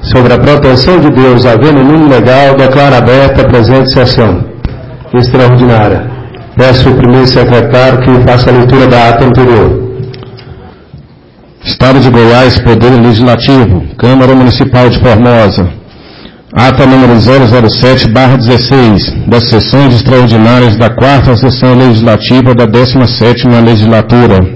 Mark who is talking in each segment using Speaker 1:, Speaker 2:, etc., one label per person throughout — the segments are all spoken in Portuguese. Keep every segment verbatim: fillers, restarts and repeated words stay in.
Speaker 1: Sobre a proteção de Deus havendo número legal, declaro aberta a presente sessão extraordinária. Peço ao primeiro secretário que faça a leitura da ata anterior.
Speaker 2: Estado de Goiás, Poder Legislativo, Câmara Municipal de Formosa. Ata número zero zero sete barra dezesseis, das sessões extraordinárias da quarta Sessão Legislativa da décima sétima Legislatura.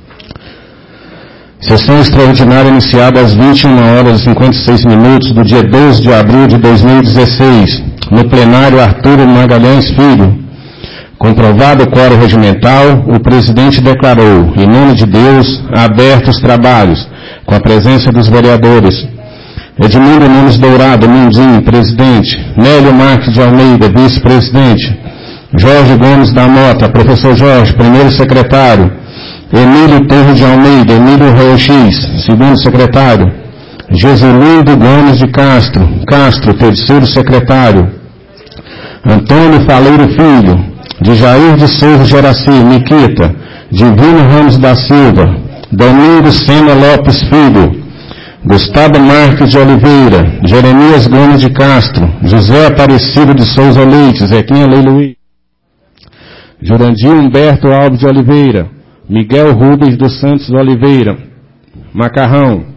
Speaker 2: Sessão extraordinária iniciada às vinte e uma horas e cinquenta e seis minutos do dia doze de abril de dois mil e dezesseis, no plenário Arturo Magalhães Filho. Comprovado o quórum regimental, o presidente declarou, em nome de Deus, abertos os trabalhos, com a presença dos vereadores. Edmundo Nunes Dourado, Mundim, presidente. Nélio Marques de Almeida, vice-presidente. Jorge Gomes da Mota, professor Jorge, primeiro secretário. Emílio Torres de Almeida, Emílio Royo X, segundo secretário. Jesulindo Gomes de Castro, Castro, terceiro secretário. Antônio Faleiro Filho, de Jair de Souza Geraci, Miquita. Divino Ramos da Silva, Domingos Sena Lopes Filho. Gustavo Marques de Oliveira, Jeremias Gomes de Castro, José Aparecido de Souza Leite, Zequinha Leiloí. Jurandir Humberto Alves de Oliveira, Miguel Rubens dos Santos Oliveira, Macarrão.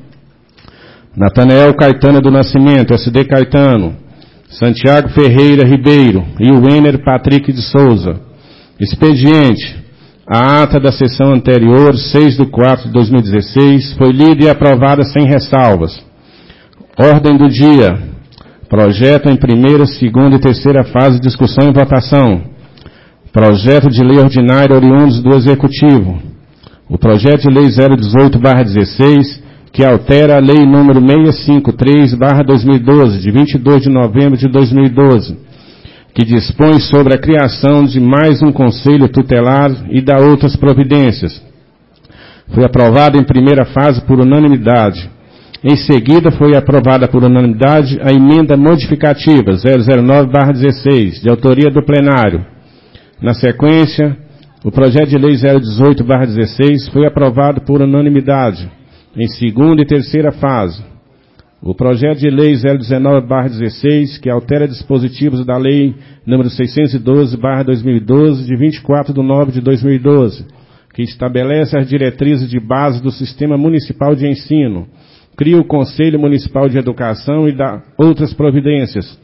Speaker 2: Natanael Caetano do Nascimento, S D Caetano. Santiago Ferreira Ribeiro e o Wener Patrick de Souza. Expediente. A ata da sessão anterior, seis de quatro de dois mil e dezesseis, foi lida e aprovada sem ressalvas. Ordem do dia. Projeto em primeira, segunda e terceira fase de discussão e votação. Projeto de lei ordinário oriundos do Executivo. O projeto de lei zero dezoito barra dezesseis, que altera a lei número seiscentos e cinquenta e três barra dois mil e doze, de vinte e dois de novembro de dois mil e doze, que dispõe sobre a criação de mais um conselho tutelar e da outras providências. Foi aprovada em primeira fase por unanimidade. Em seguida, foi aprovada por unanimidade a emenda modificativa zero zero nove barra dezesseis, de autoria do plenário. Na sequência, o projeto de lei zero dezoito barra dezesseis foi aprovado por unanimidade, em segunda e terceira fase. O projeto de lei zero dezenove barra dezesseis, que altera dispositivos da lei número seiscentos e doze barra dois mil e doze, de vinte e quatro de nove de dois mil e doze, que estabelece as diretrizes de base do Sistema Municipal de Ensino, cria o Conselho Municipal de Educação e dá outras providências.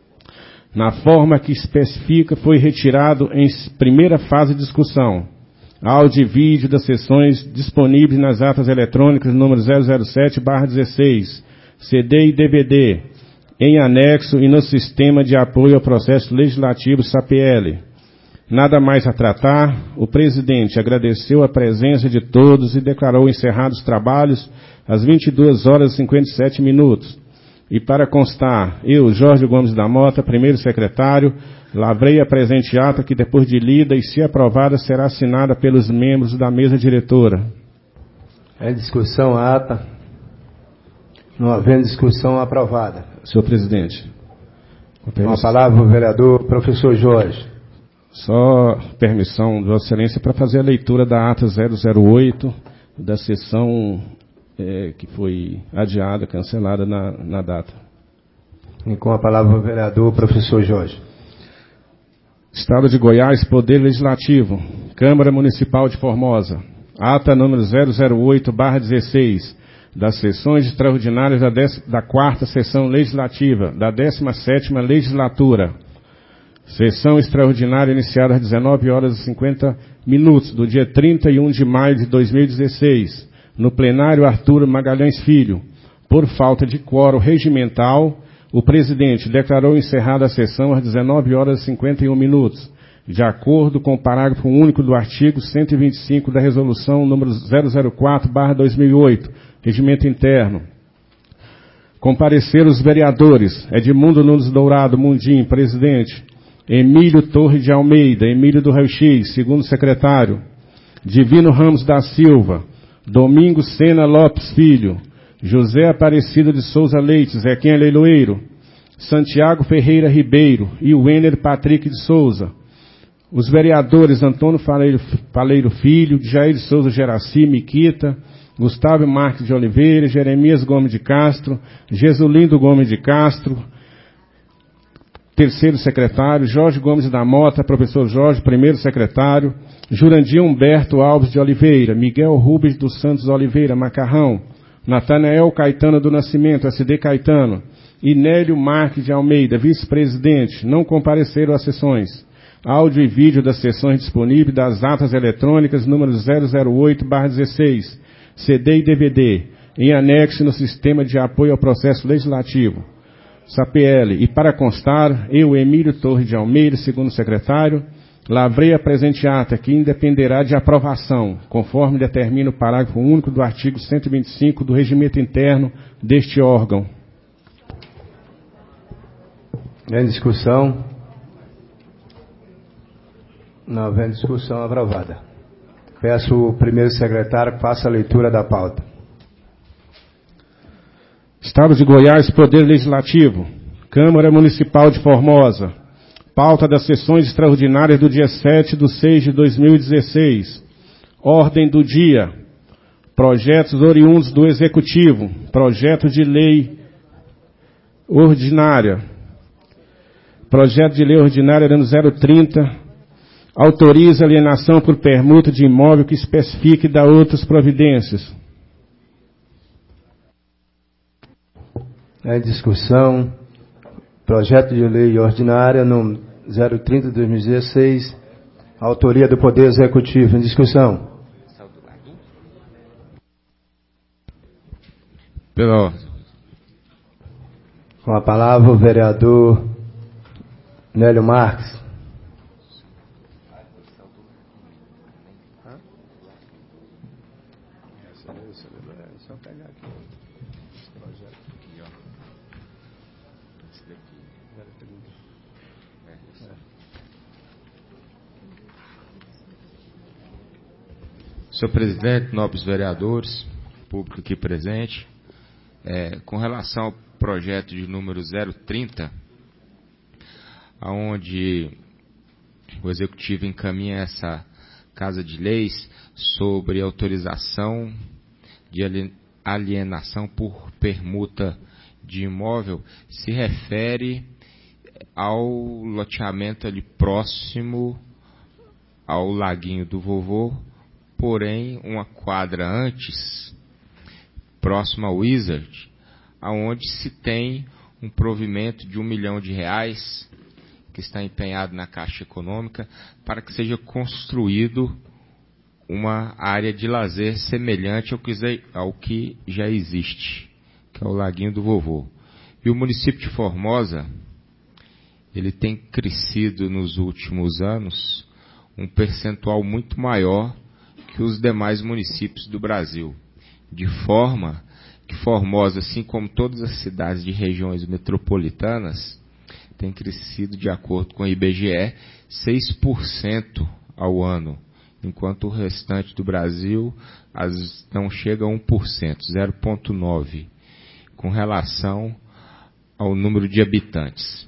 Speaker 2: Na forma que especifica, foi retirado em primeira fase de discussão. Áudio e vídeo das sessões disponíveis nas atas eletrônicas número zero zero sete barra dezesseis, C D e D V D, em anexo e no Sistema de Apoio ao Processo Legislativo S A P L. Nada mais a tratar, o presidente agradeceu a presença de todos e declarou encerrados os trabalhos às vinte e duas horas e cinquenta e sete minutos. E para constar, eu, Jorge Gomes da Mota, primeiro secretário, lavrei a presente ata que, depois de lida e se aprovada, será assinada pelos membros da mesa diretora.
Speaker 1: Em discussão a ata. Não havendo discussão, aprovada.
Speaker 2: Senhor presidente.
Speaker 1: Com a palavra o vereador professor Jorge.
Speaker 2: Só permissão de Vossa Excelência para fazer a leitura da ata zero zero oito, da sessão é, que foi adiada, cancelada na, na data.
Speaker 1: E com a palavra o vereador professor Jorge.
Speaker 2: Estado de Goiás, Poder Legislativo, Câmara Municipal de Formosa. Ata número zero zero oito barra dezesseis, das sessões extraordinárias da, dec... da quarta Sessão Legislativa, da décima sétima Legislatura. Sessão extraordinária iniciada às dezenove horas e cinquenta minutos, do dia trinta e um de maio de dois mil e dezesseis, no plenário Arturo Magalhães Filho. Por falta de quórum regimental, o presidente declarou encerrada a sessão às dezenove horas e cinquenta e um minutos, de acordo com o parágrafo único do artigo cento e vinte e cinco da Resolução número zero zero quatro barra dois mil e oito, Regimento Interno. Compareceram os vereadores Edmundo Nunes Dourado Mundim, presidente. Emílio Torres de Almeida, Emílio do Raio X, segundo secretário. Divino Ramos da Silva, Domingos Sena Lopes Filho, José Aparecido de Souza Leite, Zequinha Leiloeiro, Santiago Ferreira Ribeiro e Wener Patrick de Souza. Os vereadores Antônio Faleiro, Faleiro Filho, Jair de Souza Geraci, Miquita,
Speaker 3: Gustavo Marques de Oliveira, Jeremias Gomes de Castro, Jesulindo Gomes de Castro, terceiro secretário, Jorge Gomes da Mota, professor Jorge, primeiro secretário, Jurandir Humberto Alves de Oliveira, Miguel Rubens dos Santos Oliveira, Macarrão, Natanael Caetano do Nascimento, S D Caetano, Inélio Marques de Almeida, vice-presidente, não compareceram às sessões. Áudio e vídeo das sessões disponíveis das atas eletrônicas número zero zero oito barra dezesseis, C D e D V D, em anexo no sistema de apoio ao processo legislativo, S A P L. E para constar, eu, Emílio Torres de Almeida, segundo secretário, lavrei a presente ata, que independerá de aprovação, conforme determina o parágrafo único do artigo cento e vinte e cinco do regimento interno deste órgão.
Speaker 1: Em discussão? Não havendo discussão, aprovada. Peço o primeiro secretário que faça a leitura da pauta.
Speaker 3: Estado de Goiás, Poder Legislativo, Câmara Municipal de Formosa. Pauta das sessões extraordinárias do dia sete de seis de dois mil e dezesseis. Ordem do dia. Projetos oriundos do Executivo. Projeto de lei ordinária. Projeto de lei ordinária ano zero trinta. Autoriza alienação por permuta de imóvel que especifique e dá outras providências.
Speaker 1: Em discussão, projeto de lei ordinária número zero trinta de dois mil e dezesseis, autoria do Poder Executivo. Em discussão.
Speaker 4: Pela...
Speaker 1: Com a palavra o vereador Nélio Marques.
Speaker 4: Senhor presidente, nobres vereadores, público aqui presente, é, com relação ao projeto de número zero trinta, onde o Executivo encaminha essa Casa de Leis sobre autorização de alienação por permuta de imóvel, se refere ao loteamento ali próximo ao Laguinho do Vovô, porém uma quadra antes, próximo ao Wizard, aonde se tem um provimento de um milhão de reais que está empenhado na Caixa Econômica para que seja construído uma área de lazer semelhante ao que, ao que já existe, que é o Laguinho do Vovô. E o município de Formosa, ele tem crescido nos últimos anos um percentual muito maior que os demais municípios do Brasil, de forma que Formosa, assim como todas as cidades de regiões metropolitanas, tem crescido, de acordo com o I B G E, seis por cento ao ano, enquanto o restante do Brasil as, não chega a um por cento, zero vírgula nove por cento, com relação ao número de habitantes.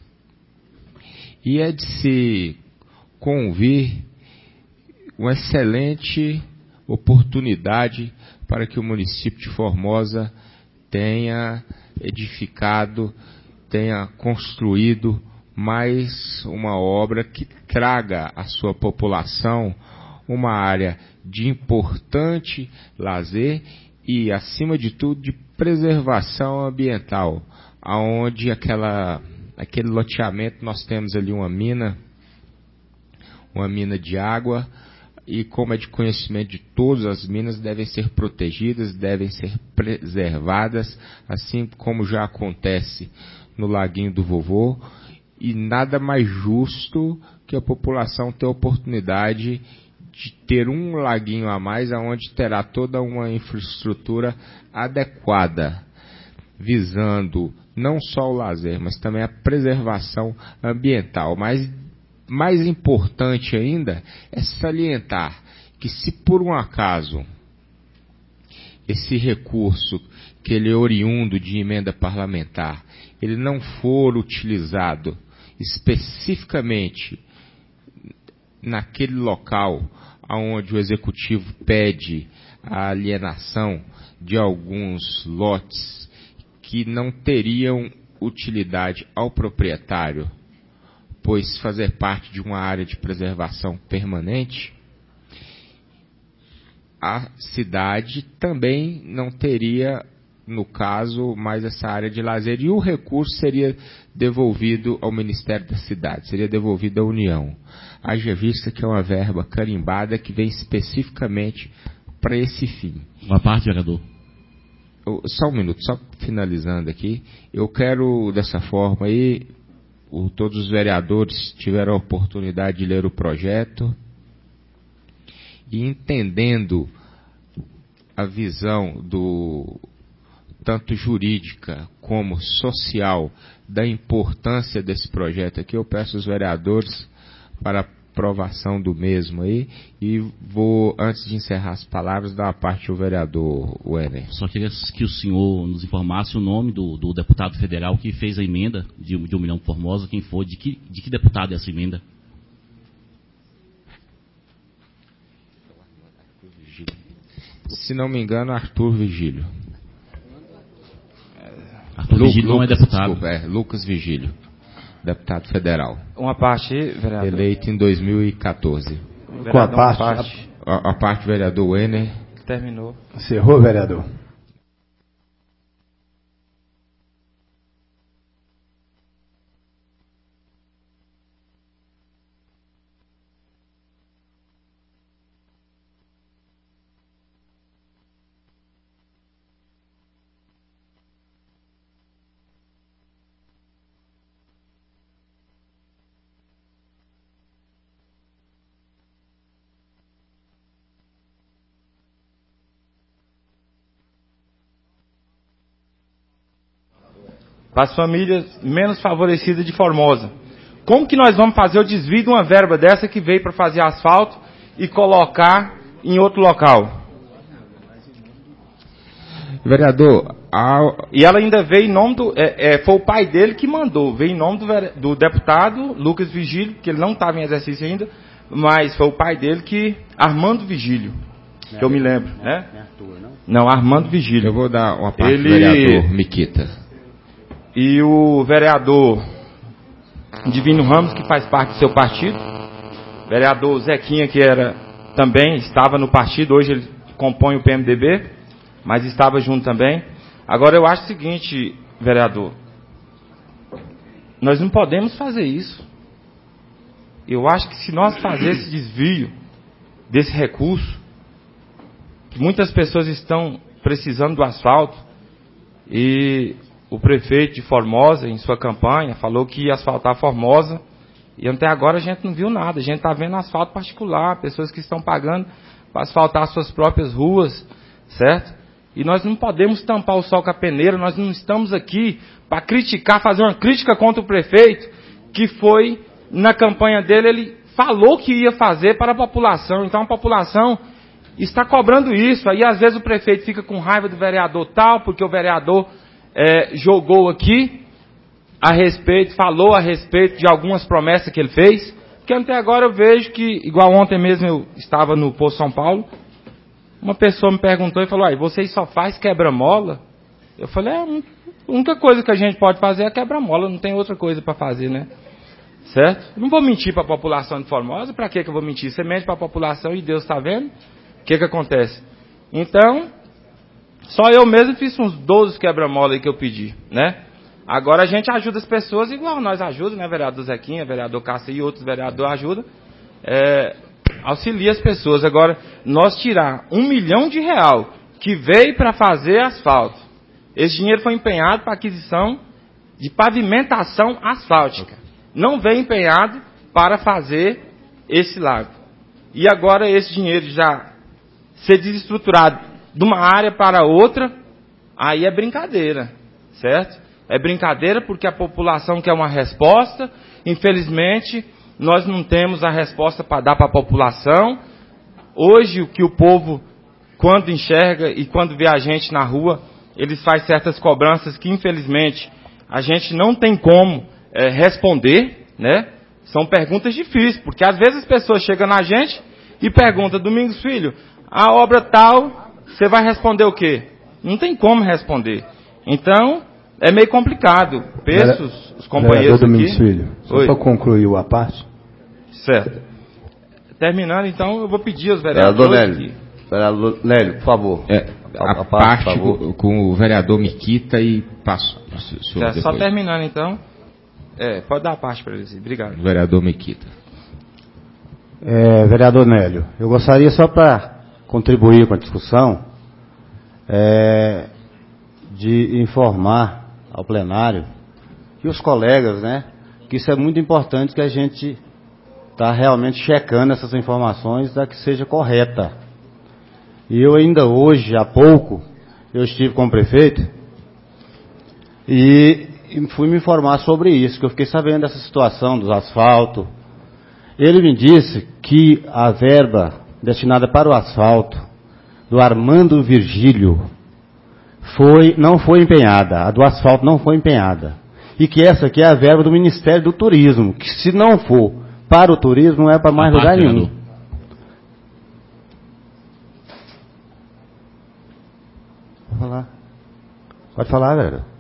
Speaker 4: E é de se convir uma excelente oportunidade para que o município de Formosa tenha edificado, tenha construído mais uma obra que traga à sua população uma área de importante lazer e, acima de tudo, de preservação ambiental, aonde aquela, aquele loteamento nós temos ali uma mina, uma mina de água, e como é de conhecimento de todos, as minas devem ser protegidas, devem ser preservadas, assim como já acontece no Laguinho do Vovô, e nada mais justo que a população ter a oportunidade de ter um laguinho a mais, aonde terá toda uma infraestrutura adequada, visando não só o lazer, mas também a preservação ambiental. Mas mais importante ainda é salientar que, se por um acaso esse recurso, que ele é oriundo de emenda parlamentar, ele não for utilizado especificamente naquele local onde o Executivo pede a alienação de alguns lotes que não teriam utilidade ao proprietário, pois fazer parte de uma área de preservação permanente, a cidade também não teria, no caso, mais essa área de lazer, e o recurso seria devolvido ao Ministério da Cidade, seria devolvido à União. Haja vista que é uma verba carimbada que vem especificamente para esse fim.
Speaker 5: Uma parte, vereador.
Speaker 4: Só um minuto, só finalizando aqui. Eu quero, dessa forma aí, o, todos os vereadores tiveram a oportunidade de ler o projeto e, entendendo a visão do tanto jurídica como social da importância desse projeto aqui, eu peço aos vereadores para aprovação do mesmo aí, e vou, antes de encerrar as palavras, dar a parte ao vereador Werner.
Speaker 5: Só queria que o senhor nos informasse o nome do, do deputado federal que fez a emenda de, de um milhão por Formosa, quem foi, de que, de que deputado é essa emenda?
Speaker 4: Se não me engano, Arthur Vigílio.
Speaker 5: Arthur
Speaker 4: Lu,
Speaker 5: Vigílio não é deputado.
Speaker 4: Desculpa, é Lucas Vigílio, deputado federal.
Speaker 6: Uma parte, vereador.
Speaker 4: Eleito em dois mil e quatorze.
Speaker 1: Com a parte,
Speaker 6: parte.
Speaker 4: A, a parte, vereador Werner.
Speaker 6: Terminou.
Speaker 1: Encerrou, vereador.
Speaker 6: Para as famílias menos favorecidas de Formosa. Como que nós vamos fazer o desvio de uma verba dessa que veio para fazer asfalto e colocar em outro local?
Speaker 4: Vereador, a...
Speaker 6: e ela ainda veio em nome do... É, é, foi o pai dele que mandou, veio em nome do, do deputado Lucas Vigílio, que ele não estava em exercício ainda, mas foi o pai dele que... Armando Vigílio, que eu me lembro. Né? Não é Arthur, não? Não, Armando Vigílio.
Speaker 4: Eu vou dar uma parte
Speaker 6: ele...
Speaker 4: do vereador Miquita.
Speaker 6: E o vereador Divino Ramos, que faz parte do seu partido. Vereador Zequinha, que era também estava no partido, hoje ele compõe o P M D B, mas estava junto também. Agora eu acho o seguinte, vereador, nós não podemos fazer isso. Eu acho que se nós fazermos esse desvio desse recurso, que muitas pessoas estão precisando do asfalto, e o prefeito de Formosa, em sua campanha, falou que ia asfaltar Formosa, e até agora a gente não viu nada. A gente está vendo asfalto particular, pessoas que estão pagando para asfaltar suas próprias ruas, certo? E nós não podemos tampar o sol com a peneira, nós não estamos aqui para criticar, fazer uma crítica contra o prefeito, que foi, na campanha dele, ele falou que ia fazer para a população. Então a população está cobrando isso. Aí às vezes o prefeito fica com raiva do vereador tal, porque o vereador É, jogou aqui a respeito, falou a respeito de algumas promessas que ele fez, que até agora eu vejo que, igual ontem mesmo eu estava no Poço São Paulo, uma pessoa me perguntou e falou, ah, vocês só faz quebra-mola? Eu falei, é, a única coisa que a gente pode fazer é quebra-mola, não tem outra coisa para fazer, né? Certo? Não vou mentir para a população de Formosa, para que que eu vou mentir? Você mente para a população e Deus está vendo? O que que acontece? Então, só eu mesmo fiz uns doze quebra-mola aí que eu pedi, né? Agora a gente ajuda as pessoas igual nós ajudamos, né? Vereador Zequinha, vereador Cássio e outros vereadores ajudam. É, auxilia as pessoas. Agora, nós tirar um milhão de real que veio para fazer asfalto. Esse dinheiro foi empenhado para aquisição de pavimentação asfáltica. Não veio empenhado para fazer esse lago. E agora esse dinheiro já ser desestruturado de uma área para outra, aí é brincadeira, certo? É brincadeira porque a população quer uma resposta, infelizmente nós não temos a resposta para dar para a população. Hoje o que o povo, quando enxerga e quando vê a gente na rua, eles fazem certas cobranças que infelizmente a gente não tem como é, responder, né? São perguntas difíceis, porque às vezes as pessoas chegam na gente e perguntam, Domingos Filho, a obra tal você vai responder o quê? Não tem como responder. Então, é meio complicado. Penso, os, os companheiros aqui...
Speaker 1: Filho, só para concluir a parte.
Speaker 6: Certo. Terminando, então, eu vou pedir aos vereadores...
Speaker 7: Vereador Nélio, vereador Nélio, por favor.
Speaker 4: É, a, a, a parte, parte com, com o vereador Miquita e passo.
Speaker 6: É, só terminando, então. É, pode dar a parte para eles. Obrigado.
Speaker 4: Vereador Miquita.
Speaker 1: É, vereador Nélio, eu gostaria só para contribuir com a discussão, é, de informar ao plenário e os colegas, né, que isso é muito importante, que a gente está realmente checando essas informações para que seja correta. E eu ainda hoje, há pouco, eu estive com o prefeito e fui me informar sobre isso, que eu fiquei sabendo dessa situação dos asfaltos. Ele me disse que a verba destinada para o asfalto do Armando Virgílio foi, não foi empenhada, a do asfalto não foi empenhada. E que essa aqui é a verba do Ministério do Turismo, que se não for para o turismo, não é para mais lugar nenhum. Pode falar. Pode falar, velho.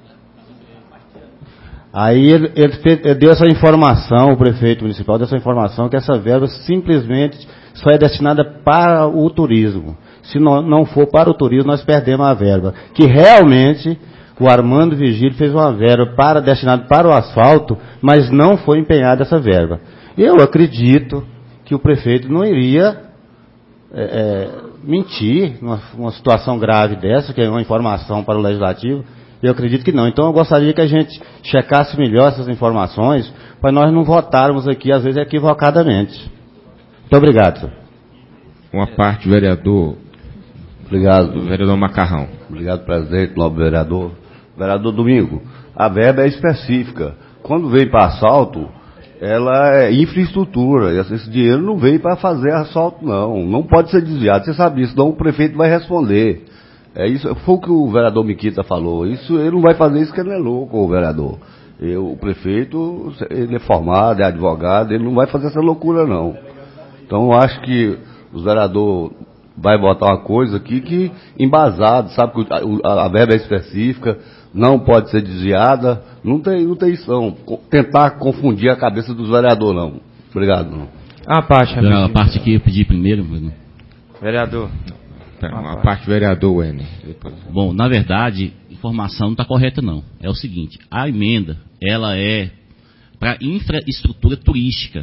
Speaker 1: Aí ele, ele, fez, ele deu essa informação, o prefeito municipal deu essa informação, que essa verba simplesmente só é destinada para o turismo. Se não, não for para o turismo, nós perdemos a verba. Que realmente o Armando Virgílio fez uma verba para, destinada para o asfalto, mas não foi empenhada essa verba. Eu acredito que o prefeito não iria é, é, mentir numa, numa situação grave dessa, que é uma informação para o legislativo. Eu acredito que não. Então eu gostaria que a gente checasse melhor essas informações, para nós não votarmos aqui, às vezes, equivocadamente. Muito obrigado, senhor.
Speaker 4: Uma parte, vereador.
Speaker 7: Obrigado.
Speaker 4: Vereador Macarrão.
Speaker 7: Obrigado, presidente, nobre vereador. Vereador Domingo, a verba é específica. Quando vem para asfalto, ela é infraestrutura. Esse dinheiro não veio para fazer asfalto, não. Não pode ser desviado. Você sabe disso, senão o prefeito vai responder. É isso, foi o que o vereador Miquita falou. Isso, ele não vai fazer isso, que ele é louco, o vereador. Eu, o prefeito, ele é formado, é advogado, ele não vai fazer essa loucura, não. Então, eu acho que os vereadores vai votar uma coisa aqui que, embasado, sabe que a, a verba é específica, não pode ser desviada, não tem, não tem isso, não. Tentar confundir a cabeça dos vereadores, não. Obrigado, não.
Speaker 6: A parte,
Speaker 5: a parte que eu pedi primeiro.
Speaker 6: Vereador.
Speaker 4: A parte do vereador, N.
Speaker 5: Bom, na verdade, a informação não está correta, não. É o seguinte, a emenda, ela é para infraestrutura turística.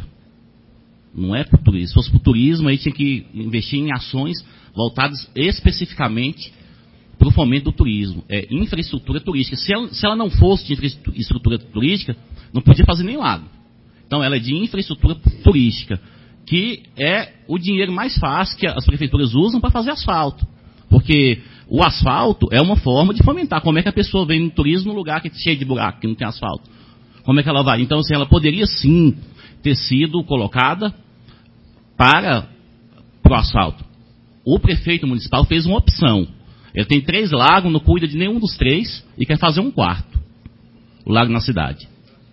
Speaker 5: Não é para o turismo. Se fosse para o turismo, aí tinha que investir em ações voltadas especificamente para o fomento do turismo. É infraestrutura turística. Se ela, se ela não fosse de infraestrutura turística, não podia fazer nem lago. Então, ela é de infraestrutura turística, que é o dinheiro mais fácil que as prefeituras usam para fazer asfalto. Porque o asfalto é uma forma de fomentar. Como é que a pessoa vem no turismo num lugar que é cheio de buraco, que não tem asfalto? Como é que ela vai? Então, assim, ela poderia sim ter sido colocada para, para o asfalto. O prefeito municipal fez uma opção. Ele tem três lagos, não cuida de nenhum dos três e quer fazer um quarto. O lago na cidade.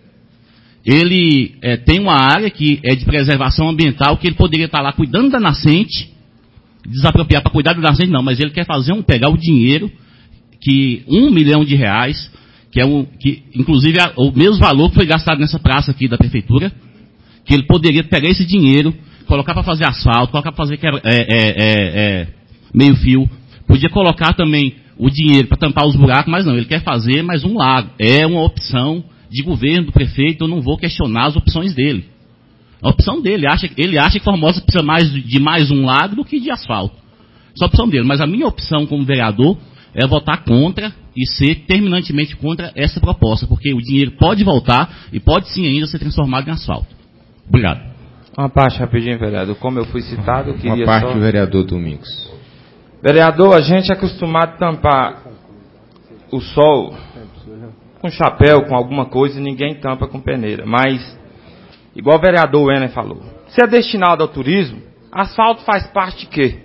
Speaker 5: Ele é, tem uma área que é de preservação ambiental, que ele poderia estar lá cuidando da nascente, desapropriar para cuidar da nascente, não, mas ele quer fazer um, pegar o dinheiro, que um milhão de reais, que é um, que inclusive é o mesmo valor que foi gastado nessa praça aqui da prefeitura, que ele poderia pegar esse dinheiro, colocar para fazer asfalto, colocar para fazer quebra, é, é, é, é, meio fio, podia colocar também o dinheiro para tampar os buracos, mas não, ele quer fazer mais um lago. É uma opção de governo do prefeito, eu não vou questionar as opções dele. A opção dele, acha, ele acha que Formosa precisa mais de mais um lago do que de asfalto. Essa é a opção dele, mas a minha opção como vereador é votar contra e ser terminantemente contra essa proposta, porque o dinheiro pode voltar e pode sim ainda ser transformado em asfalto. Obrigado.
Speaker 6: Uma parte rapidinho, vereador. Como eu fui citado, eu queria
Speaker 4: Uma parte
Speaker 6: só...
Speaker 4: do vereador Domingos.
Speaker 6: Vereador, a gente é acostumado a tampar o sol com chapéu, com alguma coisa, e ninguém tampa com peneira. Mas, igual o vereador Werner falou, se é destinado ao turismo, asfalto faz parte de quê?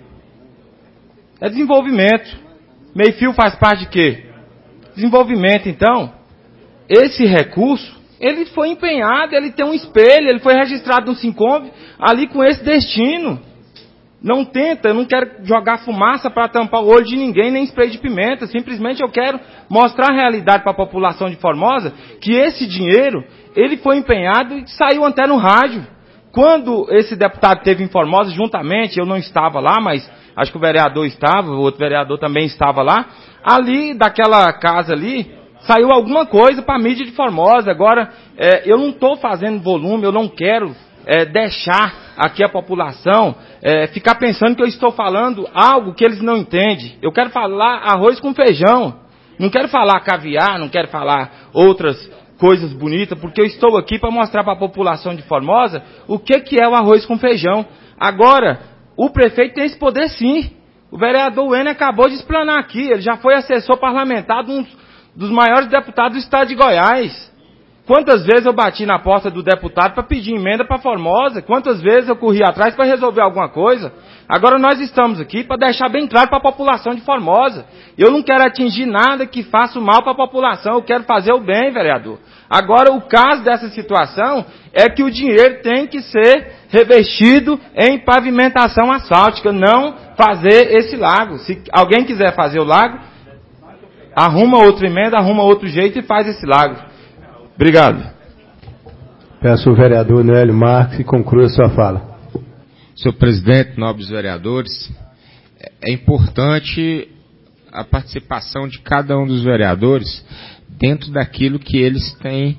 Speaker 6: É desenvolvimento. Meio-fio faz parte de quê? Desenvolvimento. Então, esse recurso, ele foi empenhado, ele tem um espelho, ele foi registrado no Sincomv ali com esse destino. Não tenta, eu não quero jogar fumaça para tampar o olho de ninguém, nem spray de pimenta. Simplesmente eu quero mostrar a realidade para a população de Formosa, que esse dinheiro, ele foi empenhado e saiu até no rádio. Quando esse deputado esteve em Formosa, juntamente, eu não estava lá, mas acho que o vereador estava, o outro vereador também estava lá, ali, daquela casa ali, saiu alguma coisa para a mídia de Formosa. Agora, é, eu não estou fazendo volume, eu não quero é, deixar aqui a população é, ficar pensando que eu estou falando algo que eles não entendem. Eu quero falar arroz com feijão, não quero falar caviar, não quero falar outras coisas bonitas, porque eu estou aqui para mostrar para a população de Formosa o que, que é o arroz com feijão. Agora, o prefeito tem esse poder sim. O vereador Wêner acabou de explanar aqui, ele já foi assessor parlamentar de um dos maiores deputados do estado de Goiás. Quantas vezes eu bati na porta do deputado para pedir emenda para Formosa? Quantas vezes eu corri atrás para resolver alguma coisa? Agora nós estamos aqui para deixar bem claro para a população de Formosa. Eu não quero atingir nada que faça o mal para a população, eu quero fazer o bem, vereador. Agora o caso dessa situação é que o dinheiro tem que ser revestido em pavimentação asfáltica, não fazer esse lago. Se alguém quiser fazer o lago, arruma outra emenda, arruma outro jeito e faz esse lago. Obrigado.
Speaker 8: Peço ao vereador Nélio Marques que conclua a sua fala.
Speaker 4: Senhor presidente, nobres vereadores, é importante a participação de cada um dos vereadores dentro daquilo que eles têm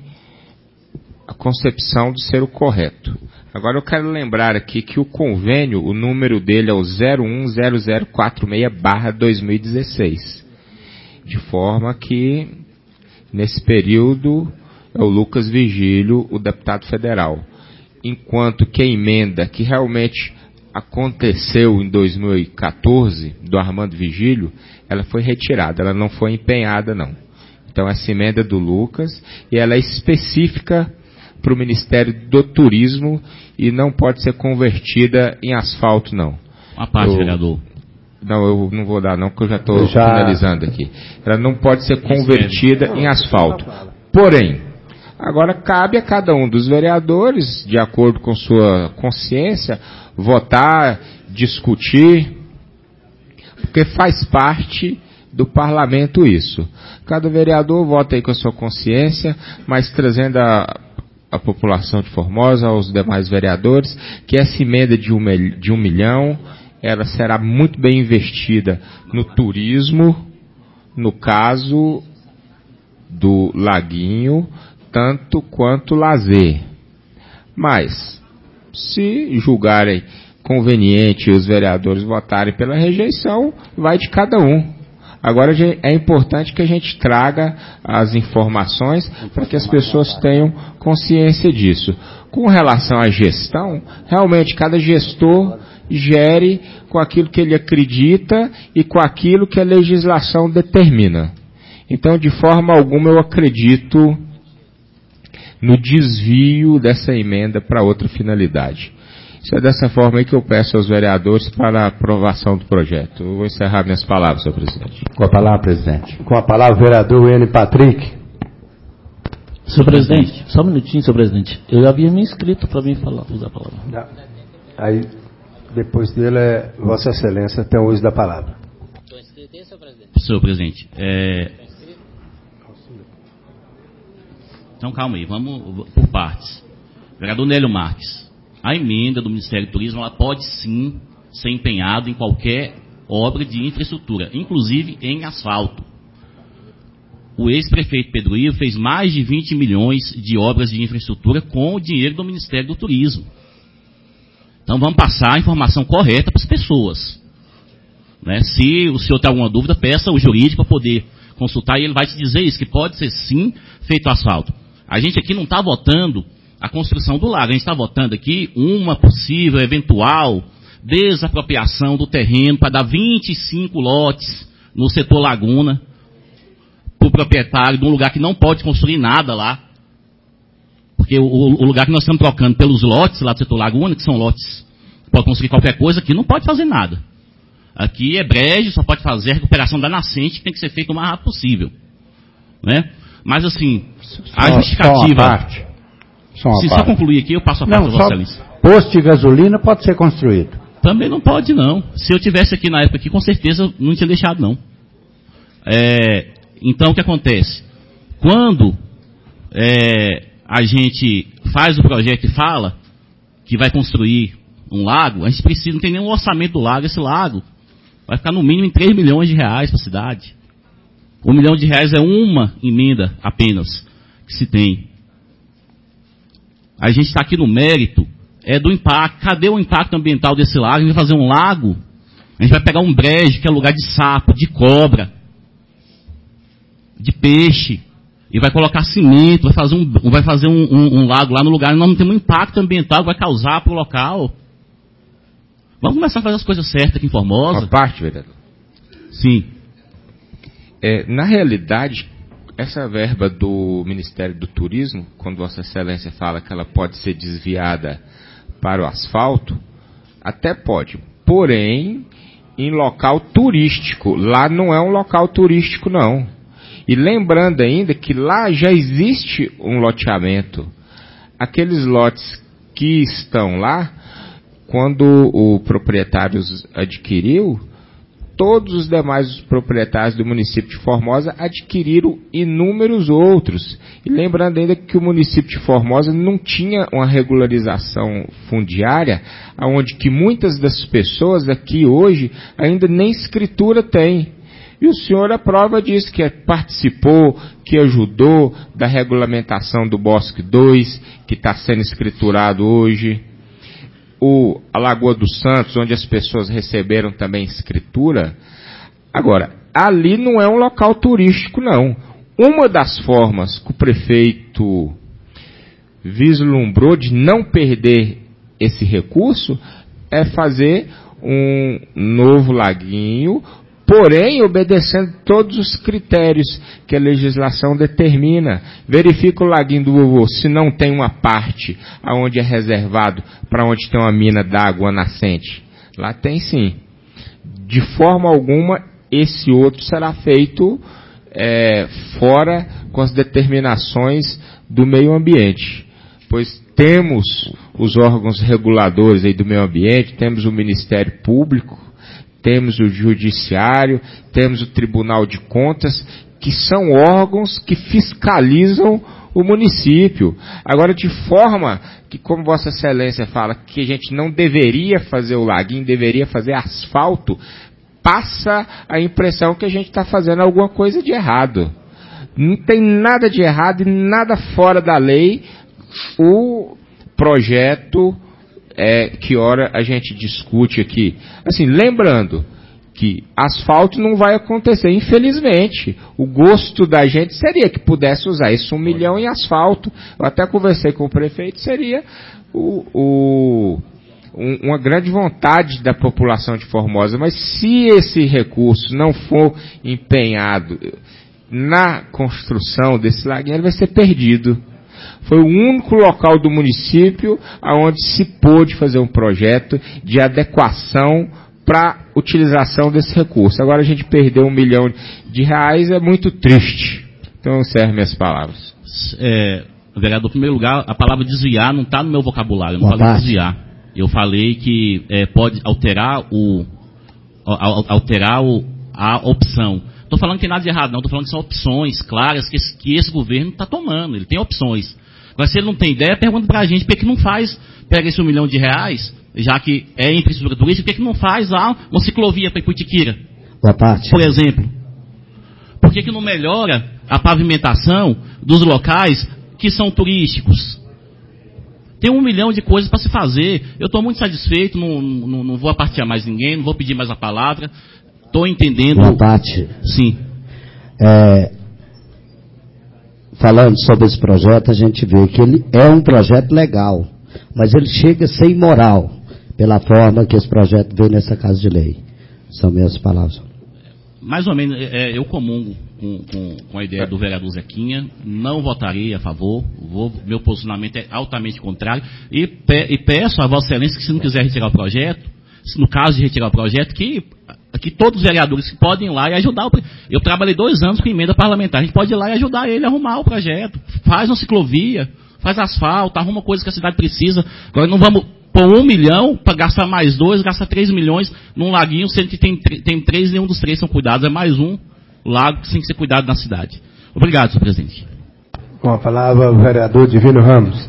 Speaker 4: a concepção de ser o correto. Agora eu quero lembrar aqui que o convênio, o número dele é o zero um zero zero quatro seis barra dois mil e dezesseis. De forma que, nesse período, é o Lucas Vigílio, o deputado federal. Enquanto que a emenda que realmente aconteceu em dois mil e quatorze, do Armando Vigílio, ela foi retirada, ela não foi empenhada não. Então essa emenda é do Lucas e ela é específica para o Ministério do Turismo e não pode ser convertida em asfalto não.
Speaker 5: Uma parte,
Speaker 4: eu,
Speaker 5: vereador.
Speaker 4: Não, eu não vou dar não, porque eu já estou já... finalizando aqui. Ela não pode ser convertida em asfalto. Porém, agora cabe a cada um dos vereadores, de acordo com sua consciência, votar, discutir, porque faz parte do parlamento isso. Cada vereador vota aí com a sua consciência, mas trazendo a, a população de Formosa, aos demais vereadores, que essa emenda de um, de um milhão, ela será muito bem investida no turismo, no caso do Laguinho, tanto quanto lazer. Mas, se julgarem conveniente os vereadores votarem pela rejeição, vai de cada um. Agora é importante que a gente traga as informações para que as pessoas tenham consciência disso. Com relação à gestão, realmente cada gestor gere com aquilo que ele acredita e com aquilo que a legislação determina. Então, de forma alguma, eu acredito no desvio dessa emenda para outra finalidade. Isso é dessa forma aí que eu peço aos vereadores para a aprovação do projeto. Eu vou encerrar minhas palavras, senhor presidente.
Speaker 8: Com a palavra, presidente. Com a palavra, o vereador N. Patrick.
Speaker 9: Senhor presidente, só um minutinho, senhor presidente. Eu havia me inscrito para mim falar, usar a palavra.
Speaker 8: Aí, depois dele, é Vossa Excelência tem o uso da palavra.
Speaker 5: Estou inscrito, senhor presidente. Senhor presidente, é... Então, calma aí, vamos por partes. Vereador Nélio Marques, a emenda do Ministério do Turismo, ela pode sim ser empenhada em qualquer obra de infraestrutura, inclusive em asfalto. O ex-prefeito Pedro Ivo fez mais de vinte milhões de obras de infraestrutura com o dinheiro do Ministério do Turismo. Então vamos passar a informação correta para as pessoas. Né? Se o senhor tem alguma dúvida, peça o jurídico para poder consultar e ele vai te dizer isso, que pode ser sim feito asfalto. A gente aqui não está votando a construção do lago, a gente está votando aqui uma possível, eventual desapropriação do terreno para dar vinte e cinco lotes no setor Laguna para o proprietário de um lugar que não pode construir nada lá. Porque o, o lugar que nós estamos trocando pelos lotes lá do setor Laguna, que são lotes que pode construir qualquer coisa, aqui não pode fazer nada. Aqui é brejo, só pode fazer a recuperação da nascente, que tem que ser feita o mais rápido possível. Né? Mas assim, a
Speaker 8: só,
Speaker 9: justificativa...
Speaker 8: Só uma parte. Só uma
Speaker 9: se
Speaker 8: parte.
Speaker 9: só concluir aqui, eu passo a palavra para Vossa Excelência.
Speaker 8: Posto de gasolina pode ser construído.
Speaker 5: Também não pode, não. Se eu tivesse aqui na época, aqui, com certeza não tinha deixado, não. É, então, o que acontece? Quando é, a gente faz o projeto e fala que vai construir um lago, a gente precisa, não tem nenhum orçamento do lago. Esse lago vai ficar no mínimo em três milhões de reais para a cidade. Um milhão de reais é uma emenda apenas que se tem. A gente está aqui no mérito é do impacto. Cadê o impacto ambiental desse lago? A gente vai fazer um lago, a gente vai pegar um brejo, que é lugar de sapo, de cobra, de peixe, e vai colocar cimento, vai fazer um, vai fazer um, um, um lago lá no lugar, nós não temos um impacto ambiental que vai causar para o local. Vamos começar a fazer as coisas certas aqui em Formosa.
Speaker 4: Uma parte, vereador.
Speaker 5: Sim.
Speaker 4: É, na realidade, essa verba do Ministério do Turismo, quando Vossa Excelência fala que ela pode ser desviada para o asfalto, até pode. Porém, em local turístico. Lá não é um local turístico, não. E lembrando ainda que lá já existe um loteamento. Aqueles lotes que estão lá, quando o proprietário adquiriu, todos os demais proprietários do município de Formosa adquiriram inúmeros outros. E lembrando ainda que o município de Formosa não tinha uma regularização fundiária, onde que muitas das pessoas aqui hoje ainda nem escritura têm. E o senhor é prova disso, que participou, que ajudou da regulamentação do Bosque dois, que está sendo escriturado hoje. O, a Lagoa dos Santos, onde as pessoas receberam também escritura. Agora, ali não é um local turístico, não. Uma das formas que o prefeito vislumbrou de não perder esse recurso é fazer um novo laguinho, porém obedecendo todos os critérios que a legislação determina. Verifica o laguinho do vovô, se não tem uma parte onde é reservado para onde tem uma mina d'água nascente. Lá tem sim. De forma alguma, esse outro será feito é, fora com as determinações do meio ambiente. Pois temos os órgãos reguladores aí do meio ambiente, temos o Ministério Público, temos o Judiciário, temos o Tribunal de Contas, que são órgãos que fiscalizam o município. Agora, de forma que, como Vossa Excelência fala, que a gente não deveria fazer o laguinho, deveria fazer asfalto, passa a impressão que a gente está fazendo alguma coisa de errado. Não tem nada de errado e nada fora da lei. O projeto É, que hora a gente discute aqui. Assim, lembrando que asfalto não vai acontecer, infelizmente. O gosto da gente seria que pudesse usar isso um milhão em asfalto. Eu até conversei com o prefeito, seria o, o, um, uma grande vontade da população de Formosa. Mas se esse recurso não for empenhado na construção desse laguinho, ele vai ser perdido. Foi o único local do município onde se pôde fazer um projeto de adequação para utilização desse recurso. Agora a gente perdeu um milhão de reais, é muito triste. Então, encerro minhas palavras.
Speaker 5: É, vereador, em primeiro lugar, a palavra desviar não está no meu vocabulário. Eu não falei desviar. Eu falei que é, pode alterar, o, alterar o, a opção. Estou falando que tem nada de errado, não. Estou falando que são opções claras que esse, que esse governo está tomando. Ele tem opções. Agora, se ele não tem ideia, pergunta para a gente por que não faz, pega esse um milhão de reais, já que é infraestrutura turística, por que não faz lá uma ciclovia para Iputiquira?
Speaker 9: Boa parte.
Speaker 5: Por exemplo. Por que, que não melhora a pavimentação dos locais que são turísticos? Tem um milhão de coisas para se fazer. Eu estou muito satisfeito, não, não, não vou apartear mais ninguém, não vou pedir mais a palavra. Estou entendendo.
Speaker 9: Boa parte.
Speaker 5: Sim.
Speaker 9: É, falando sobre esse projeto, a gente vê que ele é um projeto legal, mas ele chega a ser imoral, pela forma que esse projeto veio nessa casa de lei. São minhas palavras.
Speaker 5: Mais ou menos, é, eu comungo com, com, com a ideia do vereador Zequinha, não votarei a favor, vou, meu posicionamento é altamente contrário, e, pe, e peço a Vossa Excelência que, se não quiser retirar o projeto, se no caso de retirar o projeto, que, que todos os vereadores que podem ir lá e ajudar. O, eu trabalhei dois anos com emenda parlamentar, a gente pode ir lá e ajudar ele a arrumar o projeto, faz uma ciclovia, faz asfalto, arruma coisas que a cidade precisa. Agora não vamos põe um milhão para gastar mais dois, gasta três milhões num laguinho, sendo que tem, tem três e nenhum dos três são cuidados. É mais um lago que tem que ser cuidado na cidade. Obrigado, senhor presidente.
Speaker 8: Com a palavra, o vereador Divino Ramos.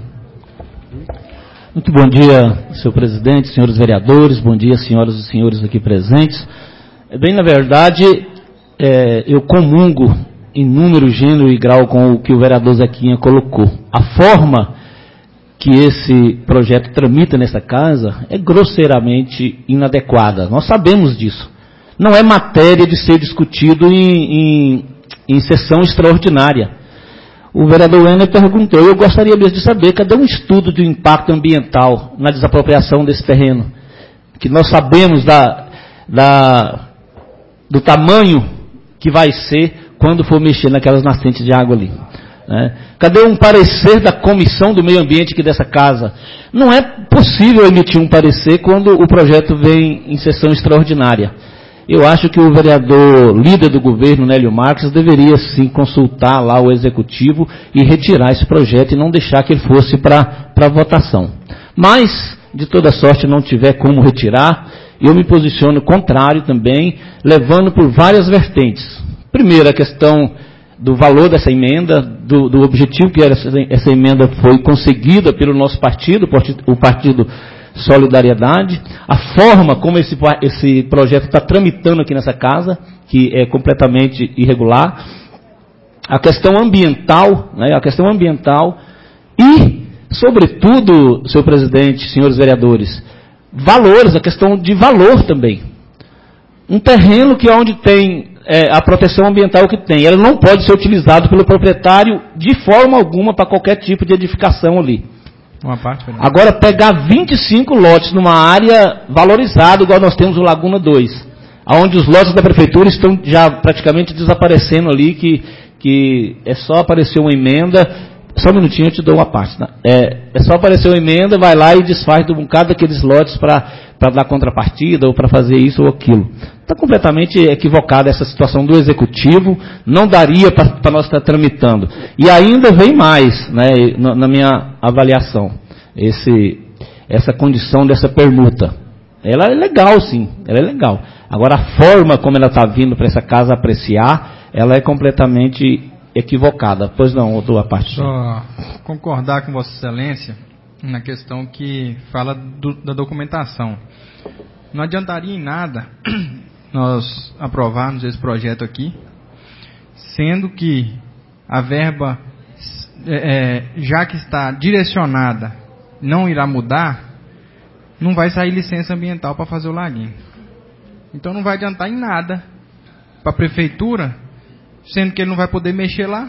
Speaker 10: Muito bom dia, senhor presidente, senhores vereadores, bom dia, senhoras e senhores aqui presentes. Bem, na verdade, é, eu comungo em número, gênero e grau com o que o vereador Zequinha colocou. A forma que esse projeto tramita nessa casa é grosseiramente inadequada. Nós sabemos disso. Não é matéria de ser discutido em, em, em sessão extraordinária. O vereador Wenner perguntou, eu gostaria mesmo de saber, cadê um estudo de impacto ambiental na desapropriação desse terreno? Que nós sabemos da, da, do tamanho que vai ser quando for mexer naquelas nascentes de água ali. Né? Cadê um parecer da comissão do meio ambiente aqui dessa casa? Não é possível emitir um parecer quando o projeto vem em sessão extraordinária. Eu acho que o vereador líder do governo, Nélio Marques, deveria sim consultar lá o executivo e retirar esse projeto e não deixar que ele fosse para votação. Mas, de toda sorte, não tiver como retirar, eu me posiciono contrário também, levando por várias vertentes. Primeiro, a questão do valor dessa emenda, do, do objetivo que essa, essa emenda foi conseguida pelo nosso partido, o Partido Solidariedade, a forma como esse, esse projeto está tramitando aqui nessa casa, que é completamente irregular, a questão ambiental, né, a questão ambiental e, sobretudo, senhor presidente, senhores vereadores, valores, a questão de valor também. Um terreno que onde tem é, a proteção ambiental que tem, ela não pode ser utilizado pelo proprietário de forma alguma para qualquer tipo de edificação ali.
Speaker 11: Uma parte, né?
Speaker 10: Agora, pegar vinte e cinco lotes numa área valorizada, igual nós temos o Laguna dois, onde os lotes da prefeitura estão já praticamente desaparecendo ali, que, que é só aparecer uma emenda, só um minutinho eu te dou uma parte, né? é, é só aparecer uma emenda, vai lá e desfaz de um bocado daqueles lotes para dar contrapartida ou para fazer isso ou aquilo. Está completamente equivocada essa situação do executivo, não daria para nós estar tramitando. E ainda vem mais, né, na, na minha avaliação, esse, essa condição dessa permuta. Ela é legal, sim, ela é legal. Agora, a forma como ela está vindo para essa casa apreciar, ela é completamente equivocada. Pois não, outra parte.
Speaker 11: Só concordar com Vossa Excelência na questão que fala do, da documentação. Não adiantaria em nada nós aprovarmos esse projeto aqui, sendo que a verba, é, já que está direcionada, não irá mudar, não vai sair licença ambiental para fazer o laguinho. Então não vai adiantar em nada para a prefeitura, sendo que ele não vai poder mexer lá.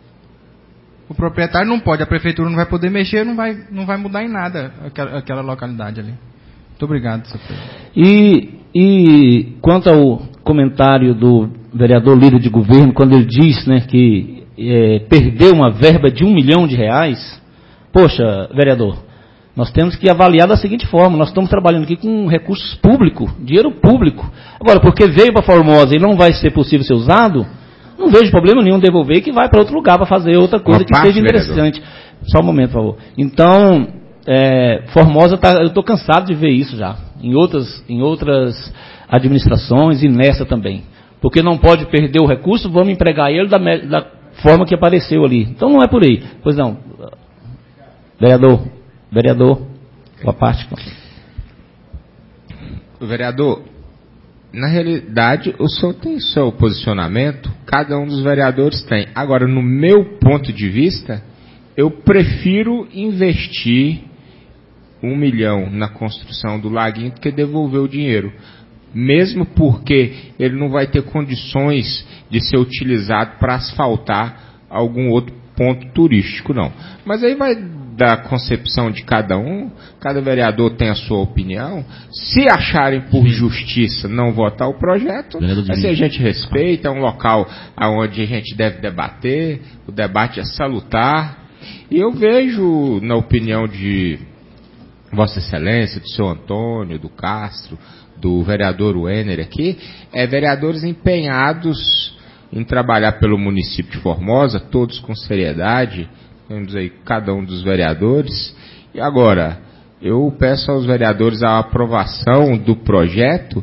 Speaker 11: O proprietário não pode, a prefeitura não vai poder mexer, não vai, não vai mudar em nada aquela, aquela localidade ali. Muito obrigado, senhor presidente.
Speaker 10: E, e quanto ao comentário do vereador líder de governo, quando ele diz, né, que é, perdeu uma verba de um milhão de reais, poxa, vereador, nós temos que avaliar da seguinte forma, nós estamos trabalhando aqui com recursos públicos, dinheiro público. Agora, porque veio para Formosa e não vai ser possível ser usado, não vejo problema nenhum devolver, que vai para outro lugar para fazer outra coisa que seja interessante. Só um momento, por favor. Então, é, Formosa, tá, eu estou cansado de ver isso já, em outras, em outras administrações e nessa também. Porque não pode perder o recurso, vamos empregar ele da, da forma que apareceu ali. Então não é por aí. Pois não. Vereador, vereador, a parte.
Speaker 4: Vereador, na realidade, o senhor tem seu posicionamento, cada um dos vereadores tem. Agora, no meu ponto de vista, eu prefiro investir um milhão na construção do laguinho do que devolver o dinheiro. Mesmo porque ele não vai ter condições de ser utilizado para asfaltar algum outro ponto turístico, não. Mas aí vai da concepção de cada um, cada vereador tem a sua opinião. Se acharem por justiça não votar o projeto, assim a gente respeita, é um local onde a gente deve debater, o debate é salutar. E eu vejo, na opinião de Vossa Excelência, do senhor Antônio, do Castro, do vereador Wenner aqui, é vereadores empenhados em trabalhar pelo município de Formosa, todos com seriedade, temos aí cada um dos vereadores. E agora, eu peço aos vereadores a aprovação do projeto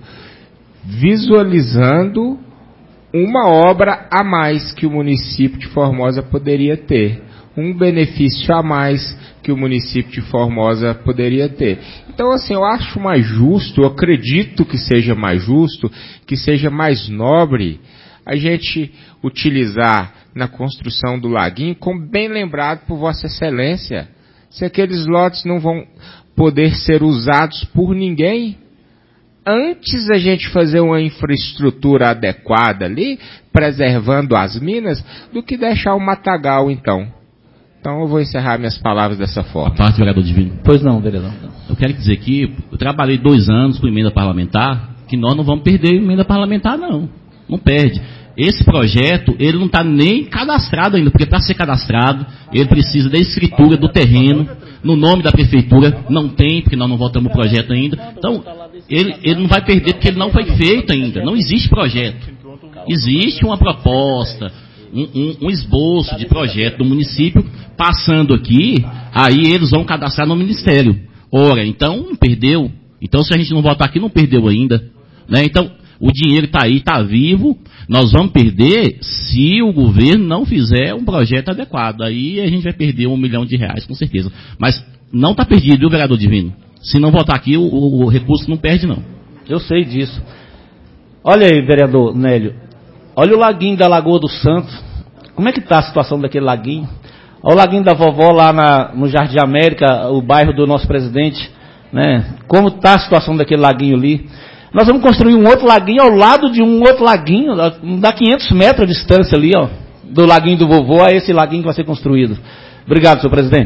Speaker 4: visualizando uma obra a mais que o município de Formosa poderia ter, um benefício a mais que o município de Formosa poderia ter. Então, assim, eu acho mais justo, eu acredito que seja mais justo, que seja mais nobre a gente utilizar na construção do laguinho, como bem lembrado por Vossa Excelência, se aqueles lotes não vão poder ser usados por ninguém, antes a gente fazer uma infraestrutura adequada ali, preservando as minas, do que deixar o matagal, então. Então eu vou encerrar minhas palavras dessa forma.
Speaker 5: A parte, vereador Divino.
Speaker 10: Pois não, vereador.
Speaker 5: Eu quero dizer que eu trabalhei dois anos com emenda parlamentar, que nós não vamos perder emenda parlamentar, não. Não perde. Esse projeto, ele não está nem cadastrado ainda, porque para ser cadastrado, ele precisa da escritura do terreno, no nome da prefeitura, não tem, porque nós não votamos o projeto ainda. Então, ele, ele não vai perder, porque ele não foi feito ainda, não existe projeto. Existe uma proposta, um, um, um esboço de projeto do município, passando aqui, aí eles vão cadastrar no Ministério. Ora, então, não perdeu. Então, se a gente não votar aqui, não perdeu ainda. Né? Então, o dinheiro está aí, está vivo. Nós vamos perder se o governo não fizer um projeto adequado. Aí a gente vai perder um milhão de reais, com certeza. Mas não está perdido, viu, vereador Divino? Se não votar aqui, o, o, o recurso não perde, não.
Speaker 10: Eu sei disso. Olha aí, vereador Nélio. Olha o laguinho da Lagoa do Santo. Como é que está a situação daquele laguinho? Olha o laguinho da vovó lá na, no Jardim América, o bairro do nosso presidente. Né? Como está a situação daquele laguinho ali? Nós vamos construir um outro laguinho ao lado de um outro laguinho, dá quinhentos metros de distância ali, ó, do laguinho do vovô a esse laguinho que vai ser construído. Obrigado, senhor presidente.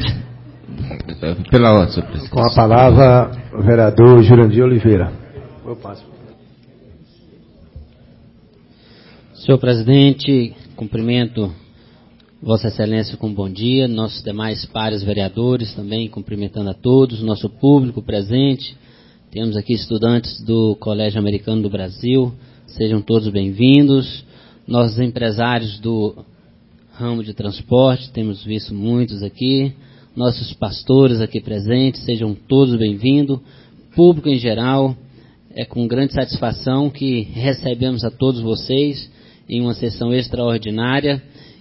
Speaker 4: Pela ordem, senhor presidente.
Speaker 8: Com a palavra, o vereador Jurandir Oliveira. Eu passo.
Speaker 12: Senhor presidente, cumprimento Vossa Excelência com bom dia, nossos demais pares vereadores também, cumprimentando a todos, nosso público presente. Temos aqui estudantes do Colégio Americano do Brasil, sejam todos bem-vindos. Nossos empresários do ramo de transporte, temos visto muitos aqui. Nossos pastores aqui presentes, sejam todos bem-vindos. Público em geral, é com grande satisfação que recebemos a todos vocês em uma sessão extraordinária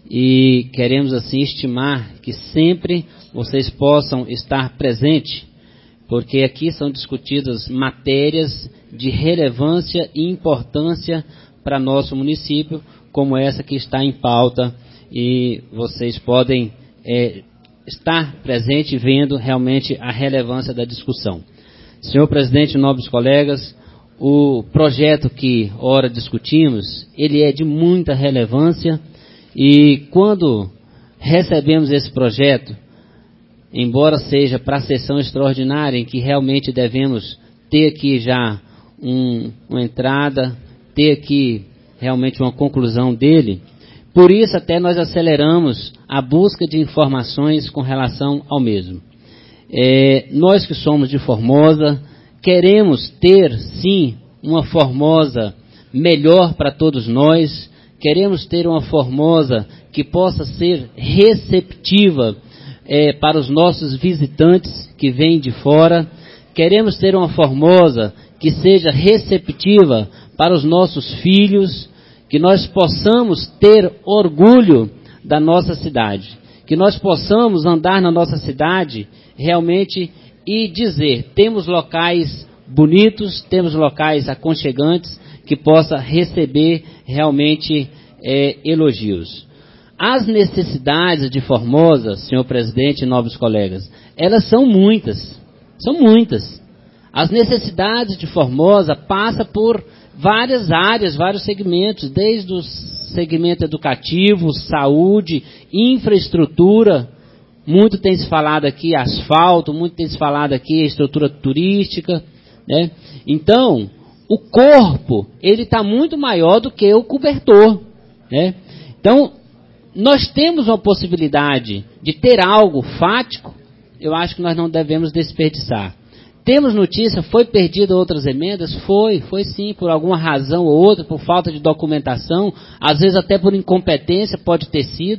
Speaker 12: e queremos assim estimar que sempre vocês possam estar presentes, porque aqui são discutidas matérias de relevância e importância para nosso município, como essa que está em pauta, e vocês podem é, estar presente vendo realmente a relevância da discussão. Senhor presidente, nobres colegas, o projeto que ora discutimos, ele é de muita relevância, e quando recebemos esse projeto, embora seja para a sessão extraordinária, em que realmente devemos ter aqui já um, uma entrada, ter aqui realmente uma conclusão dele, por isso até nós aceleramos a busca de informações com relação ao mesmo. É, nós que somos de Formosa, queremos ter, sim, uma Formosa melhor para todos nós, queremos ter uma Formosa que possa ser receptiva É, para os nossos visitantes que vêm de fora. Queremos ter uma Formosa que seja receptiva para os nossos filhos, que nós possamos ter orgulho da nossa cidade, que nós possamos andar na nossa cidade realmente e dizer, temos locais bonitos, temos locais aconchegantes, que possa receber realmente é, elogios. As necessidades de Formosa, senhor presidente e nobres colegas, elas são muitas, são muitas. As necessidades de Formosa passam por várias áreas, vários segmentos, desde o segmento educativo, saúde, infraestrutura, muito tem se falado aqui asfalto, muito tem se falado aqui estrutura turística, né? Então, o corpo, ele está muito maior do que o cobertor, né? Então, nós temos uma possibilidade de ter algo fático, eu acho que nós não devemos desperdiçar. Temos notícia, foi perdida outras emendas? Foi, foi sim, por alguma razão ou outra, por falta de documentação, às vezes até por incompetência pode ter sido,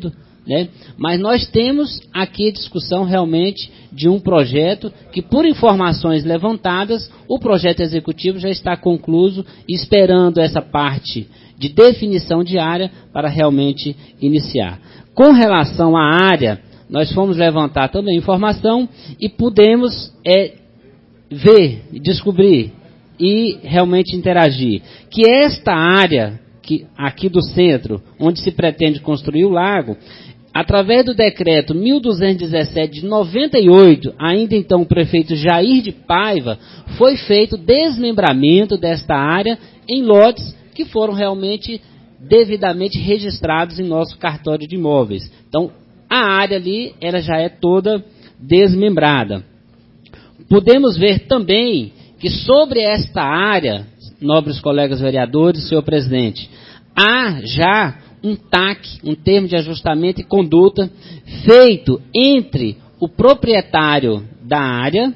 Speaker 12: né? Mas nós temos aqui a discussão realmente de um projeto que, por informações levantadas, o projeto executivo já está concluído, esperando essa parte de definição de área para realmente iniciar. Com relação à área, nós fomos levantar também informação e pudemos é, ver, descobrir e realmente interagir que esta área que, aqui do centro, onde se pretende construir o lago, através do decreto mil duzentos e dezessete de noventa e oito, ainda então o prefeito Jair de Paiva, foi feito desmembramento desta área em lotes que foram realmente devidamente registrados em nosso cartório de imóveis. Então, a área ali, ela já é toda desmembrada. Podemos ver também que sobre esta área, nobres colegas vereadores, senhor presidente, há já um T A C, um termo de ajustamento e conduta, feito entre o proprietário da área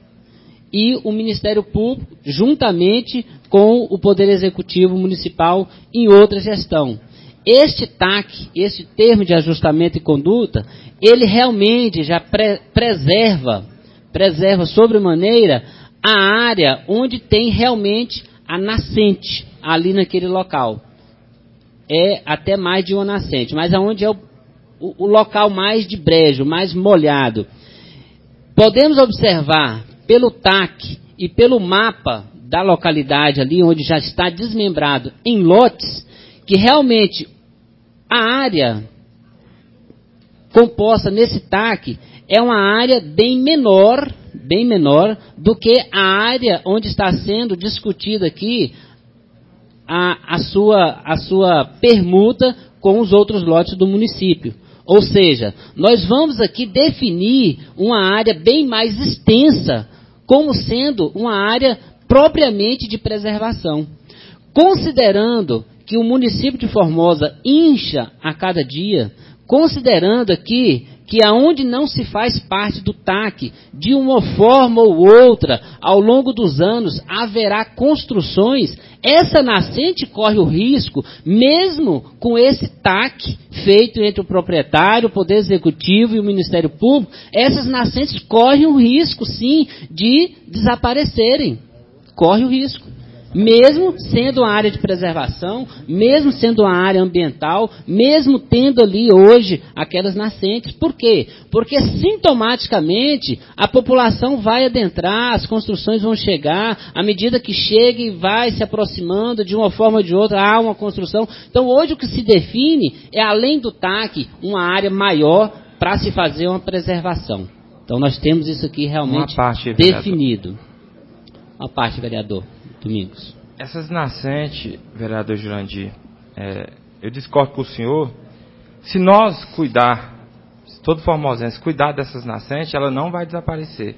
Speaker 12: e o Ministério Público, juntamente com o Poder Executivo Municipal em outra gestão. Este T A C, este termo de ajustamento e conduta, ele realmente já pre preserva, preserva sobremaneira a área onde tem realmente a nascente, ali naquele local. É até mais de uma nascente, mas aonde é o, o, o local mais de brejo, mais molhado. Podemos observar pelo T A C e pelo mapa da localidade ali, onde já está desmembrado em lotes, que realmente a área composta nesse T A C é uma área bem menor, bem menor do que a área onde está sendo discutida aqui a, a, sua, a sua permuta com os outros lotes do município. Ou seja, nós vamos aqui definir uma área bem mais extensa, como sendo uma área propriamente de preservação. Considerando que o município de Formosa incha a cada dia, considerando aqui que aonde não se faz parte do T A C, de uma forma ou outra, ao longo dos anos, haverá construções, essa nascente corre o risco, mesmo com esse T A C feito entre o proprietário, o Poder Executivo e o Ministério Público, essas nascentes correm o risco, sim, de desaparecerem. Corre o risco. Mesmo sendo uma área de preservação, mesmo sendo uma área ambiental, mesmo tendo ali hoje aquelas nascentes. Por quê? Porque sintomaticamente a população vai adentrar, as construções vão chegar, à medida que chega e vai se aproximando de uma forma ou de outra, há uma construção. Então hoje o que se define é, além do T A C, uma área maior para se fazer uma preservação. Então nós temos isso aqui realmente parte, definido. Uma parte, vereador Domingos.
Speaker 6: Essas nascentes, vereador Jurandir, é, eu discordo com o senhor. Se nós cuidar, se todo formosense cuidar dessas nascentes, ela não vai desaparecer.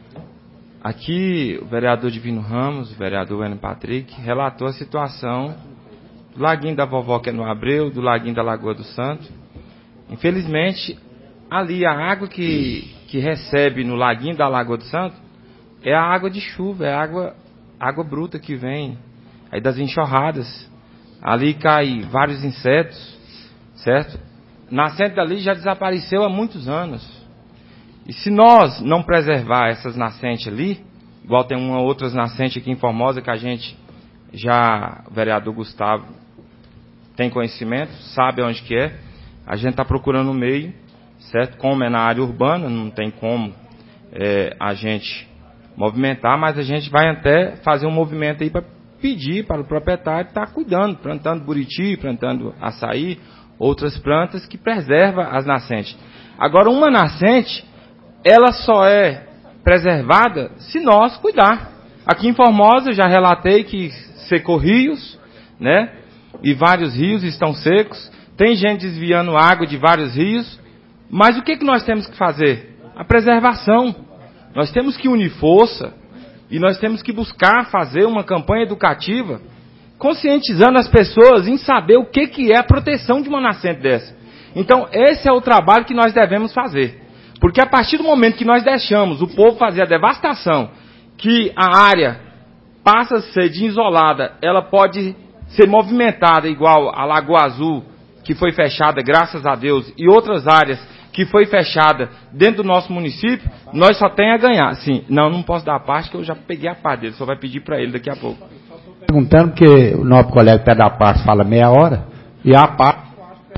Speaker 6: Aqui, o vereador Divino Ramos, o vereador Wellington Patrick, relatou a situação do laguinho da vovó, que é no Abreu, do laguinho da Lagoa do Santo. Infelizmente, ali a água que, que recebe no laguinho da Lagoa do Santo é a água de chuva, é a água... água bruta que vem aí das enxurradas, ali cai vários insetos, certo? Nascente dali já desapareceu há muitos anos. E se nós não preservar essas nascentes ali, igual tem uma outras nascentes aqui em Formosa que a gente já, o vereador Gustavo tem conhecimento, sabe onde que é, a gente está procurando o meio, certo? Como é na área urbana, não tem como é, a gente movimentar, mas a gente vai até fazer um movimento aí para pedir para o proprietário estar cuidando, plantando buriti, plantando açaí, outras plantas que preservam as nascentes. Agora, uma nascente, ela só é preservada se nós cuidar. Aqui em Formosa, eu já relatei que secou rios, né? E vários rios estão secos. Tem gente desviando água de vários rios. Mas o que, que nós temos que fazer? A preservação. Nós temos que unir força e nós temos que buscar fazer uma campanha educativa, conscientizando as pessoas em saber o que, que é a proteção de uma nascente dessa. Então, esse é o trabalho que nós devemos fazer. Porque a partir do momento que nós deixamos o povo fazer a devastação, que a área passa a ser de isolada, ela pode ser movimentada igual a Lagoa Azul, que foi fechada, graças a Deus, e outras áreas que foi fechada dentro do nosso município, nós só tem a ganhar. Sim, não, não posso dar a parte, que eu já peguei a parte dele, só vai pedir para ele daqui a pouco.
Speaker 13: Perguntando, porque o nosso colega pé da parte fala meia hora, e a parte...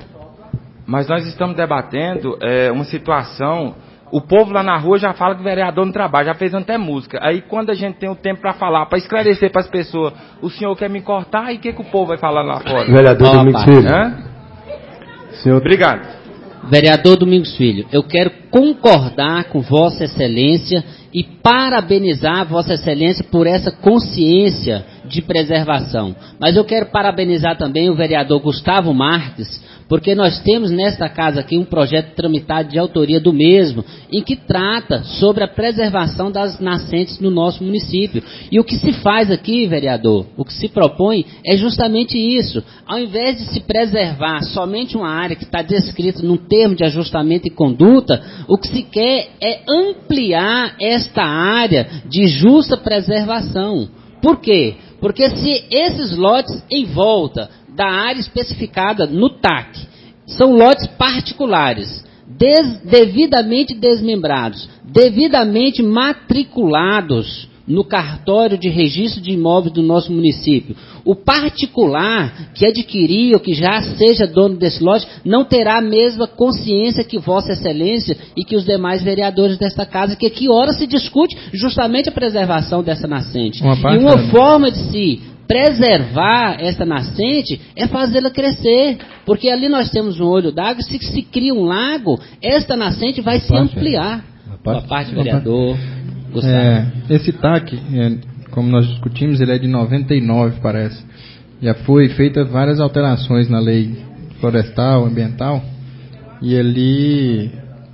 Speaker 6: Mas nós estamos debatendo é, uma situação... O povo lá na rua já fala que o vereador não trabalha, já fez até música. Aí quando a gente tem o tempo para falar, para esclarecer para as pessoas, o senhor quer me cortar, e o que, que o povo vai falar lá fora?
Speaker 8: Vereador Domingos Filho.
Speaker 6: Senhor... Obrigado.
Speaker 12: Vereador Domingos Filho, eu quero concordar com Vossa Excelência e parabenizar Vossa Excelência por essa consciência de preservação. Mas eu quero parabenizar também o vereador Gustavo Marques, porque nós temos nesta casa aqui um projeto tramitado de autoria do mesmo, em que trata sobre a preservação das nascentes no nosso município. E o que se faz aqui, vereador, o que se propõe é justamente isso. Ao invés de se preservar somente uma área que está descrita num termo de ajustamento e conduta, o que se quer é ampliar esta área de justa preservação. Por quê? Porque se esses lotes em volta da área especificada no T A C são lotes particulares, des, devidamente desmembrados, devidamente matriculados no cartório de registro de imóveis do nosso município, o particular que adquirir ou que já seja dono desse lote não terá a mesma consciência que Vossa Excelência e que os demais vereadores desta casa, que aqui ora se discute justamente a preservação dessa nascente. Uma e uma forma de se preservar essa nascente é fazê-la crescer, porque ali nós temos um olho d'água, se se cria um lago, esta nascente vai se ampliar. A parte, vereador Gustavo.
Speaker 11: É, esse T A C, é, como nós discutimos, ele é de noventa e nove, parece. Já foi feita várias alterações na lei florestal, ambiental, e ele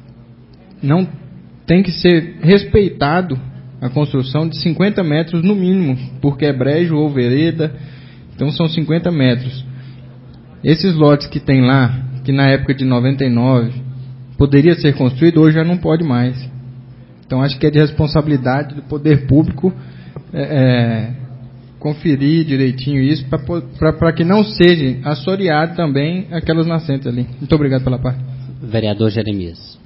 Speaker 11: não tem que ser respeitado a construção de cinquenta metros no mínimo, porque é brejo ou vereda, então são cinquenta metros. Esses lotes que tem lá, que na época de noventa e nove poderia ser construído, hoje já não pode mais. Então acho que é de responsabilidade do poder público é, é, conferir direitinho isso, para que não seja assoreado também aquelas nascentes ali. Muito obrigado pela parte.
Speaker 12: Vereador Jeremias.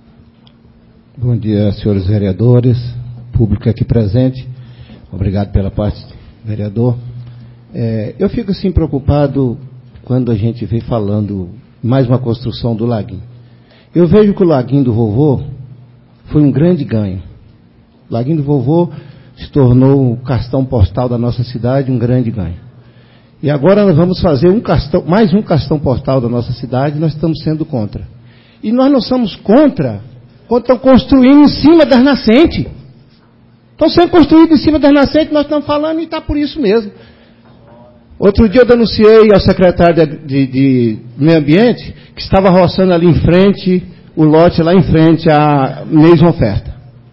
Speaker 8: Bom dia, senhores vereadores, público aqui presente. Obrigado pela parte, vereador. É, eu fico assim preocupado quando a gente vem falando mais uma construção do laguinho. Eu vejo que o laguinho do vovô foi um grande ganho. O laguinho do vovô se tornou o cartão postal da nossa cidade, um grande ganho. E agora nós vamos fazer um cartão, mais um cartão postal da nossa cidade, nós estamos sendo contra. E nós não somos contra quando estão construindo em cima das nascentes. Estão sendo construídos em cima das nascentes, nós estamos falando e está por isso mesmo. Outro dia eu denunciei ao secretário de, de, de Meio Ambiente que estava roçando ali em frente, o lote lá em frente à mesma oferta.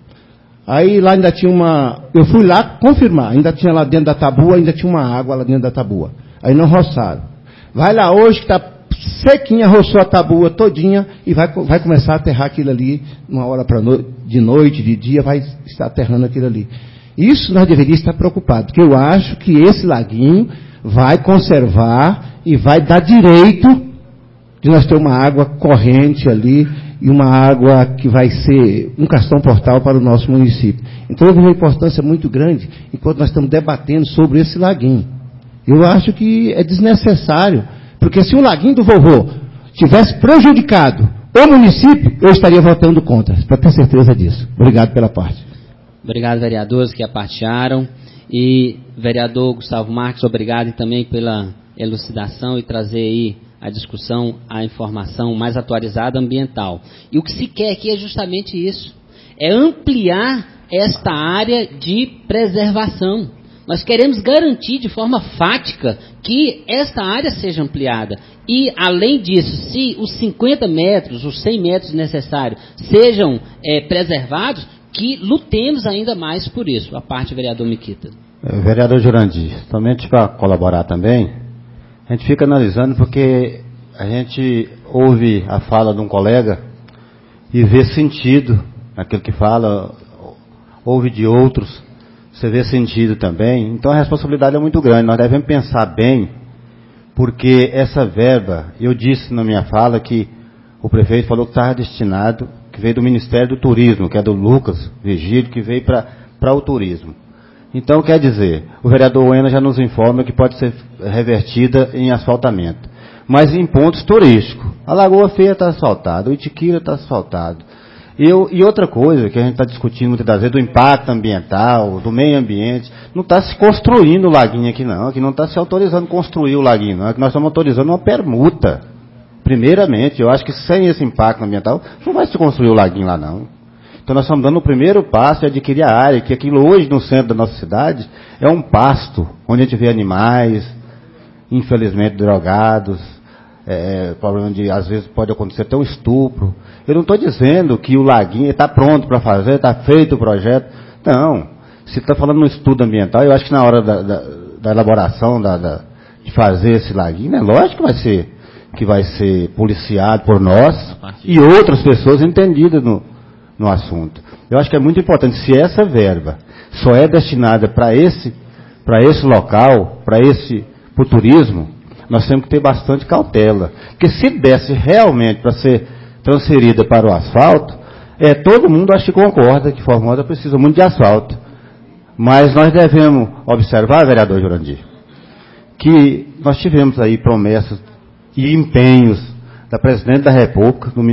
Speaker 8: Aí lá ainda tinha uma... Eu fui lá confirmar, ainda tinha lá dentro da tabua, ainda tinha uma água lá dentro da tabua. Aí não roçaram. Vai lá hoje que está sequinha, roçou a tabua todinha e vai, vai começar a aterrar aquilo ali, uma hora pra no, de noite, de dia, vai estar aterrando aquilo ali. Isso nós deveríamos estar preocupados, porque eu acho que esse laguinho vai conservar e vai dar direito de nós ter uma água corrente ali e uma água que vai ser um cartão postal para o nosso município. Então houve uma importância muito grande enquanto nós estamos debatendo sobre esse laguinho. Eu acho que é desnecessário, porque se o laguinho do vovô tivesse prejudicado o município, eu estaria votando contra, para ter certeza disso. Obrigado pela parte.
Speaker 12: Obrigado, vereadores que apartearam. E, vereador Gustavo Marques, obrigado também pela elucidação e trazer aí a discussão, a informação mais atualizada ambiental. E o que se quer aqui é justamente isso, é ampliar esta área de preservação. Nós queremos garantir de forma fática que esta área seja ampliada. E, além disso, se os cinquenta metros, os cem metros necessários sejam é, preservados, que lutemos ainda mais por isso. A parte, vereador Miquita.
Speaker 1: É, vereador Jurandir, somente para colaborar também, a gente fica analisando porque a gente ouve a fala de um colega e vê sentido naquilo que fala, ouve de outros, você vê sentido também. Então a responsabilidade é muito grande, nós devemos pensar bem porque essa verba, eu disse na minha fala que o prefeito falou que estava destinado, que veio do Ministério do Turismo, que é do Lucas Vigílio, que veio para o turismo. Então, quer dizer, o vereador Wena já nos informa que pode ser revertida em asfaltamento. Mas em pontos turísticos. A Lagoa Feia está asfaltada, o Itiquira está asfaltado. Eu, e outra coisa que a gente está discutindo muitas das vezes, do impacto ambiental, do meio ambiente, não está se construindo o laguinho aqui não, aqui não está se autorizando construir o laguinho não, aqui nós estamos autorizando uma permuta. Primeiramente, eu acho que sem esse impacto ambiental, não vai se construir o laguinho lá não. Então nós estamos dando o primeiro passo de adquirir a área, que aquilo hoje no centro da nossa cidade é um pasto, onde a gente vê animais, infelizmente drogados, é, problema de, às vezes pode acontecer até um estupro. Eu não estou dizendo que o laguinho está pronto para fazer, está feito o projeto. Não. Se está falando no estudo ambiental, eu acho que na hora da, da, da elaboração, da, da, de fazer esse laguinho, né, lógico que vai ser, que vai ser policiado por nós e outras pessoas entendidas no, no assunto. Eu acho que é muito importante, se essa verba só é destinada para esse, para esse local, para esse, para o turismo, nós temos que ter bastante cautela. Porque se desse realmente para ser transferida para o asfalto, é, todo mundo acho que concorda que Formosa precisa muito de asfalto. Mas nós devemos observar, vereador Jurandir, que nós tivemos aí promessas e empenhos da Presidente da República, do,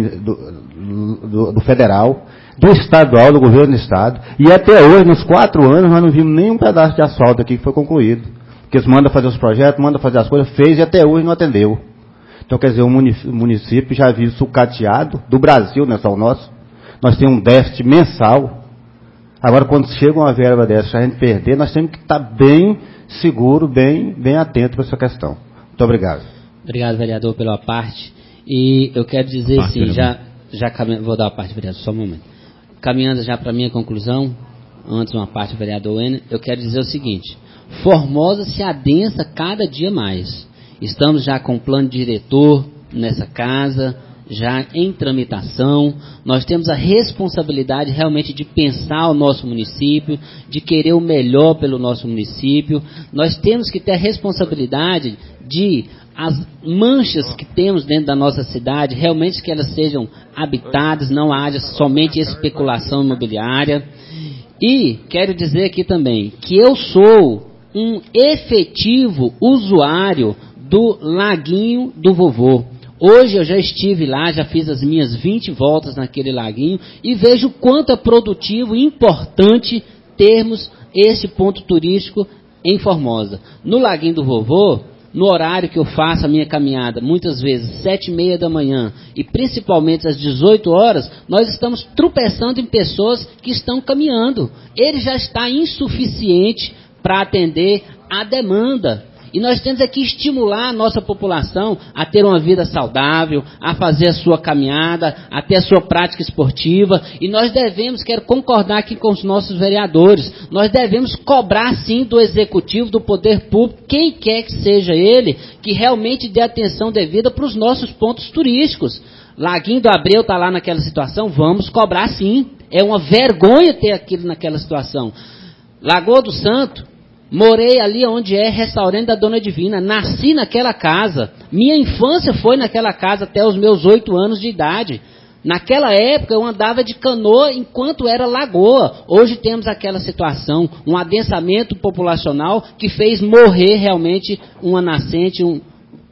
Speaker 1: do, do, do Federal, do Estadual, do Governo do Estado, e até hoje, nos quatro anos, nós não vimos nenhum pedaço de asfalto aqui que foi concluído. Porque eles mandam fazer os projetos, mandam fazer as coisas, fez e até hoje não atendeu. Então, quer dizer, o município já vive sucateado, do Brasil, não é só o nosso. Nós temos um déficit mensal. Agora, quando chega uma verba dessa, a gente perder, nós temos que estar bem seguro, bem, bem atento para essa questão. Muito obrigado.
Speaker 12: Obrigado, vereador, pela parte. E eu quero dizer, parte, sim, já, já caminho, vou dar a parte, vereador, só um momento. Caminhando já para a minha conclusão, antes uma parte do vereador Wena, eu quero dizer o seguinte: Formosa se adensa cada dia mais. Estamos já com o plano diretor nessa casa, já em tramitação. Nós temos a responsabilidade realmente de pensar o nosso município, de querer o melhor pelo nosso município. Nós temos que ter a responsabilidade de as manchas que temos dentro da nossa cidade, realmente que elas sejam habitadas, não haja somente especulação imobiliária. E quero dizer aqui também que eu sou um efetivo usuário do Laguinho do Vovô. Hoje eu já estive lá, já fiz as minhas vinte voltas naquele laguinho e vejo o quanto é produtivo e importante termos esse ponto turístico em Formosa. No Laguinho do Vovô, no horário que eu faço a minha caminhada, muitas vezes sete e meia da manhã e principalmente às dezoito horas, nós estamos tropeçando em pessoas que estão caminhando. Ele já está insuficiente para atender a demanda. E nós temos aqui estimular a nossa população a ter uma vida saudável, a fazer a sua caminhada, a ter a sua prática esportiva. E nós devemos, quero concordar aqui com os nossos vereadores, nós devemos cobrar sim do executivo, do poder público, quem quer que seja ele, que realmente dê atenção devida para os nossos pontos turísticos. Laguinho do Abreu está lá naquela situação, vamos cobrar sim. É uma vergonha ter aquilo naquela situação. Lagoa do Santo, morei ali onde é restaurante da Dona Divina, nasci naquela casa, minha infância foi naquela casa até os meus oito anos de idade. Naquela época eu andava de canoa enquanto era lagoa. Hoje temos aquela situação, um adensamento populacional que fez morrer realmente uma nascente, um,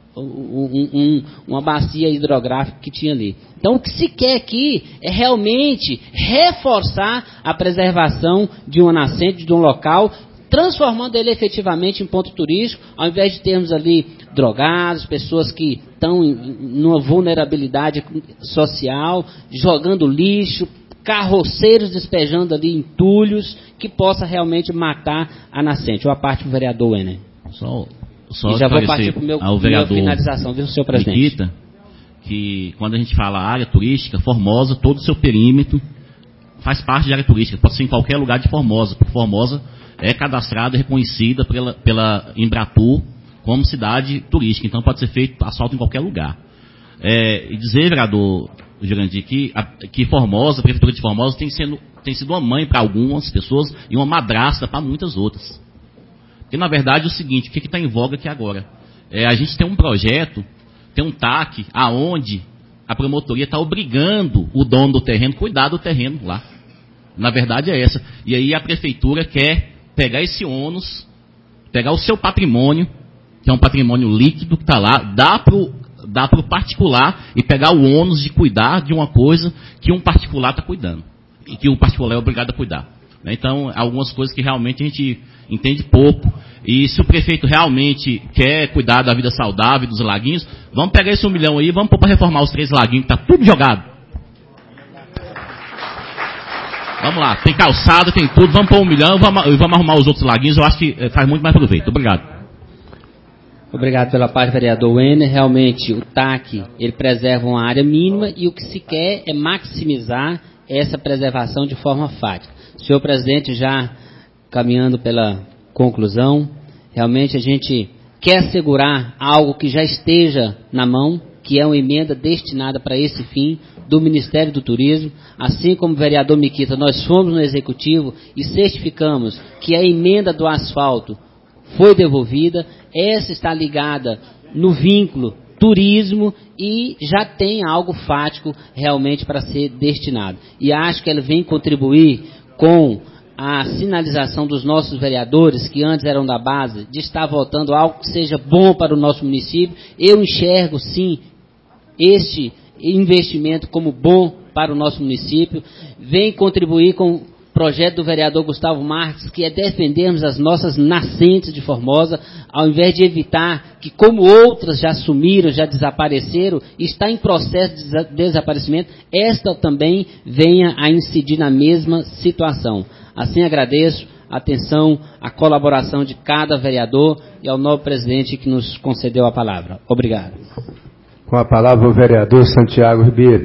Speaker 12: um, um, uma bacia hidrográfica que tinha ali. Então o que se quer aqui é realmente reforçar a preservação de uma nascente, de um local, transformando ele efetivamente em ponto turístico, ao invés de termos ali drogados, pessoas que estão em numa vulnerabilidade social, jogando lixo, carroceiros despejando ali entulhos, que possa realmente matar a nascente. Ou a parte do vereador Wena.
Speaker 5: Só, só
Speaker 12: e já vou partir para a minha finalização, viu, senhor presidente?
Speaker 5: Nikita, que quando a gente fala área turística, Formosa, todo o seu perímetro faz parte de área turística, pode ser em qualquer lugar de Formosa, porque Formosa é cadastrada e reconhecida pela, pela Embratur como cidade turística, então pode ser feito asfalto em qualquer lugar. É, e dizer, vereador Jurandir, que, a, que Formosa, a Prefeitura de Formosa tem, sendo, tem sido uma mãe para algumas pessoas e uma madrasta para muitas outras. Porque, na verdade, é o seguinte, o que está em voga aqui agora? É, a gente tem um projeto, tem um T A C, aonde a promotoria está obrigando o dono do terreno a cuidar do terreno lá. Na verdade é essa. E aí a prefeitura quer pegar esse ônus, pegar o seu patrimônio, que é um patrimônio líquido que está lá, dar para o dá pro particular e pegar o ônus de cuidar de uma coisa que um particular está cuidando. E que o particular é obrigado a cuidar. Então, algumas coisas que realmente a gente entende pouco. E se o prefeito realmente quer cuidar da vida saudável, dos laguinhos, vamos pegar esse um milhão aí e vamos pôr para reformar os três laguinhos, que está tudo jogado. Vamos lá, tem calçada, tem tudo, vamos pôr um milhão e vamos, vamos arrumar os outros laguinhos, eu acho que faz muito mais proveito. Obrigado.
Speaker 12: Obrigado pela parte, vereador Wenner. Realmente, o T A C, ele preserva uma área mínima e o que se quer é maximizar essa preservação de forma fática. Senhor presidente, já caminhando pela conclusão, realmente a gente quer assegurar algo que já esteja na mão, que é uma emenda destinada para esse fim do Ministério do Turismo. Assim como o vereador Miquita, nós fomos no Executivo e certificamos que a emenda do asfalto foi devolvida. Essa está ligada no vínculo turismo e já tem algo fático realmente para ser destinado. E acho que ela vem contribuir com a sinalização dos nossos vereadores, que antes eram da base, de estar votando algo que seja bom para o nosso município. Eu enxergo, sim, este investimento como bom para o nosso município. Vem contribuir com o projeto do vereador Gustavo Marques, que é defendermos as nossas nascentes de Formosa, ao invés de evitar que, como outras já sumiram, já desapareceram, está em processo de desaparecimento, esta também venha a incidir na mesma situação. Assim agradeço a atenção, a colaboração de cada vereador e ao novo presidente que nos concedeu a palavra. Obrigado.
Speaker 14: Com a palavra o vereador Santiago Ribeiro.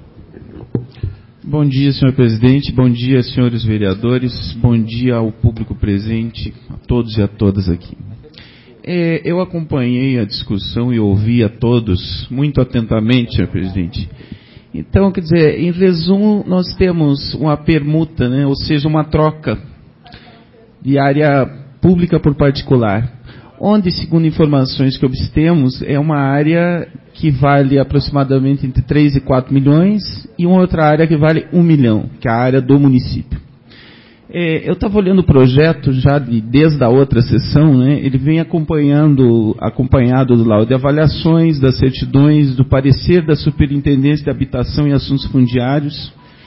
Speaker 15: Bom dia, senhor presidente, bom dia, senhores vereadores, bom dia ao público presente, a todos e a todas aqui. É, eu acompanhei a discussão e ouvi a todos muito atentamente, senhor presidente. Então, quer dizer, em resumo, nós temos uma permuta, né, ou seja, uma troca de área pública por particular, onde, segundo informações que obtemos, é uma área que vale aproximadamente entre três e quatro milhões e uma outra área que vale um milhão, que é a área do município. É, eu estava olhando o projeto já de, desde a outra sessão, né, ele vem acompanhando, acompanhado do laudo de avaliações, das certidões, do parecer da Superintendência de Habitação e Assuntos Fundiários,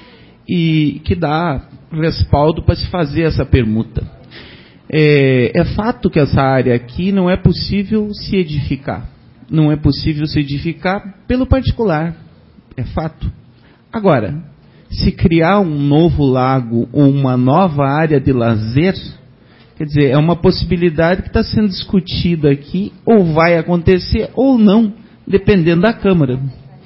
Speaker 15: e que dá respaldo para se fazer essa permuta. É, é fato que essa área aqui não é possível se edificar. Não é possível se edificar pelo particular. É fato. Agora, se criar um novo lago ou uma nova área de lazer, quer dizer, é uma possibilidade que está sendo discutida aqui, ou vai acontecer ou não, dependendo da Câmara.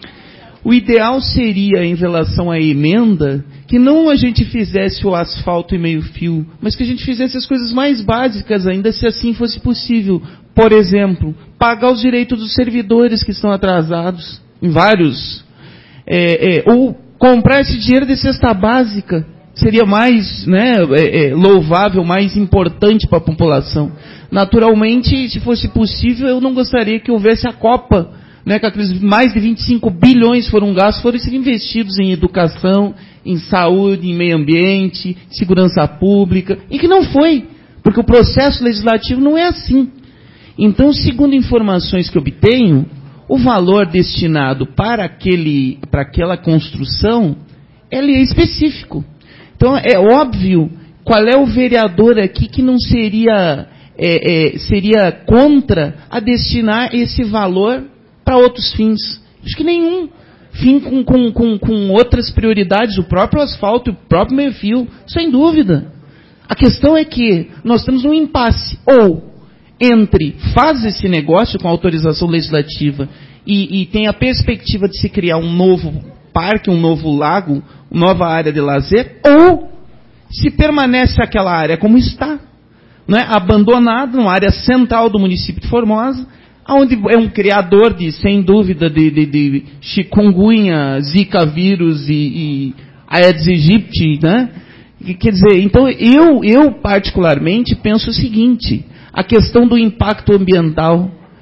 Speaker 15: O ideal seria, em relação à emenda, que não a gente fizesse o asfalto e meio fio, mas que a gente fizesse as coisas mais básicas ainda, se assim fosse possível. Por exemplo, pagar os direitos dos servidores que estão atrasados, em vários, é, é, ou comprar esse dinheiro de cesta básica, seria mais, né, é, é, louvável, mais importante para a população. Naturalmente, se fosse possível, eu não gostaria que houvesse a Copa, né, que aqueles mais de vinte e cinco bilhões foram gastos, foram investidos em educação, em saúde, em meio ambiente, segurança pública, e que não foi, porque o processo legislativo não é assim. Então, segundo informações que obtenho, o valor destinado para, aquele, para aquela construção, ele é específico. Então, é óbvio, qual é o vereador aqui que não seria, é, é, seria contra a destinar esse valor para outros fins? Acho que nenhum. Fim com, com, com, com outras prioridades, o próprio asfalto, o próprio meio-fio, sem dúvida. A questão é que nós temos um impasse, ou entre faz esse negócio com autorização legislativa e, e tem a perspectiva de se criar um novo parque, um novo lago, uma nova área de lazer, ou se permanece aquela área como está, né, abandonada, uma área central do município de Formosa, onde é um criador de, sem dúvida, de, de, de chikungunya, zika vírus e, e Aedes aegypti, né? Quer dizer, então eu, eu particularmente penso o seguinte: a questão do impacto ambiental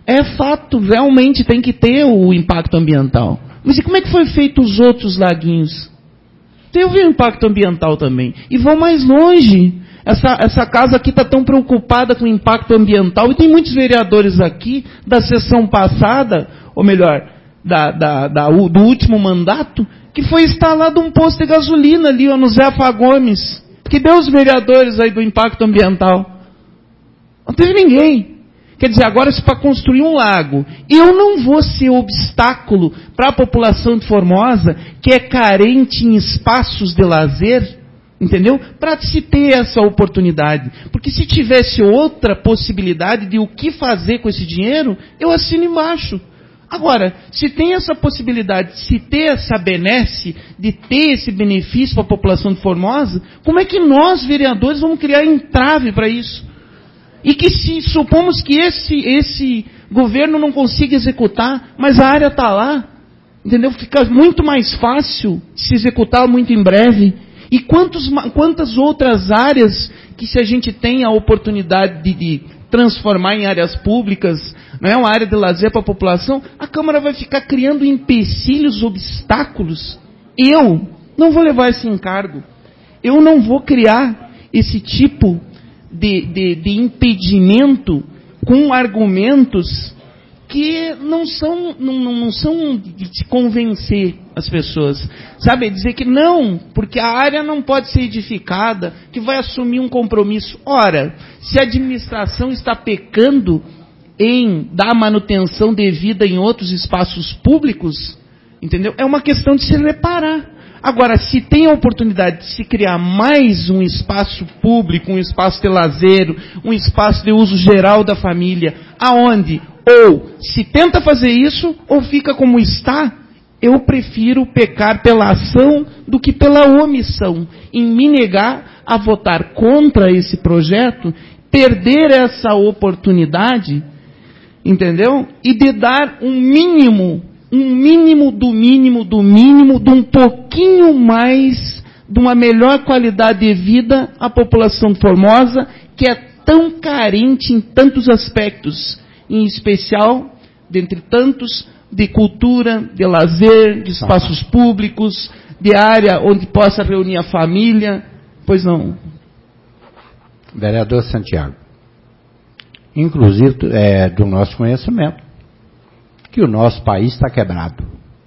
Speaker 15: É fato, realmente tem que ter o impacto ambiental. Mas e como é que foi feito os outros laguinhos? Teve um impacto ambiental também. E vão mais longe. Essa, essa casa aqui está tão preocupada com o impacto ambiental, e tem muitos vereadores aqui da sessão passada, ou melhor, da, da, da, do último mandato, que foi instalado um posto de gasolina ali, ó, no Zé Fá Gomes. Que deu os vereadores aí do impacto ambiental? Não teve ninguém. Quer dizer, agora se para construir um lago, eu não vou ser obstáculo para a população de Formosa, que é carente em espaços de lazer, entendeu? Para se ter essa oportunidade. Porque se tivesse outra possibilidade de o que fazer com esse dinheiro, eu assino embaixo. Agora, se tem essa possibilidade, se ter essa benesse, de ter esse benefício para a população de Formosa, como é que nós, vereadores, vamos criar entrave para isso? E que se supomos que esse, esse governo não consiga executar, mas a área está lá, entendeu? Fica muito mais fácil se executar muito em breve. E quantos, quantas outras áreas que, se a gente tem a oportunidade de, de transformar em áreas públicas, não é uma área de lazer para a população, a Câmara vai ficar criando empecilhos, obstáculos. Eu não vou levar esse encargo. Eu não vou criar esse tipo de, de, de impedimento com argumentos que não são, não, não são de convencer as pessoas. Sabe, dizer que não, porque a área não pode ser edificada, que vai assumir um compromisso. Ora, se a administração está pecando em dar manutenção devida em outros espaços públicos, entendeu? É uma questão de se reparar. Agora, se tem a oportunidade de se criar mais um espaço público, um espaço de lazer, um espaço de uso geral da família, aonde ou se tenta fazer isso, ou fica como está, eu prefiro pecar pela ação do que pela omissão, em me negar a votar contra esse projeto, perder essa oportunidade, entendeu? E de dar um mínimo, um mínimo do mínimo do mínimo, de um pouquinho mais, de uma melhor qualidade de vida à população de Formosa, que é tão carente em tantos aspectos, em especial, dentre tantos, de cultura, de lazer, de espaços públicos, de área onde possa reunir a família. Pois não.
Speaker 13: Vereador Santiago, inclusive é, do nosso conhecimento, que o nosso país está quebrado.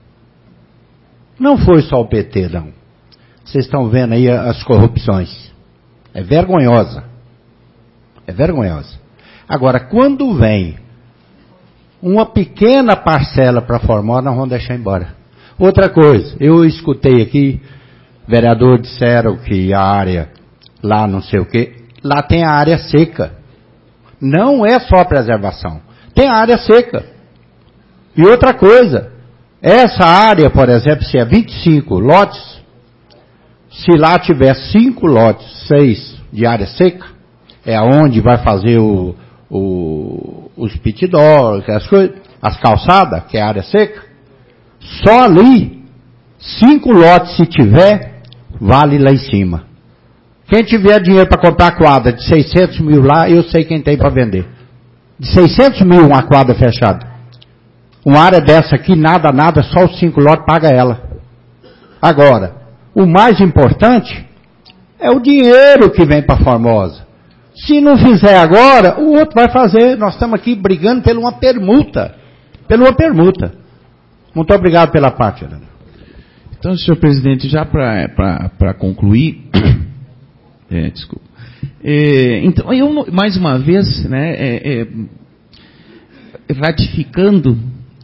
Speaker 13: Não foi só o P T, não. Vocês estão vendo aí as corrupções. É vergonhosa. É vergonhosa. Agora, quando vem uma pequena parcela para Formosa, nós vamos deixar embora. Outra coisa, eu escutei aqui, vereador disseram que a área lá não sei o quê, lá tem a área seca. Não é só preservação, tem a área seca. E outra coisa, essa área, por exemplo, se é vinte e cinco lotes, se lá tiver cinco lotes, seis de área seca, é onde vai fazer o O, os pitidor, as coisas, as calçadas, que é a área seca, só ali, cinco lotes se tiver, vale lá em cima. Quem tiver dinheiro para comprar quadra de seiscentos mil lá, eu sei quem tem para vender. De seiscentos mil uma quadra fechada. Uma área dessa aqui, nada, nada, só os cinco lotes paga ela. Agora, o mais importante é o dinheiro que vem para Formosa. Se não fizer agora, o outro vai fazer. Nós estamos aqui brigando por uma permuta. Por uma permuta. Muito obrigado pela parte, Helena.
Speaker 15: Então, senhor presidente, já para concluir, é, desculpa. É, então, eu, mais uma vez, né, é, é, ratificando,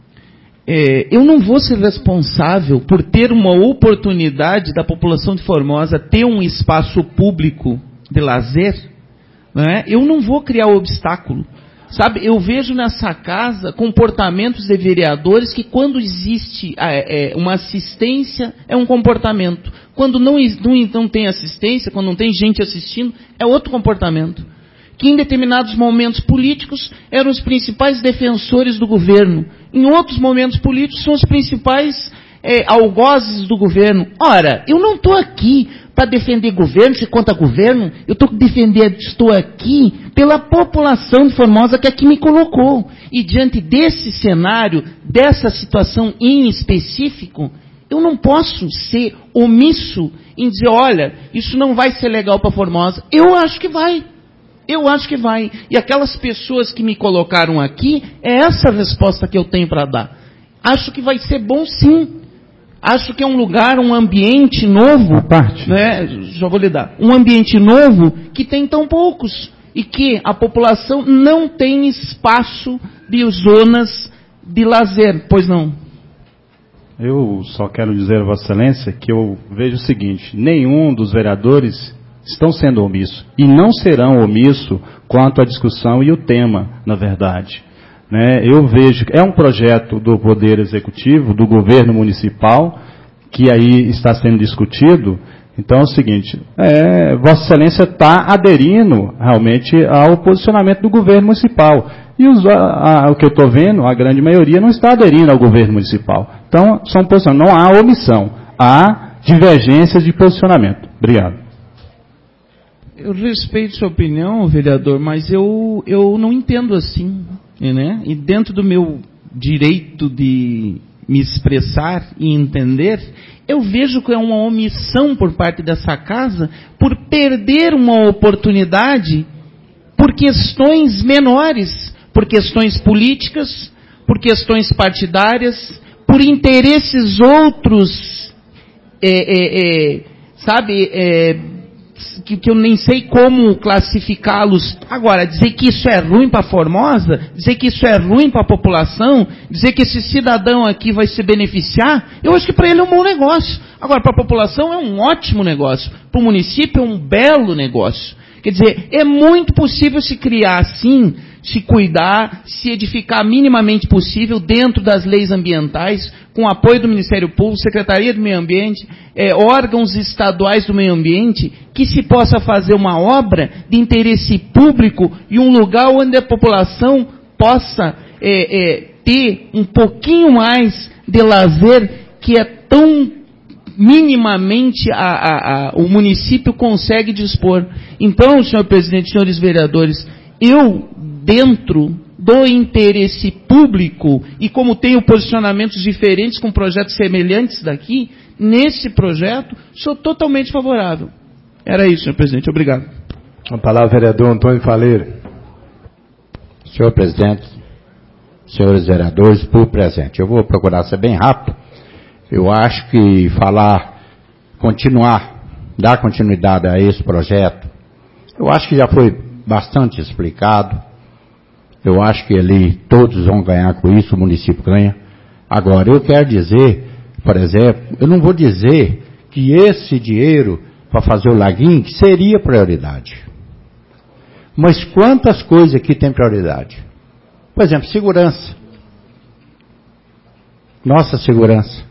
Speaker 15: é, eu não vou ser responsável por ter uma oportunidade da população de Formosa ter um espaço público de lazer. Não é? Eu não vou criar obstáculo. Sabe, eu vejo nessa casa comportamentos de vereadores que, quando existe é, é, uma assistência, é um comportamento. Quando não, não, não tem assistência, quando não tem gente assistindo, é outro comportamento. Que em determinados momentos políticos eram os principais defensores do governo. Em outros momentos políticos são os principais
Speaker 16: é, algozes do governo. Ora, eu não estou aqui para defender governo, se contra governo, eu estou defendendo, estou aqui pela população de Formosa que aqui me colocou. E diante desse cenário, dessa situação em específico, eu não posso ser omisso em dizer, olha, isso não vai ser legal para Formosa. Eu acho que vai. Eu acho que vai. E aquelas pessoas que me colocaram aqui, é essa a resposta que eu tenho para dar. Acho que vai ser bom sim. Acho que é um lugar, um ambiente novo, parte. Né, já vou lhe dar, um ambiente novo que tem tão poucos e que a população não tem espaço de zonas de lazer, pois não?
Speaker 17: Eu só quero dizer a Vossa Excelência que eu vejo o seguinte, nenhum dos vereadores estão sendo omissos e não serão omissos quanto à discussão e o tema, na verdade. Né, eu vejo que é um projeto do Poder Executivo, do governo municipal, que aí está sendo discutido. Então é o seguinte, é, Vossa Excelência está aderindo realmente ao posicionamento do governo municipal. E os, a, a, o que eu estou vendo, a grande maioria não está aderindo ao governo municipal. Então, são posicionamentos, não há omissão, há divergências de posicionamento. Obrigado.
Speaker 15: Eu respeito sua opinião, vereador, mas eu, eu não entendo assim. Né? E dentro do meu direito de me expressar e entender, eu vejo que é uma omissão por parte dessa casa por perder uma oportunidade por questões menores, por questões políticas, por questões partidárias, por interesses outros, é, é, é, sabe, é, Que, que eu nem sei como classificá-los. Agora, dizer que isso é ruim para Formosa, dizer que isso é ruim para a população, dizer que esse cidadão aqui vai se beneficiar, eu acho que para ele é um bom negócio. Agora, para a população é um ótimo negócio. Para o município é um belo negócio. Quer dizer, é muito possível se criar assim, se cuidar, se edificar minimamente possível dentro das leis ambientais, com o apoio do Ministério Público, Secretaria do Meio Ambiente, é, órgãos estaduais do meio ambiente, que se possa fazer uma obra de interesse público e um lugar onde a população possa é, é, ter um pouquinho mais de lazer que é tão minimamente a, a, a, o município consegue dispor. Então, senhor presidente, senhores vereadores, eu, dentro do interesse público, e como tenho posicionamentos diferentes com projetos semelhantes daqui, nesse projeto, sou totalmente favorável. Era isso, senhor presidente. Obrigado.
Speaker 14: A palavra, vereador Antônio Faleiro.
Speaker 13: Senhor presidente, senhores vereadores, por presente. Eu vou procurar ser bem rápido. Eu acho que falar, continuar, dar continuidade a esse projeto, eu acho que já foi bastante explicado. Eu acho que ali todos vão ganhar com isso, o município ganha. Agora, eu quero dizer, por exemplo, eu não vou dizer que esse dinheiro para fazer o laguinho seria prioridade. Mas quantas coisas aqui tem prioridade? Por exemplo, segurança. Nossa segurança.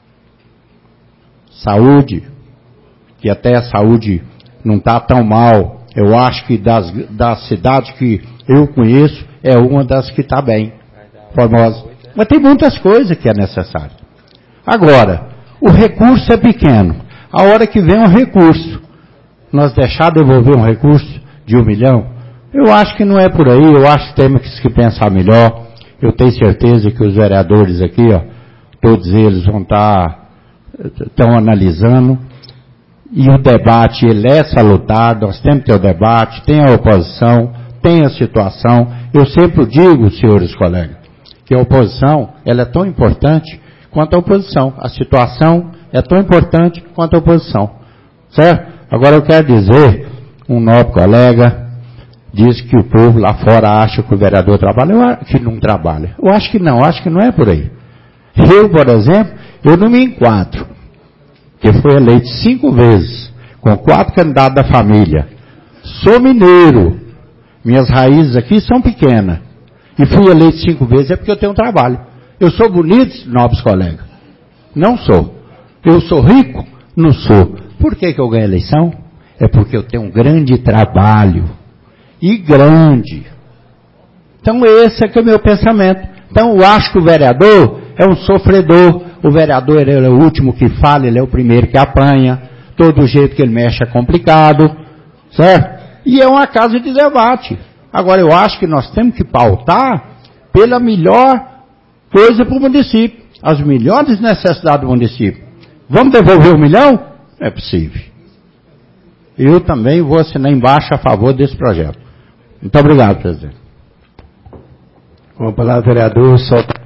Speaker 13: Saúde, que até a saúde não está tão mal. Eu acho que das, das cidades que eu conheço, é uma das que está bem. Formosa. Mas tem muitas coisas que é necessário. Agora, o recurso é pequeno. A hora que vem um recurso, nós deixar devolver um recurso de um milhão, eu acho que não é por aí. Eu acho que temos que pensar melhor. Eu tenho certeza que os vereadores aqui, ó, todos eles vão estar... estão analisando, e o debate, ele é salutar, nós temos que ter o debate, tem a oposição, tem a situação. Eu sempre digo, senhores colegas, que a oposição, ela é tão importante quanto a oposição. A situação é tão importante quanto a oposição. Certo? Agora eu quero dizer, um nobre colega diz que o povo lá fora acha que o vereador trabalha, eu acho que não trabalha. Eu acho que não, eu acho que não é por aí. Eu, por exemplo, eu não me enquadro, que fui eleito cinco vezes, com quatro candidatos da família. Sou mineiro, minhas raízes aqui são pequenas, e fui eleito cinco vezes é porque eu tenho um trabalho. Eu sou bonito, nobres colegas? Não sou. Eu sou rico? Não sou. Por que que eu ganhei a eleição? É porque eu tenho um grande trabalho, e grande. Então esse é que é o meu pensamento. Então eu acho que o vereador é um sofredor, o vereador ele é o último que fala, ele é o primeiro que apanha, todo jeito que ele mexe é complicado, certo? E é uma casa de debate. Agora, eu acho que nós temos que pautar pela melhor coisa para o município, as melhores necessidades do município. Vamos devolver um milhão? Não é possível. Eu também vou assinar embaixo a favor desse projeto. Muito obrigado, presidente.
Speaker 14: Com a palavra, vereador Soltano.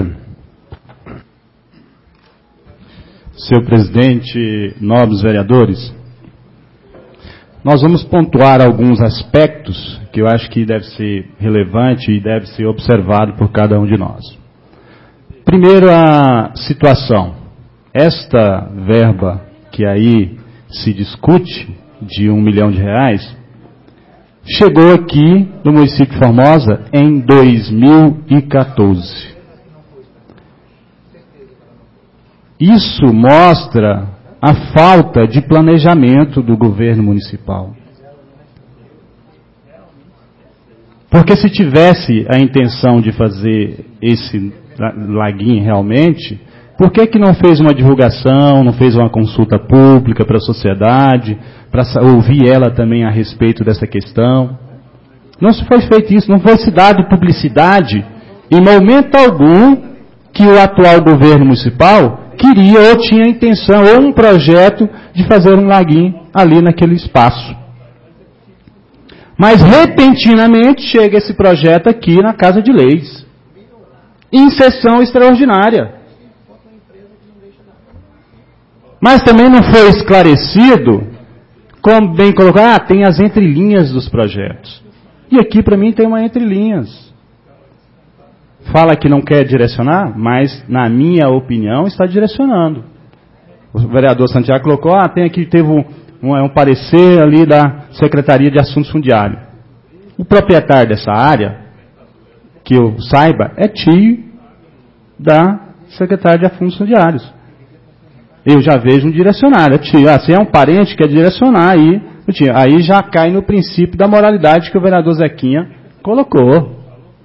Speaker 17: Senhor presidente, nobres vereadores, nós vamos pontuar alguns aspectos que eu acho que deve ser relevante e deve ser observado por cada um de nós. Primeiro, a situação. Esta verba que aí se discute, de um milhão de reais, chegou aqui no município de Formosa em dois mil e quatorze. Isso mostra a falta de planejamento do governo municipal. Porque se tivesse a intenção de fazer esse laguinho realmente, por que que não fez uma divulgação, não fez uma consulta pública para a sociedade, para ouvir ela também a respeito dessa questão? Não se foi feito isso, não foi se dado publicidade em momento algum que o atual governo municipal queria ou tinha intenção ou um projeto de fazer um laguinho ali naquele espaço. Mas repentinamente chega esse projeto aqui na Casa de Leis, em sessão extraordinária. Mas também não foi esclarecido, como bem colocado, ah, tem as entrelinhas dos projetos. E aqui para mim tem uma entrelinhas. Fala que não quer direcionar, mas na minha opinião está direcionando. O vereador Santiago colocou, ah, tem aqui, teve um, um, um parecer ali da Secretaria de Assuntos Fundiários. O proprietário dessa área, que eu saiba, é tio da Secretaria de Assuntos Fundiários. Eu já vejo um direcionário. Tio, ah, se é um parente, quer direcionar aí. Tio, aí já cai no princípio da moralidade que o vereador Zequinha colocou.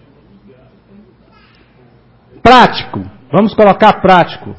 Speaker 17: Prático. Vamos colocar prático.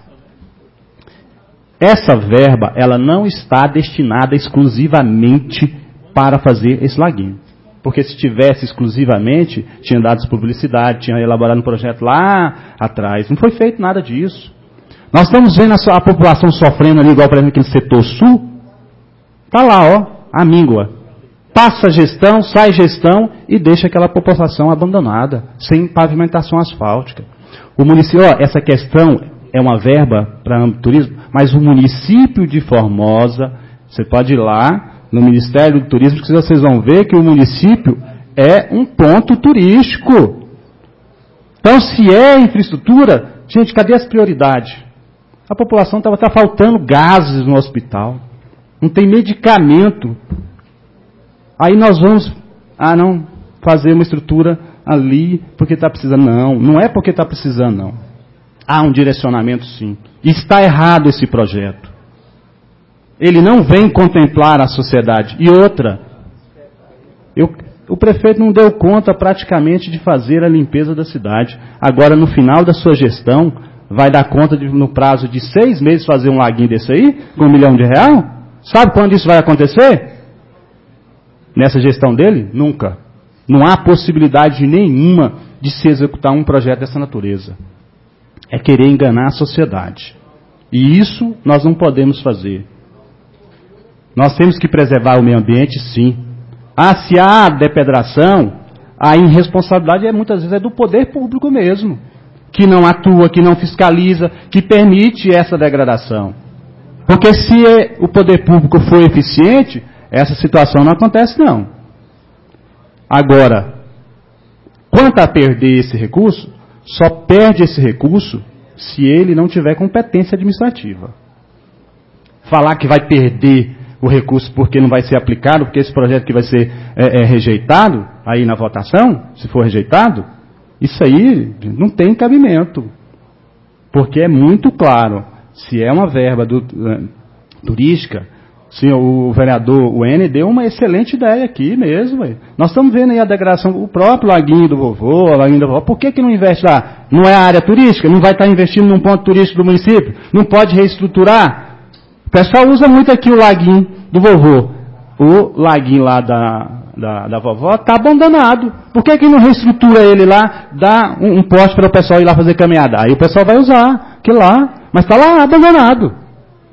Speaker 17: Essa verba, ela não está destinada exclusivamente para fazer esse laguinho. Porque se tivesse exclusivamente, tinha dado publicidade, tinha elaborado um projeto lá atrás. Não foi feito nada disso. Nós estamos vendo a, a população sofrendo ali, igual, por exemplo, aqui no setor sul. Está lá, ó, a míngua. Passa gestão, sai gestão e deixa aquela população abandonada, sem pavimentação asfáltica. O município, ó, essa questão é uma verba para o turismo, mas o município de Formosa, você pode ir lá no Ministério do Turismo, que vocês vão ver que o município é um ponto turístico. Então, se é infraestrutura, gente, cadê as prioridades? A população estava tá faltando gases no hospital. Não tem medicamento. Aí nós vamos, ah não, fazer uma estrutura ali porque está precisando. Não, não é porque está precisando, não. Há um direcionamento sim. E está errado esse projeto. Ele não vem contemplar a sociedade. E outra, eu, o prefeito não deu conta praticamente de fazer a limpeza da cidade. Agora, no final da sua gestão, vai dar conta de, no prazo de seis meses, fazer um laguinho desse aí, com um milhão de real? Sabe quando isso vai acontecer? Nessa gestão dele? Nunca. Não há possibilidade nenhuma de se executar um projeto dessa natureza. É querer enganar a sociedade. E isso nós não podemos fazer. Nós temos que preservar o meio ambiente, sim. Ah, se há depedração, a irresponsabilidade é, muitas vezes é do poder público mesmo, que não atua, que não fiscaliza, que permite essa degradação. Porque se o poder público for eficiente, essa situação não acontece, não. Agora, quanto a perder esse recurso, só perde esse recurso se ele não tiver competência administrativa. Falar que vai perder o recurso porque não vai ser aplicado, porque esse projeto que vai ser é, é, rejeitado, aí na votação, se for rejeitado, isso aí não tem cabimento. Porque é muito claro, se é uma verba do, uh, turística, Sim, o vereador, o N, deu uma excelente ideia aqui mesmo. Véio. Nós estamos vendo aí a degradação, o próprio laguinho do vovô, o laguinho da vovó. Por que que não investe lá? Não é área turística? Não vai estar investindo num ponto turístico do município? Não pode reestruturar? O pessoal usa muito aqui o laguinho do vovô. O laguinho lá da, da, da vovó está abandonado. Por que que não reestrutura ele lá, dá um, um poste para o pessoal ir lá fazer caminhada? Aí o pessoal vai usar aquilo lá, mas está lá abandonado.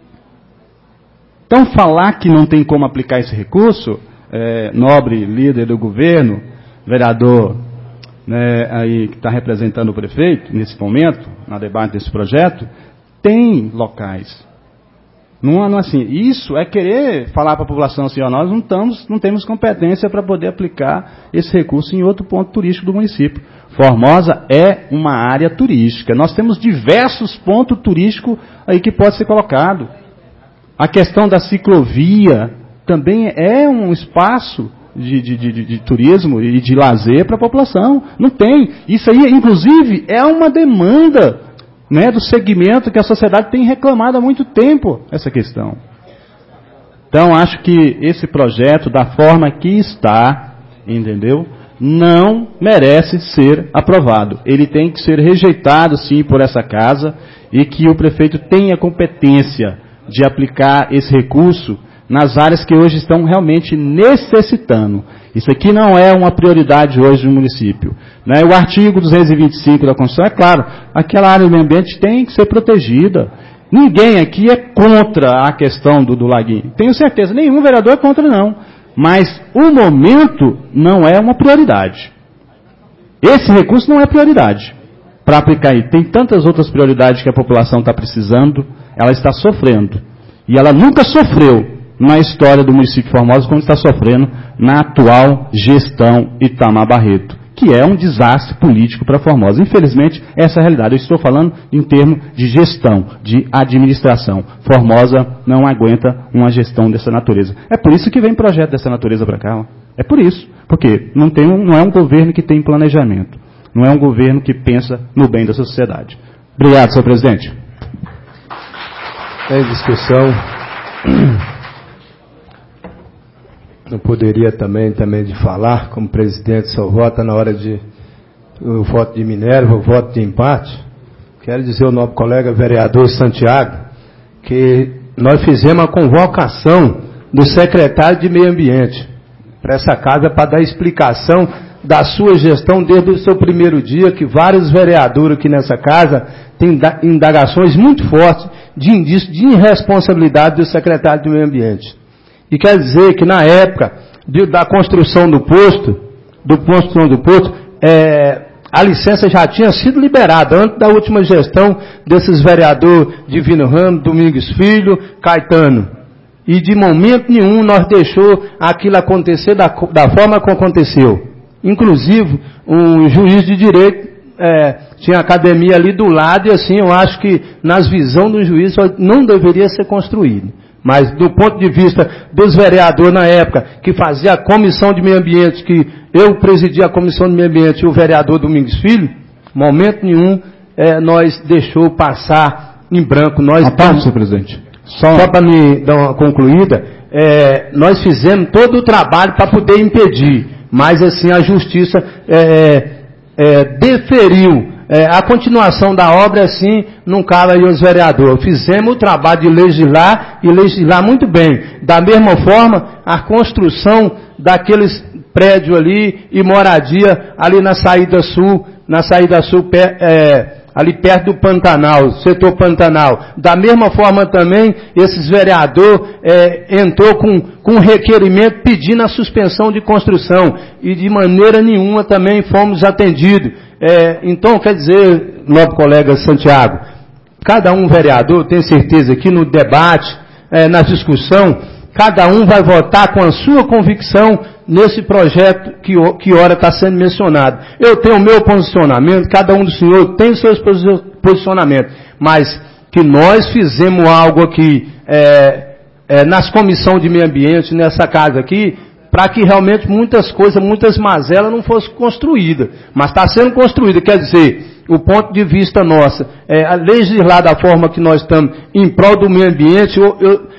Speaker 17: Então, falar que não tem como aplicar esse recurso, é, nobre líder do governo, vereador, né, aí que está representando o prefeito, nesse momento, na debate desse projeto, tem locais. Não, não assim, isso é querer falar para a população assim, ó, nós não, estamos, não temos competência para poder aplicar esse recurso em outro ponto turístico do município. Formosa é uma área turística. Nós temos diversos pontos turísticos aí que pode ser colocado. A questão da ciclovia também é um espaço de, de, de, de turismo e de lazer para a população. Não tem. Isso aí, inclusive, é uma demanda, né, do segmento que a sociedade tem reclamado há muito tempo, essa questão. Então, acho que esse projeto, da forma que está, entendeu, não merece ser aprovado. Ele tem que ser rejeitado, sim, por essa casa e que o prefeito tenha competência de aplicar esse recurso nas áreas que hoje estão realmente necessitando. Isso aqui não é uma prioridade hoje no município. Né? O artigo duzentos e vinte e cinco da Constituição, é claro, aquela área do meio ambiente tem que ser protegida. Ninguém aqui é contra a questão do, do laguinho. Tenho certeza, nenhum vereador é contra não. Mas o momento não é uma prioridade. Esse recurso não é prioridade para aplicar aí. Tem tantas outras prioridades que a população está precisando. Ela está sofrendo. E ela nunca sofreu na história do município de Formosa como está sofrendo na atual gestão Itamar Barreto, que é um desastre político para Formosa. Infelizmente, essa é a realidade. Eu estou falando em termos de gestão, de administração. Formosa não aguenta uma gestão dessa natureza. É por isso que vem projeto dessa natureza para cá. Ó. É por isso. Porque não, tem um, não é um governo que tem planejamento. Não é um governo que pensa no bem da sociedade. Obrigado, senhor presidente.
Speaker 14: Em discussão, não poderia também, também de falar, como presidente só vota na hora de o voto de Minerva, o voto de empate. Quero dizer ao nosso colega vereador Santiago que nós fizemos a convocação do secretário de Meio Ambiente para essa casa para dar explicação da sua gestão desde o seu primeiro dia, que vários vereadores aqui nessa casa têm indagações muito fortes de indício de irresponsabilidade do secretário de Meio Ambiente. E quer dizer que na época de, da construção do posto, do construção do posto, é, a licença já tinha sido liberada antes da última gestão desses vereadores Divino Ramos, Domingos Filho, Caetano. E de momento nenhum nós deixou aquilo acontecer da, da forma como aconteceu. Inclusive, um juiz de direito é, tinha academia ali do lado e assim, eu acho que nas visões do juiz não deveria ser construído. Mas do ponto de vista dos vereadores na época, que fazia a comissão de meio ambiente, que eu presidia a comissão de meio ambiente e o vereador Domingos Filho, momento nenhum é, nós deixou passar em branco. Nós
Speaker 17: a parte, senhor presidente.
Speaker 14: Só, Só para me dar uma concluída, é, nós fizemos todo o trabalho para poder impedir, mas assim a justiça é, é, deferiu é, a continuação da obra, assim não cabe aí aos vereadores. Fizemos o trabalho de legislar e legislar muito bem. Da mesma forma, a construção daqueles prédios ali e moradia ali na saída sul, na saída sul, é, ali perto do Pantanal, setor Pantanal. Da mesma forma também, esses vereadores é, entrou com, com um requerimento pedindo a suspensão de construção e de maneira nenhuma também fomos atendidos. É, então, quer dizer, nosso colega Santiago, cada um vereador, tenho certeza que no debate, é, na discussão, cada um vai votar com a sua convicção nesse projeto que, que ora está sendo mencionado. Eu tenho o meu posicionamento, cada um dos senhores tem seus posicionamentos, mas que nós fizemos algo aqui é, é, nas comissões de meio ambiente, nessa casa aqui, para que realmente muitas coisas, muitas mazelas não fossem construídas. Mas está sendo construída, quer dizer, o ponto de vista nosso, é, legislar da forma que nós estamos em prol do meio ambiente, eu, eu,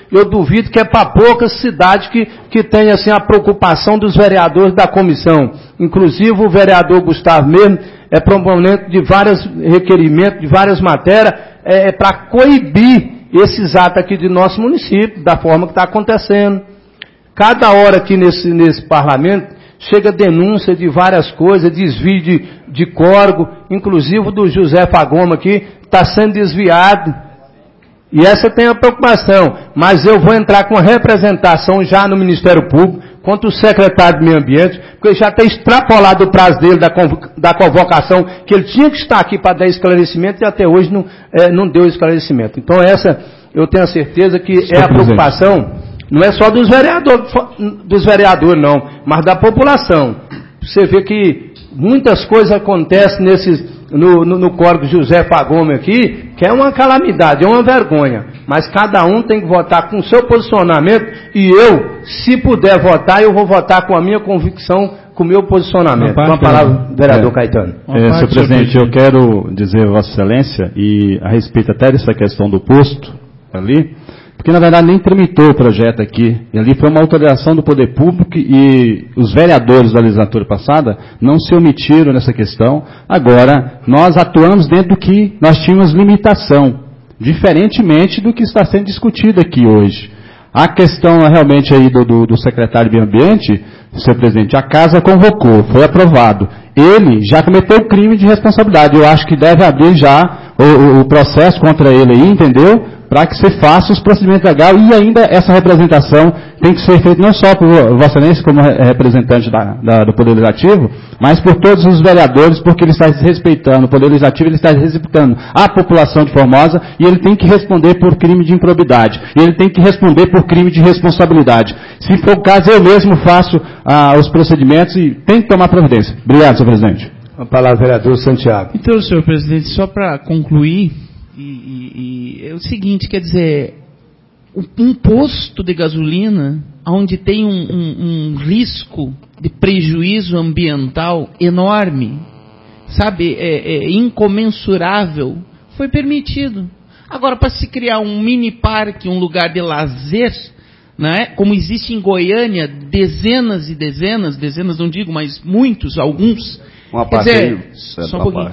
Speaker 14: eu duvido que é para poucas cidades que, que tem assim, a preocupação dos vereadores da comissão. Inclusive o vereador Gustavo mesmo é proponente de vários requerimentos, de várias matérias, é, é para coibir esses atos aqui de nosso município, da forma que está acontecendo. Cada hora aqui nesse, nesse parlamento, chega denúncia de várias coisas, desvio de, de córrego, inclusive do José Fagoma aqui, está sendo desviado. E essa tem a preocupação. Mas eu vou entrar com a representação já no Ministério Público, contra o secretário de Meio Ambiente, porque já tem extrapolado o prazo dele da, da convocação, que ele tinha que estar aqui para dar esclarecimento, e até hoje não, é, não deu esclarecimento. Então essa, eu tenho a certeza que Senhor é a preocupação, não é só dos vereadores, dos vereadores não, mas da população. Você vê que muitas coisas acontecem nesses, no, no, no Córrego José Fagome aqui, que é uma calamidade, é uma vergonha. Mas cada um tem que votar com o seu posicionamento, e eu, se puder votar, eu vou votar com a minha convicção, com o meu posicionamento. Com a palavra, vereador
Speaker 17: é,
Speaker 14: Caetano.
Speaker 17: É, senhor presidente, eu quero dizer a Vossa Excelência, e a respeito até dessa questão do posto ali, porque na verdade nem tramitou o projeto aqui, e ali foi uma autorização do poder público, e os vereadores da legislatura passada não se omitiram nessa questão. Agora, nós atuamos dentro do que nós tínhamos limitação, diferentemente do que está sendo discutido aqui hoje. A questão realmente aí do, do, do secretário de Meio Ambiente, senhor presidente, a casa convocou, foi aprovado. Ele já cometeu crime de responsabilidade. Eu acho que deve abrir já o, o, o processo contra ele aí, entendeu? Para que se faça os procedimentos legais, e ainda essa representação tem que ser feita não só por Vossa Excelência como representante da, da, do Poder Legislativo, mas por todos os vereadores, porque ele está respeitando o Poder Legislativo, ele está respeitando a população de Formosa, e ele tem que responder por crime de improbidade, e ele tem que responder por crime de responsabilidade. Se for o caso, eu mesmo faço ah, os procedimentos e tem que tomar providência. Obrigado, senhor presidente.
Speaker 14: A palavra, vereador Santiago.
Speaker 16: Então, senhor presidente, só para concluir, e, e, e é o seguinte, quer dizer, um posto de gasolina onde tem um, um, um risco de prejuízo ambiental enorme, sabe, é, é incomensurável, foi permitido. Agora, para se criar um mini parque, um lugar de lazer, né, como existe em Goiânia, dezenas e dezenas, dezenas não digo, mas muitos, alguns,
Speaker 7: uma
Speaker 16: quer dizer, só um pouquinho,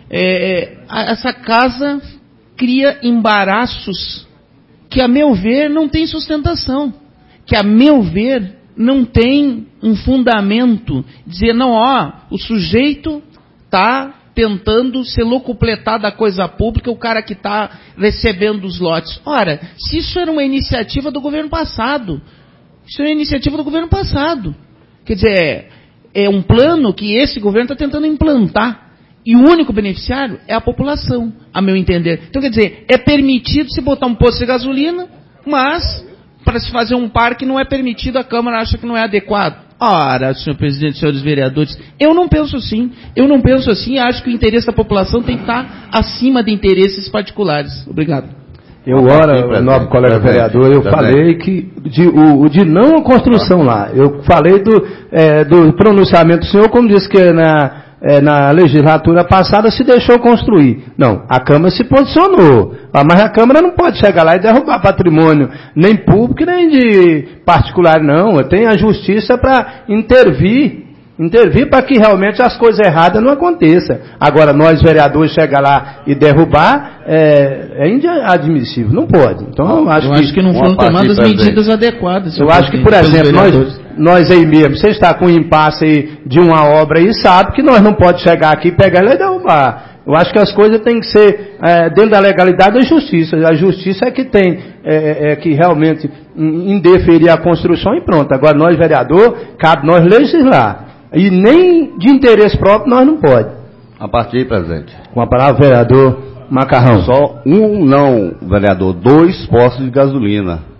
Speaker 16: é, essa casa cria embaraços que, a meu ver, não tem sustentação, que, a meu ver, não tem um fundamento, dizer, não, ó, o sujeito está tentando se locupletar da coisa pública, o cara que está recebendo os lotes. Ora, se isso era uma iniciativa do governo passado, isso é uma iniciativa do governo passado, quer dizer, é, é um plano que esse governo está tentando implantar, e o único beneficiário é a população, a meu entender. Então, quer dizer, é permitido se botar um posto de gasolina, mas para se fazer um parque não é permitido, a Câmara acha que não é adequado. Ora, senhor presidente, senhores vereadores, eu não penso assim. Eu não penso assim, acho que o interesse da população tem que estar acima de interesses particulares. Obrigado.
Speaker 14: Eu, ora, nobre colega vereador, eu falei que de, o, de não construção lá. Eu falei do, é, do pronunciamento do senhor, como disse que na... É, na legislatura passada se deixou construir. Não, a Câmara se posicionou. Ah, mas a Câmara não pode chegar lá e derrubar patrimônio, nem público, nem de particular, não. Tem a justiça para intervir, intervir para que realmente as coisas erradas não aconteçam. Agora, nós vereadores chegar lá e derrubar, é, é inadmissível, não pode. Então, eu acho,
Speaker 16: eu
Speaker 14: que,
Speaker 16: acho que não foram tomadas medidas adequadas.
Speaker 14: Eu acho que, por exemplo, nós... Nós aí mesmo, você está com um impasse aí de uma obra aí, sabe que nós não pode chegar aqui, pegar ela e derrubar. Eu acho que as coisas têm que ser é, dentro da legalidade da justiça. A justiça é que tem, é, é que realmente indeferir a construção e pronto. Agora nós, vereador, cabe nós legislar. E nem de interesse próprio nós não pode.
Speaker 7: A partir aí, presidente.
Speaker 14: Com a palavra, vereador Macarrão.
Speaker 7: Só um não, vereador, dois postos de gasolina.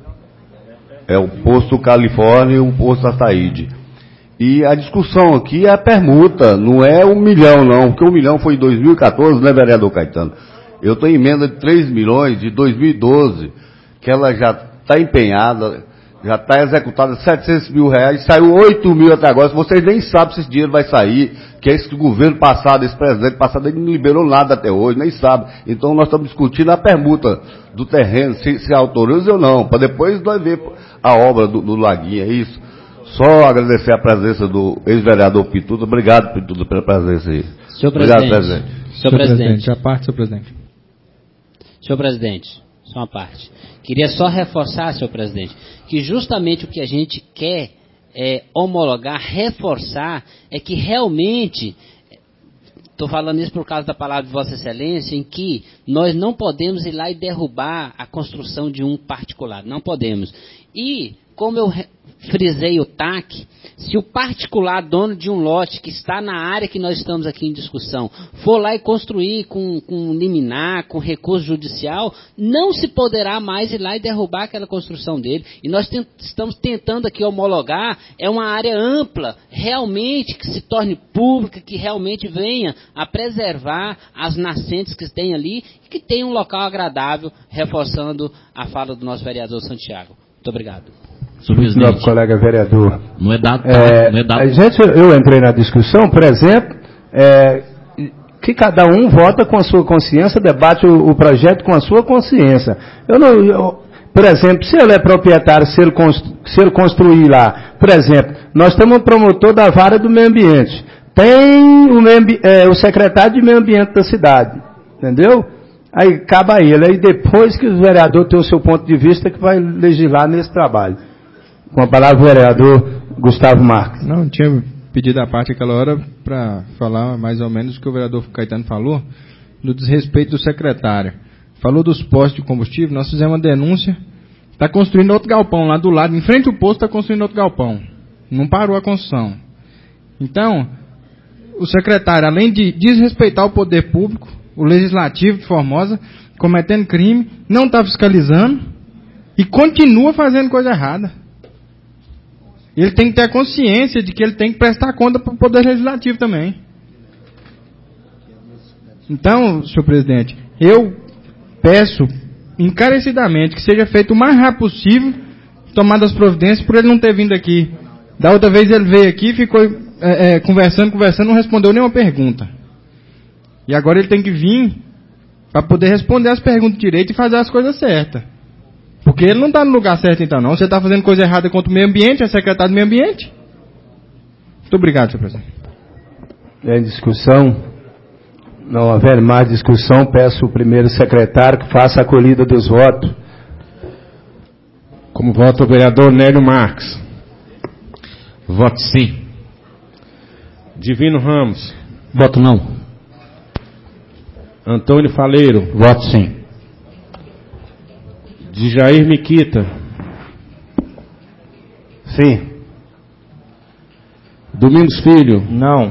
Speaker 7: É o posto Califórnia e o posto Ataíde. E a discussão aqui é a permuta, não é um milhão não, porque um milhão foi em dois mil e quatorze, né, vereador Caetano? Eu tenho emenda de três milhões de dois mil e doze, que ela já está empenhada, já está executada setecentos mil reais, saiu oito mil até agora, vocês nem sabem se esse dinheiro vai sair, que esse governo passado, esse presidente passado, ele não liberou nada até hoje, nem sabe. Então nós estamos discutindo a permuta do terreno, se, se autoriza ou não, para depois nós ver a obra do, do Laguinho, é isso. Só agradecer a presença do ex-vereador Pituto. Obrigado, Pituto, pela presença aí.
Speaker 12: Senhor
Speaker 7: Obrigado,
Speaker 12: presidente.
Speaker 7: presidente.
Speaker 12: Senhor,
Speaker 11: Senhor
Speaker 12: presidente.
Speaker 11: presidente, a parte, senhor presidente.
Speaker 12: Senhor presidente, só uma parte. Queria só reforçar, senhor presidente, que justamente o que a gente quer é homologar, reforçar, é que realmente, estou falando isso por causa da palavra de Vossa Excelência, em que nós não podemos ir lá e derrubar a construção de um particular, não podemos. E, como eu frisei o T A C, se o particular dono de um lote que está na área que nós estamos aqui em discussão for lá e construir com, com liminar, com recurso judicial, não se poderá mais ir lá e derrubar aquela construção dele. E nós tent, estamos tentando aqui homologar, é uma área ampla, realmente que se torne pública, que realmente venha a preservar as nascentes que tem ali e que tenha um local agradável, reforçando a fala do nosso vereador Santiago. Muito obrigado.
Speaker 14: Meu colega vereador.
Speaker 5: Não é dado,
Speaker 14: É,
Speaker 5: não é dado.
Speaker 14: A gente, eu entrei na discussão, por exemplo, é, que cada um vota com a sua consciência, debate o, o projeto com a sua consciência. Eu não, eu, por exemplo, se ele é proprietário, se ele, constru, se ele construir lá, por exemplo, nós temos um promotor da vara do meio ambiente, tem o, meio, é, o secretário de meio ambiente da cidade, entendeu? Aí cabe a ele, aí depois que o vereador tem o seu ponto de vista, que vai legislar nesse trabalho. Com a palavra o vereador Gustavo Marques.
Speaker 11: Não, tinha pedido a parte aquela hora para falar mais ou menos o que o vereador Caetano falou, do desrespeito do secretário. Falou dos postos de combustível, nós fizemos uma denúncia, está construindo outro galpão lá do lado, em frente ao posto está construindo outro galpão. Não parou a construção. Então, o secretário, além de desrespeitar o poder público, o legislativo de Formosa, cometendo crime, não está fiscalizando e continua fazendo coisa errada. Ele tem que ter a consciência de que ele tem que prestar conta para o Poder Legislativo também. Então, senhor presidente, eu peço encarecidamente que seja feito o mais rápido possível, tomadas as providências, por ele não ter vindo aqui. Da outra vez ele veio aqui, ficou é, é, conversando, conversando, não respondeu nenhuma pergunta. E agora ele tem que vir para poder responder as perguntas direito e fazer as coisas certas. Porque ele não está no lugar certo então não. Você está fazendo coisa errada contra o meio ambiente, é secretário do meio ambiente. Muito obrigado, senhor presidente.
Speaker 14: Em discussão, não haver mais discussão, peço ao primeiro secretário que faça a acolhida dos votos.
Speaker 3: Como vota o vereador Nélio Marques.
Speaker 4: Voto sim.
Speaker 3: Divino Ramos.
Speaker 10: Voto não.
Speaker 3: Antônio Faleiro.
Speaker 13: Voto sim.
Speaker 3: De Jair Miquita.
Speaker 14: Sim.
Speaker 3: Domingos Filho.
Speaker 14: Não.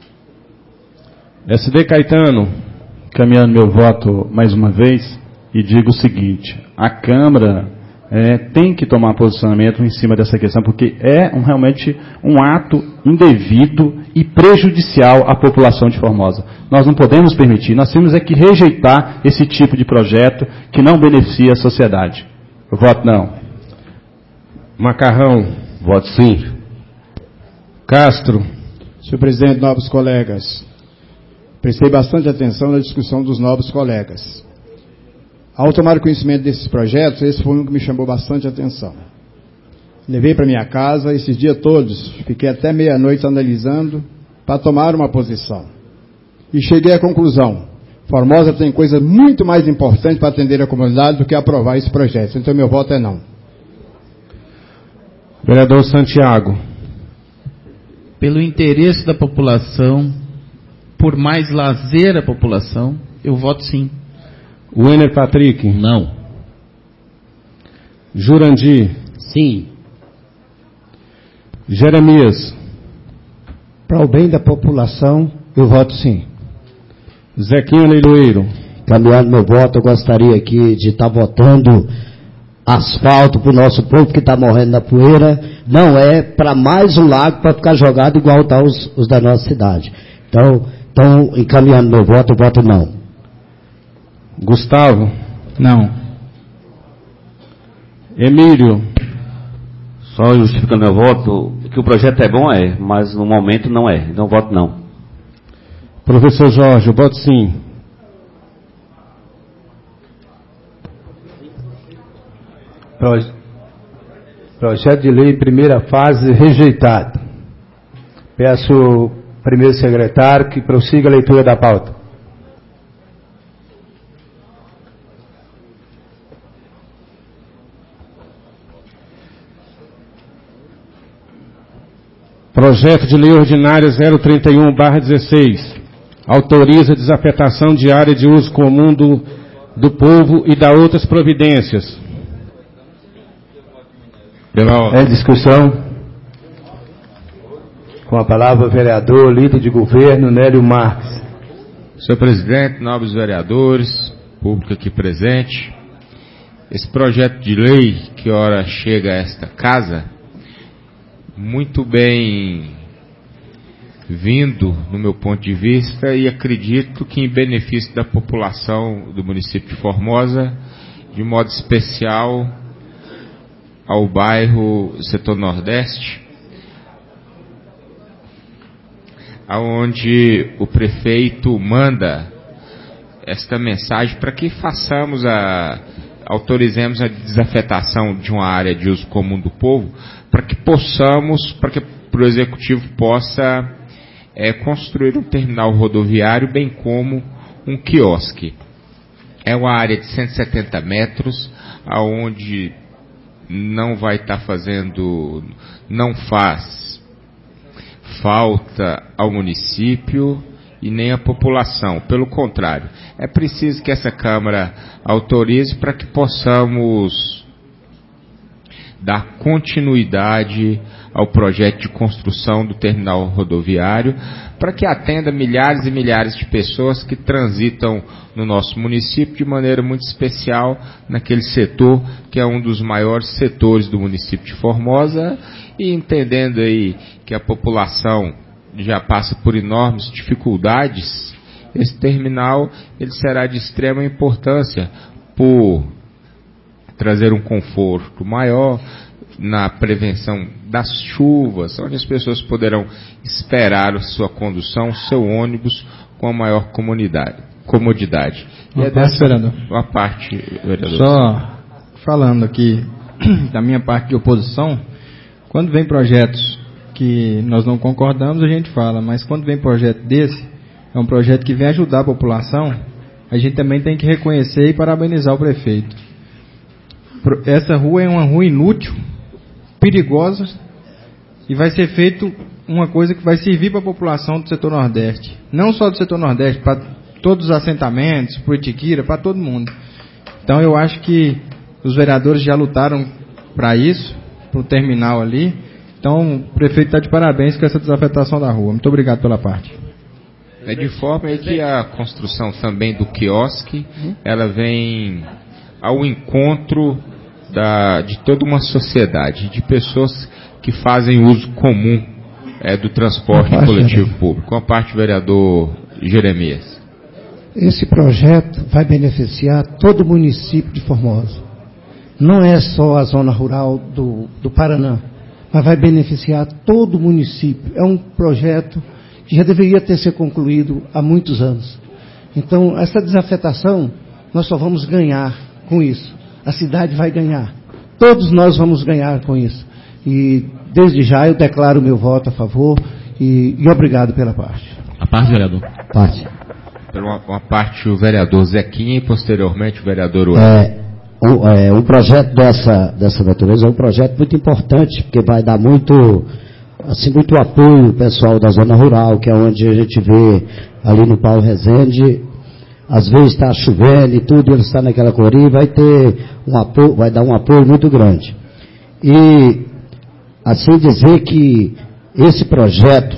Speaker 3: S D Caetano.
Speaker 17: Caminhando meu voto mais uma vez e digo o seguinte: a Câmara é, tem que tomar posicionamento em cima dessa questão, porque é um, realmente um ato indevido e prejudicial à população de Formosa. Nós não podemos permitir, nós temos é que rejeitar esse tipo de projeto que não beneficia a sociedade. Eu voto não.
Speaker 3: Macarrão.
Speaker 7: Voto sim.
Speaker 3: Castro.
Speaker 18: Senhor presidente, nobres colegas, prestei bastante atenção na discussão dos nobres colegas. Ao tomar conhecimento desses projetos, esse foi um que me chamou bastante atenção. Levei para minha casa esses dias todos, fiquei até meia-noite analisando para tomar uma posição. E cheguei à conclusão: Formosa tem coisa muito mais importante para atender a comunidade do que aprovar esse projeto. Então meu voto é não.
Speaker 3: Vereador Santiago.
Speaker 15: Pelo interesse da população, por mais lazer à população, eu voto sim.
Speaker 3: Wenner Patrick.
Speaker 5: Não.
Speaker 3: Jurandir.
Speaker 12: Sim.
Speaker 3: Jeremias.
Speaker 8: Para o bem da população, eu voto sim.
Speaker 3: Zequinha Leiloeiro.
Speaker 9: Caminhando meu voto, eu gostaria aqui de estar votando asfalto para o nosso povo que está morrendo na poeira. Não é para mais um lago para ficar jogado igual tá os, os da nossa cidade. Então, então, encaminhando meu voto, eu voto não.
Speaker 3: Gustavo.
Speaker 11: Não.
Speaker 3: Emílio.
Speaker 1: Só justificando meu voto, que o projeto é bom, é, mas no momento não é. Então voto não.
Speaker 3: Professor Jorge, voto sim.
Speaker 14: Pro... Projeto de lei, primeira fase, rejeitado. Peço ao primeiro secretário que prossiga a leitura da pauta.
Speaker 3: Projeto de Lei Ordinária zero trinta e um barra dezesseis. Autoriza desafetação de área de uso comum do, do povo e dá outras providências.
Speaker 14: Em discussão. Com a palavra o vereador, líder de governo, Nélio Marques.
Speaker 4: Senhor presidente, nobres vereadores, público aqui presente, esse projeto de lei que ora chega a esta casa, muito bem vindo no meu ponto de vista, e acredito que em benefício da população do município de Formosa, de modo especial ao bairro Setor Nordeste, aonde o prefeito manda esta mensagem para que façamos a autorizemos a desafetação de uma área de uso comum do povo, para que possamos, para que o executivo possa é, construir um terminal rodoviário, bem como um quiosque. É uma área de cento e setenta metros, aonde não vai estar tá fazendo, não faz falta ao município e nem à população. Pelo contrário, é preciso que essa Câmara autorize para que possamos dar continuidade ao projeto de construção do terminal rodoviário, para que atenda milhares e milhares de pessoas que transitam no nosso município, de maneira muito especial naquele setor que é um dos maiores setores do município de Formosa, e entendendo aí que a população já passa por enormes dificuldades, esse terminal ele será de extrema importância por trazer um conforto maior na prevenção das chuvas, onde as pessoas poderão esperar a sua condução, o seu ônibus com a maior comunidade, comodidade.
Speaker 11: Uma
Speaker 4: e é
Speaker 11: parte,
Speaker 4: dessa
Speaker 11: vereador.
Speaker 4: uma parte, vereador.
Speaker 11: Só falando aqui da minha parte de oposição, quando vem projetos que nós não concordamos, a gente fala, mas quando vem projeto desse, é um projeto que vem ajudar a população, a gente também tem que reconhecer e parabenizar o prefeito. Essa rua é uma rua inútil, perigosa, e vai ser feito uma coisa que vai servir para a população do setor Nordeste. Não só do setor Nordeste, para todos os assentamentos, para o Itiquira, para todo mundo. Então eu acho que os vereadores já lutaram para isso, para o terminal ali. Então o prefeito está de parabéns com essa desafetação da rua. Muito obrigado pela parte.
Speaker 4: É de forma aí que a construção também do quiosque, ela vem ao encontro da, de toda uma sociedade, de pessoas que fazem uso comum é, do transporte coletivo público. Com a parte do vereador Jeremias.
Speaker 8: Esse projeto vai beneficiar todo o município de Formosa. Não é só a zona rural do, do Paraná, mas vai beneficiar todo o município. É um projeto que já deveria ter sido concluído há muitos anos. Então, essa desafetação, nós só vamos ganhar com isso. A cidade vai ganhar. Todos nós vamos ganhar com isso. E, desde já, eu declaro o meu voto a favor e, e obrigado pela parte.
Speaker 5: A parte, vereador.
Speaker 8: Parte.
Speaker 4: Pela uma, uma parte, o vereador Zequinha e, posteriormente, o vereador Ué.
Speaker 9: É, um, é, um projeto dessa, dessa natureza é um projeto muito importante, porque vai dar muito, assim, muito apoio ao pessoal da zona rural, que é onde a gente vê ali no Paulo Rezende. Às vezes está chovendo e tudo, ele está naquela corrida, vai ter um apoio, vai dar um apoio muito grande. E assim dizer que esse projeto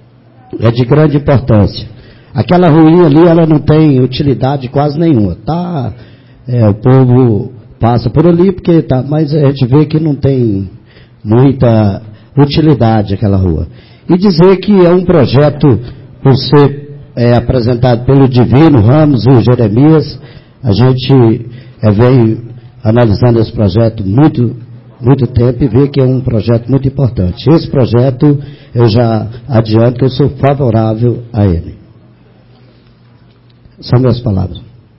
Speaker 9: é de grande importância. Aquela ruinha ali, ela não tem utilidade quase nenhuma, tá? É, o povo passa por ali porque tá, mas a gente vê que não tem muita utilidade aquela rua. E dizer que é um projeto por ser É, apresentado pelo Divino Ramos e o Jeremias, a gente é, vem analisando esse projeto muito, muito tempo e vê que é um projeto muito importante. Esse projeto, eu já adianto que eu sou favorável a ele. São minhas palavras.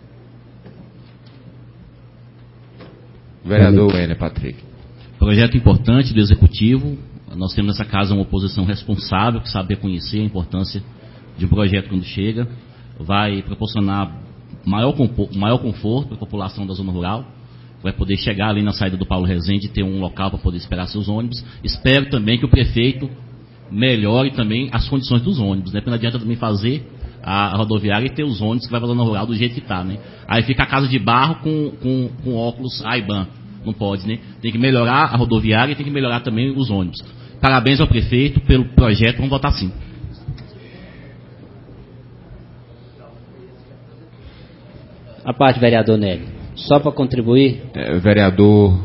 Speaker 4: Vereador Wêner Patrick.
Speaker 5: Projeto importante do Executivo. Nós temos nessa casa uma oposição responsável, que sabe reconhecer a importância de um projeto quando chega. Vai proporcionar maior, maior conforto para a população da zona rural. Vai poder chegar ali na saída do Paulo Rezende e ter um local para poder esperar seus ônibus. Espero também que o prefeito melhore também as condições dos ônibus, né? Porque não adianta também fazer a rodoviária e ter os ônibus que vai para a zona rural do jeito que está, né? Aí fica a casa de barro com, com, com óculos Ray-Ban. Não pode, né? Tem que melhorar a rodoviária e tem que melhorar também os ônibus. Parabéns ao prefeito pelo projeto, vamos votar sim.
Speaker 12: A parte, vereador Nélio. Só para contribuir.
Speaker 4: É, vereador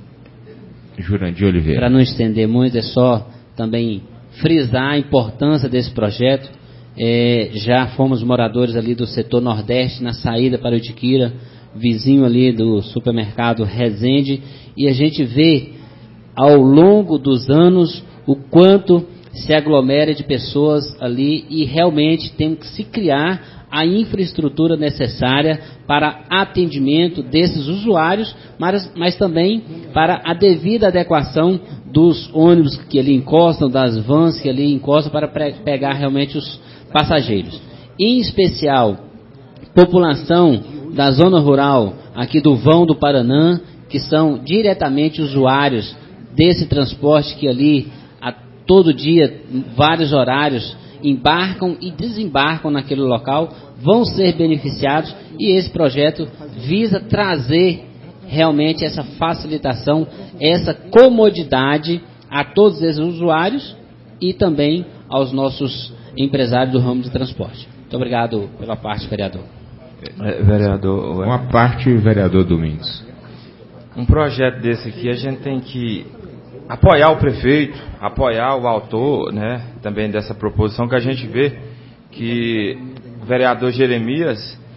Speaker 4: Jurandir Oliveira.
Speaker 12: Para não estender muito, é só também frisar a importância desse projeto. É, já fomos moradores ali do setor nordeste, na saída para o Itiquira, vizinho ali do supermercado Rezende, e a gente vê ao longo dos anos o quanto se aglomera de pessoas ali, e realmente tem que se criar a infraestrutura necessária para atendimento desses usuários, mas, mas também para a devida adequação dos ônibus que ali encostam, das vans que ali encostam, para pegar realmente os passageiros. Em especial, população da zona rural, aqui do Vão do Paranã, que são diretamente usuários desse transporte, que ali, a todo dia, vários horários, embarcam e desembarcam naquele local, vão ser beneficiados, e esse projeto visa trazer realmente essa facilitação, essa comodidade a todos esses usuários e também aos nossos empresários do ramo de transporte. Muito obrigado pela parte, vereador.
Speaker 6: É, vereador,
Speaker 4: uma parte, vereador Domingos.
Speaker 6: Um projeto desse aqui, a gente tem que apoiar o prefeito, apoiar o autor, né, também dessa proposição, que a gente vê que o vereador Jeremias,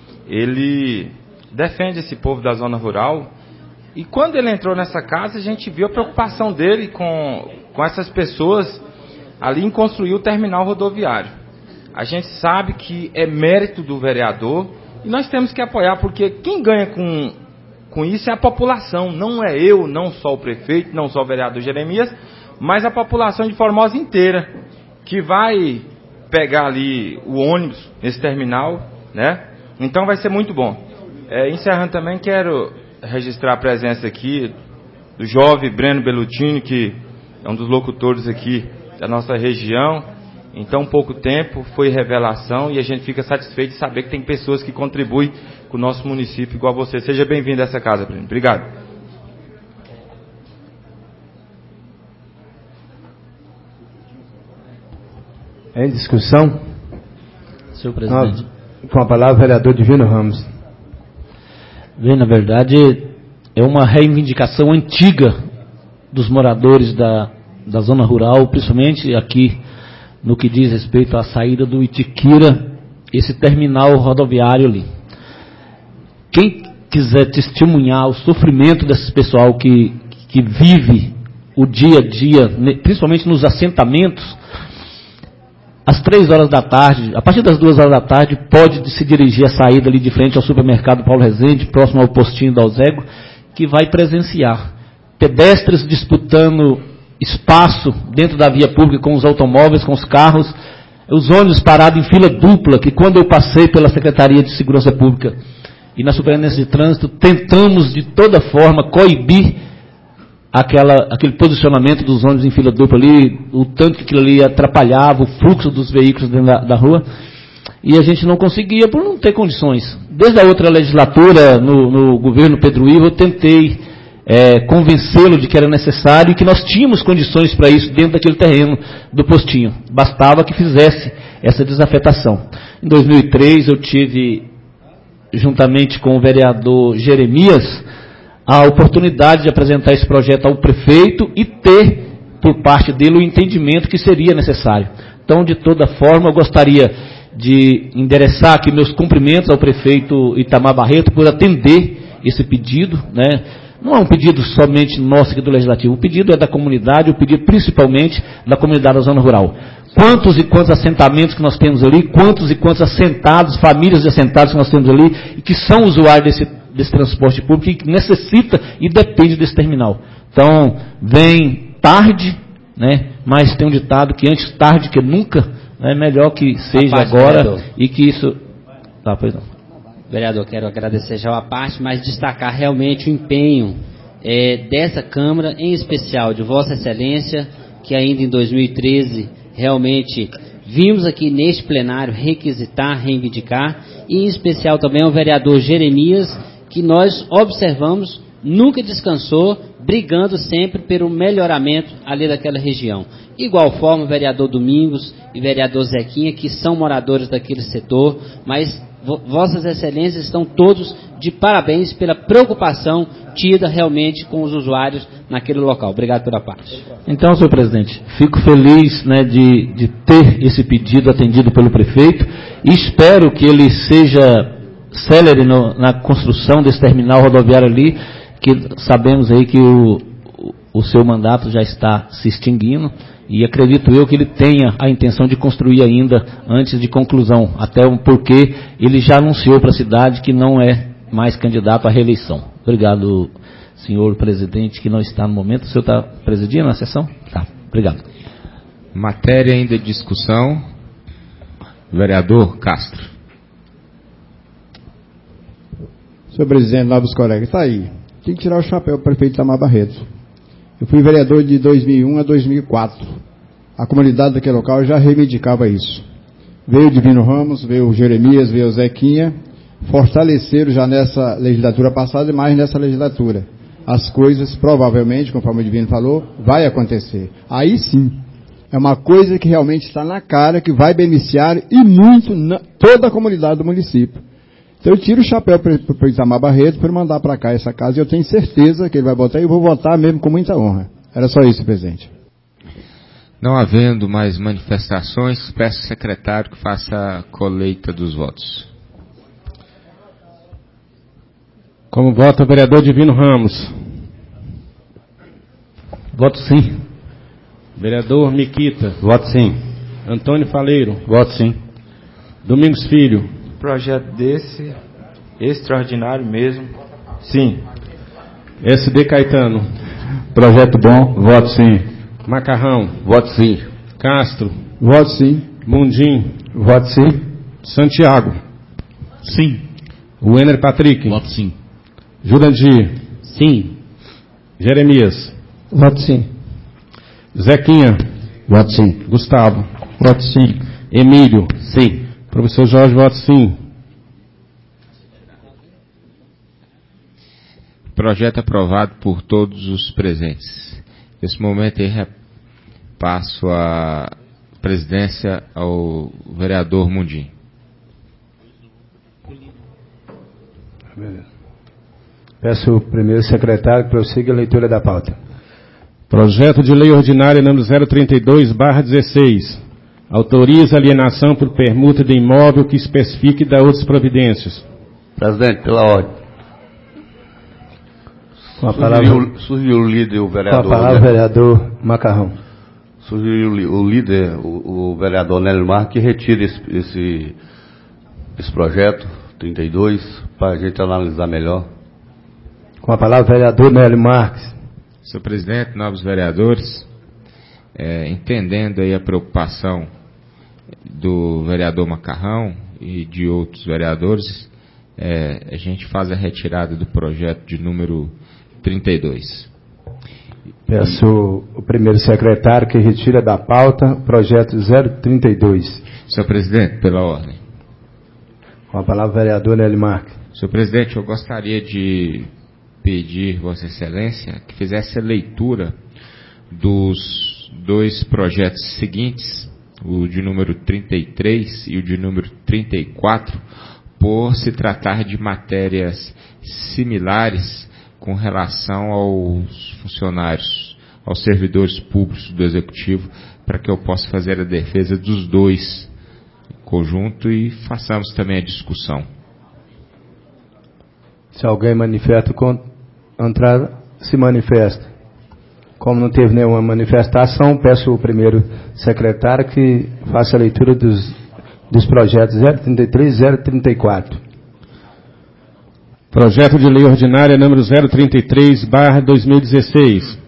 Speaker 6: ele defende esse povo da zona rural, e quando ele entrou nessa casa, a gente viu a preocupação dele com, com essas pessoas ali em construir o terminal rodoviário. A gente sabe que é mérito do vereador, e nós temos que apoiar, porque quem ganha com, com isso é a população, não é eu, não só o prefeito, não só o vereador Jeremias, mas a população de Formosa inteira, que vai pegar ali o ônibus nesse terminal, né? Então vai ser muito bom. É, encerrando também, quero registrar a presença aqui do jovem Breno Bellutini, que é um dos locutores aqui da nossa região. Em tão pouco tempo foi revelação, e a gente fica satisfeito de saber que tem pessoas que contribuem com o nosso município igual a você. Seja bem-vindo a essa casa, Breno. Obrigado.
Speaker 14: Em discussão?
Speaker 10: Senhor presidente.
Speaker 14: Ah, com a palavra, vereador Divino Ramos.
Speaker 10: Bem, na verdade, é uma reivindicação antiga dos moradores da, da zona rural, principalmente aqui no que diz respeito à saída do Itiquira, esse terminal rodoviário ali. Quem quiser testemunhar o sofrimento desse pessoal que, que vive o dia a dia, principalmente nos assentamentos, às três horas da tarde, a partir das duas horas da tarde, pode se dirigir à saída ali de frente ao supermercado Paulo Rezende, próximo ao postinho da Alzego, que vai presenciar pedestres disputando espaço dentro da via pública com os automóveis, com os carros, os ônibus parados em fila dupla, que quando eu passei pela Secretaria de Segurança Pública e na Superintendência de Trânsito, tentamos de toda forma coibir aquela, aquele posicionamento dos ônibus em fila dupla ali, o tanto que aquilo ali atrapalhava o fluxo dos veículos dentro da, da rua, e a gente não conseguia por não ter condições. Desde a outra legislatura, no, no governo Pedro Ivo, eu tentei É, convencê-lo de que era necessário e que nós tínhamos condições para isso dentro daquele terreno do postinho. Bastava que fizesse essa desafetação. Em dois mil e três eu tive, juntamente com o vereador Jeremias, a oportunidade de apresentar esse projeto ao prefeito e ter, por parte dele, o entendimento que seria necessário. Então, de toda forma, eu gostaria de endereçar aqui meus cumprimentos ao prefeito Itamar Barreto por atender esse pedido, né? Não é um pedido somente nosso aqui do Legislativo, o pedido é da comunidade, o pedido principalmente da comunidade da zona rural. quantos e quantos assentamentos que nós temos ali, quantos e quantos assentados, famílias de assentados que nós temos ali, e que são usuários desse, desse transporte público e que necessita e depende desse terminal. Então, vem tarde, né, mas tem um ditado que antes tarde que nunca, é melhor que seja agora, vereador. E que isso... Tá, pois não.
Speaker 12: Vereador, quero agradecer já a parte, mas destacar realmente o empenho é, dessa Câmara, em especial de Vossa Excelência, que ainda em dois mil e treze realmente vimos aqui neste plenário requisitar, reivindicar, e em especial também o vereador Jeremias, que nós observamos, nunca descansou, brigando sempre pelo melhoramento ali daquela região. Igual forma, o vereador Domingos e o vereador Zequinha, que são moradores daquele setor, mas Vossas Excelências estão todos de parabéns pela preocupação tida realmente com os usuários naquele local. Obrigado pela parte.
Speaker 10: Então, senhor presidente, fico feliz, né, de, de ter esse pedido atendido pelo prefeito e espero que ele seja célere no, na construção desse terminal rodoviário ali, que sabemos aí que o, o seu mandato já está se extinguindo. E acredito eu que ele tenha a intenção de construir ainda antes de conclusão, até porque ele já anunciou para a cidade que não é mais candidato à reeleição. Obrigado, senhor presidente, que não está no momento. O senhor está presidindo a sessão? Tá, obrigado.
Speaker 4: Matéria ainda de discussão. Vereador Castro.
Speaker 18: Senhor presidente, novos colegas, está aí. Tem que tirar o chapéu do prefeito Itamar Barreto. Eu fui vereador de dois mil e um a dois mil e quatro. A comunidade daquele local já reivindicava isso. Veio o Divino Ramos, veio o Jeremias, veio o Zequinha, fortaleceram já nessa legislatura passada e mais nessa legislatura. As coisas, provavelmente, conforme o Divino falou, vai acontecer. Aí sim, é uma coisa que realmente está na cara, que vai beneficiar e muito na, toda a comunidade do município. Então eu tiro o chapéu para o Itamar Barreto para mandar para cá essa casa e eu tenho certeza que ele vai votar e eu vou votar mesmo com muita honra. Era só isso, presidente.
Speaker 4: Não havendo mais manifestações, peço ao secretário que faça a colheita dos votos.
Speaker 3: Como vota o vereador Divino Ramos?
Speaker 10: Voto sim.
Speaker 3: Vereador Miquita?
Speaker 1: Voto sim.
Speaker 3: Antônio Faleiro?
Speaker 1: Voto sim.
Speaker 3: Domingos Filho?
Speaker 6: Projeto desse, extraordinário mesmo, sim.
Speaker 3: S D Caetano?
Speaker 1: Projeto bom, voto sim.
Speaker 3: Macarrão?
Speaker 7: Voto sim.
Speaker 3: Castro?
Speaker 18: Voto sim.
Speaker 3: Mundim?
Speaker 7: Voto sim.
Speaker 3: Santiago?
Speaker 5: Sim.
Speaker 3: Wenner Patrick?
Speaker 5: Voto sim.
Speaker 3: Jurandir?
Speaker 12: Sim.
Speaker 3: Jeremias?
Speaker 9: Voto sim.
Speaker 3: Zequinha?
Speaker 9: Voto sim.
Speaker 3: Gustavo?
Speaker 9: Voto sim.
Speaker 3: Emílio?
Speaker 12: Sim.
Speaker 3: Professor Jorge, voto sim.
Speaker 4: Projeto aprovado por todos os presentes. Nesse momento eu passo a presidência ao vereador Mundim.
Speaker 14: Peço ao primeiro secretário que prossiga a leitura da pauta.
Speaker 3: Projeto de lei ordinária número zero trinta e dois barra dezesseis. Autoriza alienação por permuta de imóvel que especifique e dá outras providências.
Speaker 7: Presidente, pela ordem.
Speaker 14: Com a palavra,
Speaker 7: sugeriu o líder, o vereador.
Speaker 14: Com a palavra,
Speaker 7: né?
Speaker 14: vereador Macarrão.
Speaker 7: Sugeriu o líder, o, o vereador Nélio Marques, que retire esse, esse, esse projeto trinta e dois para a gente analisar melhor.
Speaker 14: Com a palavra, vereador Nélio Marques.
Speaker 4: Senhor presidente, novos vereadores, é, entendendo aí a preocupação do vereador Macarrão e de outros vereadores, é, a gente faz a retirada do projeto de número trinta e dois.
Speaker 14: Peço o primeiro secretário que retira da pauta o projeto zero trinta e dois.
Speaker 4: Senhor presidente, pela ordem.
Speaker 14: Com a palavra, vereador Nélio Marques.
Speaker 4: Senhor presidente, eu gostaria de pedir Vossa Excelência que fizesse a leitura dos dois projetos seguintes, o de número trinta e três e o de número trinta e quatro, por se tratar de matérias similares com relação aos funcionários, aos servidores públicos do Executivo, para que eu possa fazer a defesa dos dois em conjunto e façamos também a discussão.
Speaker 14: Se alguém manifesta contra, se manifesta. Como não teve nenhuma manifestação, peço ao primeiro secretário que faça a leitura dos, dos projetos zero trinta e três e zero trinta e quatro.
Speaker 3: Projeto de Lei Ordinária número zero trinta e três barra dois mil e dezesseis.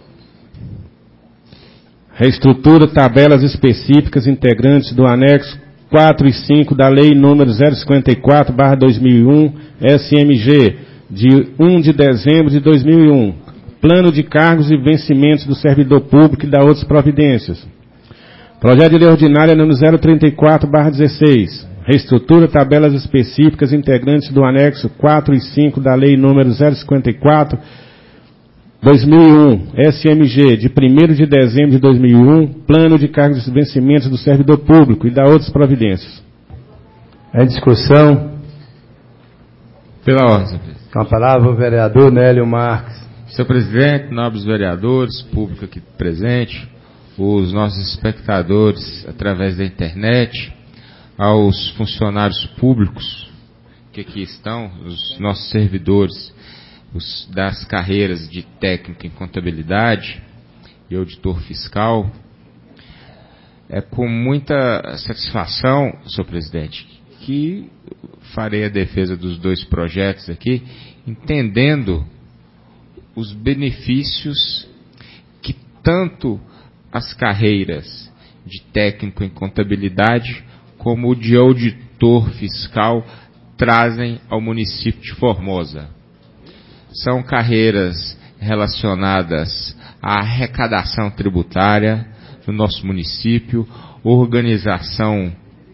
Speaker 3: Reestrutura tabelas específicas integrantes do anexo quatro e cinco da Lei número zero cinquenta e quatro barra dois mil e um, S M G, de um de dezembro de dois mil e um. Plano de cargos e vencimentos do servidor público e da outras providências. Projeto de Lei Ordinária número zero trinta e quatro barra dezesseis. Reestrutura tabelas específicas integrantes do anexo quatro e cinco da Lei número zero cinquenta e quatro barra dois mil e um, S M G, de primeiro de dezembro de dois mil e um, Plano de cargos e vencimentos do servidor público e da outras providências.
Speaker 14: Em discussão.
Speaker 4: Pela ordem.
Speaker 14: Com a palavra o vereador Nélio Marques.
Speaker 4: Senhor presidente, nobres vereadores, público aqui presente, os nossos espectadores através da internet, aos funcionários públicos que aqui estão, os nossos servidores os, das carreiras de técnico em contabilidade e auditor fiscal, é com muita satisfação, senhor presidente, que farei a defesa dos dois projetos aqui, entendendo os benefícios que tanto as carreiras de técnico em contabilidade como o de auditor fiscal trazem ao município de Formosa. São carreiras relacionadas à arrecadação tributária no nosso município, organização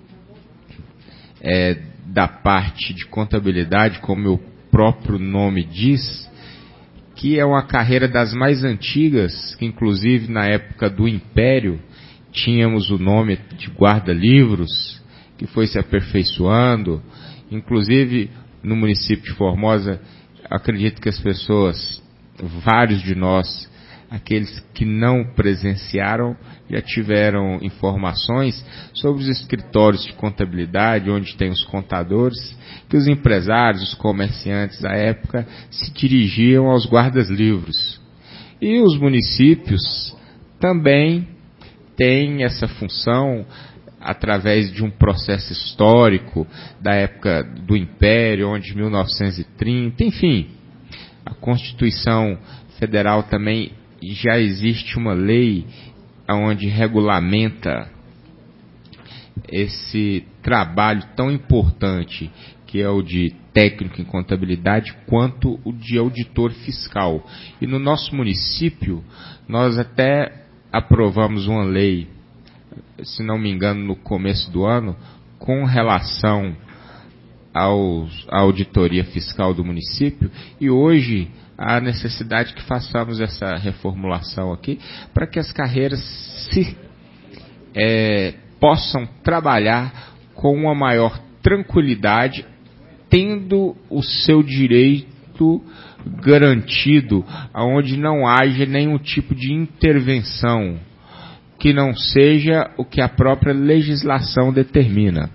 Speaker 4: é, da parte de contabilidade, como o próprio nome diz, que é uma carreira das mais antigas, que inclusive na época do Império tínhamos o nome de guarda-livros, que foi se aperfeiçoando. Inclusive no município de Formosa, acredito que as pessoas, vários de nós, aqueles que não presenciaram, já tiveram informações sobre os escritórios de contabilidade, onde tem os contadores, que os empresários, os comerciantes da época se dirigiam aos guardas-livros. E os municípios também têm essa função através de um processo histórico da época do Império, onde mil novecentos e trinta, enfim, a Constituição Federal também já existe uma lei onde regulamenta esse trabalho tão importante que é o de técnico em contabilidade quanto o de auditor fiscal. E no nosso município nós até aprovamos uma lei, se não me engano, no começo do ano, com relação aos, à auditoria fiscal do município, e hoje há necessidade que façamos essa reformulação aqui, para que as carreiras se é, possam trabalhar com uma maior tranquilidade, tendo o seu direito garantido, aonde não haja nenhum tipo de intervenção que não seja o que a própria legislação determina.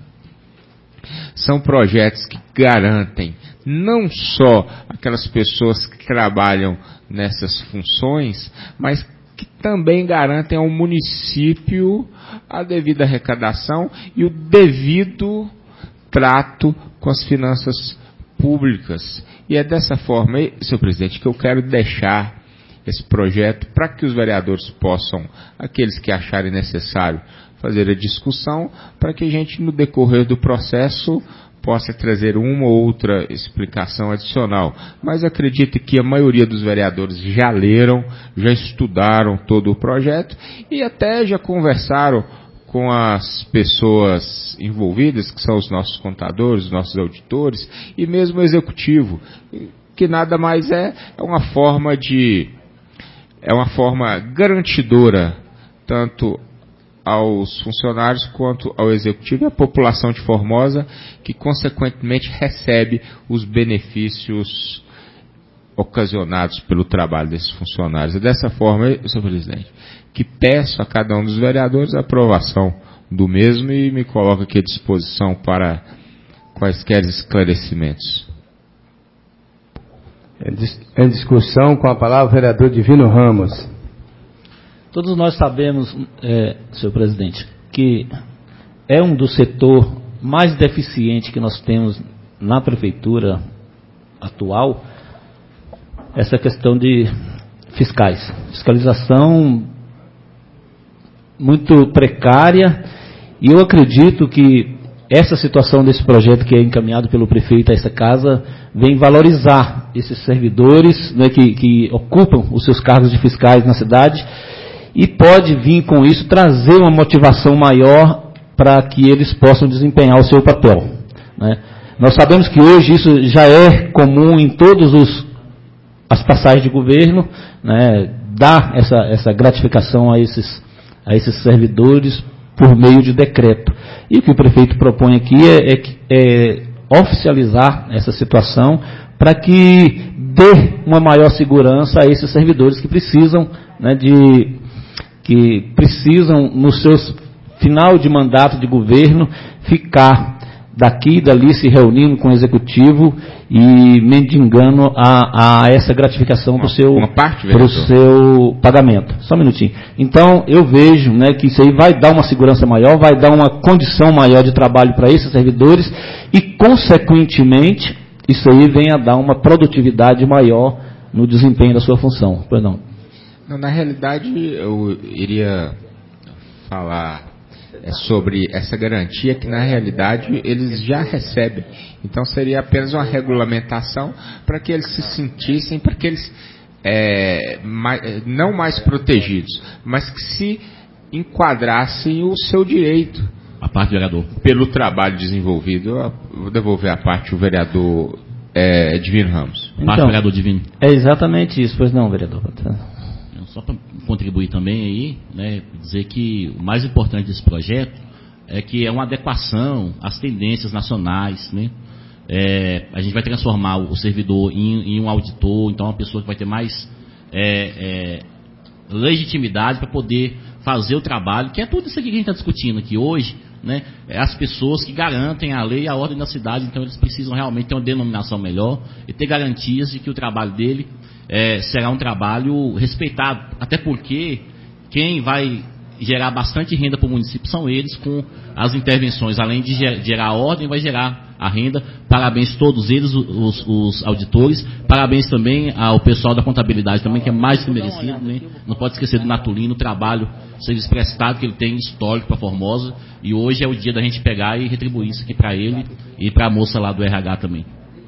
Speaker 4: São projetos que garantem não só aquelas pessoas que trabalham nessas funções, mas que também garantem ao município a devida arrecadação e o devido trato com as finanças públicas. E é dessa forma, senhor presidente, que eu quero deixar esse projeto para que os vereadores possam, aqueles que acharem necessário, fazer a discussão, para que a gente, no decorrer do processo, possa trazer uma ou outra explicação adicional. Mas acredito que a maioria dos vereadores já leram, já estudaram todo o projeto e até já conversaram com as pessoas envolvidas, que são os nossos contadores, os nossos auditores, e mesmo o executivo, que nada mais é, é uma forma de, é uma forma garantidora, tanto aos funcionários quanto ao executivo e à população de Formosa, que consequentemente recebe os benefícios ocasionados pelo trabalho desses funcionários. É dessa forma, senhor presidente, que peço a cada um dos vereadores a aprovação do mesmo e me coloco aqui à disposição para quaisquer esclarecimentos.
Speaker 14: Em discussão, com a palavra o vereador Divino Ramos.
Speaker 10: Todos nós sabemos, é, senhor presidente, que é um dos setores mais deficientes que nós temos na prefeitura atual, essa questão de fiscais. Fiscalização muito precária, e eu acredito que essa situação desse projeto que é encaminhado pelo prefeito a essa casa vem valorizar esses servidores, né, que, que ocupam os seus cargos de fiscais na cidade, e pode vir com isso trazer uma motivação maior para que eles possam desempenhar o seu papel, né. Nós sabemos que hoje isso já é comum em todas as passagens de governo, né, dar essa, essa gratificação a esses, a esses servidores por meio de decreto. E o que o prefeito propõe aqui é, é, é oficializar essa situação para que dê uma maior segurança a esses servidores que precisam, né, de, que precisam, no seu final de mandato de governo, ficar daqui e dali se reunindo com o executivo e mendigando a, a essa gratificação para o seu, seu pagamento. Só um minutinho. Então, eu vejo, né, que isso aí vai dar uma segurança maior, vai dar uma condição maior de trabalho para esses servidores e, consequentemente, isso aí vem a dar uma produtividade maior no desempenho da sua função. Perdão.
Speaker 4: Não, na realidade, eu iria falar é sobre essa garantia que, na realidade, eles já recebem. Então, seria apenas uma regulamentação para que eles se sentissem, para que eles, é, mais, não mais protegidos, mas que se enquadrassem o seu direito.
Speaker 5: A parte do vereador.
Speaker 4: Pelo trabalho desenvolvido. Eu vou devolver a parte do vereador é, Divino Ramos.
Speaker 10: Então, parte do vereador Divino. É exatamente isso, pois não, vereador.
Speaker 5: Só para contribuir também aí, né, dizer que o mais importante desse projeto é que é uma adequação às tendências nacionais, né? É, a gente vai transformar o servidor em, em um auditor, então uma pessoa que vai ter mais é, é, legitimidade para poder fazer o trabalho, que é tudo isso aqui que a gente está discutindo aqui hoje, né? É as pessoas que garantem a lei e a ordem da cidade, então eles precisam realmente ter uma denominação melhor e ter garantias de que o trabalho dele É, será um trabalho respeitado, até porque quem vai gerar bastante renda para o município são eles, com as intervenções, além de gerar a ordem, vai gerar a renda. Parabéns a todos eles, os, os auditores, parabéns também ao pessoal da contabilidade também, que é mais que merecido, né? Não pode esquecer do Natulino, o trabalho, o serviço prestado que ele tem histórico para Formosa, e hoje é o dia da gente pegar e retribuir isso aqui para ele e para a moça lá do R H também.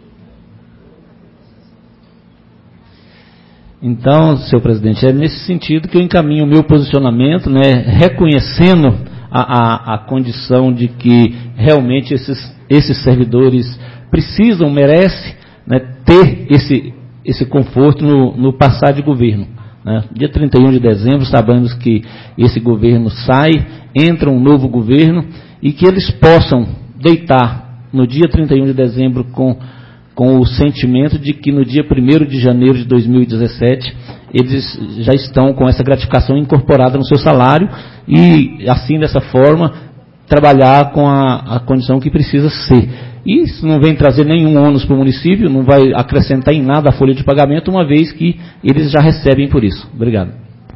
Speaker 10: Então, senhor presidente, é nesse sentido que eu encaminho o meu posicionamento, né, reconhecendo a, a, a condição de que realmente esses, esses servidores precisam, merecem, né, ter esse, esse conforto no, no passar de governo, né. Dia trinta e um de dezembro, sabemos que esse governo sai, entra um novo governo, e que eles possam deitar no dia trinta e um de dezembro com... com o sentimento de que no dia primeiro de janeiro de dois mil e dezessete eles já estão com essa gratificação incorporada no seu salário e, assim, dessa forma, trabalhar com a, a condição que precisa ser. E isso não vem trazer nenhum ônus para o município, não vai acrescentar em nada a folha de pagamento, uma vez que eles já recebem por isso. Obrigado.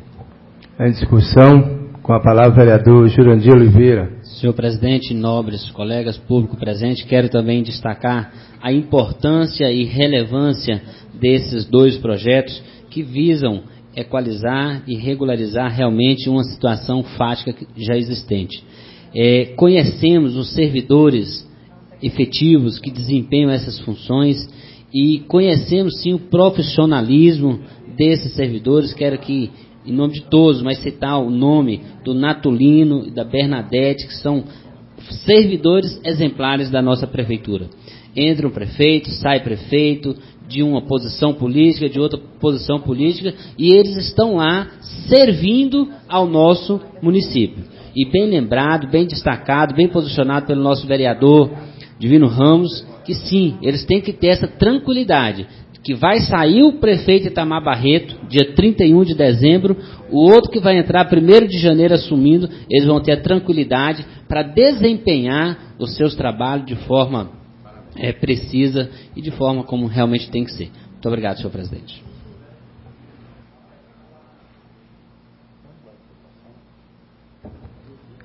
Speaker 14: Em discussão, com a palavra o vereador Jurandir Oliveira.
Speaker 12: Senhor presidente, nobres colegas, público presente, quero também destacar a importância e relevância desses dois projetos que visam equalizar e regularizar realmente uma situação fática já existente. É, conhecemos os servidores efetivos que desempenham essas funções e conhecemos sim o profissionalismo desses servidores. Quero que, em nome de todos, mas citar o nome do Natulino e da Bernadette, que são servidores exemplares da nossa prefeitura. Entra um prefeito, sai prefeito, de uma posição política, de outra posição política, e eles estão lá servindo ao nosso município. E bem lembrado, bem destacado, bem posicionado pelo nosso vereador Divino Ramos, que sim, eles têm que ter essa tranquilidade, que vai sair o prefeito Itamar Barreto, dia trinta e um de dezembro, o outro que vai entrar primeiro de janeiro assumindo, eles vão ter a tranquilidade para desempenhar os seus trabalhos de forma é, precisa e de forma como realmente tem que ser. Muito obrigado, senhor presidente.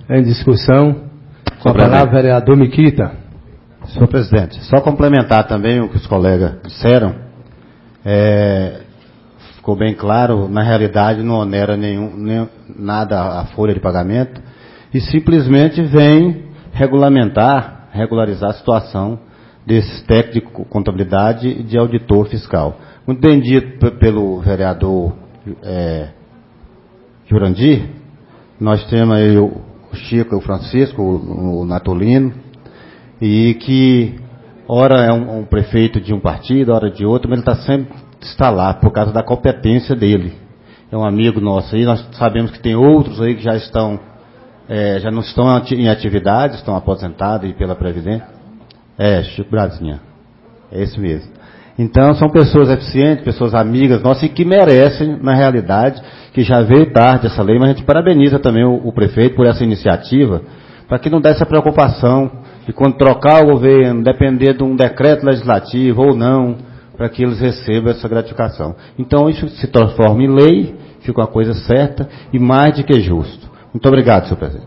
Speaker 14: Em discussão. Com a palavra, vereador Miquita.
Speaker 1: Senhor presidente, só complementar também o que os colegas disseram. É, ficou bem claro, na realidade não onera nenhum, nem, nada a folha de pagamento e simplesmente vem regulamentar, regularizar a situação desses técnicos de contabilidade e de auditor fiscal. Muito bem dito pelo vereador é, Jurandir, nós temos aí o Chico e o Francisco, o, o Natolino, e que ora é um, um prefeito de um partido, ora de outro, mas ele está sempre está lá por causa da competência dele. É um amigo nosso aí, nós sabemos que tem outros aí que já estão, é, já não estão em atividade, estão aposentados aí pela Previdência. É, Chico Brasinha, é esse mesmo. Então são pessoas eficientes, pessoas amigas nossas e que merecem, na realidade, que já veio tarde essa lei, mas a gente parabeniza também o, o prefeito por essa iniciativa, para que não dê essa preocupação de quando trocar o governo, depender de um decreto legislativo ou não, para que eles recebam essa gratificação. Então isso se transforma em lei, fica uma coisa certa e mais do que justo. Muito obrigado, senhor presidente.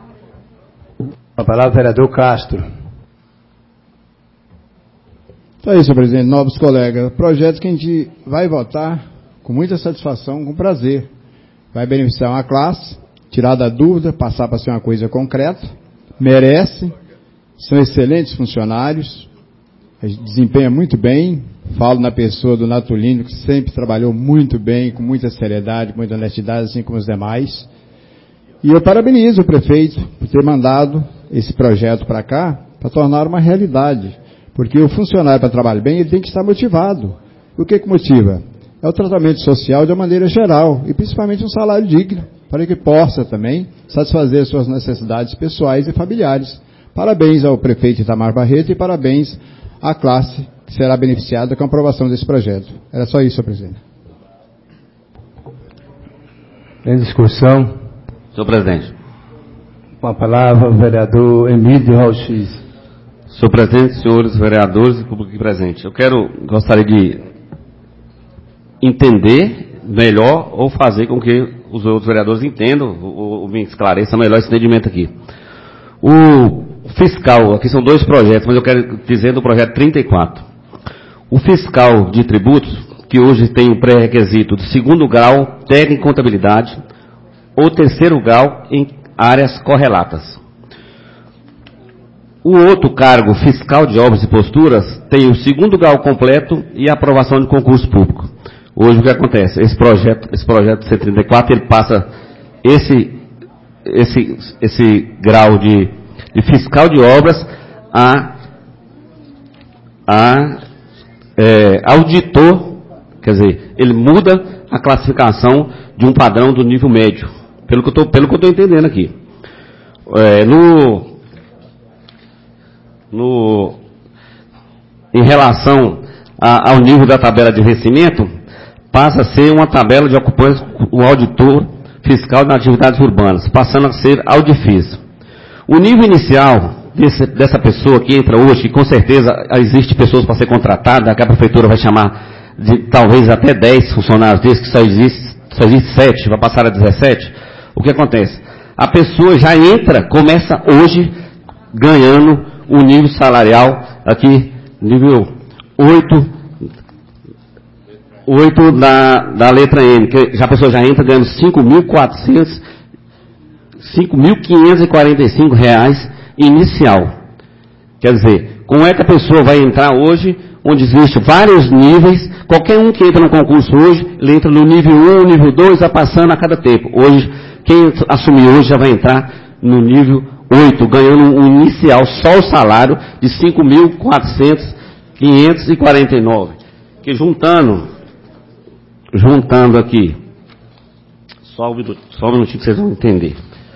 Speaker 14: A palavra, vereador Castro.
Speaker 18: Então é isso, senhor presidente, nobres colegas. Projeto que a gente vai votar com muita satisfação, com prazer. Vai beneficiar uma classe, tirar da dúvida, passar para ser uma coisa concreta, merece, são excelentes funcionários, desempenha muito bem. Falo na pessoa do Natolino, que sempre trabalhou muito bem, com muita seriedade, com muita honestidade, assim como os demais. E eu parabenizo o prefeito por ter mandado esse projeto para cá, para tornar uma realidade. Porque o funcionário, para trabalhar bem, ele tem que estar motivado. O que que motiva? É o tratamento social de uma maneira geral, e principalmente um salário digno, para que possa também satisfazer suas necessidades pessoais e familiares. Parabéns ao prefeito Itamar Barreto e parabéns à classe que será beneficiada com a aprovação desse projeto. Era só isso, senhor presidente.
Speaker 14: Em discussão.
Speaker 19: Senhor presidente.
Speaker 14: Com a palavra, o vereador Emílio Rauchis.
Speaker 19: Senhor presidente, senhores vereadores e público aqui presente, eu quero, gostaria de entender melhor ou fazer com que os outros vereadores entendam ou, ou me esclareça melhor esse entendimento aqui. O fiscal, aqui são dois projetos, mas eu quero dizer do projeto trinta e quatro. O fiscal de tributos, que hoje tem o pré-requisito de segundo grau, técnico em contabilidade, ou terceiro grau em áreas correlatas. O outro cargo, fiscal de obras e posturas, tem o segundo grau completo e a aprovação de concurso público. Hoje o que acontece? Esse projeto, esse projeto C trinta e quatro, ele passa esse, esse, esse grau de, de fiscal de obras a, a é, auditor, quer dizer, ele muda a classificação de um padrão do nível médio, pelo que eu tô, pelo que eu estou entendendo aqui. É, no, no, em relação a, ao nível da tabela de vencimento, passa a ser uma tabela de ocupância o auditor fiscal nas atividades urbanas, passando a ser Audifis. O nível inicial desse, dessa pessoa que entra hoje, que com certeza existe pessoas para ser contratadas, que a prefeitura vai chamar de talvez até dez funcionários desses, que só existe, só existe sete, vai passar a dezessete, o que acontece? A pessoa já entra, começa hoje ganhando o nível salarial aqui, nível oito, oito da, da letra N, que já a pessoa já entra ganhando cinco mil quatrocentos, cinco mil quinhentos e quarenta e cinco reais inicial. Quer dizer, como é que a pessoa vai entrar hoje, onde existem vários níveis, qualquer um que entra no concurso hoje, ele entra no nível um, nível dois, vai passando a cada tempo. Hoje, quem assumir hoje já vai entrar no nível oito, ganhando um inicial, só o salário de cinco mil quatrocentos, quinhentos e quarenta e nove. Que juntando, juntando aqui, só um minutinho, só um minutinho que vocês vão entender.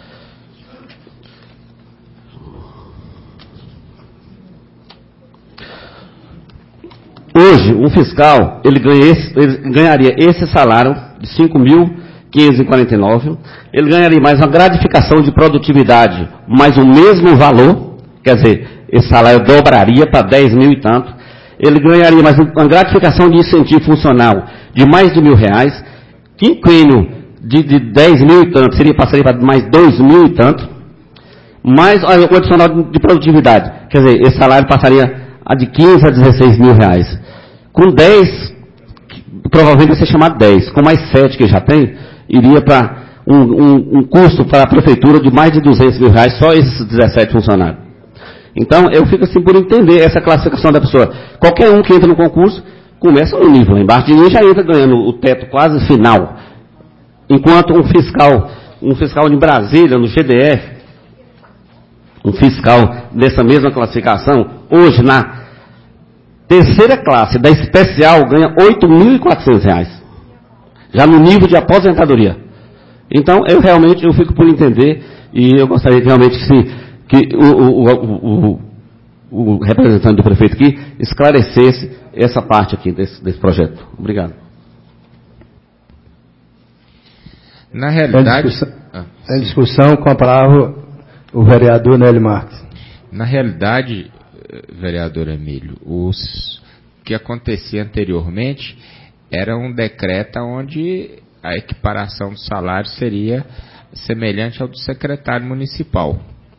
Speaker 19: Hoje, um fiscal, ele, ganha esse, ele ganharia esse salário de cinco mil quinhentos e quarenta e nove, ele ganharia mais uma gratificação de produtividade, mais o mesmo valor, quer dizer, esse salário dobraria para dez mil e tanto, ele ganharia mais uma gratificação de incentivo funcional de mais de mil reais, quinquênio de, de dez mil e tanto, seria, passaria para mais dois mil e tanto, mais o adicional de produtividade. Quer dizer, esse salário passaria a de quinze a dezesseis mil reais. Com dez, provavelmente vai ser chamado dez. Com mais sete que já tem, iria para um, um, um custo para a prefeitura de mais de duzentos mil reais, só esses dezessete funcionários. Então, eu fico assim por entender essa classificação da pessoa. Qualquer um que entra no concurso, começa no nível lá embaixo de mim, já entra ganhando o teto quase final. Enquanto um fiscal, um fiscal de Brasília, no G D F, um fiscal dessa mesma classificação, hoje na terceira classe da especial ganha oito mil e quatrocentos reais. Já no nível de aposentadoria. Então, eu realmente eu fico por entender e eu gostaria que realmente que, se, que o, o, o, o, o representante do prefeito aqui esclarecesse essa parte aqui desse, desse projeto. Obrigado.
Speaker 4: Na realidade...
Speaker 14: Em discussão, em discussão com a palavra o vereador Nélio Marques.
Speaker 4: Na realidade, vereador Emílio, os que acontecia anteriormente era um decreto onde a equiparação do salário seria semelhante ao do secretário municipal.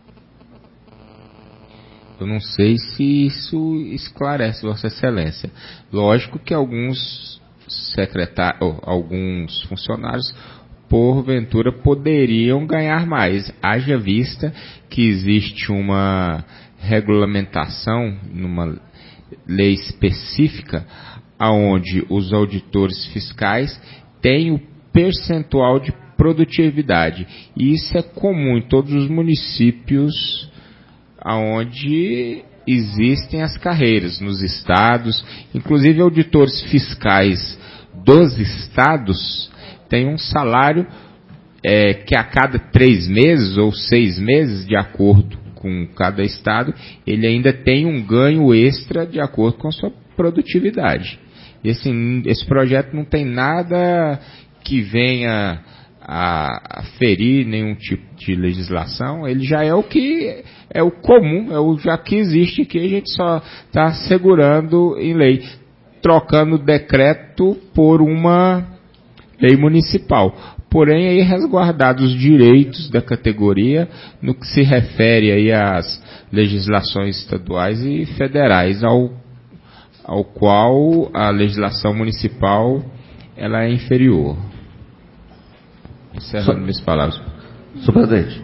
Speaker 4: Eu não sei se isso esclarece Vossa Excelência. Lógico que alguns secretários, alguns funcionários, porventura, poderiam ganhar mais. Haja vista que existe uma regulamentação, numa lei específica, onde os auditores fiscais têm o percentual de produtividade. E isso é comum em todos os municípios onde existem as carreiras, nos estados, inclusive auditores fiscais dos estados têm um salário é, que a cada três meses ou seis meses, de acordo com cada estado, ele ainda tem um ganho extra de acordo com a sua produtividade. E assim, esse projeto não tem nada que venha a, a ferir nenhum tipo de legislação, ele já é o que é o comum, é o já que existe aqui, a gente só está segurando em lei, trocando o decreto por uma lei municipal. Porém, aí resguardados os direitos da categoria no que se refere aí às legislações estaduais e federais, ao, ao qual a legislação municipal ela é inferior. Encerrando minhas palavras.
Speaker 19: Senhor presidente.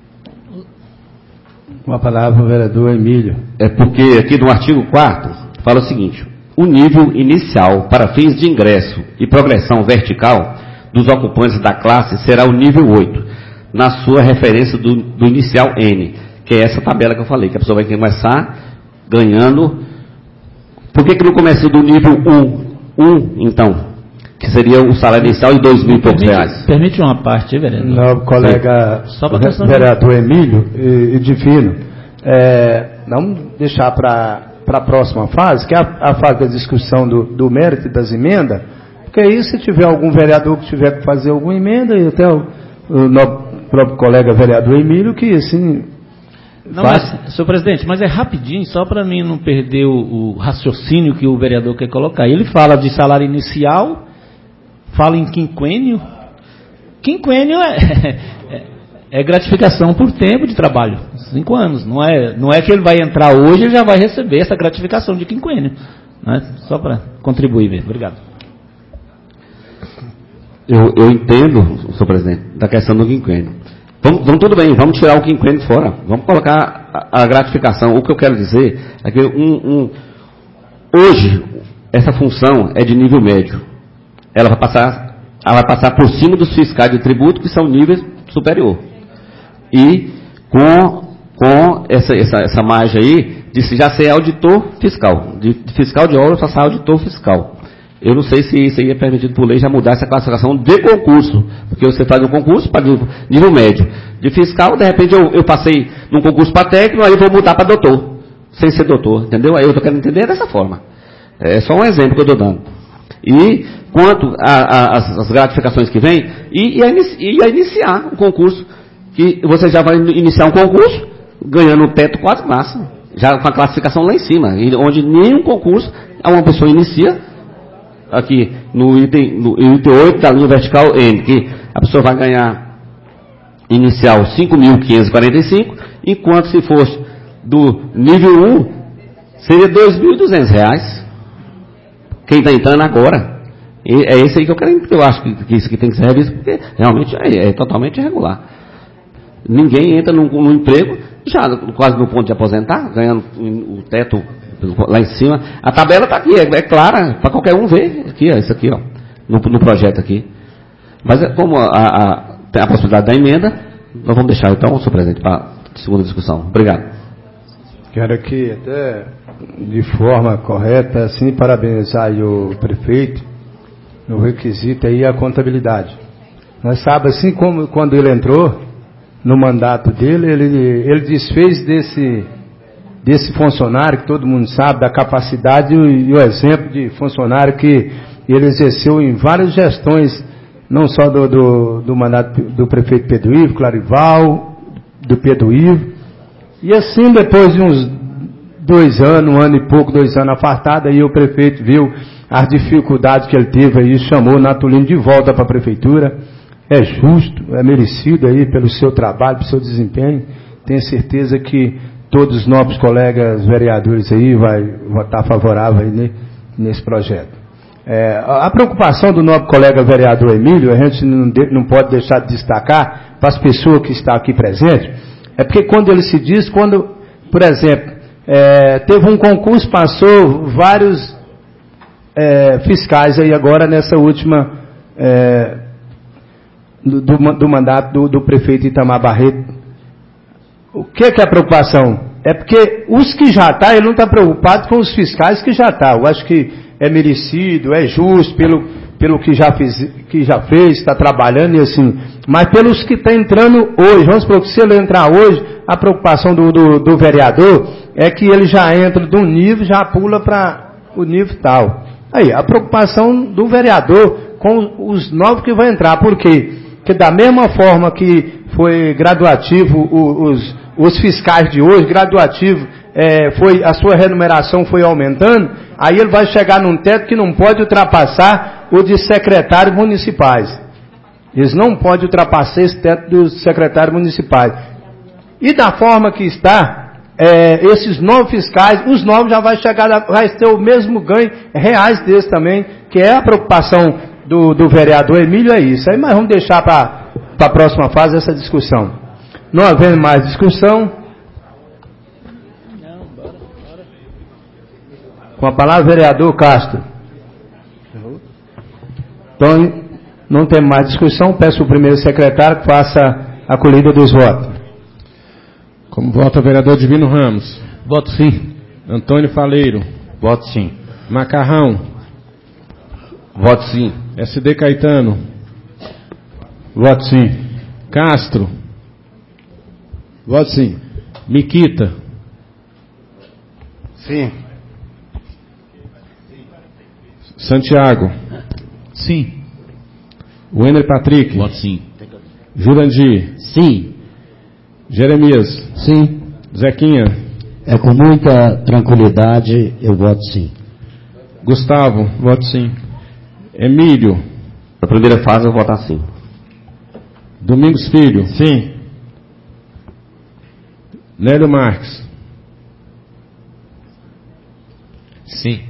Speaker 14: Com a palavra o vereador Emílio.
Speaker 19: É porque aqui no artigo quarto fala o seguinte: o nível inicial para fins de ingresso e progressão vertical dos ocupantes da classe será o nível oito, na sua referência do, do inicial N, que é essa tabela que eu falei, que a pessoa vai começar ganhando. Por que que não começa do nível um? um, então, que seria o salário inicial de dois mil e poucos reais.
Speaker 10: Permite uma parte, vereador?
Speaker 14: Não, colega o vereador Emílio e, e Divino, é, não deixar para a próxima fase, que é a, a fase da discussão do, do mérito e das emendas, porque aí se tiver algum vereador que tiver que fazer alguma emenda, e até o, o, o próprio colega vereador Emílio, que assim...
Speaker 10: Não, mas, senhor presidente, mas é rapidinho, só para mim não perder o, o raciocínio que o vereador quer colocar. Ele fala de salário inicial, fala em quinquênio. Quinquênio é, é, é gratificação por tempo de trabalho, cinco anos. Não é, não é que ele vai entrar hoje e já vai receber essa gratificação de quinquênio. Né? Só para contribuir mesmo. Obrigado.
Speaker 19: Eu, eu entendo, senhor presidente, da questão do quinquênio. Vamos, vamos, tudo bem, vamos tirar o quinquênio fora. Vamos colocar a, a gratificação. O que eu quero dizer é que um, um, hoje essa função é de nível médio. Ela vai passar, ela vai passar por cima dos fiscais de tributo, que são níveis superior. E com, com essa, essa, essa margem aí, de já ser auditor fiscal. De, de fiscal de obra passar auditor fiscal. Eu não sei se isso aí é permitido por lei já mudar essa classificação de concurso. Porque você faz um concurso para nível, nível médio. De fiscal, de repente eu, eu passei num concurso para técnico, aí eu vou mudar para doutor. Sem ser doutor, entendeu? Aí eu estou querendo entender dessa forma. É só um exemplo que eu estou dando. E quanto às gratificações que vêm, e, e, a, e a iniciar um concurso, que você já vai iniciar um concurso, ganhando o teto quase máximo, já com a classificação lá em cima, onde nenhum concurso, uma pessoa inicia, aqui no item, no item oito da linha vertical N, que a pessoa vai ganhar inicial cinco mil quinhentos e quarenta e cinco enquanto se fosse do nível um, seria dois mil e duzentos reais. Quem está entrando agora. E é esse aí que eu quero, que eu acho que, que isso aqui tem que ser revisto, porque realmente é, é totalmente irregular. Ninguém entra num, num emprego, já quase no ponto de aposentar, ganhando o teto lá em cima. A tabela está aqui, é, é clara, para qualquer um ver. Aqui, ó, isso aqui, ó, no, no projeto aqui. Mas como a, a, tem a possibilidade da emenda, nós vamos deixar então, senhor presidente, para a segunda discussão. Obrigado.
Speaker 14: Quero aqui, até de forma correta, assim, parabenizar aí o prefeito no requisito aí a contabilidade. Nós sabemos, assim como quando ele entrou no mandato dele, ele, ele desfez desse, desse funcionário, que todo mundo sabe, da capacidade e o exemplo de funcionário que ele exerceu em várias gestões, não só do, do, do mandato do prefeito Pedro Ivo, Clarival, do Pedro Ivo, e assim depois de uns dois anos, um ano e pouco, dois anos afastado, aí o prefeito viu as dificuldades que ele teve aí, chamou o Natulino de volta para a prefeitura. É justo, é merecido aí pelo seu trabalho, pelo seu desempenho. Tenho certeza que todos os novos colegas vereadores aí vai votar favorável aí, né, nesse projeto. É, a preocupação do novo colega vereador Emílio, a gente não, de, não pode deixar de destacar para as pessoas que estão aqui presentes, é porque quando ele se diz, quando, por exemplo, é, teve um concurso, passou vários é, fiscais aí agora nessa última é, do, do, do mandato do, do prefeito Itamar Barreto. O que, que é a preocupação? É porque os que já estão, ele não está preocupado com os fiscais que já estão. Eu acho que é merecido, é justo pelo, pelo que já, fiz, que já fez, está trabalhando e assim. Mas pelos que estão entrando hoje, vamos supor que se ele entrar hoje, a preocupação do, do, do vereador é que ele já entra de um nível, já pula para o nível tal. Aí, a preocupação do vereador com os novos que vão entrar. Por quê? Porque da mesma forma que foi graduativo os, os fiscais de hoje, graduativo, é, foi, a sua remuneração foi aumentando, aí ele vai chegar num teto que não pode ultrapassar o de secretários municipais. Eles não podem ultrapassar esse teto dos secretários municipais. E da forma que está, é, esses novos fiscais, os novos já vai chegar, vai ter o mesmo ganho reais deles também, que é a preocupação do, do vereador Emílio, é isso. Aí nós vamos deixar para a próxima fase essa discussão. Não havendo mais discussão, com a palavra vereador Castro. Então, não tem mais discussão, peço ao primeiro secretário que faça a colhida dos votos.
Speaker 3: Como vota o vereador Divino Ramos? Voto sim. Antônio Faleiro?
Speaker 19: Voto sim.
Speaker 3: Macarrão?
Speaker 19: Voto sim.
Speaker 3: S D Caetano?
Speaker 14: Voto sim.
Speaker 3: Castro?
Speaker 18: Voto sim.
Speaker 3: Miquita?
Speaker 1: Sim.
Speaker 3: Santiago?
Speaker 15: Sim.
Speaker 3: Wender Patrick?
Speaker 5: Voto sim.
Speaker 3: Jurandir?
Speaker 12: Sim.
Speaker 3: Jeremias?
Speaker 9: Sim.
Speaker 3: Zequinha?
Speaker 9: É com muita tranquilidade, eu voto sim.
Speaker 3: Gustavo?
Speaker 15: Voto sim.
Speaker 3: Emílio?
Speaker 19: Na primeira fase eu vou votar sim.
Speaker 3: Domingos Filho?
Speaker 14: Sim.
Speaker 3: Nélio Marques?
Speaker 4: Sim.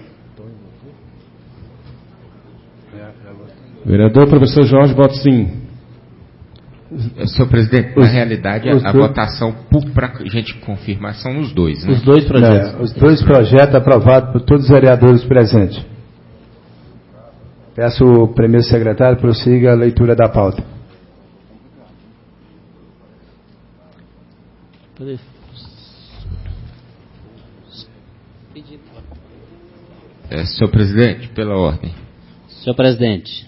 Speaker 3: Vereador professor Jorge, voto sim.
Speaker 4: Senhor presidente,
Speaker 14: Os,
Speaker 4: na realidade, a, a
Speaker 14: dois,
Speaker 4: votação, para a gente confirmar, são nos dois, né?
Speaker 10: Os dois projetos.
Speaker 14: É, os dois projetos aprovados por todos os vereadores presentes. Peço o primeiro secretário prossiga a leitura da pauta.
Speaker 4: É, senhor presidente, pela ordem.
Speaker 12: Senhor presidente.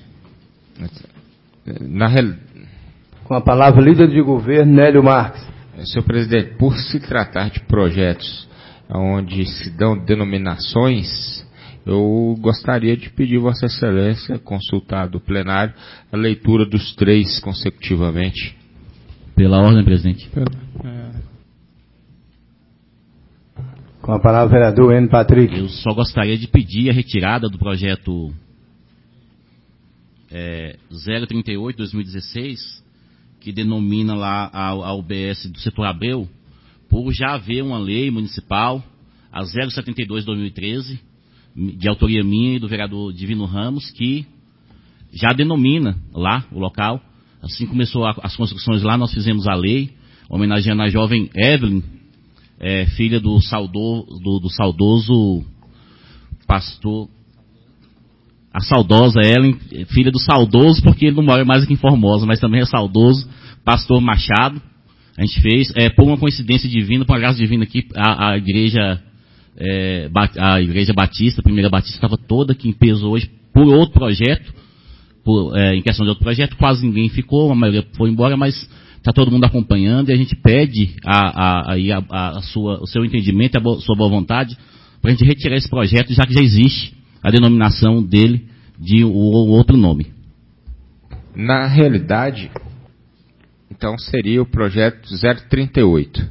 Speaker 4: Na real...
Speaker 14: Com a palavra, líder de governo, Nélio Marques.
Speaker 4: Senhor presidente, por se tratar de projetos onde se dão denominações, eu gostaria de pedir Vossa Excelência, consultado o plenário, a leitura dos três consecutivamente.
Speaker 5: Pela ordem, presidente.
Speaker 14: Com a palavra, vereador N. Patrick.
Speaker 5: Eu só gostaria de pedir a retirada do projeto é, zero trinta e oito barra dois mil e dezesseis, que denomina lá a, a U B S do setor Abreu, por já haver uma lei municipal, a zero setenta e dois de dois mil e treze, de autoria minha e do vereador Divino Ramos, que já denomina lá o local. Assim começou a, as construções lá, nós fizemos a lei, homenageando a jovem Evelyn, é, filha do, saudo, do, do saudoso pastor, a saudosa Ellen, filha do saudoso, porque ele não mora mais aqui em Formosa, mas também é saudoso, pastor Machado. A gente fez, é, por uma coincidência divina, por uma graça divina aqui, a, a igreja é, a igreja Batista, a primeira Batista, estava toda aqui em peso hoje, por outro projeto, por, é, em questão de outro projeto, quase ninguém ficou, a maioria foi embora, mas está todo mundo acompanhando, e a gente pede a, a, a, a sua, o seu entendimento, a sua boa vontade, para a gente retirar esse projeto, já que já existe a denominação dele de o, o outro nome.
Speaker 4: Na realidade, então seria o projeto zero trinta e oito.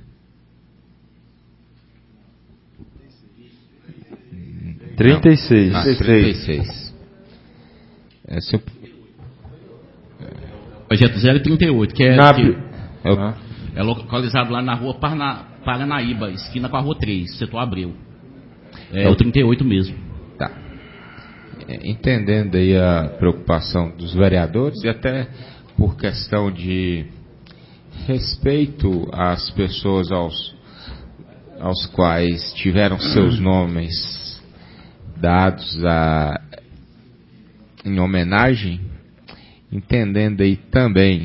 Speaker 6: trinta e seis.
Speaker 4: Ah, trinta e seis. Esse é o
Speaker 5: projeto zero trinta e oito, que é,
Speaker 6: na...
Speaker 5: que é, o, é localizado lá na rua Parna, Paranaíba, esquina com a rua três, setor Abreu. É, é o trinta e oito mesmo.
Speaker 4: Tá. Entendendo aí a preocupação dos vereadores e até por questão de respeito às pessoas aos, aos quais tiveram seus nomes dados a, em homenagem, entendendo aí também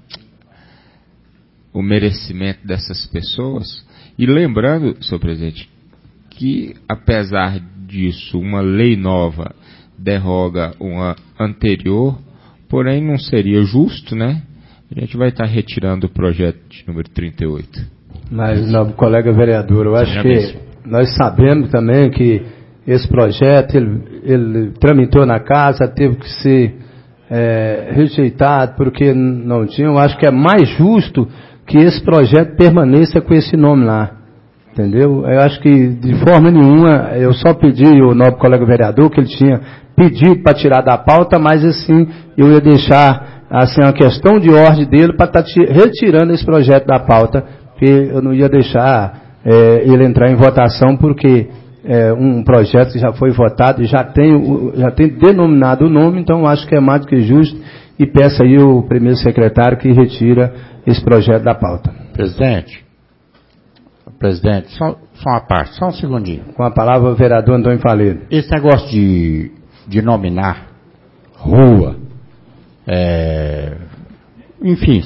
Speaker 4: o merecimento dessas pessoas e lembrando, senhor presidente, que apesar disso uma lei nova derroga uma anterior, porém não seria justo, né? A gente vai estar retirando o projeto de número trinta e oito.
Speaker 14: Mas, não, colega vereador, eu acho que nós sabemos também que esse projeto, ele, ele tramitou na casa, teve que ser é, rejeitado porque não tinha. Eu acho que é mais justo que esse projeto permaneça com esse nome lá. Entendeu? Eu acho que de forma nenhuma, eu só pedi o nobre colega vereador que ele tinha pedido para tirar da pauta, mas assim, eu ia deixar assim, uma questão de ordem dele para estar tá retirando esse projeto da pauta, porque eu não ia deixar é, ele entrar em votação, porque é um projeto que já foi votado e já tem, já tem denominado o nome, então eu acho que é mais do que justo, e peço aí o primeiro secretário que retira esse projeto da pauta.
Speaker 13: Presidente. Presidente, só, só uma parte, só um segundinho.
Speaker 14: Com a palavra o vereador Antônio Faleiro.
Speaker 13: Esse negócio de, de nominar rua, é, enfim,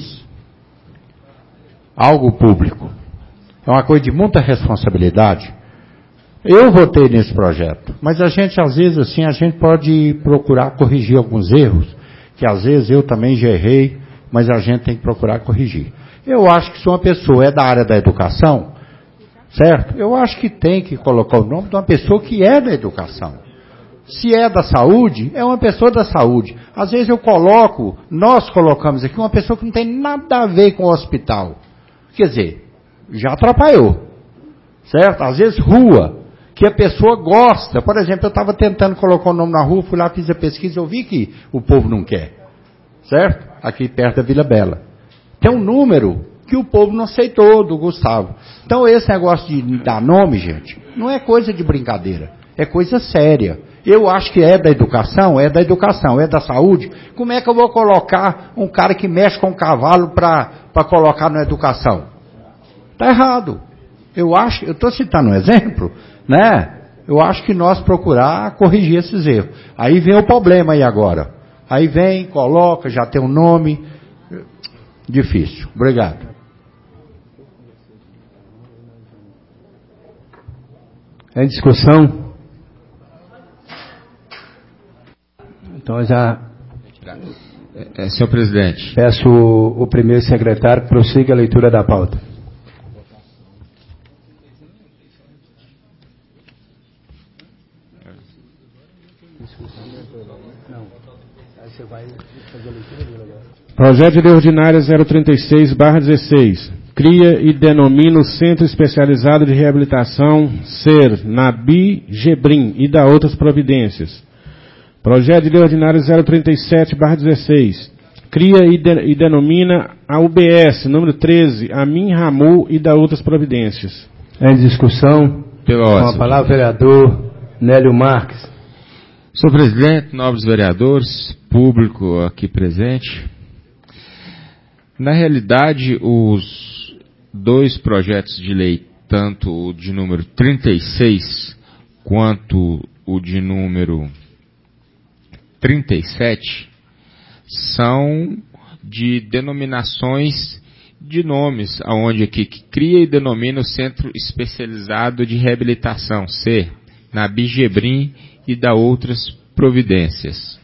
Speaker 13: algo público, é uma coisa de muita responsabilidade. Eu votei nesse projeto, mas a gente, às vezes, assim, a gente pode procurar corrigir alguns erros, que às vezes eu também já errei, mas a gente tem que procurar corrigir. Eu acho que se uma pessoa é da área da educação, certo? Eu acho que tem que colocar o nome de uma pessoa que é da educação. Se é da saúde, é uma pessoa da saúde. Às vezes eu coloco, nós colocamos aqui uma pessoa que não tem nada a ver com o hospital. Quer dizer, já atrapalhou. Certo? Às vezes rua, que a pessoa gosta. Por exemplo, eu estava tentando colocar o nome na rua, fui lá, fiz a pesquisa, eu vi que o povo não quer. Certo? Aqui perto da Vila Bela. Tem um número que o povo não aceitou, do Gustavo. Então esse negócio de dar nome, gente, não é coisa de brincadeira, é coisa séria. Eu acho que é da educação, é da educação, é da saúde. Como é que eu vou colocar um cara que mexe com um cavalo para colocar na educação? Está errado. Eu acho, eu estou citando um exemplo, né? Eu acho que nós procurar corrigir esses erros. Aí vem o problema aí agora. Aí vem, coloca, já tem um nome. Difícil. Obrigado.
Speaker 14: Em discussão? Então já...
Speaker 4: É, senhor presidente.
Speaker 14: Peço o, o primeiro secretário que prossiga a leitura da pauta.
Speaker 3: Projeto de Lei Ordinária zero trinta e seis barra dezesseis. Cria e denomina o Centro Especializado de Reabilitação Ser Nabi Gebrim e dá outras providências. Projeto de Lei Ordinária zero trinta e sete barra dezesseis. cria e, de, e denomina a U B S, número treze, Amin Ramu e da outras providências.
Speaker 14: Em discussão,
Speaker 4: Pela
Speaker 14: com a palavra vereador Nélio Marques.
Speaker 4: Senhor presidente, nobres vereadores, público aqui presente, na realidade, os dois projetos de lei, tanto o de número trinta e seis quanto o de número trinta e sete, são de denominações de nomes, aonde aqui que cria e denomina o Centro Especializado de Reabilitação, C, Nabi Gebrim e da outras providências.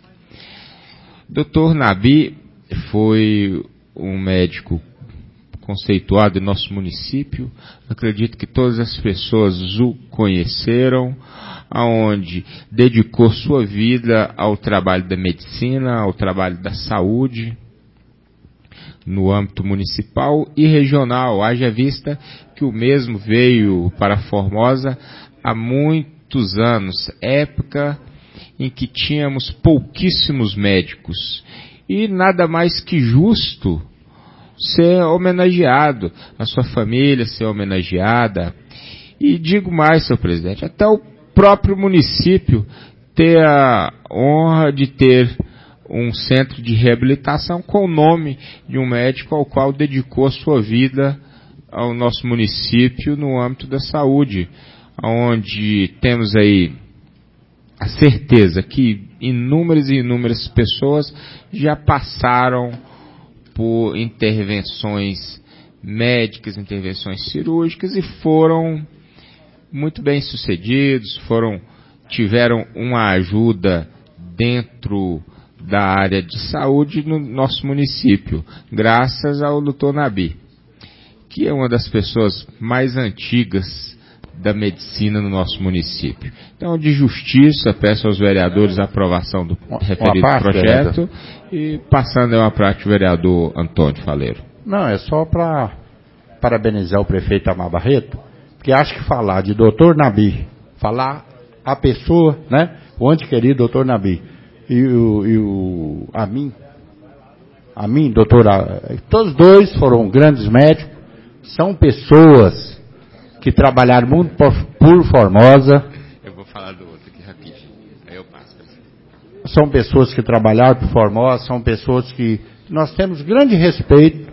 Speaker 4: doutor Nabi foi um médico conceituado em nosso município, acredito que todas as pessoas o conheceram, aonde dedicou sua vida ao trabalho da medicina, ao trabalho da saúde, no âmbito municipal e regional, haja vista que o mesmo veio para Formosa há muitos anos, época em que tínhamos pouquíssimos médicos, e nada mais que justo ser homenageado, a sua família ser homenageada, e digo mais, senhor presidente, até o próprio município ter a honra de ter um centro de reabilitação com o nome de um médico ao qual dedicou a sua vida ao nosso município no âmbito da saúde, onde temos aí a certeza que inúmeras e inúmeras pessoas já passaram por intervenções médicas, intervenções cirúrgicas e foram muito bem sucedidos, foram, tiveram uma ajuda dentro da área de saúde no nosso município, graças ao doutor Nabi, que é uma das pessoas mais antigas da medicina no nosso município. Então, de justiça, peço aos vereadores a aprovação do referido parte, projeto, vereador. E passando a parte do vereador Antônio Faleiro.
Speaker 13: Não, é só para parabenizar o prefeito Amar Barreto, porque acho que falar de doutor Nabi, falar a pessoa, né, o antequerido doutor Nabi, e o, e o Amin, Amin, doutor, todos dois foram grandes médicos, são pessoas que trabalharam muito por, por Formosa.
Speaker 4: Eu vou falar do outro aqui rapidinho, aí eu passo.
Speaker 13: São pessoas que trabalharam por Formosa, são pessoas que nós temos grande respeito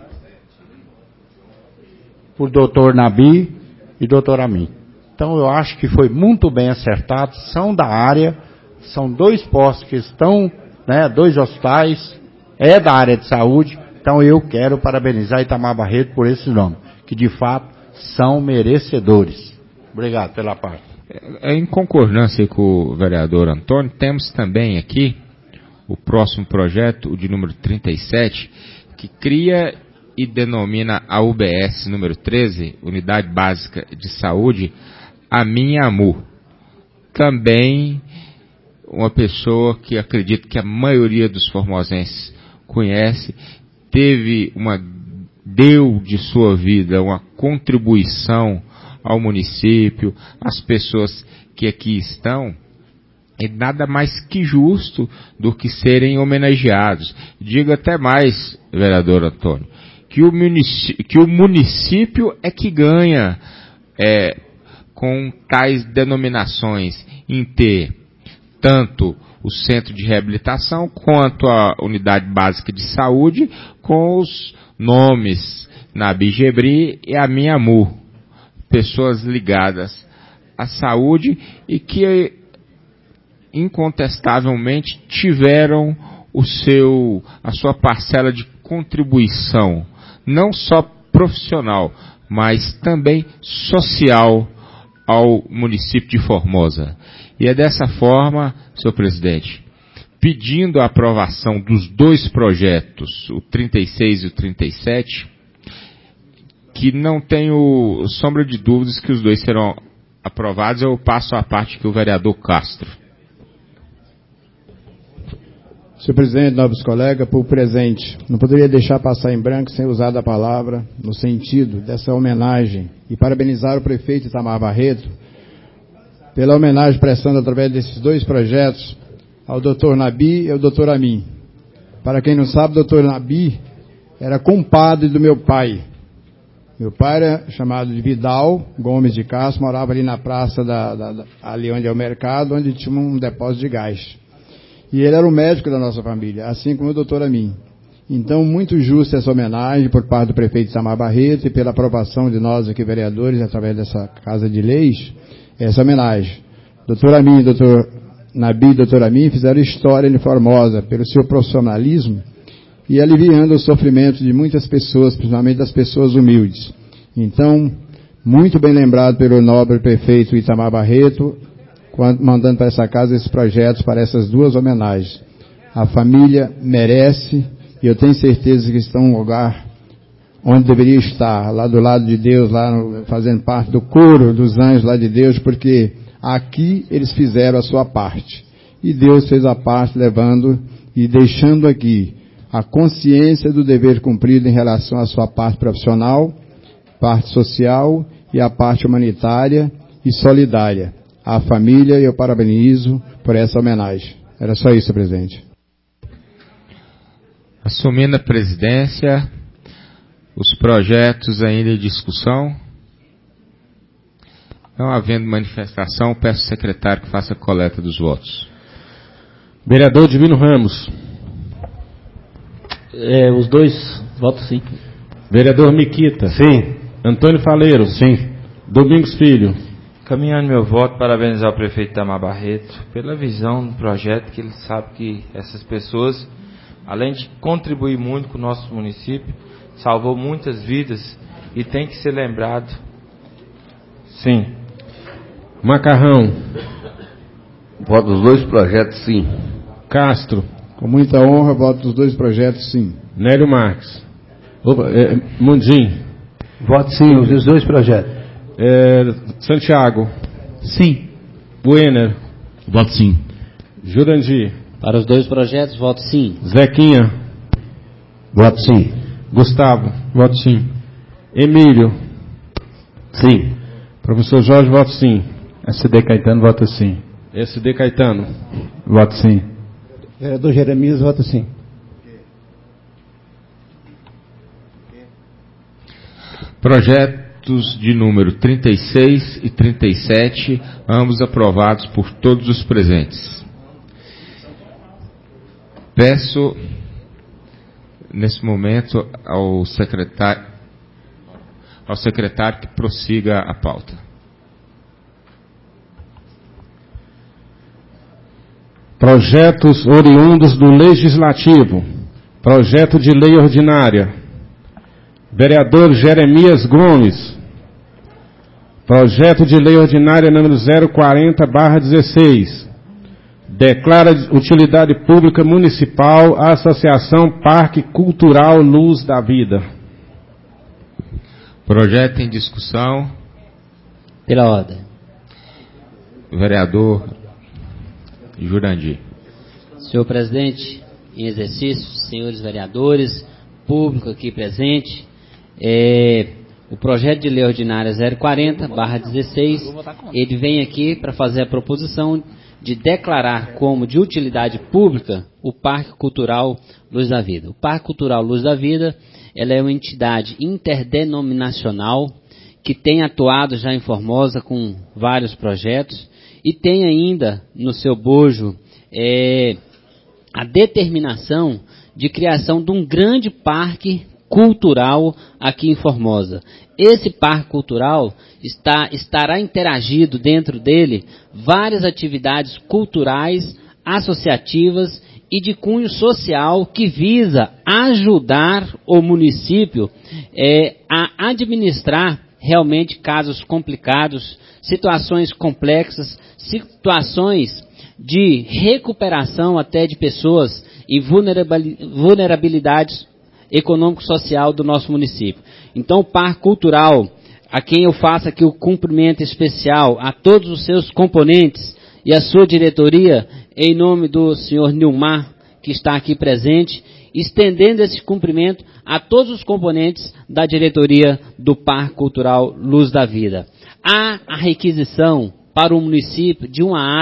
Speaker 13: por doutor Nabi e doutor Amin. Então eu acho que foi muito bem acertado, são da área, são dois postos que estão, né, dois hospitais, é da área de saúde, então eu quero parabenizar Itamar Barreto por esse nome, que de fato são merecedores. Obrigado pela parte.
Speaker 4: Em concordância com o vereador Antônio, temos também aqui o próximo projeto, o de número trinta e sete, que cria e denomina a U B S número treze, Unidade Básica de Saúde, Amin Ramu. Também uma pessoa que acredito que a maioria dos formosenses conhece, teve uma, deu de sua vida uma contribuição ao município, às pessoas que aqui estão, é nada mais que justo do que serem homenageados. Digo até mais, vereador Antônio, que o município, que o município é que ganha é, com tais denominações em ter tanto o centro de reabilitação quanto a unidade básica de saúde com os nomes Nabi Gebrim e Amin Ramu, pessoas ligadas à saúde e que incontestavelmente tiveram o seu, a sua parcela de contribuição, não só profissional, mas também social ao município de Formosa. E é dessa forma, senhor presidente, pedindo a aprovação dos dois projetos, o trinta e seis e o trinta e sete, que não tenho sombra de dúvidas que os dois serão aprovados, eu passo a parte que o vereador Castro.
Speaker 18: Senhor presidente, nobres colegas, por presente, não poderia deixar passar em branco sem usar da palavra no sentido dessa homenagem e parabenizar o prefeito Itamar Barreto pela homenagem prestando através desses dois projetos ao doutor Nabi e ao doutor Amin. Para quem não sabe, o doutor Nabi era compadre do meu pai. Meu pai era chamado de Vidal Gomes de Castro, morava ali na praça, da, da, da, ali onde é o mercado, onde tinha um depósito de gás. E ele era o médico da nossa família, assim como o doutor Amin. Então, muito justa essa homenagem por parte do prefeito Itamar Barreto e pela aprovação de nós aqui, vereadores, através dessa Casa de Leis, essa homenagem. Doutor Amin, doutor Nabi e doutor Amin fizeram história em Formosa pelo seu profissionalismo e aliviando o sofrimento de muitas pessoas, principalmente das pessoas humildes. Então, muito bem lembrado pelo nobre prefeito Itamar Barreto, quando, mandando para essa casa esses projetos para essas duas homenagens. A família merece, e eu tenho certeza que estão em um lugar onde deveria estar, lá do lado de Deus, lá no, fazendo parte do coro dos anjos lá de Deus, porque aqui eles fizeram a sua parte. E Deus fez a parte, levando e deixando aqui a consciência do dever cumprido em relação à sua parte profissional, parte social e a parte humanitária e solidária. A família, eu parabenizo por essa homenagem. Era só isso, presidente.
Speaker 4: Assumindo a presidência, os projetos ainda em discussão. Não havendo manifestação, peço ao secretário que faça a coleta dos votos.
Speaker 3: Vereador Divino Ramos.
Speaker 10: É, os dois votos sim.
Speaker 3: Vereador Miquita.
Speaker 19: Sim.
Speaker 3: Antônio Faleiro.
Speaker 19: Sim.
Speaker 3: Domingos Filho.
Speaker 6: Caminhando meu voto, parabenizar o prefeito Itamar Barreto pela visão do projeto, que ele sabe que essas pessoas, além de contribuir muito com o nosso município, salvou muitas vidas e tem que ser lembrado. Sim.
Speaker 3: Macarrão.
Speaker 7: Voto dos dois projetos, sim.
Speaker 3: Castro.
Speaker 18: Com muita honra, voto dos dois projetos, sim.
Speaker 3: Nélio Marques. Opa, é, Mundim.
Speaker 13: Voto sim, os dois projetos.
Speaker 3: É, Santiago.
Speaker 16: Sim.
Speaker 3: Buener.
Speaker 5: Voto sim.
Speaker 3: Jurandir.
Speaker 12: Para os dois projetos, voto sim.
Speaker 3: Zequinha.
Speaker 13: Voto sim.
Speaker 3: Gustavo.
Speaker 15: Voto sim.
Speaker 3: Emílio.
Speaker 19: Sim.
Speaker 3: Professor Jorge, voto sim.
Speaker 17: S D Caetano, voto sim.
Speaker 3: S D Caetano.
Speaker 17: Voto sim.
Speaker 8: Vereador Jeremias, voto sim.
Speaker 4: Projetos de número trinta e seis e trinta e sete, ambos aprovados por todos os presentes. Peço, nesse momento, ao secretário, ao secretário que prossiga a pauta.
Speaker 3: Projetos oriundos do Legislativo. Projeto de Lei Ordinária. Vereador Jeremias Gomes. Projeto de Lei Ordinária número zero quarenta barra dezesseis. Declara utilidade pública municipal a Associação Parque Cultural Luz da Vida.
Speaker 4: Projeto em discussão.
Speaker 12: Pela ordem.
Speaker 4: Vereador Jurandir.
Speaker 12: Senhor presidente, em exercício, senhores vereadores, público aqui presente, é, o projeto de lei ordinária zero quarenta barra dezesseis, ele vem aqui para fazer a proposição de declarar como de utilidade pública o Parque Cultural Luz da Vida. O Parque Cultural Luz da Vida, ela é uma entidade interdenominacional que tem atuado já em Formosa com vários projetos e tem ainda no seu bojo é, a determinação de criação de um grande parque cultural aqui em Formosa. Esse parque cultural está, estará interagido dentro dele várias atividades culturais, associativas e de cunho social que visa ajudar o município é, a administrar realmente casos complicados, situações complexas, situações de recuperação até de pessoas em vulnerabilidades econômico-social do nosso município. Então, o Parque Cultural, a quem eu faço aqui o cumprimento especial, a todos os seus componentes e a sua diretoria, em nome do senhor Nilmar, que está aqui presente, estendendo esse cumprimento a todos os componentes da diretoria do Parque Cultural Luz da Vida. Há a requisição para o município de uma área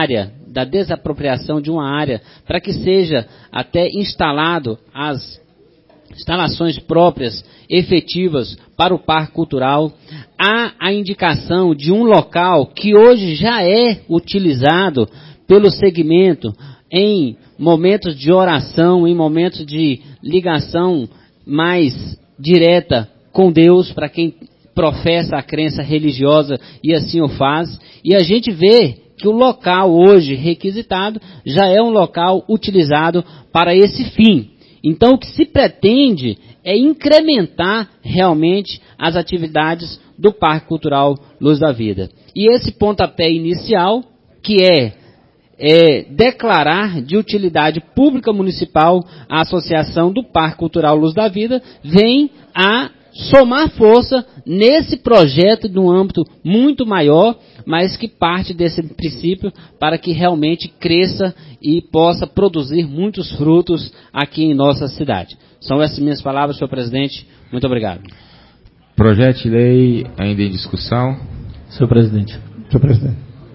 Speaker 12: da desapropriação de uma área para que seja até instalado as instalações próprias, efetivas para o Parque Cultural. Há a indicação de um local que hoje já é utilizado pelo segmento em momentos de oração, em momentos de ligação mais direta com Deus, para quem professa a crença religiosa e assim o faz. E a gente vê que o local hoje requisitado já é um local utilizado para esse fim. Então, o que se pretende é incrementar realmente as atividades do Parque Cultural Luz da Vida. E esse pontapé inicial, que é, é declarar de utilidade pública municipal a associação do Parque Cultural Luz da Vida, vem a somar força nesse projeto de um âmbito muito maior, mas que parte desse princípio para que realmente cresça e possa produzir muitos frutos aqui em nossa cidade. São essas minhas palavras, senhor presidente. Muito obrigado.
Speaker 4: Projeto de lei ainda em discussão.
Speaker 10: Senhor presidente.
Speaker 18: Senhor presidente.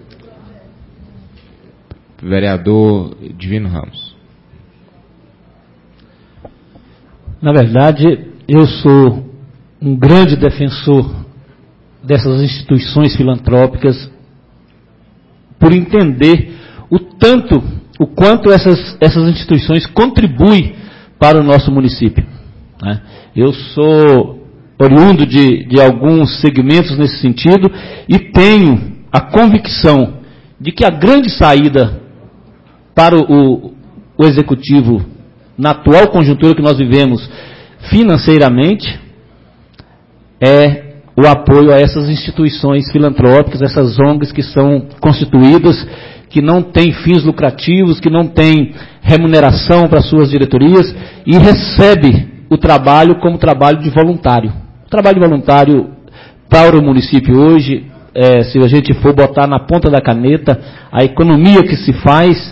Speaker 4: Vereador Divino Ramos.
Speaker 10: Na verdade, eu sou um grande defensor dessas instituições filantrópicas por entender o tanto, o quanto essas, essas instituições contribuem para o nosso município, né? Eu sou oriundo de, de alguns segmentos nesse sentido e tenho a convicção de que a grande saída para o, o executivo na atual conjuntura que nós vivemos financeiramente é o apoio a essas instituições filantrópicas, essas O N Gs que são constituídas, que não têm fins lucrativos, que não têm remuneração para suas diretorias e recebe o trabalho como trabalho de voluntário. O trabalho voluntário para o município hoje, é, se a gente for botar na ponta da caneta, a economia que se faz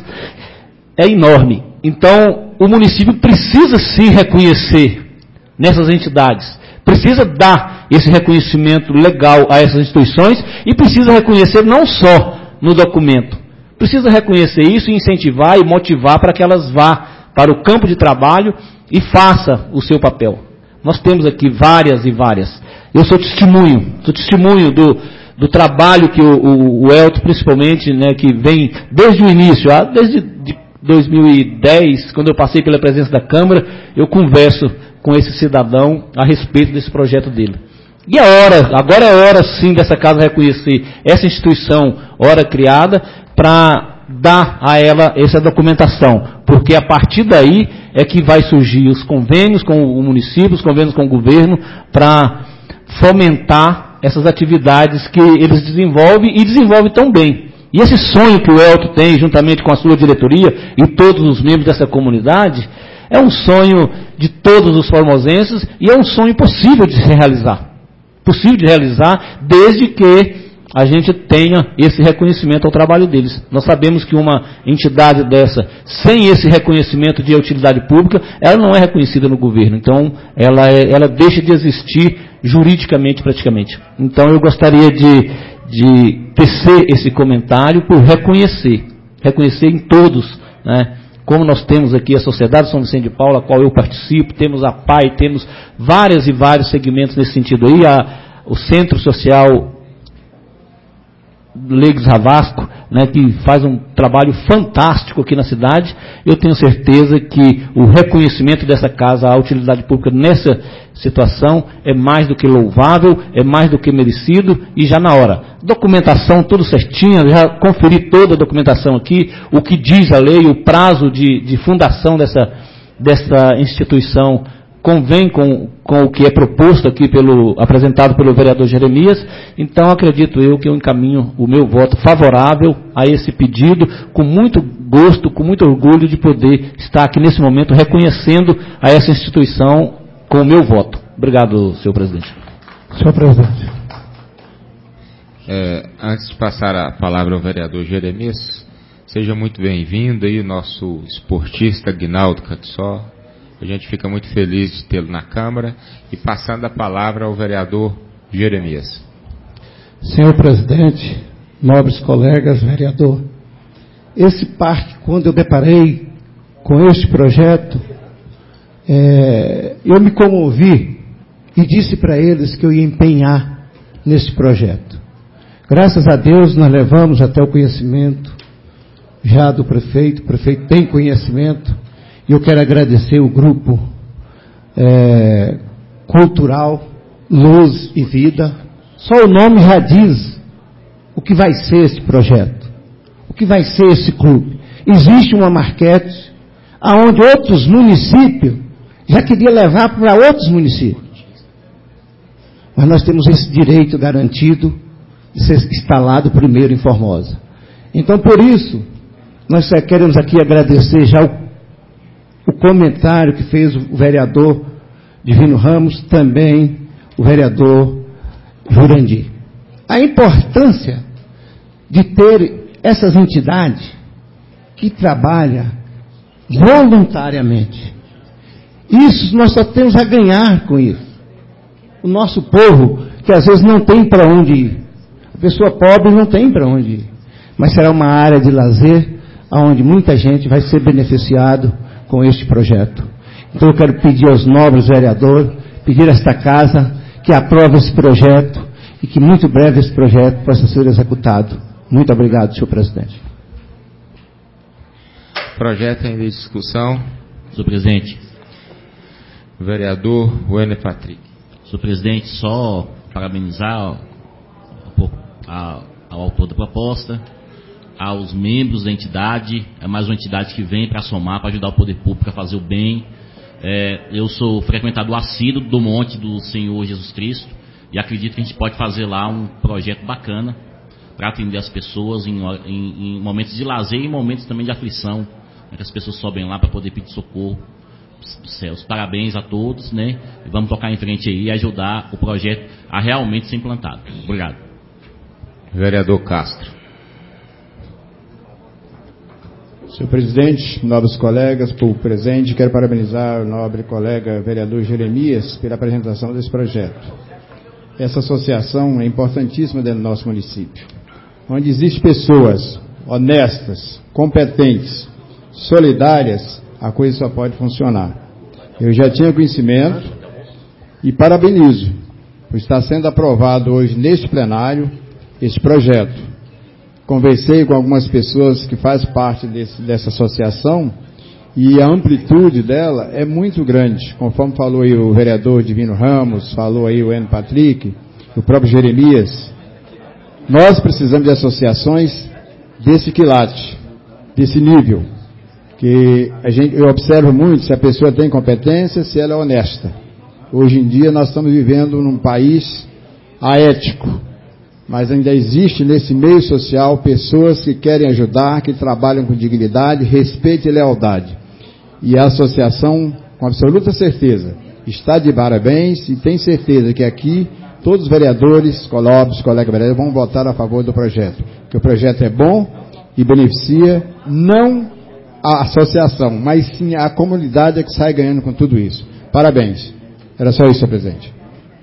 Speaker 10: é enorme. Então, o município precisa sim reconhecer nessas entidades, precisa dar esse reconhecimento legal a essas instituições e precisa reconhecer não só no documento, precisa reconhecer isso e incentivar e motivar para que elas vá para o campo de trabalho e faça o seu papel. Nós temos aqui várias e várias. Eu sou testemunho, sou testemunho do, do trabalho que o, o, o Elton, principalmente, né, que vem desde o início, desde de dois mil e dez, quando eu passei pela presença da Câmara, eu converso com esse cidadão a respeito desse projeto dele. E é hora, agora é hora sim dessa casa reconhecer essa instituição, hora criada, para dar a ela essa documentação, porque a partir daí é que vai surgir os convênios com o município, os convênios com o governo, para fomentar essas atividades que eles desenvolvem e desenvolvem tão bem. E esse sonho que o Elton tem, juntamente com a sua diretoria e todos os membros dessa comunidade, é um sonho de todos os formosenses e é um sonho possível de se realizar. Possível de realizar desde que a gente tenha esse reconhecimento ao trabalho deles. Nós sabemos que uma entidade dessa, sem esse reconhecimento de utilidade pública, ela não é reconhecida no governo. Então, ela, é, ela deixa de existir juridicamente, praticamente. Então, eu gostaria de, de tecer esse comentário por reconhecer, reconhecer em todos, né? Como nós temos aqui a Sociedade São Vicente de Paula, a qual eu participo, temos a P A I, temos vários e vários segmentos nesse sentido aí, a, o Centro Social Leigos Ravasco, né, que faz um trabalho fantástico aqui na cidade. Eu tenho certeza que o reconhecimento dessa casa à utilidade pública nessa situação é mais do que louvável, é mais do que merecido e já na hora. Documentação tudo certinho, já conferi toda a documentação aqui, o que diz a lei, o prazo de, de fundação dessa, dessa instituição convém com, com o que é proposto aqui, pelo, apresentado pelo vereador Jeremias. Então, acredito eu que eu encaminho o meu voto favorável a esse pedido, com muito gosto, com muito orgulho de poder estar aqui nesse momento reconhecendo a essa instituição com o meu voto. Obrigado, senhor presidente.
Speaker 18: Senhor presidente.
Speaker 4: É, antes de passar a palavra ao vereador Jeremias, seja muito bem-vindo aí, nosso esportista Guinaldo Catsó. A gente fica muito feliz de tê-lo na Câmara. E passando a palavra ao vereador Jeremias.
Speaker 8: Senhor presidente, nobres colegas, vereador, esse parque, quando eu deparei com este projeto, é, eu me comovi e disse para eles que eu ia empenhar nesse projeto. Graças a Deus nós levamos até o conhecimento já do prefeito, o prefeito tem conhecimento, e eu quero agradecer o grupo é, cultural Luz e Vida. Só o nome já diz o que vai ser esse projeto, o que vai ser esse clube. Existe uma marquete aonde outros municípios já queriam levar para outros municípios. Mas nós temos esse direito garantido de ser instalado primeiro em Formosa. Então, por isso, nós só queremos aqui agradecer já o, o comentário que fez o vereador Divino Ramos, também o vereador Jurandir. A importância de ter essas entidades que trabalham voluntariamente. Isso nós só temos a ganhar com isso. O nosso povo, que às vezes não tem para onde ir. A pessoa pobre não tem para onde ir. Mas será uma área de lazer onde muita gente vai ser beneficiado com este projeto. Então eu quero pedir aos nobres vereadores, pedir a esta casa que aprove esse projeto e que muito breve esse projeto possa ser executado. Muito obrigado, senhor presidente.
Speaker 4: Projeto ainda em discussão.
Speaker 5: Senhor presidente.
Speaker 4: Vereador Wêner Patrick.
Speaker 5: Senhor presidente, só parabenizar ao autor da proposta, aos membros da entidade, é mais uma entidade que vem para somar, para ajudar o poder público a fazer o bem. É, eu sou frequentador assíduo do Monte do Senhor Jesus Cristo e acredito que a gente pode fazer lá um projeto bacana para atender as pessoas em, em, em momentos de lazer e momentos também de aflição, né, que as pessoas sobem lá para poder pedir socorro dos céus. Parabéns a todos, né? E vamos tocar em frente aí e ajudar o projeto a realmente ser implantado. Obrigado.
Speaker 4: Vereador Castro.
Speaker 18: Senhor presidente, nobres colegas, povo presente, quero parabenizar o nobre colega vereador Jeremias pela apresentação desse projeto. Essa associação é importantíssima dentro do nosso município, onde existem pessoas honestas, competentes, solidárias, a coisa só pode funcionar. Eu já tinha conhecimento e parabenizo por estar sendo aprovado hoje neste plenário este projeto. Conversei com algumas pessoas que fazem parte desse, dessa associação e a amplitude dela é muito grande, conforme falou aí o vereador Divino Ramos, falou aí o Wêner Patrick, o próprio Jeremias. Nós precisamos de associações desse quilate, desse nível, que a gente, eu observo muito se a pessoa tem competência, se ela é honesta. Hoje em dia nós estamos vivendo num país aético, mas ainda existe nesse meio social pessoas que querem ajudar, que trabalham com dignidade, respeito e lealdade. E a associação, com absoluta certeza, está de parabéns e tem certeza que aqui todos os vereadores, colegas, colegas vereadores vão votar a favor do projeto. Que o projeto é bom e beneficia não a associação, mas sim a comunidade que sai ganhando com tudo isso. Parabéns. Era só isso, senhor presidente.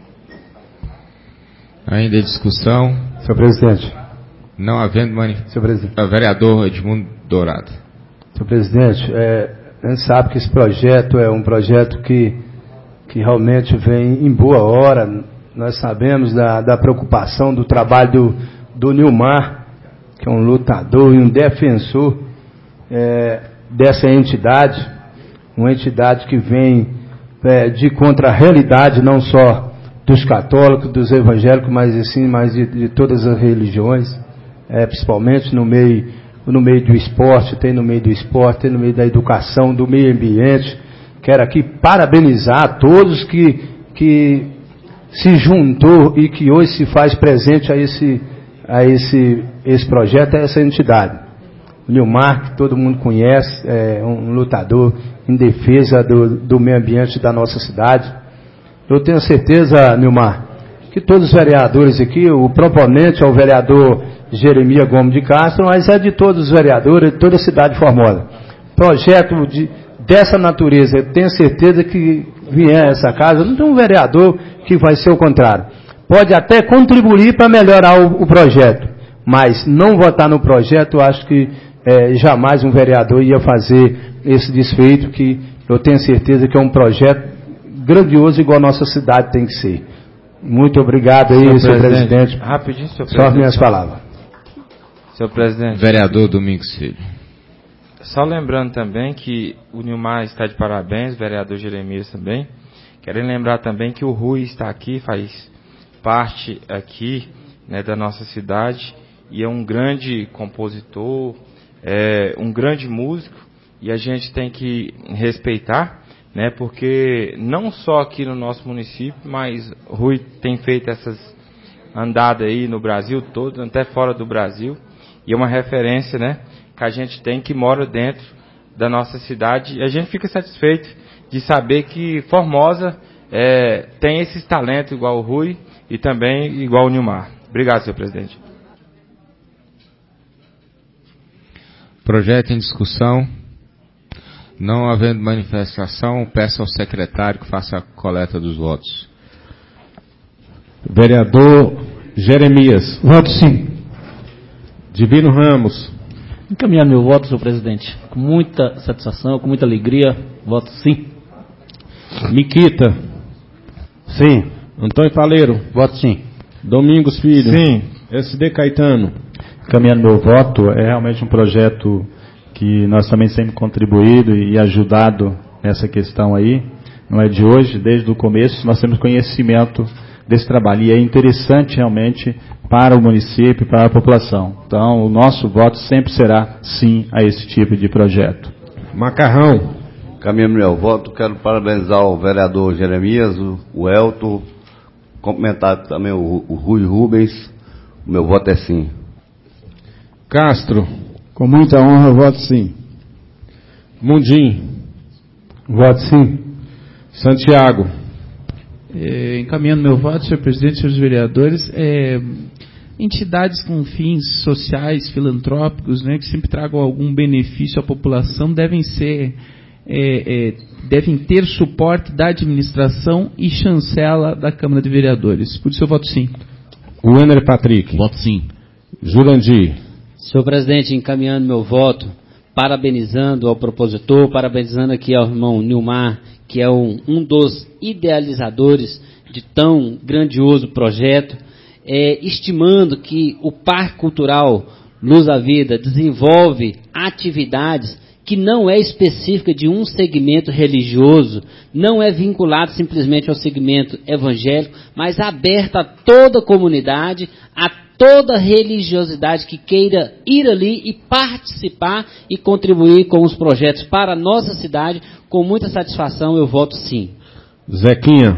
Speaker 4: Ainda em discussão.
Speaker 14: Senhor presidente.
Speaker 4: Não havendo manifestação.
Speaker 14: Senhor presidente.
Speaker 4: Vereador Edmundo Dourado.
Speaker 14: Senhor presidente, é, a gente sabe que esse projeto é um projeto que, que realmente vem em boa hora. Nós sabemos da, da preocupação do trabalho do, do Nilmar, que é um lutador e um defensor é, dessa entidade, uma entidade que vem é, de contra a realidade, não só dos católicos, dos evangélicos, mas assim, mas de, de todas as religiões, é, principalmente no meio, no meio do esporte, tem no meio do esporte, tem no meio da educação, do meio ambiente. Quero aqui parabenizar a todos que, que se juntou e que hoje se faz presente a esse, a esse, esse projeto, a essa entidade. O Nilmar, que todo mundo conhece, é um lutador em defesa do, do meio ambiente da nossa cidade. Eu tenho certeza, Nilmar, que todos os vereadores aqui, o proponente é o vereador Jeremias Gomes de Castro, mas é de todos os vereadores, de toda a cidade de Formosa. Projeto de, dessa natureza, eu tenho certeza que vier a essa casa, não tem um vereador que vai ser o contrário. Pode até contribuir para melhorar o, o projeto, mas não votar no projeto, eu acho que, é, jamais um vereador ia fazer esse desfeito, que eu tenho certeza que é um projeto grandioso, igual a nossa cidade tem que ser. Muito obrigado aí, senhor, senhor presidente. presidente.
Speaker 6: Rapidinho, senhor
Speaker 14: Só
Speaker 6: presidente.
Speaker 14: as minhas palavras.
Speaker 6: Senhor presidente.
Speaker 4: Vereador Domingos Filho.
Speaker 6: Só lembrando também que o Nilmar está de parabéns, o vereador Jeremias também. Quero lembrar também que o Rui está aqui, faz parte aqui, né, da nossa cidade, e é um grande compositor, é um grande músico, e a gente tem que respeitar, né, porque não só aqui no nosso município, mas Rui tem feito essas andadas aí no Brasil todo, até fora do Brasil, e é uma referência, né, que a gente tem, que mora dentro da nossa cidade, e a gente fica satisfeito de saber que Formosa é, tem esses talentos igual o Rui e também igual o Nilmar. Obrigado, senhor presidente.
Speaker 4: Projeto em discussão. Não havendo manifestação, peço ao secretário que faça a coleta dos votos.
Speaker 3: Vereador Jeremias.
Speaker 10: Voto sim.
Speaker 3: Divino Ramos.
Speaker 10: Encaminhando meu voto, senhor presidente. Com muita satisfação, com muita alegria, voto sim.
Speaker 3: Miquita.
Speaker 13: Sim.
Speaker 3: Antônio Paleiro.
Speaker 13: Voto sim.
Speaker 3: Domingos Filho.
Speaker 14: Sim.
Speaker 3: S D Caetano.
Speaker 17: Encaminhando meu voto, é realmente um projeto que nós também sempre contribuído e ajudado nessa questão aí. Não é de hoje, desde o começo nós temos conhecimento desse trabalho. E é interessante realmente para o município, para a população. Então, o nosso voto sempre será sim a esse tipo de projeto.
Speaker 3: Macarrão.
Speaker 7: Caminhando meu voto, quero parabenizar o vereador Jeremias, o, o Elton, cumprimentar também o, o Rui Rubens. O meu voto é sim.
Speaker 3: Castro.
Speaker 18: Com muita honra, voto sim.
Speaker 3: Mundim.
Speaker 14: Voto sim.
Speaker 3: Santiago.
Speaker 15: É, encaminhando meu voto, senhor presidente, senhores vereadores, é, entidades com fins sociais, filantrópicos, né, que sempre tragam algum benefício à população, devem ser, é, é, devem ter suporte da administração e chancela da Câmara de Vereadores. Por isso eu voto sim.
Speaker 3: Wenner Patrick.
Speaker 5: Voto sim.
Speaker 3: Jurandir.
Speaker 12: Senhor presidente, encaminhando meu voto, parabenizando ao propositor, parabenizando aqui ao irmão Nilmar, que é um, um dos idealizadores de tão grandioso projeto, é, estimando que o Parque Cultural Luz à Vida desenvolve atividades que não é específica de um segmento religioso, não é vinculado simplesmente ao segmento evangélico, mas aberto a toda a comunidade, a toda religiosidade que queira ir ali e participar e contribuir com os projetos para a nossa cidade. Com muita satisfação, eu voto sim.
Speaker 3: Zequinha.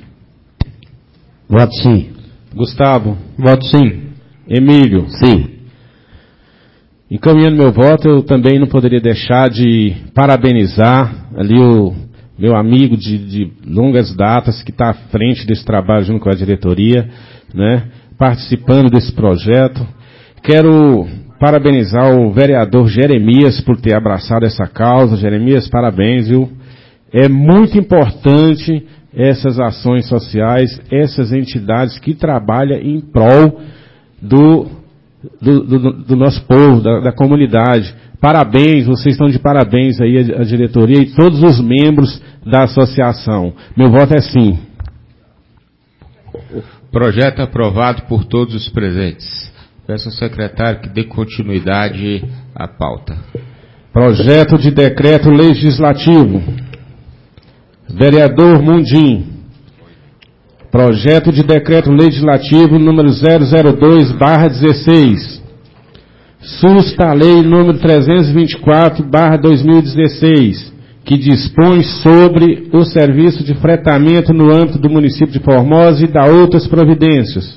Speaker 13: Voto sim.
Speaker 3: Gustavo.
Speaker 13: Voto sim.
Speaker 3: Emílio.
Speaker 13: Sim.
Speaker 3: Encaminhando meu voto, eu também não poderia deixar de parabenizar ali o meu amigo de, de longas datas que está à frente desse trabalho junto com a diretoria, né, participando desse projeto. Quero parabenizar o vereador Jeremias por ter abraçado essa causa. Jeremias, parabéns, viu? É muito importante essas ações sociais, essas entidades que trabalham em prol do, do, do, do nosso povo, da, da comunidade. Parabéns, vocês estão de parabéns aí, a, a diretoria e todos os membros da associação. Meu voto é sim.
Speaker 4: Projeto aprovado por todos os presentes. Peço ao secretário que dê continuidade à pauta.
Speaker 3: Projeto de decreto legislativo. Vereador Mundim. Projeto de decreto legislativo número zero zero dois barra dezesseis. Susta Lei número trezentos e vinte e quatro barra dois mil e dezesseis, que dispõe sobre o serviço de fretamento no âmbito do município de Formosa e dá outras providências.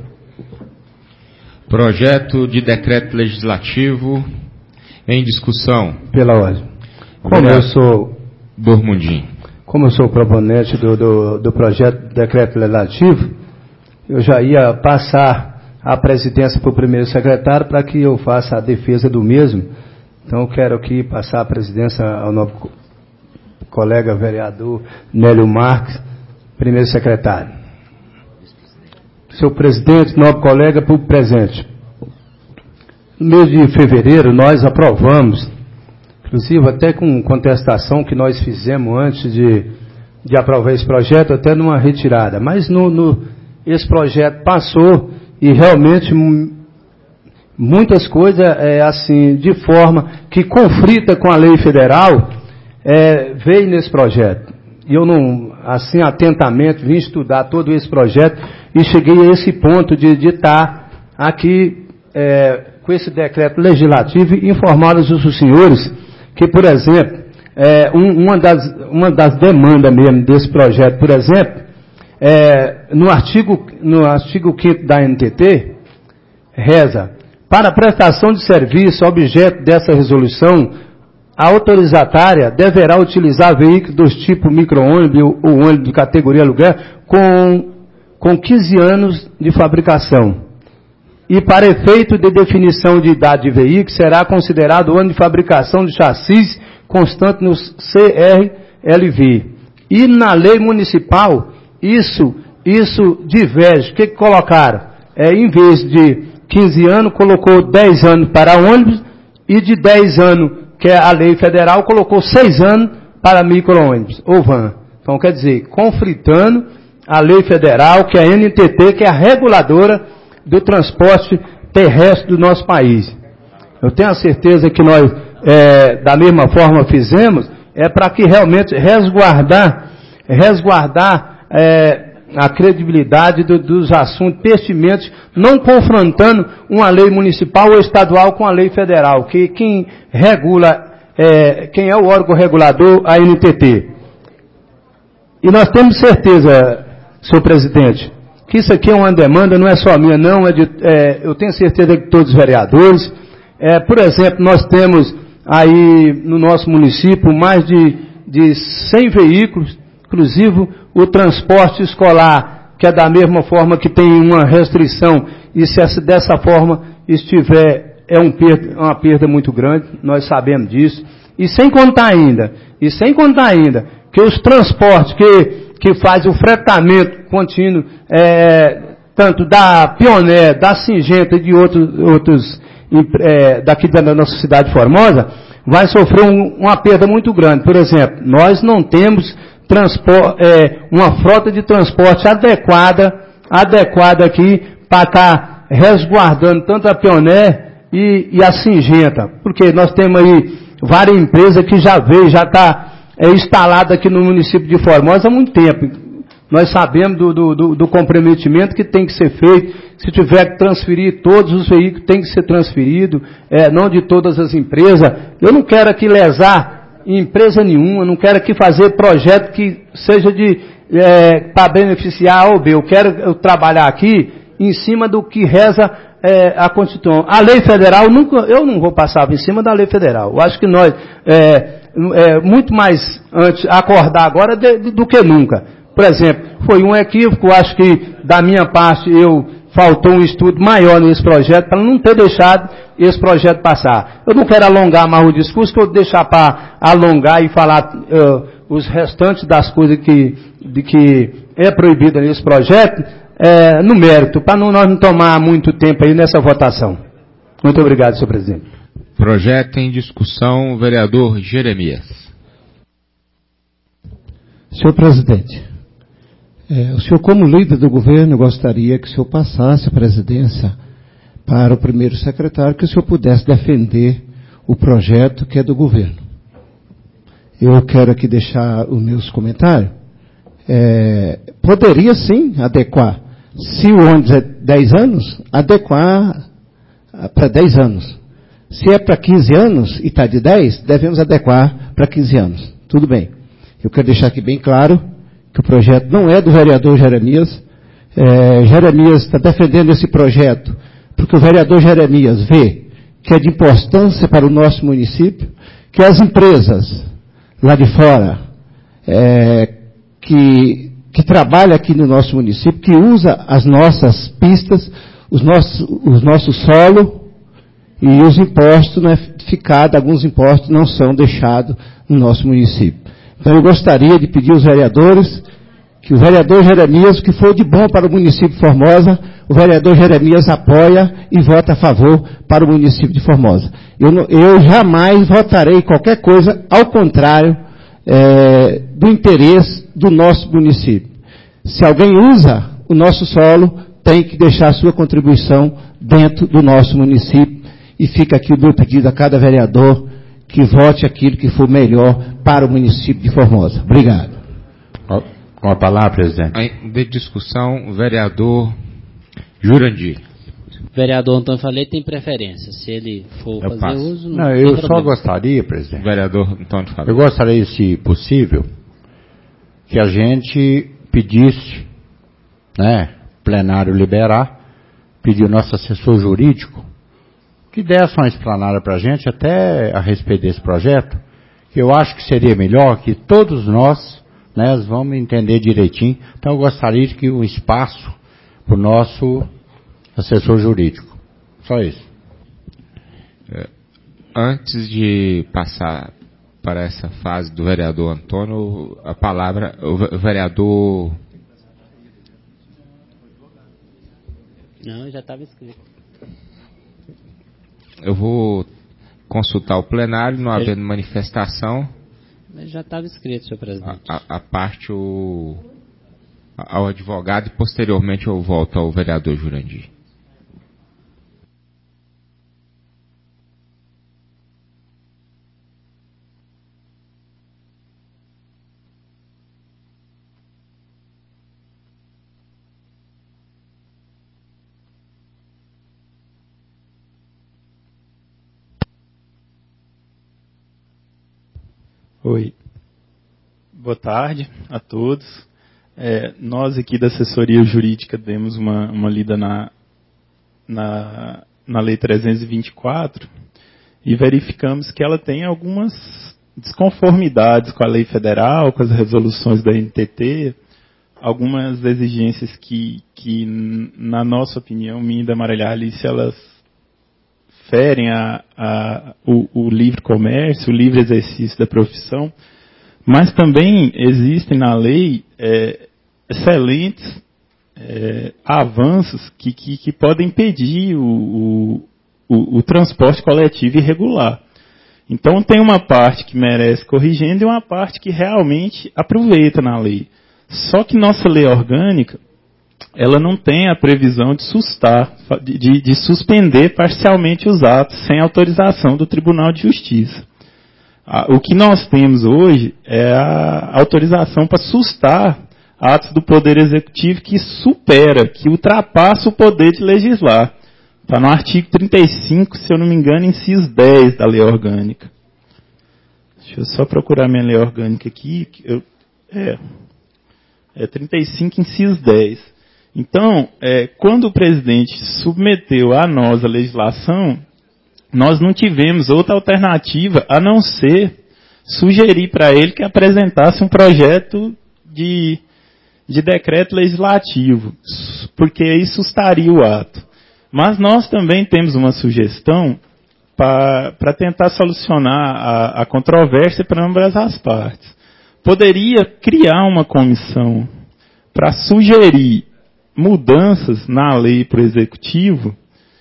Speaker 4: Projeto de decreto legislativo em discussão.
Speaker 14: Pela ordem. Como eu sou
Speaker 4: Dormundim.
Speaker 14: Como eu sou o proponente do, do, do projeto de decreto legislativo, eu já ia passar a presidência para o primeiro secretário para que eu faça a defesa do mesmo. Então eu quero aqui passar a presidência ao novo colega vereador Nélio Marques, primeiro secretário. Senhor presidente, novo colega, público presente. no mês de fevereiro, nós aprovamos, inclusive até com contestação que nós fizemos antes de, de aprovar esse projeto, até numa retirada. Mas no, no, esse projeto passou e realmente muitas coisas, é, assim, de forma que conflita com a lei federal, é, veio nesse projeto. E eu não, assim, atentamente, vim estudar todo esse projeto e cheguei a esse ponto de estar aqui é, com esse decreto legislativo e informar os senhores que, por exemplo, é, um, uma, das, uma das demandas mesmo desse projeto, por exemplo, é, no artigo, no artigo quinto da N T T, reza: para a prestação de serviço objeto dessa resolução, a autorizatária deverá utilizar veículos dos tipos micro-ônibus ou ônibus de categoria aluguel com, com quinze anos de fabricação. E para efeito de definição de idade de veículo, será considerado o ano de fabricação de chassis constante no C R L V. E na lei municipal, isso, isso diverge. O que, que colocaram? É, em vez de quinze anos, colocou dez anos para ônibus, e de dez anos, que é a lei federal, colocou seis anos para micro-ônibus, ou van. Então, quer dizer, conflitando a lei federal, que é a N T T, que é a reguladora do transporte terrestre do nosso país. Eu tenho a certeza que nós, é, da mesma forma fizemos, é para que realmente resguardar, resguardar é, a credibilidade do, dos assuntos pertinentes, não confrontando uma lei municipal ou estadual com a lei federal, que quem regula, é, quem é o órgão regulador, a N T T. E nós temos certeza, senhor presidente, que isso aqui é uma demanda, não é só minha, não, é de, é, eu tenho certeza que todos os vereadores, é, por exemplo, nós temos aí no nosso município mais de, de cem veículos, inclusive o transporte escolar, que é da mesma forma que tem uma restrição, e se essa, dessa forma estiver, é um perda, uma perda muito grande, nós sabemos disso, e sem contar ainda, e sem contar ainda, que os transportes que, que faz o fretamento contínuo, é, tanto da Pioneer, da Singenta e de outros, outros é, daqui da nossa cidade Formosa, vai sofrer um, uma perda muito grande. Por exemplo, nós não temos transporte, é, uma frota de transporte adequada, adequada aqui para estar resguardando tanto a Pioneer e, e a Singenta, porque nós temos aí várias empresas que já veio, já está é, instalada aqui no município de Formosa há muito tempo. Nós sabemos do, do, do, do comprometimento que tem que ser feito. Se tiver que transferir todos os veículos, tem que ser transferido, é, não de todas as empresas. Eu não quero aqui lesar em empresa nenhuma, não quero aqui fazer projeto que seja de é, para beneficiar A ou B. Eu quero eu trabalhar aqui em cima do que reza é, a Constituição. A lei federal, nunca, eu não vou passar em cima da lei federal. Eu acho que nós, é, é, muito mais antes, acordar agora de, de, do que nunca. Por exemplo, foi um equívoco, acho que da minha parte eu faltou um estudo maior nesse projeto para não ter deixado esse projeto passar. Eu não quero alongar mais o discurso, que eu vou deixar para alongar e falar uh, os restantes das coisas que, de que é proibida nesse projeto, é, no mérito, para não, nós não tomar muito tempo aí nessa votação. Muito obrigado, senhor presidente.
Speaker 4: Projeto em discussão, vereador Jeremias.
Speaker 8: Senhor presidente, É, o senhor, como líder do governo, gostaria que o senhor passasse a presidência para o primeiro secretário, que o senhor pudesse defender o projeto que é do governo. Eu quero aqui deixar os meus comentários. É, poderia sim adequar. Se o ônibus é dez anos, adequar para dez anos. Se é para quinze anos e está de dez, devemos adequar para quinze anos. Tudo bem. Eu quero deixar aqui bem claro que o projeto não é do vereador Jeremias. É, Jeremias está defendendo esse projeto porque o vereador Jeremias vê que é de importância para o nosso município, que as empresas lá de fora, é, que, que trabalham aqui no nosso município, que usa as nossas pistas, os nossos, os nossos solo, e os impostos, não é ficado, alguns impostos não são deixados no nosso município. Então eu gostaria de pedir aos vereadores que o vereador Jeremias, o que for de bom para o município de Formosa, o vereador Jeremias apoia e vota a favor para o município de Formosa. Eu, não, eu jamais votarei qualquer coisa ao contrário é, do interesse do nosso município. Se alguém usa o nosso solo, tem que deixar a sua contribuição dentro do nosso município. E fica aqui o meu pedido a cada vereador que vote aquilo que for melhor para o município de Formosa. Obrigado.
Speaker 2: Com a palavra, presidente.
Speaker 4: De discussão, vereador Jurandir.
Speaker 12: Vereador Antônio Falei tem preferência. Se ele for
Speaker 2: eu
Speaker 12: fazer
Speaker 2: passo.
Speaker 12: uso, não,
Speaker 2: não
Speaker 12: tem
Speaker 2: eu
Speaker 12: problema.
Speaker 2: só gostaria, presidente.
Speaker 4: Vereador Antônio Falei.
Speaker 2: Eu gostaria, se possível, que a gente pedisse, né, plenário liberar, pedir o nosso assessor jurídico que desse uma explanada para a gente até a respeito desse projeto, que eu acho que seria melhor que todos nós, né, vamos entender direitinho. Então eu gostaria de que um espaço para o nosso assessor jurídico. Só isso.
Speaker 4: É, antes de passar para essa fase do vereador Antônio, a palavra, o vereador...
Speaker 12: Não, já estava escrito.
Speaker 4: Eu vou consultar o plenário, não havendo manifestação.
Speaker 12: Mas já estava escrito, senhor presidente.
Speaker 4: A, a, a parte o, ao advogado e posteriormente eu volto ao vereador Jurandir.
Speaker 20: Oi, boa tarde a todos. É, nós aqui da assessoria jurídica demos uma, uma lida na, na, na Lei trezentos e vinte e quatro e verificamos que ela tem algumas desconformidades com a lei federal, com as resoluções da N T T, algumas exigências que, que na nossa opinião, minha e da Marília Alice, elas ferem a, a, o, o livre comércio, o livre exercício da profissão, mas também existem na lei é, excelentes é, avanços que, que, que podem impedir o, o, o, o transporte coletivo irregular. Então tem uma parte que merece corrigendo e uma parte que realmente aproveita na lei. Só que nossa lei orgânica, ela não tem a previsão de sustar, de, de suspender parcialmente os atos sem autorização do Tribunal de Justiça. O que nós temos hoje é a autorização para sustar atos do Poder Executivo que supera, que ultrapassa o poder de legislar. Está no artigo trinta e cinco, se eu não me engano, inciso dez da lei orgânica. Deixa eu só procurar minha lei orgânica aqui. Eu, é, é trinta e cinco, inciso dez. Então, é, quando o presidente submeteu a nós a legislação, nós não tivemos outra alternativa a não ser sugerir para ele que apresentasse um projeto de, de decreto legislativo, porque aí sustaria o ato. Mas nós também temos uma sugestão para tentar solucionar a, a controvérsia para ambas as partes. Poderia criar uma comissão para sugerir mudanças na lei para o Executivo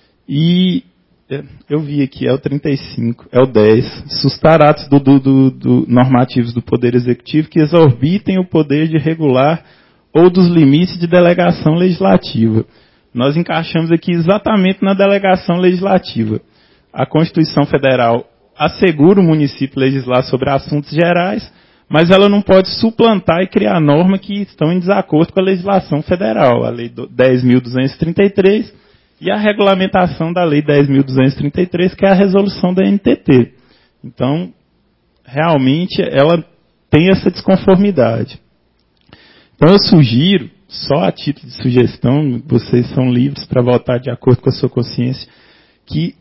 Speaker 20: e, eu vi aqui, é o trinta e cinco, é o dez, sustar atos do, do, do, do normativos do Poder Executivo que exorbitem o poder de regular ou dos limites de delegação legislativa. Nós encaixamos aqui exatamente na delegação legislativa. A Constituição Federal assegura o município legislar sobre assuntos gerais, mas ela não pode suplantar e criar normas que estão em desacordo com a legislação federal, a Lei dez mil duzentos e trinta e três e a regulamentação da Lei dez mil duzentos e trinta e três, que é a resolução da N T T. Então, realmente, ela tem essa desconformidade. Então, eu sugiro, só a título de sugestão, vocês são livres para votar de acordo com a sua consciência, que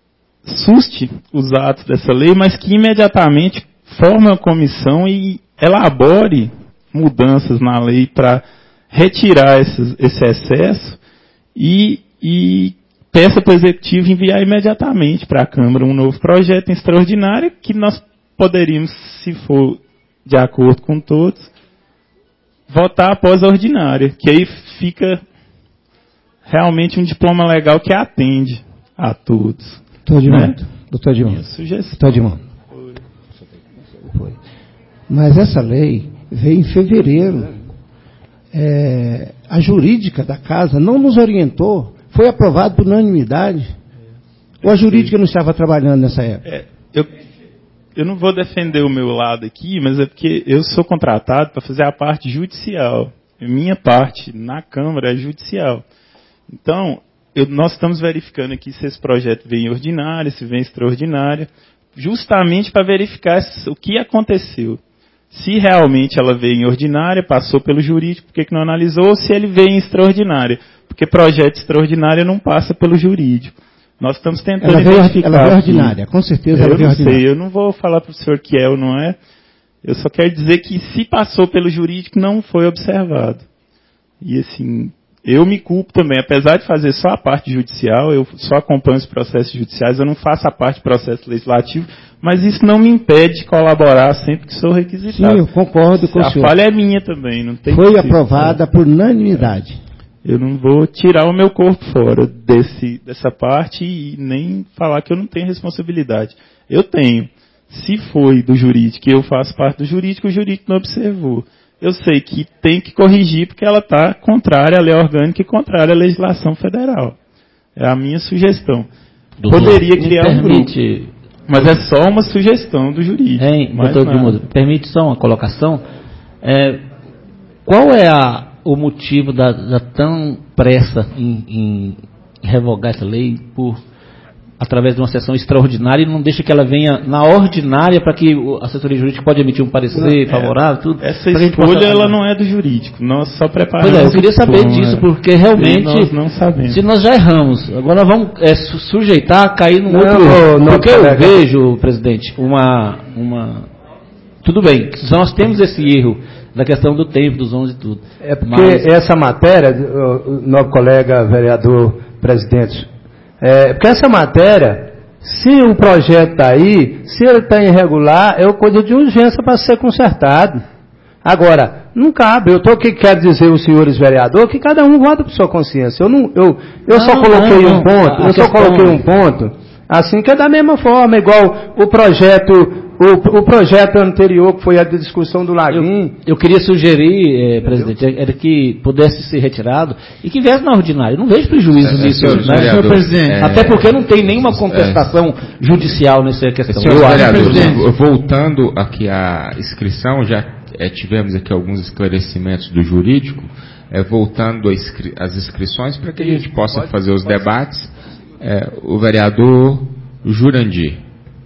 Speaker 20: suste os atos dessa lei, mas que imediatamente forme uma comissão e elabore mudanças na lei para retirar esses, esse excesso e, e peça para o Executivo enviar imediatamente para a Câmara um novo projeto extraordinário que nós poderíamos, se for de acordo com todos, votar após a ordinária, que aí fica realmente um diploma legal que atende a todos.
Speaker 8: Doutor Edmond,
Speaker 20: né?
Speaker 8: doutor Edmond,
Speaker 20: sugestão.
Speaker 8: doutor Edmond. Foi. Mas essa lei veio em fevereiro. É, a jurídica da casa não nos orientou, foi aprovado por unanimidade. Ou a jurídica não estava trabalhando nessa época?
Speaker 20: É, eu, eu não vou defender o meu lado aqui, mas é porque eu sou contratado para fazer a parte judicial. Minha parte na Câmara é judicial. Então, eu, nós estamos verificando aqui se esse projeto vem em ordinária, se vem extraordinária, justamente para verificar o que aconteceu. Se realmente ela veio em ordinária, passou pelo jurídico, por que que não analisou? Ou se ele veio em extraordinária, porque projeto extraordinário não passa pelo jurídico. Nós estamos tentando
Speaker 8: ela veio,
Speaker 20: identificar.
Speaker 8: Ela veio ordinária, com certeza ela
Speaker 20: eu
Speaker 8: veio
Speaker 20: não
Speaker 8: ordinária.
Speaker 20: sei, eu não vou falar para o senhor que é ou não é. Eu só quero dizer que se passou pelo jurídico, não foi observado. E assim, eu me culpo também, apesar de fazer só a parte judicial, eu só acompanho os processos judiciais, eu não faço a parte do processo legislativo, mas isso não me impede de colaborar sempre que sou requisitado.
Speaker 8: Sim, eu concordo com
Speaker 20: a
Speaker 8: o senhor.
Speaker 20: A falha é minha também, não tem
Speaker 8: Foi
Speaker 20: que
Speaker 8: aprovada por unanimidade.
Speaker 20: Eu não vou tirar o meu corpo fora desse, dessa parte e nem falar que eu não tenho responsabilidade. Eu tenho. Se foi do jurídico e eu faço parte do jurídico, o jurídico não observou. Eu sei que tem que corrigir porque ela está contrária à lei orgânica e contrária à legislação federal. É a minha sugestão.
Speaker 10: Doutor,
Speaker 20: Poderia criar
Speaker 10: permite...
Speaker 20: um grupo, mas é só uma sugestão do jurídico.
Speaker 10: Hein, doutor Edmundo, permite só uma colocação? É, qual é a o motivo da, da tão pressa em, em revogar essa lei por, através de uma sessão extraordinária e não deixa que ela venha na ordinária para que a assessoria jurídica pode emitir um parecer
Speaker 20: não,
Speaker 10: favorável?
Speaker 20: É,
Speaker 10: tudo,
Speaker 20: essa escolha
Speaker 10: possa...
Speaker 20: ela não é do jurídico, nós só preparamos.
Speaker 10: Pois é, eu queria saber disso, porque realmente,
Speaker 20: nós não sabemos.
Speaker 10: Se nós já erramos, agora nós vamos é, sujeitar a cair num
Speaker 14: não,
Speaker 10: outro...
Speaker 14: Não, não,
Speaker 10: porque eu vejo, presidente, uma... uma... Tudo bem, nós temos esse erro da questão do tempo, dos onze e tudo.
Speaker 14: É porque
Speaker 10: mas...
Speaker 14: essa matéria, o nosso colega vereador presidente, é, porque essa matéria, se o projeto está aí, se ele está irregular, é uma coisa de urgência para ser consertado. Agora, não cabe. Eu estou aqui, quero dizer os senhores vereadores, que cada um vota por sua consciência. Eu, não, eu, eu não, só coloquei não, não. um ponto, a eu só coloquei um ponto, assim que é da mesma forma, igual o projeto... O, o projeto anterior, que foi a discussão do Laguinho...
Speaker 10: Eu, eu queria sugerir, eh, presidente, era que pudesse ser retirado e que viesse na ordinária. Eu não vejo prejuízo é, nisso, senhor, né, senhor presidente? É, Até porque não tem nenhuma contestação é, judicial nessa questão.
Speaker 4: Senhor vereador, voltando aqui à inscrição, já é, tivemos aqui alguns esclarecimentos do jurídico, é, voltando às inscrições, para que a gente possa fazer os debates, é, o vereador Jurandir.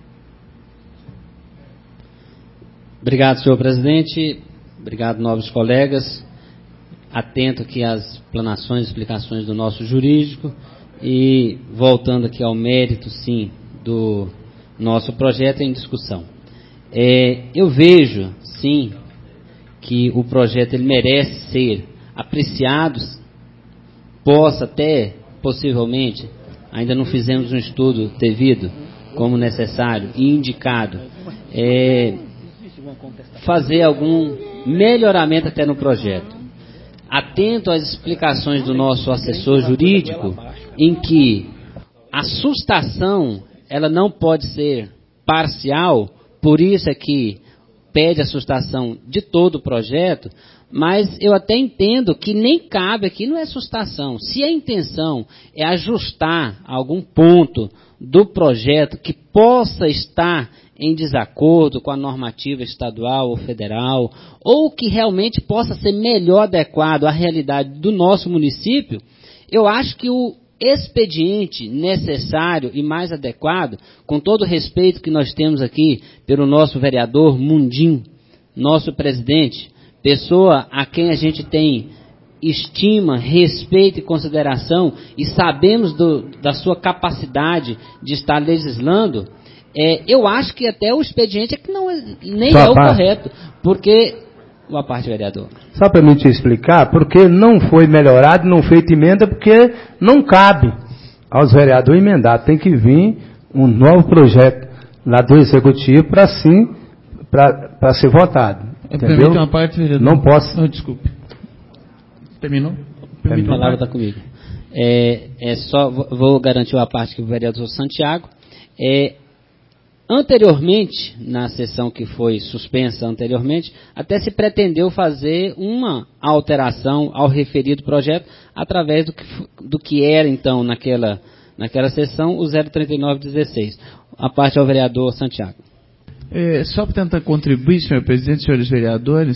Speaker 12: Obrigado, senhor presidente. Obrigado, nobres colegas. Atento aqui às explanações e explicações do nosso jurídico. E voltando aqui ao mérito, sim, do nosso projeto em discussão. É, eu vejo, sim, que o projeto ele merece ser apreciado, possa até, possivelmente, ainda não fizemos um estudo devido, como necessário e indicado, é, fazer algum melhoramento até no projeto. Atento às explicações do nosso assessor jurídico, em que a sustação ela não pode ser parcial, por isso é que pede a sustação de todo o projeto, mas eu até entendo que nem cabe aqui, não é sustação. Se a intenção é ajustar algum ponto do projeto que possa estar em desacordo com a normativa estadual ou federal, ou que realmente possa ser melhor adequado à realidade do nosso município, eu acho que o expediente necessário e mais adequado, com todo o respeito que nós temos aqui pelo nosso vereador Mundim, nosso presidente, pessoa a quem a gente tem estima, respeito e consideração, e sabemos do, da sua capacidade de estar legislando, é, eu acho que até o expediente é que não é, nem Só é o parte. correto, porque... Uma parte, vereador.
Speaker 14: Só para me te explicar, porque não foi melhorado, não feita emenda, porque não cabe aos vereadores emendar. Tem que vir um novo projeto lá do Executivo para sim, para ser votado. Entendeu?
Speaker 10: Uma parte, vereador.
Speaker 14: Não posso.
Speaker 10: Oh, desculpe. Terminou?
Speaker 12: A palavra está comigo. É, é só, vou garantir a parte que o vereador Santiago. É, anteriormente, na sessão que foi suspensa anteriormente, até se pretendeu fazer uma alteração ao referido projeto através do que, do que era, então, naquela, naquela sessão, o zero trinta e nove dezesseis. A parte ao vereador Santiago.
Speaker 15: É, só para tentar contribuir, senhor presidente, senhores vereadores,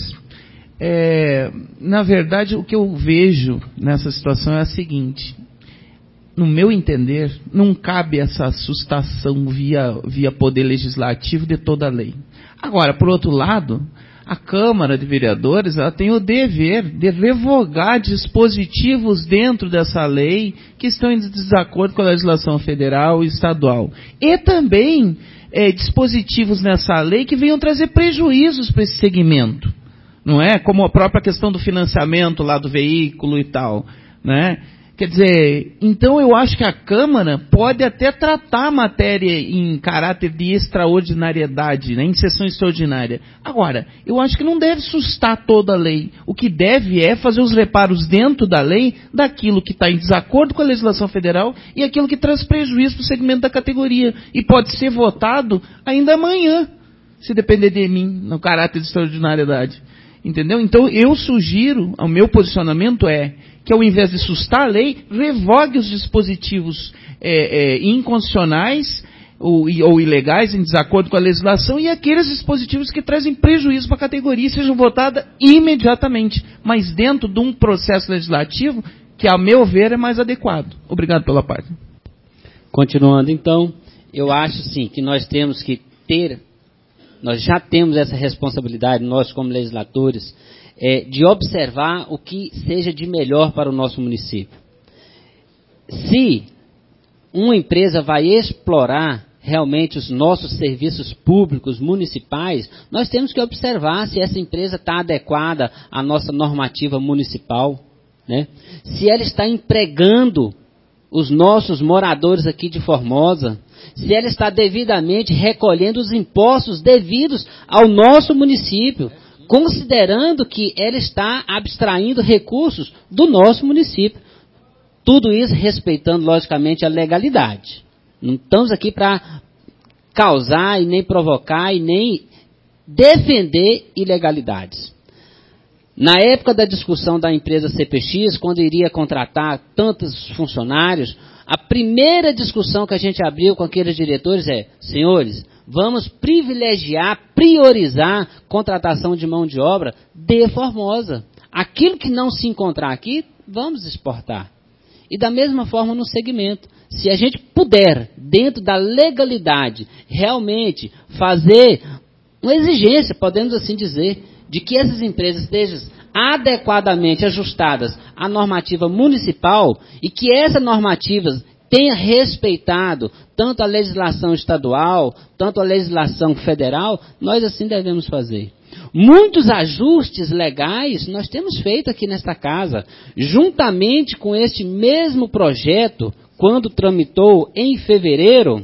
Speaker 15: é, na verdade, o que eu vejo nessa situação é a seguinte: no meu entender, não cabe essa assustação via, via poder legislativo de toda a lei. Agora, por outro lado, a Câmara de Vereadores ela tem o dever de revogar dispositivos dentro dessa lei que estão em desacordo com a legislação federal e estadual. E também é, dispositivos nessa lei que venham trazer prejuízos para esse segmento. Não é? Como a própria questão do financiamento lá do veículo e tal, né? Quer dizer, então eu acho que a Câmara pode até tratar a matéria em caráter de extraordinariedade, né, em sessão extraordinária. Agora, eu acho que não deve sustar toda a lei. O que deve é fazer os reparos dentro da lei daquilo que está em desacordo com a legislação federal e aquilo que traz prejuízo para o segmento da categoria. E pode ser votado ainda amanhã, se depender de mim, no caráter de extraordinariedade. Entendeu? Então, eu sugiro, o meu posicionamento é que, ao invés de sustar a lei, revogue os dispositivos é, é, inconstitucionais ou, ou ilegais, em desacordo com a legislação, e aqueles dispositivos que trazem prejuízo para a categoria sejam votados imediatamente, mas dentro de um processo legislativo que, a meu ver, é mais adequado. Obrigado pela parte.
Speaker 12: Continuando, então, eu acho, sim, que nós temos que ter... Nós já temos essa responsabilidade, nós como legisladores, é, de observar o que seja de melhor para o nosso município. Se uma empresa vai explorar realmente os nossos serviços públicos municipais, nós temos que observar se essa empresa está adequada à nossa normativa municipal, né? Se ela está empregando os nossos moradores aqui de Formosa, se ela está devidamente recolhendo os impostos devidos ao nosso município, considerando que ela está abstraindo recursos do nosso município. Tudo isso respeitando, logicamente, a legalidade. Não estamos aqui para causar e nem provocar e nem defender ilegalidades. Na época da discussão da empresa C P X, quando iria contratar tantos funcionários, a primeira discussão que a gente abriu com aqueles diretores é: senhores, vamos privilegiar, priorizar contratação de mão de obra de Formosa. Aquilo que não se encontrar aqui, vamos exportar. E da mesma forma no segmento. Se a gente puder, dentro da legalidade, realmente fazer uma exigência, podemos assim dizer, de que essas empresas estejam adequadamente ajustadas à normativa municipal e que essa normativa tenha respeitado tanto a legislação estadual, tanto a legislação federal, nós assim devemos fazer. Muitos ajustes legais nós temos feito aqui nesta casa, juntamente com este mesmo projeto, quando tramitou em fevereiro,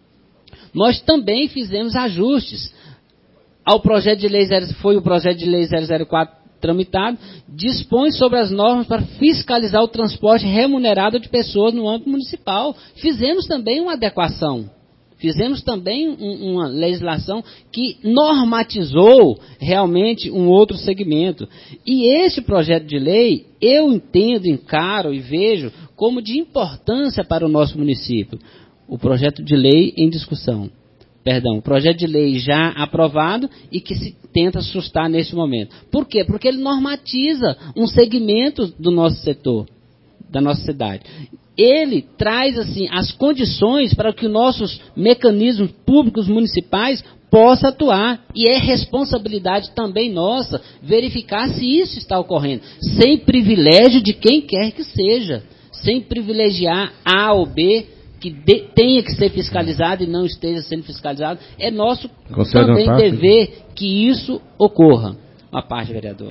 Speaker 12: nós também fizemos ajustes. Ao projeto de lei, foi o projeto de lei zero zero quatro tramitado, dispõe sobre as normas para fiscalizar o transporte remunerado de pessoas no âmbito municipal. Fizemos também uma adequação. Fizemos também um, uma legislação que normatizou realmente um outro segmento. E este projeto de lei, eu entendo, encaro e vejo como de importância para o nosso município. O projeto de lei em discussão. Perdão, o projeto de lei já aprovado e que se tenta sustar neste momento. Por quê? Porque ele normatiza um segmento do nosso setor, da nossa cidade. Ele traz assim as condições para que os nossos mecanismos públicos municipais possam atuar. E é responsabilidade também nossa verificar se isso está ocorrendo, sem privilégio de quem quer que seja, sem privilegiar A ou B, que de, tenha que ser fiscalizado e não esteja sendo fiscalizado. É nosso Concede também dever que isso ocorra. Uma parte, vereador.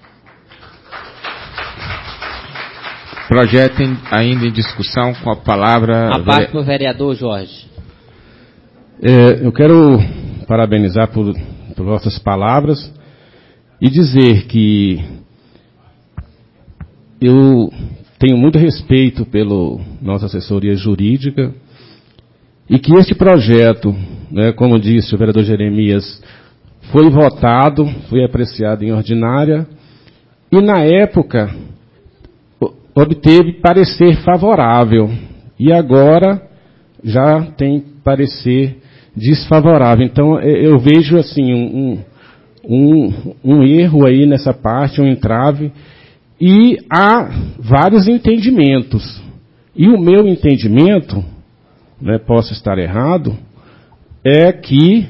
Speaker 4: Projeto em, ainda em discussão, com a palavra...
Speaker 12: A parte para o vereador Jorge.
Speaker 3: É, eu quero parabenizar por, por vossas palavras e dizer que eu tenho muito respeito pela nossa assessoria jurídica e que este projeto, né, como disse o vereador Jeremias, foi votado, foi apreciado em ordinária e, na época, obteve parecer favorável e agora já tem parecer desfavorável. Então, eu vejo assim um, um, um erro aí nessa parte, um entrave, e há vários entendimentos. E o meu entendimento, né, posso estar errado, é que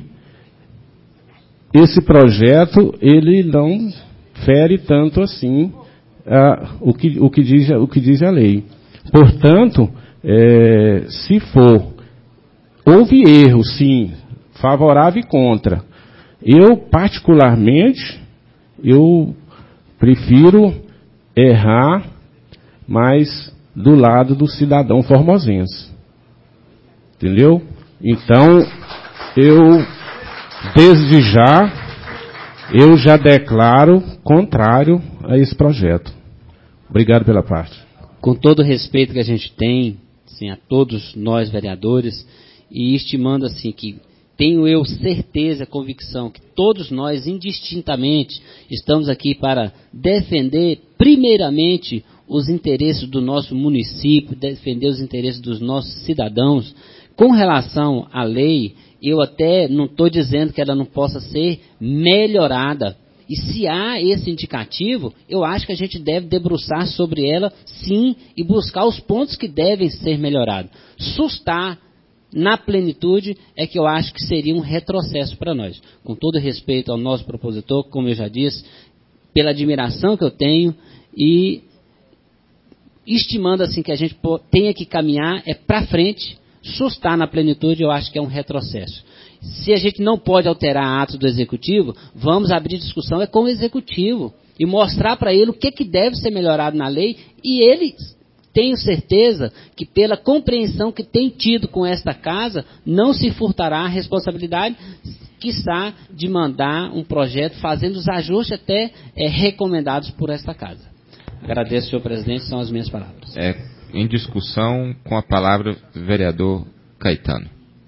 Speaker 3: esse projeto ele não fere tanto assim ah, o, que, o, que diz, o que diz a lei. Portanto, é, se for, houve erro, sim, favorável e contra. Eu, particularmente, eu prefiro errar mais do lado do cidadão formosense. Entendeu? Então, eu, desde já, eu já declaro contrário a esse projeto. Obrigado pela parte.
Speaker 12: Com todo o respeito que a gente tem, assim, a todos nós vereadores, e estimando assim que tenho eu certeza, convicção, que todos nós, indistintamente, estamos aqui para defender, primeiramente, os interesses do nosso município, defender os interesses dos nossos cidadãos. Com relação à lei, eu até não estou dizendo que ela não possa ser melhorada. E se há esse indicativo, eu acho que a gente deve debruçar sobre ela, sim, e buscar os pontos que devem ser melhorados. Sustar na plenitude é que eu acho que seria um retrocesso para nós. Com todo respeito ao nosso propositor, como eu já disse, pela admiração que eu tenho e estimando assim que a gente tenha que caminhar é para frente, sustar na plenitude eu acho que é um retrocesso. Se a gente não pode alterar atos do executivo, vamos abrir discussão é com o executivo e mostrar para ele o que, que deve ser melhorado na lei e ele, tenho certeza que pela compreensão que tem tido com esta casa, não se furtará a responsabilidade, quiçá, de mandar um projeto fazendo os ajustes até é, recomendados por esta casa. Agradeço, senhor presidente, são as minhas palavras.
Speaker 4: É, em discussão, com a palavra, vereador Caetano.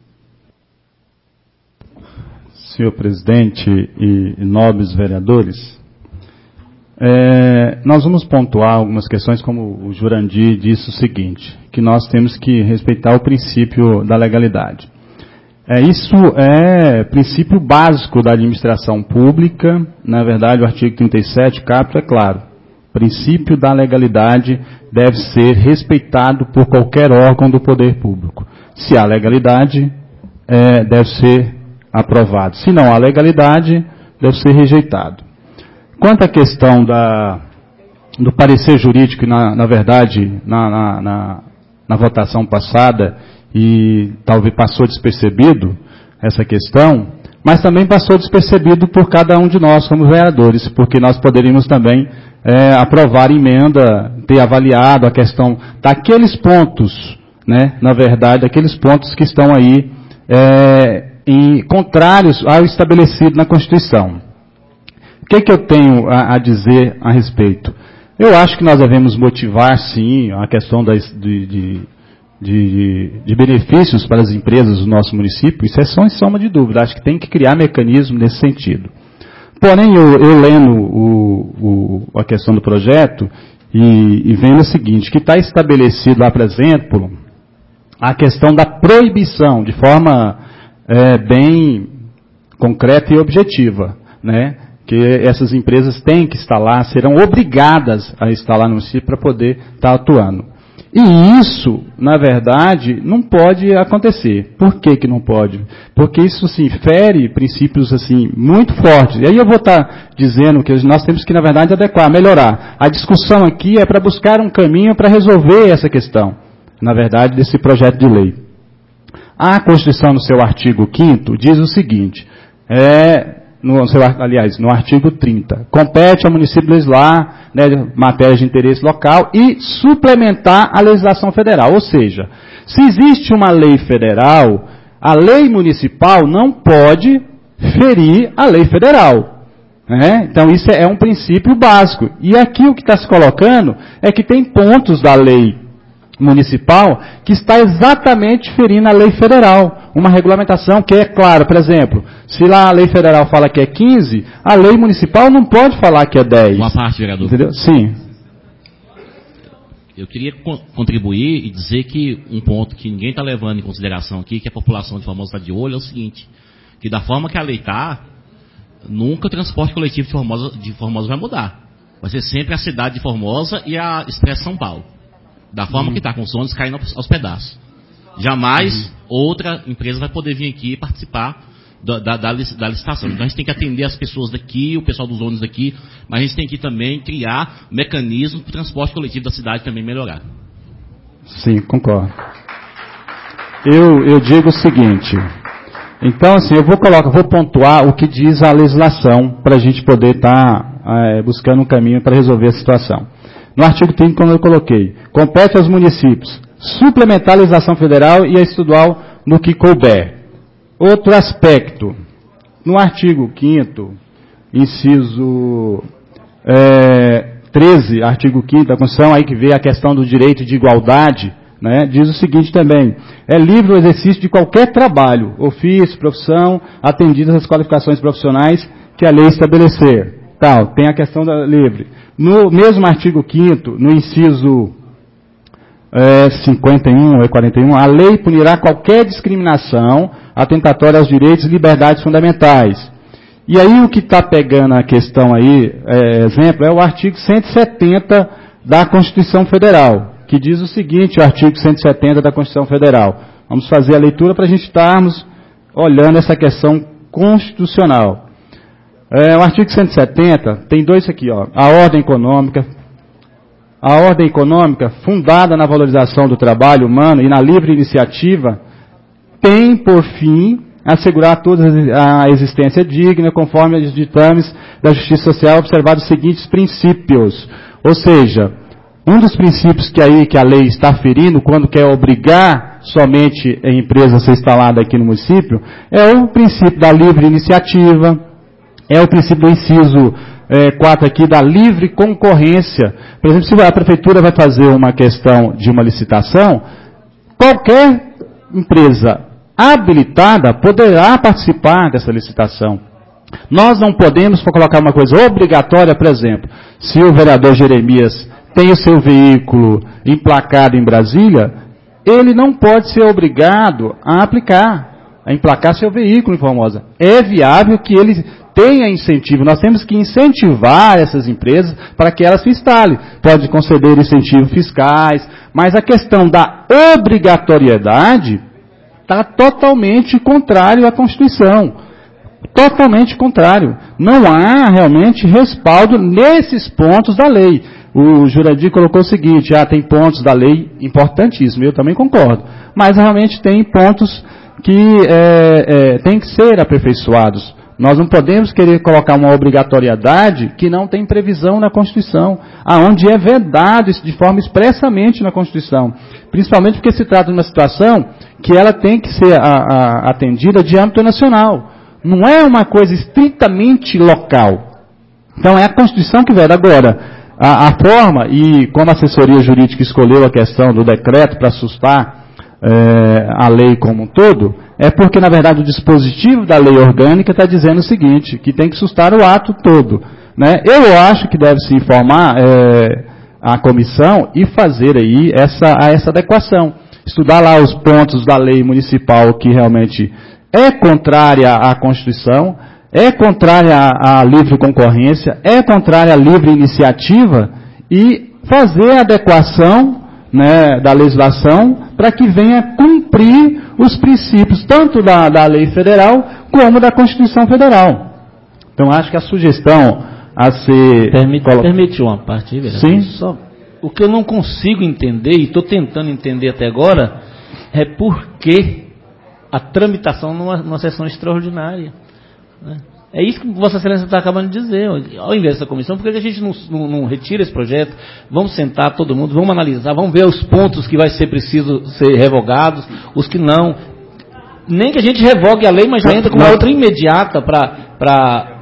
Speaker 17: Senhor presidente e, e nobres vereadores, é, nós vamos pontuar algumas questões, como o Jurandir disse o seguinte, que nós temos que respeitar o princípio da legalidade. É, isso é princípio básico da administração pública, na verdade o artigo trinta e sete, caput, é claro, o princípio da legalidade deve ser respeitado por qualquer órgão do poder público. Se há legalidade, é, deve ser aprovado. Se não há legalidade, deve ser rejeitado. Quanto à questão da, do parecer jurídico, na, na verdade, na, na, na, na votação passada, e talvez passou despercebido essa questão, mas também passou despercebido por cada um de nós como vereadores, porque nós poderíamos também é, aprovar emenda, ter avaliado a questão daqueles pontos, né, na verdade, aqueles pontos que estão aí é, em, contrários ao estabelecido na Constituição. O que, que eu tenho a, a dizer a respeito? Eu acho que nós devemos motivar, sim, a questão das, de, de, de, de benefícios para as empresas do nosso município, isso é só em soma de dúvida. Acho que tem que criar mecanismo nesse sentido. Porém, eu, eu lendo o, o, a questão do projeto e, e vendo o seguinte, que está estabelecido lá, por exemplo, a questão da proibição, de forma é, bem concreta e objetiva, né? Que essas empresas têm que instalar, serão obrigadas a instalar no município para poder estar atuando. E isso, na verdade, não pode acontecer. Por que que não pode? Porque isso, assim, fere princípios, assim, muito fortes. E aí eu vou estar dizendo que nós temos que, na verdade, adequar, melhorar. A discussão aqui é para buscar um caminho para resolver essa questão, na verdade, desse projeto de lei. A Constituição, no seu artigo quinto, diz o seguinte, é... No, seu, aliás, no artigo trinta, compete ao município legislar, né, matérias de interesse local e suplementar a legislação federal. Ou seja, se existe uma lei federal, a lei municipal não pode ferir a lei federal. Né? Então, isso é um princípio básico. E aqui o que está se colocando é que tem pontos da lei municipal que está exatamente ferindo a lei federal. Uma regulamentação que é clara, por exemplo, se lá a lei federal fala que é quinze, a lei municipal não pode falar que é dez.
Speaker 5: Uma parte, vereador.
Speaker 17: Entendeu? Sim.
Speaker 5: Eu queria co- contribuir e dizer que um ponto que ninguém está levando em consideração aqui, que a população de Formosa está de olho, é o seguinte, que da forma que a lei está, nunca o transporte coletivo de Formosa, de Formosa vai mudar. Vai ser sempre a cidade de Formosa e a Expressa São Paulo. Da forma
Speaker 17: Uhum.
Speaker 5: que está, com os ônibus caindo aos, aos pedaços. Jamais uhum. outra empresa vai poder vir aqui e participar da, da, da, da licitação. Então a gente tem que atender as pessoas daqui, o pessoal dos ônibus daqui, mas a gente tem que também criar mecanismos para o transporte coletivo da cidade também melhorar.
Speaker 17: Sim, concordo. Eu, eu digo o seguinte, então assim, eu vou colocar, vou pontuar o que diz a legislação para a gente poder estar tá, é, buscando um caminho para resolver a situação. No artigo trinta, como eu coloquei, compete aos municípios suplementar a legislação federal e a estadual no que couber. Outro aspecto, no artigo quinto, inciso é, treze, artigo quinto da Constituição, aí que vê a questão do direito de igualdade, né, diz o seguinte também, é livre o exercício de qualquer trabalho, ofício, profissão, atendidas as qualificações profissionais que a lei estabelecer. Tal, tem a questão da livre. No mesmo artigo quinto, no inciso é, cinquenta e um e quarenta e um, a lei punirá qualquer discriminação atentatória aos direitos e liberdades fundamentais. E aí o que está pegando a questão aí, é, exemplo, é o artigo cento e setenta da Constituição Federal, que diz o seguinte, o artigo cento e setenta da Constituição Federal. Vamos fazer a leitura para a gente estarmos olhando essa questão constitucional. É, o artigo cento e setenta tem dois aqui, ó. A ordem econômica, a ordem econômica fundada na valorização do trabalho humano e na livre iniciativa tem por fim assegurar toda a existência digna conforme os ditames da justiça social, observados os seguintes princípios. Ou seja, um dos princípios que aí que a lei está ferindo quando quer obrigar somente a empresa a ser instalada aqui no município é o princípio da livre iniciativa. É o princípio do inciso é, quatro aqui, da livre concorrência. Por exemplo, se a prefeitura vai fazer uma questão de uma licitação, qualquer empresa habilitada poderá participar dessa licitação. Nós não podemos colocar uma coisa obrigatória, por exemplo, se o vereador Jeremias tem o seu veículo emplacado em Brasília, ele não pode ser obrigado a aplicar, a emplacar seu veículo em Formosa. É viável que ele tenha incentivo. Nós temos que incentivar essas empresas para que elas se instalem. Pode conceder incentivos fiscais, mas a questão da obrigatoriedade está totalmente contrário à Constituição. Totalmente contrário. Não há realmente respaldo nesses pontos da lei. O Jurandir colocou o seguinte, ah, tem pontos da lei importantíssimos, eu também concordo. Mas realmente tem pontos que é, é, têm que ser aperfeiçoados. Nós não podemos querer colocar uma obrigatoriedade que não tem previsão na Constituição, aonde é vedado isso de forma expressamente na Constituição. Principalmente porque se trata de uma situação que ela tem que ser a, a, atendida de âmbito nacional. Não é uma coisa estritamente local. Então é a Constituição que veda. Agora, a, a forma, e como a assessoria jurídica escolheu a questão do decreto para assustar é, a lei como um todo, é porque, na verdade, o dispositivo da lei orgânica está dizendo o seguinte, que tem que sustar o ato todo. Né? Eu acho que deve se informar é, a comissão e fazer aí essa, essa adequação. Estudar lá os pontos da lei municipal que realmente é contrária à Constituição, é contrária à, à livre concorrência, é contrária à livre iniciativa e fazer a adequação, né, da legislação para que venha cumprir os princípios tanto da, da lei federal como da Constituição Federal. Então, acho que a sugestão a ser...
Speaker 10: Permite, colo... permite uma parte, vereador?
Speaker 17: Sim.
Speaker 10: Só, o que eu não consigo entender, e estou tentando entender até agora, é por que a tramitação numa, numa sessão extraordinária. Né? É isso que Vossa Excelência está acabando de dizer. Ao invés dessa comissão, por que a gente não, não, não retira esse projeto? Vamos sentar todo mundo, vamos analisar, vamos ver os pontos que vai ser preciso ser revogados, os que não. Nem que a gente revogue a lei, mas já entra com uma outra imediata para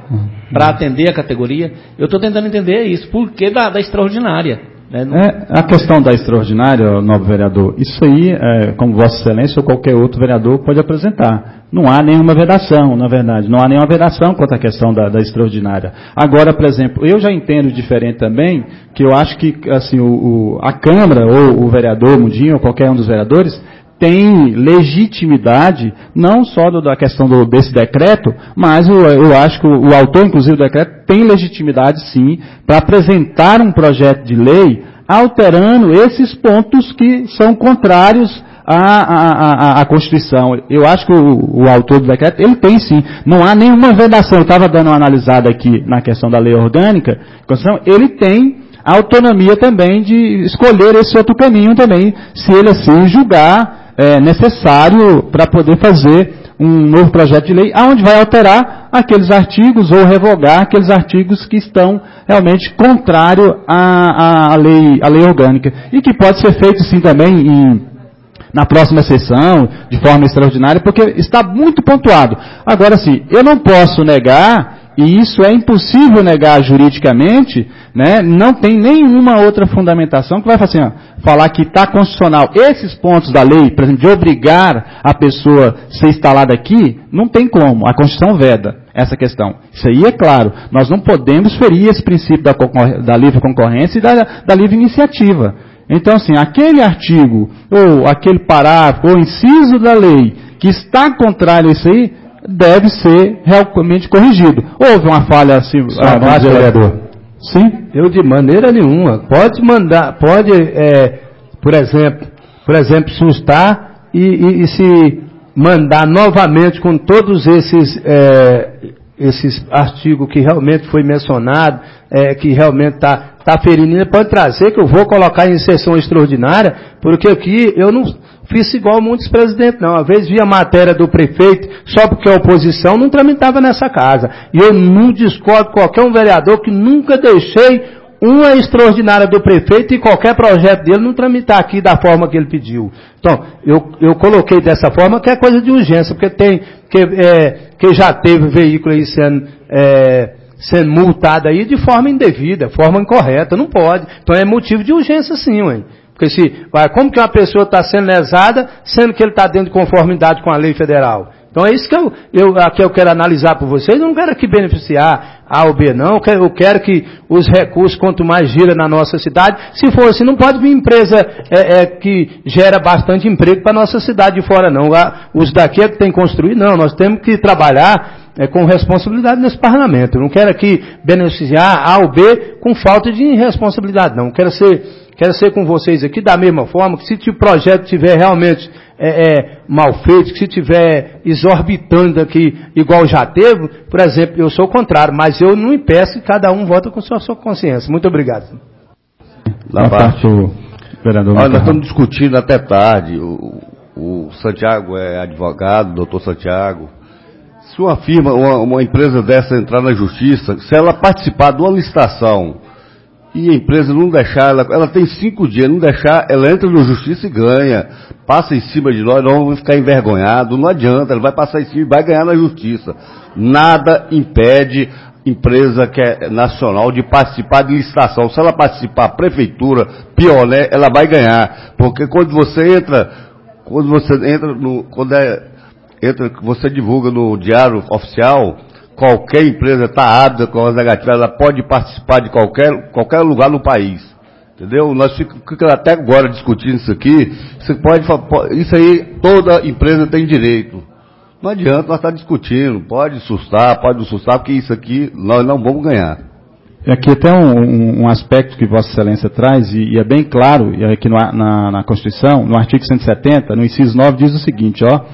Speaker 10: para atender a categoria. Eu estou tentando entender isso, por que da, da extraordinária? Né? Não...
Speaker 17: É, a questão da extraordinária, novo vereador, isso aí, é, como Vossa Excelência ou qualquer outro vereador pode apresentar. Não há nenhuma vedação, na verdade. Não há nenhuma vedação quanto à questão da, da extraordinária. Agora, por exemplo, eu já entendo diferente também, que eu acho que assim, o, o, a Câmara, ou o vereador Mundinho, ou qualquer um dos vereadores, tem legitimidade, não só do, da questão do, desse decreto, mas eu, eu acho que o, o autor, inclusive, do decreto, tem legitimidade, sim, para apresentar um projeto de lei alterando esses pontos que são contrários à, à, à, à Constituição. Eu acho que o, o autor do decreto, ele tem, sim. Não há nenhuma vedação. Eu estava dando uma analisada aqui na questão da lei orgânica, ele tem a autonomia também de escolher esse outro caminho também, se ele assim julgar é, necessário para poder fazer um novo projeto de lei, onde vai alterar aqueles artigos ou revogar aqueles artigos que estão realmente contrários à, à, lei, à lei orgânica. E que pode ser feito sim também em, na próxima sessão, de forma extraordinária, porque está muito pontuado. Agora sim, eu não posso negar, e isso é impossível negar juridicamente, né? Não tem nenhuma outra fundamentação que vai assim, ó, falar que está constitucional. Esses pontos da lei, por exemplo, de obrigar a pessoa a ser instalada aqui, não tem como. A Constituição veda essa questão. Isso aí é claro. Nós não podemos ferir esse princípio da, da livre concorrência e da, da livre iniciativa. Então, assim, aquele artigo, ou aquele parágrafo, ou inciso da lei, que está contrário a isso aí, deve ser realmente corrigido. Houve uma falha assim,
Speaker 14: ah, vereador.
Speaker 17: Sim?
Speaker 14: Eu de maneira nenhuma. Pode mandar, pode, é, por exemplo, por exemplo, sustar e, e, e se mandar novamente com todos esses, é, esses artigos que realmente foi mencionado, é, que realmente está tá ferindo, pode trazer que eu vou colocar em sessão extraordinária, porque aqui eu não fiz igual muitos presidentes, não. Às vezes via matéria do prefeito, só porque a oposição não tramitava nessa casa. E eu não discordo com qualquer um vereador que nunca deixei uma extraordinária do prefeito e qualquer projeto dele não tramitar aqui da forma que ele pediu. Então, eu, eu coloquei dessa forma que é coisa de urgência, porque tem, que, é, que já teve veículo aí sendo, é, sendo multado aí de forma indevida, forma incorreta, não pode. Então é motivo de urgência sim, ué. Porque se, vai, como que uma pessoa está sendo lesada, sendo que ele está dentro de conformidade com a lei federal? Então é isso que eu, eu, aqui eu quero analisar por vocês. Eu não quero aqui beneficiar A ou B, não. Eu quero, eu quero que os recursos, quanto mais gira na nossa cidade, se for assim, não pode vir empresa é, é, que gera bastante emprego para a nossa cidade de fora, não. Os daqui é que tem que construir, não. Nós temos que trabalhar é, com responsabilidade nesse parlamento. Eu não quero aqui beneficiar A ou B com falta de responsabilidade, não. Eu quero ser... Quero ser com vocês aqui da mesma forma, que se o projeto estiver realmente é, é, mal feito, que se estiver exorbitando aqui, igual já teve, por exemplo, eu sou o contrário, mas eu não impeço que cada um vota com sua, sua consciência. Muito obrigado.
Speaker 7: Da parte, vereador. Olha, nós estamos discutindo até tarde. O, o Santiago é advogado, doutor Santiago. Se uma firma, uma, uma empresa dessa entrar na justiça, se ela participar de uma licitação, e a empresa não deixar, ela, ela tem cinco dias, não deixar, ela entra na justiça e ganha. Passa em cima de nós, nós vamos ficar envergonhados. Não adianta, ela vai passar em cima e vai ganhar na justiça. Nada impede empresa que é nacional de participar de licitação. Se ela participar, prefeitura, pioné, ela vai ganhar. Porque quando você entra, quando você entra no, quando é, entra, você divulga no Diário Oficial, qualquer empresa está ábida com as negativas, ela pode participar de qualquer, qualquer lugar no país. Entendeu? Nós ficamos até agora discutindo isso aqui. Você pode, isso aí toda empresa tem direito. Não adianta nós estar discutindo. Pode sustar, pode não sustar, porque isso aqui nós não vamos ganhar.
Speaker 17: Aqui até um, um aspecto que Vossa Excelência traz, e, e é bem claro, e aqui no, na, na Constituição, no artigo cento e setenta, no inciso nove, diz o seguinte, ó,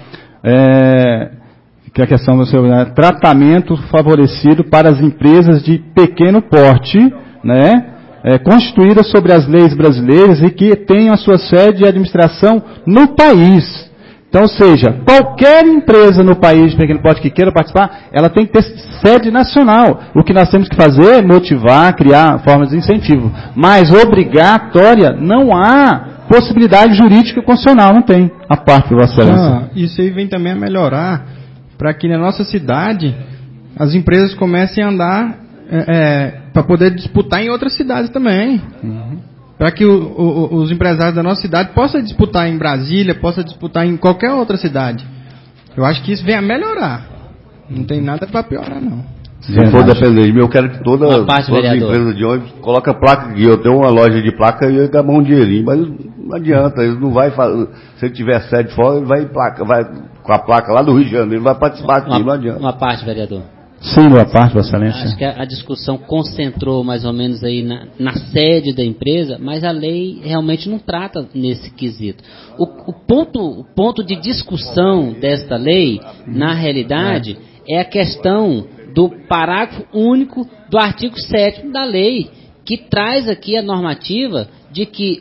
Speaker 17: é, que a questão do seu, né, tratamento favorecido para as empresas de pequeno porte, né, é, constituídas sobre as leis brasileiras e que tenham a sua sede e administração no país. Então, ou seja, qualquer empresa no país de pequeno porte que queira participar, ela tem que ter sede nacional. O que nós temos que fazer é motivar, criar formas de incentivo. Mas obrigatória não há possibilidade jurídica constitucional, não tem. A parte de Vossa Excelência.
Speaker 11: Ah, isso aí vem também a melhorar para que na nossa cidade as empresas comecem a andar é, é, para poder disputar em outras cidades também. Uhum. Para que o, o, os empresários da nossa cidade possam disputar em Brasília, possam disputar em qualquer outra cidade. Eu acho que isso vem a melhorar. Não tem nada para piorar, não.
Speaker 7: Se for depender de mim, eu quero que toda,
Speaker 12: parte,
Speaker 7: todas as empresas de ônibus coloquem a placa aqui. Eu tenho uma loja de placa e eu ganho um dinheirinho, mas não adianta, ele não vai fazer. Se ele tiver sede fora, ele vai, placa, vai com a placa lá do Rio de Janeiro, vai participar aqui,
Speaker 12: uma,
Speaker 7: não adianta.
Speaker 12: Uma parte, vereador.
Speaker 17: Sim, uma parte, Vossa Excelência.
Speaker 12: Acho que a, a discussão concentrou mais ou menos aí na, na sede da empresa, mas a lei realmente não trata nesse quesito. O, o, ponto, o ponto de discussão desta lei, na realidade, é a questão do parágrafo único do artigo sétimo da lei, que traz aqui a normativa de que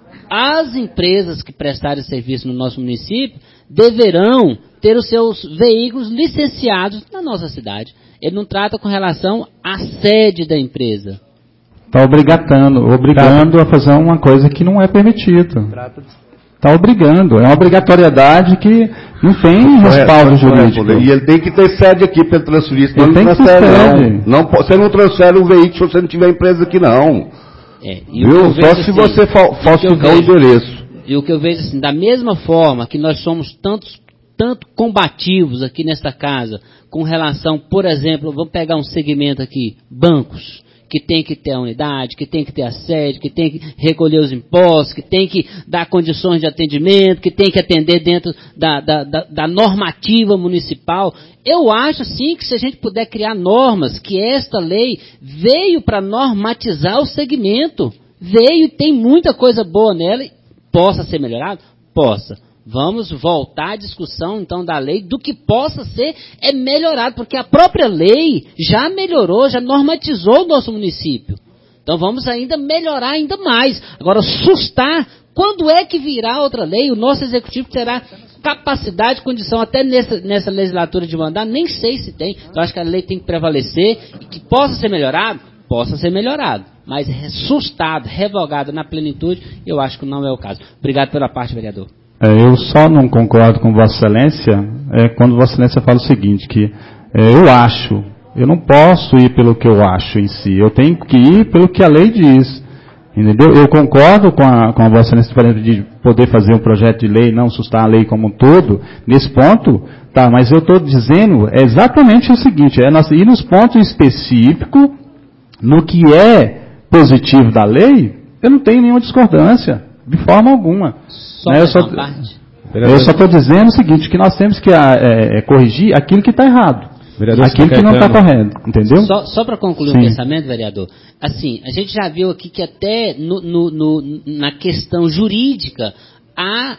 Speaker 12: as empresas que prestarem serviço no nosso município deverão ter os seus veículos licenciados na nossa cidade. Ele não trata com relação à sede da empresa.
Speaker 17: Está obrigatando, obrigando a fazer uma coisa que não é permitido. Está obrigando. É uma obrigatoriedade que não tem respaldo jurídico.
Speaker 7: E ele tem que ter sede aqui para transferir.
Speaker 17: Ele tem que ter sede.
Speaker 7: Não, você não transfere um veículo se você não tiver empresa aqui, não.
Speaker 12: É,
Speaker 7: Viu? Só se assim, você falsificar o endereço.
Speaker 12: E o que eu vejo assim, da mesma forma que nós somos tantos, tanto combativos aqui nesta casa, com relação, por exemplo, vamos pegar um segmento aqui, bancos, que tem que ter a unidade, que tem que ter a sede, que tem que recolher os impostos, que tem que dar condições de atendimento, que tem que atender dentro da, da, da, da normativa municipal. Eu acho, sim, que se a gente puder criar normas, que esta lei veio para normatizar o segmento, veio e tem muita coisa boa nela, possa ser melhorado? Possa. Vamos voltar à discussão, então, da lei, do que possa ser é melhorado, porque a própria lei já melhorou, já normatizou o nosso município. Então vamos ainda melhorar ainda mais. Agora, sustar, quando é que virá outra lei? O nosso executivo terá capacidade, condição, até nessa, nessa legislatura de mandar, nem sei se tem. Então acho que a lei tem que prevalecer, e que possa ser melhorado, possa ser melhorado. Mas sustado, revogado na plenitude, eu acho que não é o caso. Obrigado pela parte, vereador.
Speaker 17: É, eu só não concordo com Vossa Excelência é, quando Vossa Excelência fala o seguinte, que é, eu acho, eu não posso ir pelo que eu acho em si, eu tenho que ir pelo que a lei diz, entendeu? Eu concordo com a, com a Vossa Excelência, por exemplo, de poder fazer um projeto de lei, não sustar a lei como um todo, nesse ponto, tá, mas eu estou dizendo exatamente o seguinte, é nós ir nos pontos específicos, no que é positivo da lei, eu não tenho nenhuma discordância, de forma alguma. Só né, eu só estou dizendo o seguinte, que nós temos que é, é, corrigir aquilo que está errado. Vereador, aquilo que não está correto, entendeu?
Speaker 12: Só, só para concluir o um pensamento, vereador, assim, a gente já viu aqui que até no, no, no, na questão jurídica há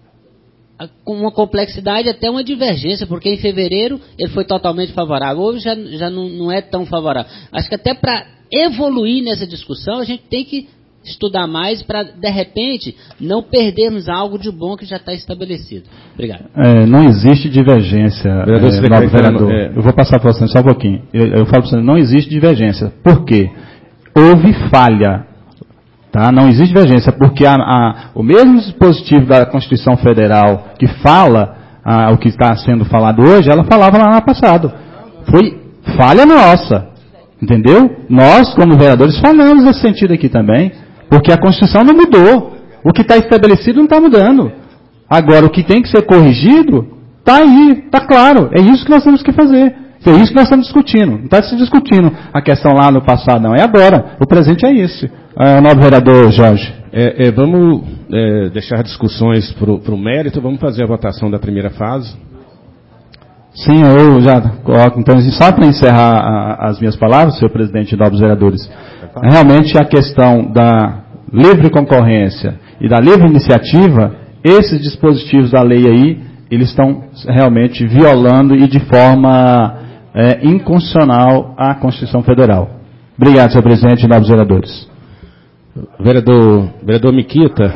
Speaker 12: uma complexidade, até uma divergência, porque em fevereiro ele foi totalmente favorável, hoje já, já não, não é tão favorável. Acho que até para evoluir nessa discussão, a gente tem que estudar mais para, de repente, não perdermos algo de bom que já está estabelecido. Obrigado.
Speaker 17: É, não existe divergência, vereador, é, nobre vereador. É, eu vou passar para você só um pouquinho. Eu, eu falo para você, não existe divergência. Por quê? Houve falha. Tá? Não existe divergência, porque a, a, o mesmo dispositivo da Constituição Federal que fala a, o que está sendo falado hoje, ela falava lá no passado. Foi falha nossa. Entendeu? Nós, como vereadores, falamos nesse sentido aqui também. Porque a Constituição não mudou. O que está estabelecido não está mudando. Agora, o que tem que ser corrigido, está aí, está claro. É isso que nós temos que fazer. É isso que nós estamos discutindo. Não está se discutindo a questão lá no passado, não. É agora. O presente é esse. É, nobre vereador Jorge.
Speaker 3: É, é, vamos é, deixar discussões para o mérito. Vamos fazer a votação da primeira fase.
Speaker 17: Sim, eu já coloco. Então, só para encerrar a, as minhas palavras, senhor presidente e nobres vereadores, realmente a questão da livre concorrência e da livre iniciativa, esses dispositivos da lei aí, eles estão realmente violando e de forma é, inconstitucional a Constituição Federal. Obrigado, senhor presidente e nobres vereadores.
Speaker 3: Vereador, vereador Miquita,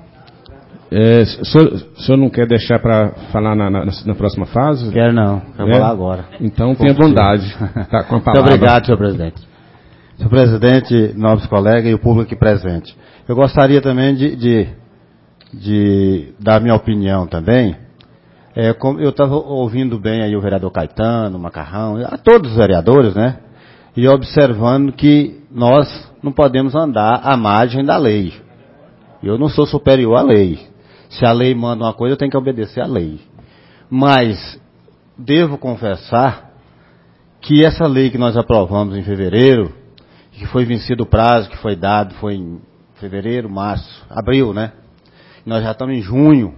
Speaker 3: é, o, senhor, o senhor não quer deixar para falar na, na, na próxima fase?
Speaker 1: Quero não, quero é? falar agora.
Speaker 3: Então tenha bondade. Tá, com a palavra.
Speaker 1: Muito obrigado, senhor presidente. Senhor presidente, nobres colegas e o público aqui presente. Eu gostaria também de, de, de dar minha opinião também É, como eu estava ouvindo bem aí o vereador Caetano, o Macarrão, a todos os vereadores, né? E observando que nós não podemos andar à margem da lei. Eu não sou superior à lei. Se a lei manda uma coisa, eu tenho que obedecer à lei. Mas devo confessar que essa lei que nós aprovamos em fevereiro, que foi vencido o prazo que foi dado, foi em fevereiro, março, abril, né? Nós já estamos em junho.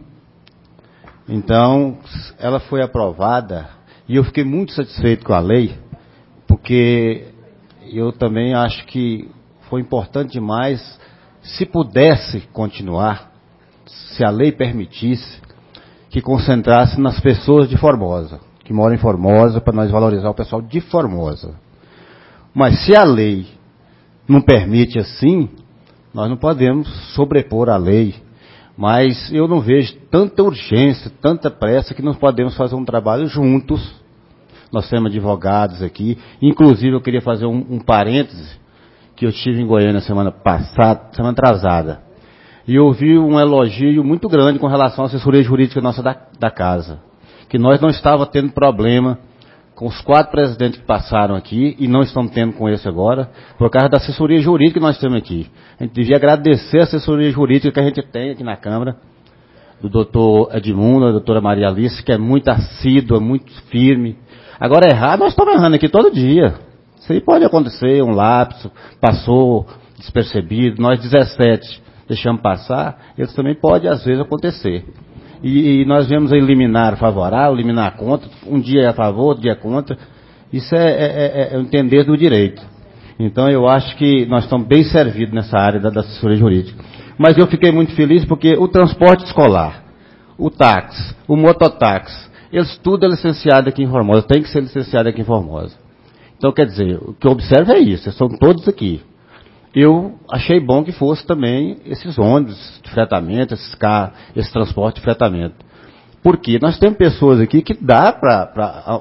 Speaker 1: Então, ela foi aprovada e eu fiquei muito satisfeito com a lei, porque eu também acho que foi importante demais, se pudesse continuar, se a lei permitisse, que concentrasse nas pessoas de Formosa, que moram em Formosa, para nós valorizar o pessoal de Formosa. Mas se a lei não permite assim, nós não podemos sobrepor a lei. Mas eu não vejo tanta urgência, tanta pressa, que nós podemos fazer um trabalho juntos. Nós temos advogados aqui. Inclusive, eu queria fazer um, um parêntese, que eu estive em Goiânia semana passada, semana atrasada. E ouvi um elogio muito grande com relação à assessoria jurídica nossa da, da casa. Que nós não estávamos tendo problema com os quatro presidentes que passaram aqui, e não estamos tendo com esse agora, por causa da assessoria jurídica que nós temos aqui. A gente devia agradecer a assessoria jurídica que a gente tem aqui na Câmara, do doutor Edmundo, da doutora Maria Alice, que é muito assídua, muito firme. Agora, errar, nós estamos errando aqui todo dia. Isso aí pode acontecer, um lapso, passou despercebido, nós dezessete deixamos passar, isso também pode, às vezes, acontecer. E, e nós vemos eliminar favorável, eliminar contra, um dia é a favor, outro dia é contra. Isso é, é, é, é o entender do direito. Então eu acho que nós estamos bem servidos nessa área da, da assessoria jurídica. Mas eu fiquei muito feliz porque o transporte escolar, o táxi, o mototáxi, eles tudo é licenciado aqui em Formosa, tem que ser licenciado aqui em Formosa. Então quer dizer, o que eu observo é isso, são todos aqui. Eu achei bom que fosse também esses ônibus de fretamento, esses carros, esse transporte de fretamento. Porque nós temos pessoas aqui que dá para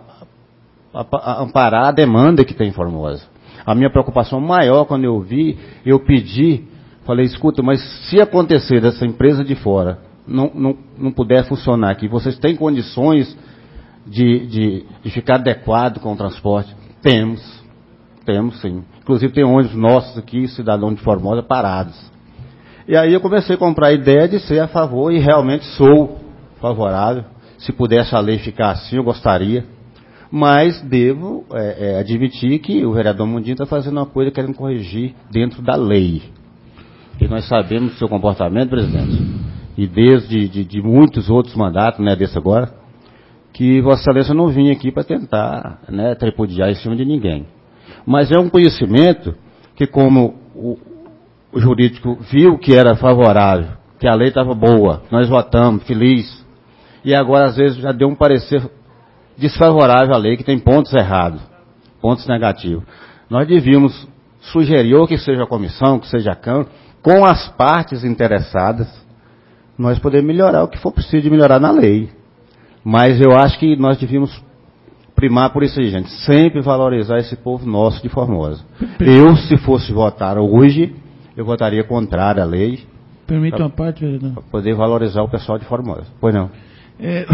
Speaker 1: amparar a demanda que tem em Formosa. A minha preocupação maior, quando eu vi, eu pedi, falei, escuta, mas se acontecer dessa empresa de fora não, não, não puder funcionar aqui, vocês têm condições de, de, de ficar adequado com o transporte? Temos. Temos, sim. Inclusive tem ônibus nossos aqui, cidadão de Formosa, parados. E aí eu comecei a comprar a ideia de ser a favor, e realmente sou favorável. Se pudesse a lei ficar assim, eu gostaria. Mas devo é, é, admitir que o vereador Mundinho está fazendo uma coisa querendo corrigir dentro da lei. E nós sabemos do seu comportamento, presidente, e desde de, de muitos outros mandatos, não é desse agora, que Vossa Excelência não vinha aqui para tentar, né, tripudiar em cima de ninguém. Mas é um conhecimento que, como o, o jurídico viu que era favorável, que a lei estava boa, nós votamos, feliz, e agora às vezes já deu um parecer desfavorável à lei, que tem pontos errados, pontos negativos. Nós devíamos sugerir, ou que seja a comissão, que seja a Câmara, com as partes interessadas, nós podemos melhorar o que for preciso de melhorar na lei. Mas eu acho que nós devíamos primar por isso aí, gente. Sempre valorizar esse povo nosso de Formosa. Eu, se fosse votar hoje, eu votaria contrário à lei.
Speaker 15: Permita pra, uma parte, vereador.
Speaker 1: Para poder valorizar o pessoal de Formosa. Pois não.
Speaker 15: É,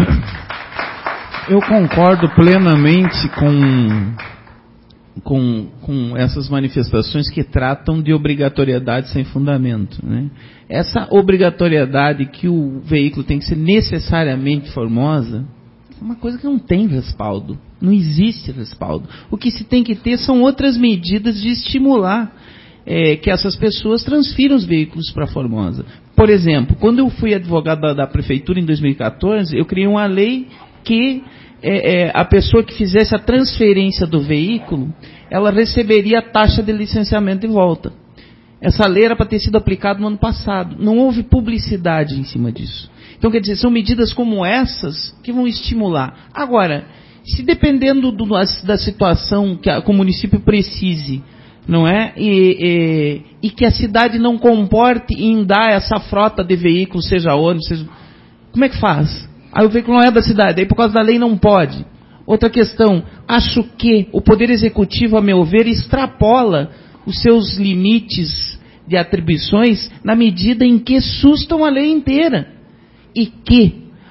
Speaker 15: eu concordo plenamente com, com, com essas manifestações que tratam de obrigatoriedade sem fundamento, né? Essa obrigatoriedade que o veículo tem que ser necessariamente Formosa é uma coisa que não tem respaldo. Não existe respaldo. O que se tem que ter são outras medidas de estimular é, que essas pessoas transfiram os veículos para Formosa. Por exemplo, quando eu fui advogado da, da prefeitura em dois mil e quatorze, eu criei uma lei que é, é, a pessoa que fizesse a transferência do veículo, ela receberia a taxa de licenciamento de volta. Essa lei era para ter sido aplicada no ano passado. Não houve publicidade em cima disso. Então, quer dizer, são medidas como essas que vão estimular. Agora, se dependendo do, da situação que, a, que o município precise, não é? E, e, e que a cidade não comporte em dar essa frota de veículos, seja ônibus, seja... Como é que faz? Aí o veículo não é da cidade, aí por causa da lei não pode. Outra questão, acho que o Poder Executivo, a meu ver, extrapola os seus limites de atribuições na medida em que sustam a lei inteira. E que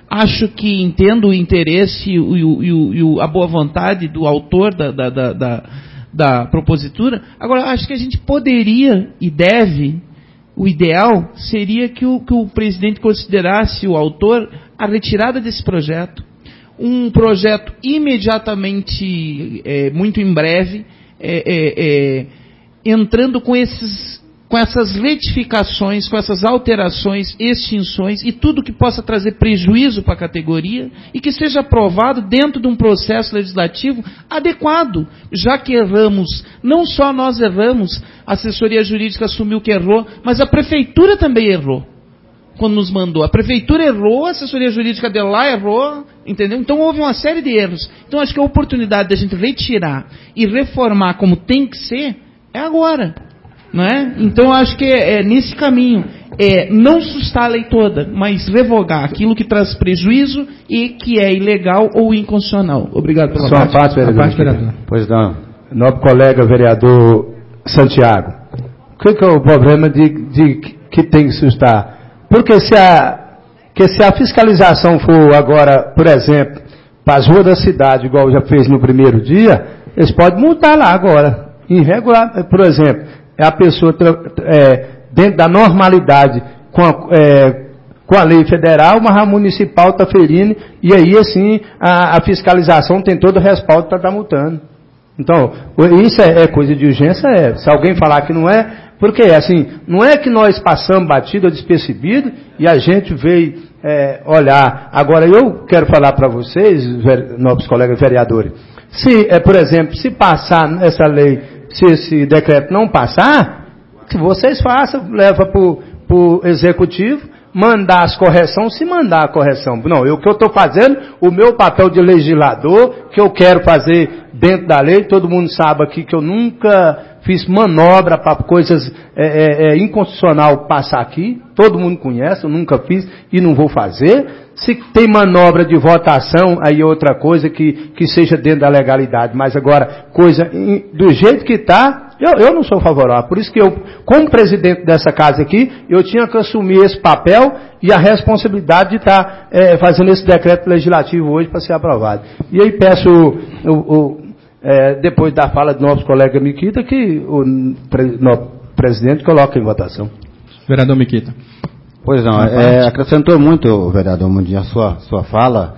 Speaker 16: Acho que entendo o interesse e, o, e, o, e a boa vontade do autor da, da, da, da, da propositura. Agora, acho que a gente poderia e deve, o ideal seria que o, que o presidente considerasse o autor a retirada desse projeto. Um projeto imediatamente, é, muito em breve, é, é, é, entrando com esses... com essas retificações, com essas alterações, extinções e tudo que possa trazer prejuízo para a categoria e que seja aprovado dentro de um processo legislativo adequado, já que erramos, não só nós erramos, a assessoria jurídica assumiu que errou, mas a prefeitura também errou quando nos mandou. A prefeitura errou, a assessoria jurídica de lá errou, entendeu? Então houve uma série de erros. Então acho que a oportunidade da gente retirar e reformar como tem que ser é agora. Não é? Então acho que é, é nesse caminho, é não sustar a lei toda, mas revogar aquilo que traz prejuízo e que é ilegal ou inconstitucional. Obrigado pela
Speaker 14: Só
Speaker 16: parte.
Speaker 14: parte, vereador.
Speaker 16: Parte, vereador.
Speaker 14: Pois não. Nobre colega vereador Santiago, o que, que é o problema de, de que tem que sustar? Porque se a, que se a fiscalização for agora, por exemplo, para as ruas da cidade, igual já fez no primeiro dia, eles podem multar lá agora, irregular, por exemplo. É a pessoa é, dentro da normalidade com a, é, com a lei federal, mas a municipal está ferindo, e aí assim a, a fiscalização tem todo o respaldo para estar multando. Então, isso é, é coisa de urgência, é. Se alguém falar que não é, porque assim, não é que nós passamos batido ou despercebido e a gente veio é, olhar. Agora eu quero falar para vocês, nobres colegas vereadores, se, é, por exemplo, se passar essa lei, se esse decreto não passar, que vocês façam, leva para o executivo, mandar as correções, se mandar a correção. Não, eu, o que eu estou fazendo, o meu papel de legislador, que eu quero fazer dentro da lei, todo mundo sabe aqui que eu nunca fiz manobra para coisas é, é, é, inconstitucional passar aqui, todo mundo conhece, eu nunca fiz e não vou fazer. Se tem manobra de votação, aí é outra coisa que, que seja dentro da legalidade. Mas agora, coisa do jeito que está, eu, eu não sou favorável. Por isso que eu, como presidente dessa casa aqui, eu tinha que assumir esse papel e a responsabilidade de estar é, fazendo esse decreto legislativo hoje para ser aprovado. E aí peço, o, o, é, depois da fala do nosso colega Miquita, que o nosso presidente coloque em votação.
Speaker 11: Vereador Miquita.
Speaker 1: Pois não, é, acrescentou muito, vereador Mundinho, a sua, sua fala,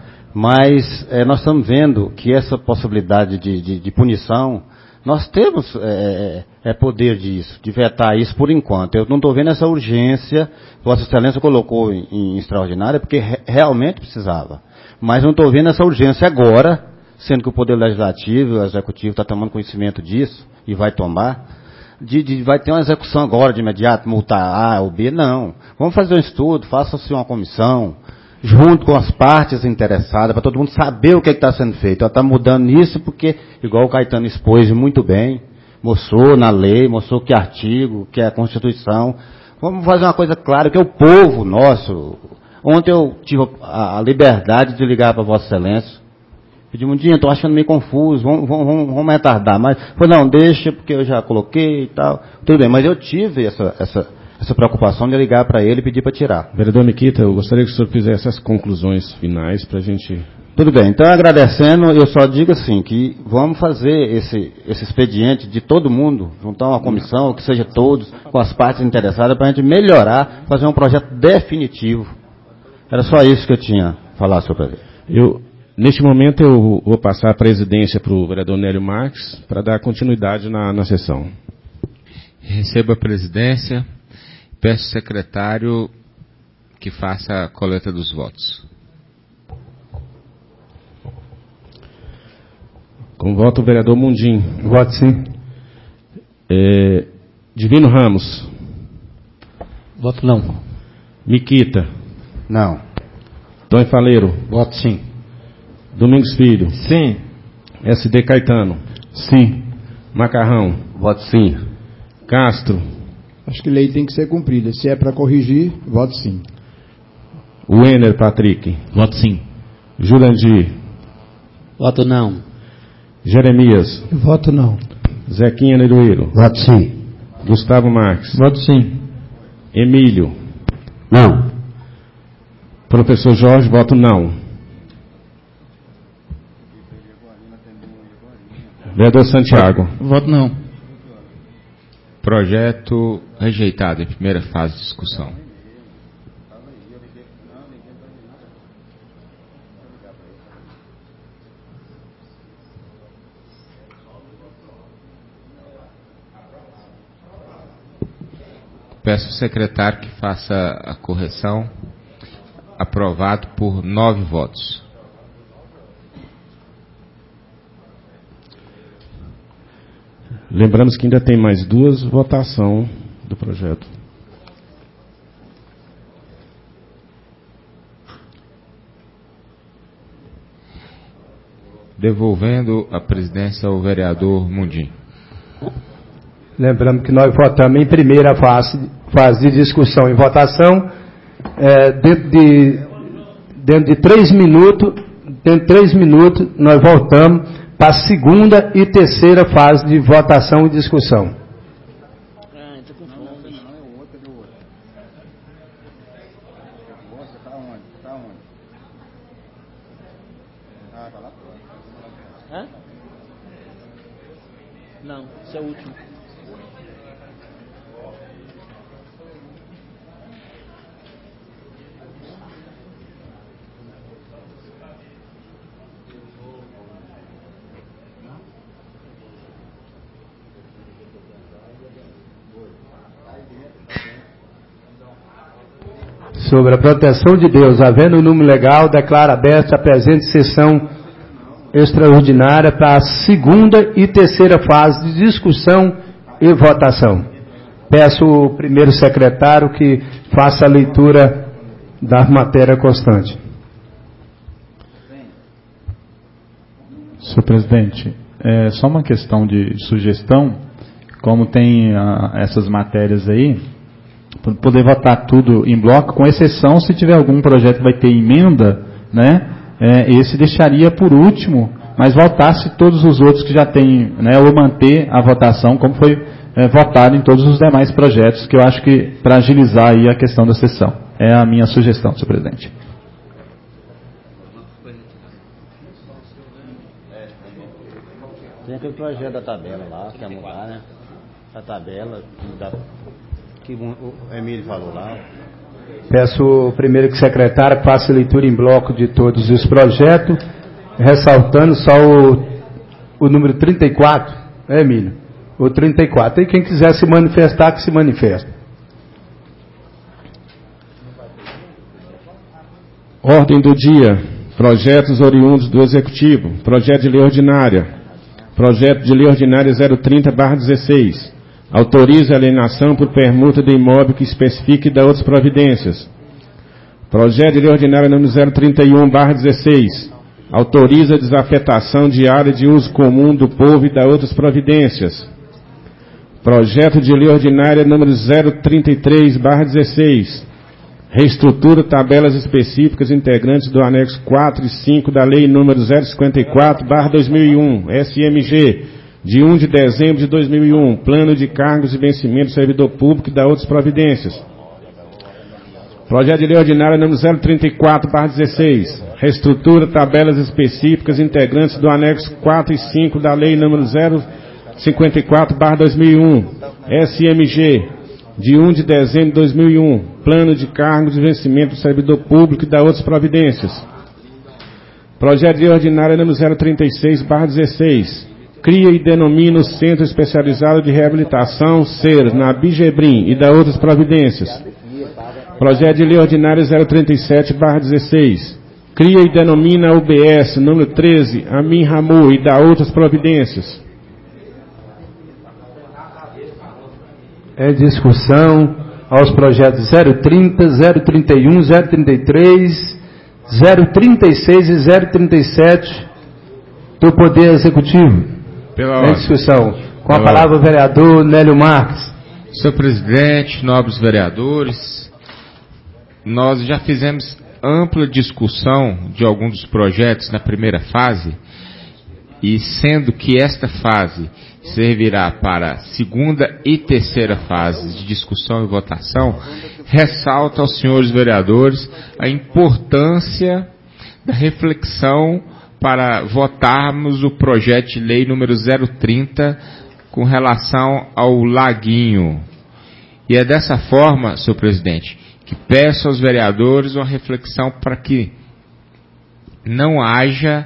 Speaker 1: mas é, nós estamos vendo que essa possibilidade de, de, de punição, nós temos é, é, poder disso, de vetar isso por enquanto. Eu não estou vendo essa urgência, Vossa Excelência colocou em, em extraordinária, porque re, realmente precisava. Mas não estou vendo essa urgência agora, sendo que o Poder Legislativo, o Executivo está tomando conhecimento disso e vai tomar. De, de, vai ter uma execução agora de imediato, multar A ou B, não. Vamos fazer um estudo, faça-se uma comissão, junto com as partes interessadas, para todo mundo saber o que está sendo feito. Ela está mudando isso porque, igual o Caetano expôs muito bem, mostrou na lei, mostrou que artigo, que é a Constituição. Vamos fazer uma coisa clara, que é o povo nosso. Ontem eu tive a, a liberdade de ligar para Vossa Excelência. Pedi um dia, estou achando meio confuso, vamos, vamos, vamos retardar. Mas, foi não, deixa, porque eu já coloquei e tal. Tudo bem, mas eu tive essa, essa, essa preocupação de ligar para ele e pedir para tirar.
Speaker 3: Vereador Miquita, eu gostaria que o senhor fizesse as conclusões finais para a gente...
Speaker 1: Tudo bem, então agradecendo, eu só digo assim, que vamos fazer esse, esse expediente de todo mundo, juntar uma comissão, que seja todos, com as partes interessadas, para a gente melhorar, fazer um projeto definitivo. Era só isso que eu tinha a falar, senhor presidente.
Speaker 3: Eu... Neste momento eu vou passar a presidência para o vereador Nélio Marques para dar continuidade na, na sessão.
Speaker 4: Recebo a presidência, peço ao secretário que faça a coleta dos votos.
Speaker 3: Com voto o vereador Mundim.
Speaker 14: Voto sim.
Speaker 3: É, Divino Ramos.
Speaker 9: Voto não.
Speaker 3: Miquita.
Speaker 1: Não.
Speaker 3: Tony Faleiro.
Speaker 9: Voto sim.
Speaker 3: Domingos Filho.
Speaker 14: Sim.
Speaker 3: S D Caetano.
Speaker 14: Sim.
Speaker 3: Macarrão.
Speaker 19: Voto sim.
Speaker 3: Castro.
Speaker 18: Acho que lei tem que ser cumprida. Se é para corrigir, voto sim.
Speaker 3: Wenner Patrick.
Speaker 5: Voto sim.
Speaker 3: Jurandir.
Speaker 12: Voto não.
Speaker 3: Jeremias.
Speaker 9: Voto não.
Speaker 3: Zequinha Nedoeiro.
Speaker 9: Voto sim.
Speaker 3: Gustavo Marques.
Speaker 11: Voto sim.
Speaker 3: Emílio.
Speaker 19: Não.
Speaker 3: Professor Jorge, voto não. Vereador Santiago.
Speaker 15: Voto não.
Speaker 4: Projeto rejeitado em primeira fase de discussão. Peço ao secretário que faça a correção. Aprovado por nove votos.
Speaker 3: Lembramos que ainda tem mais duas votações do projeto.
Speaker 4: Devolvendo a presidência ao vereador Mundim.
Speaker 14: Lembrando que nós votamos em primeira fase, fase de discussão e votação, é, dentro, de, dentro de três minutos, dentro de três minutos, nós voltamos para a segunda e terceira fase de votação e discussão.
Speaker 10: Hã? Não, esse é o último.
Speaker 14: Sobre a proteção de Deus, havendo o número legal, declara aberta a presente sessão extraordinária para a segunda e terceira fase de discussão e votação. Peço ao primeiro secretário que faça a leitura da matéria constante.
Speaker 17: Senhor presidente, é só uma questão de sugestão, como tem ah, essas matérias aí, poder votar tudo em bloco, com exceção se tiver algum projeto que vai ter emenda, né? É, esse deixaria por último, mas votasse todos os outros que já tem, né? Ou manter a votação como foi é, votado em todos os demais projetos, que eu acho que para agilizar aí a questão da sessão. É a minha sugestão, senhor presidente.
Speaker 1: Tem aquele projeto da tabela lá, quer mudar, né? A tabela, mudar, que o Emílio falou lá.
Speaker 14: Peço primeiro que o secretário faça a leitura em bloco de todos os projetos, ressaltando só o, o número trinta e quatro, é, Emílio? O trinta e quatro. E quem quiser se manifestar, que se manifeste.
Speaker 3: Ordem do dia. Projetos oriundos do Executivo. Projeto de Lei Ordinária. Projeto de Lei Ordinária zero trinta barra dezesseis. Autoriza a alienação por permuta de imóvel que especifique e dá outras providências. Projeto de Lei Ordinária número zero trinta e um barra dezesseis. Autoriza a desafetação de área de uso comum do povo e dá outras providências. Projeto de Lei Ordinária número zero trinta e três barra dezesseis. Reestrutura tabelas específicas integrantes do anexo quatro e cinco da Lei número zero cinquenta e quatro barra dois mil e um, S M G, de um de dezembro de dois mil e um, Plano de Cargos e Vencimento do Servidor Público e da outras providências. Projeto de Lei Ordinária número zero trinta e quatro barra dezesseis, reestrutura tabelas específicas integrantes do anexo quatro e cinco da Lei número zero cinquenta e quatro barra dois mil e um, S M G, de um de dezembro de dois mil e um, Plano de Cargos e Vencimento do Servidor Público e da outras providências. Projeto de Lei Ordinária número zero trinta e seis barra dezesseis, cria e denomina o Centro Especializado de Reabilitação, SER, na Bigebrim e da outras providências. Projeto de Lei Ordinária zero trinta e sete barra dezesseis, cria e denomina a U B S número treze, Amin Ramu e da outras providências.
Speaker 14: Em discussão aos projetos zero trinta, zero trinta e um, zero trinta e três, zero trinta e seis e zero trinta e sete do Poder Executivo.
Speaker 4: Pela
Speaker 14: em
Speaker 4: ordem.
Speaker 14: discussão. Com
Speaker 4: Pela
Speaker 14: a palavra o vereador Nélio Marques.
Speaker 4: Senhor presidente, nobres vereadores, nós já fizemos ampla discussão de alguns dos projetos na primeira fase e sendo que esta fase servirá para segunda e terceira fases de discussão e votação, ressalto aos senhores vereadores a importância da reflexão para votarmos o projeto de lei número zero trinta com relação ao laguinho. E é dessa forma, senhor presidente, que peço aos vereadores uma reflexão para que não haja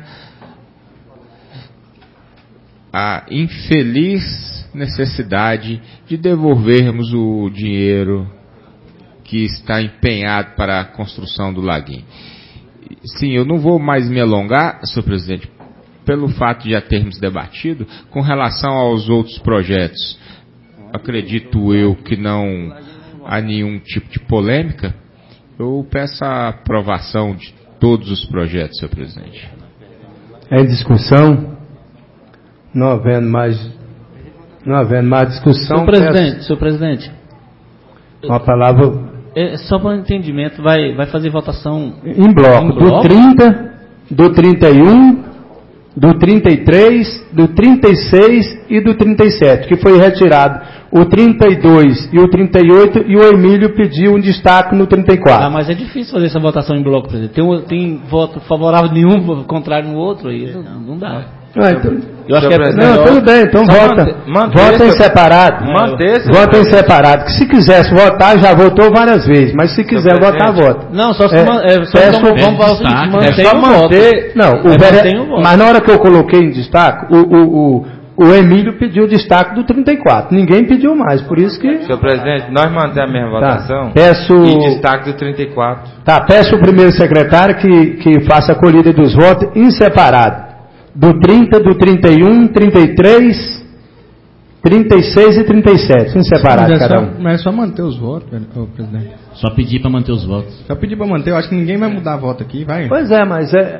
Speaker 4: a infeliz necessidade de devolvermos o dinheiro que está empenhado para a construção do laguinho. Sim, eu não vou mais me alongar, senhor presidente, pelo fato de já termos debatido, com relação aos outros projetos. Acredito eu que não há nenhum tipo de polêmica. Eu peço a aprovação de todos os projetos, senhor presidente.
Speaker 14: Em discussão, não havendo mais, não havendo mais discussão.
Speaker 10: Senhor presidente,
Speaker 14: peço...
Speaker 10: senhor presidente.
Speaker 14: Uma palavra.
Speaker 10: É, só para entendimento, vai, vai fazer votação
Speaker 14: em bloco, em bloco? Do trinta, do trinta e um, do trinta e três, do trinta e seis e do trinta e sete, que foi retirado o trinta e dois e o trinta e oito, e o Emílio pediu um destaque no trinta e quatro.
Speaker 10: Ah, mas é difícil fazer essa votação em bloco, presidente. Tem, tem voto favorável nenhum, contrário no outro, aí não, não dá.
Speaker 14: Ah, então,
Speaker 10: eu acho que é
Speaker 14: não, tudo bem, então vota. Vota em separado. Vota em separado. Que se quisesse votar, já votou várias vezes. Mas se quiser votar, vota.
Speaker 10: Não, só se
Speaker 14: é,
Speaker 10: man, é, só
Speaker 14: peço,
Speaker 10: vamos, vamos falar o seguinte, mantém o
Speaker 14: manter.
Speaker 10: voto.
Speaker 14: Não, o
Speaker 10: é,
Speaker 14: vere...
Speaker 10: o voto.
Speaker 14: Mas na hora que eu coloquei em destaque, o, o, o, o Emílio pediu o destaque do trinta e quatro. Ninguém pediu mais, por isso que...
Speaker 6: Senhor presidente, nós mantemos a mesma
Speaker 14: tá.
Speaker 6: votação.
Speaker 14: Peço...
Speaker 6: E destaque do trinta e quatro.
Speaker 14: Tá, peço o primeiro secretário que, que faça a colhida dos votos em separado. Do trinta, do trinta e um, trinta e três, trinta e seis e trinta e sete. Em separado,
Speaker 11: mas é
Speaker 14: cada
Speaker 11: só,
Speaker 14: um.
Speaker 11: Mas é só manter os votos, oh, presidente.
Speaker 5: Só pedir para manter os votos.
Speaker 11: Só pedir para manter. Eu acho que ninguém vai mudar voto aqui, vai?
Speaker 14: Pois é, mas é...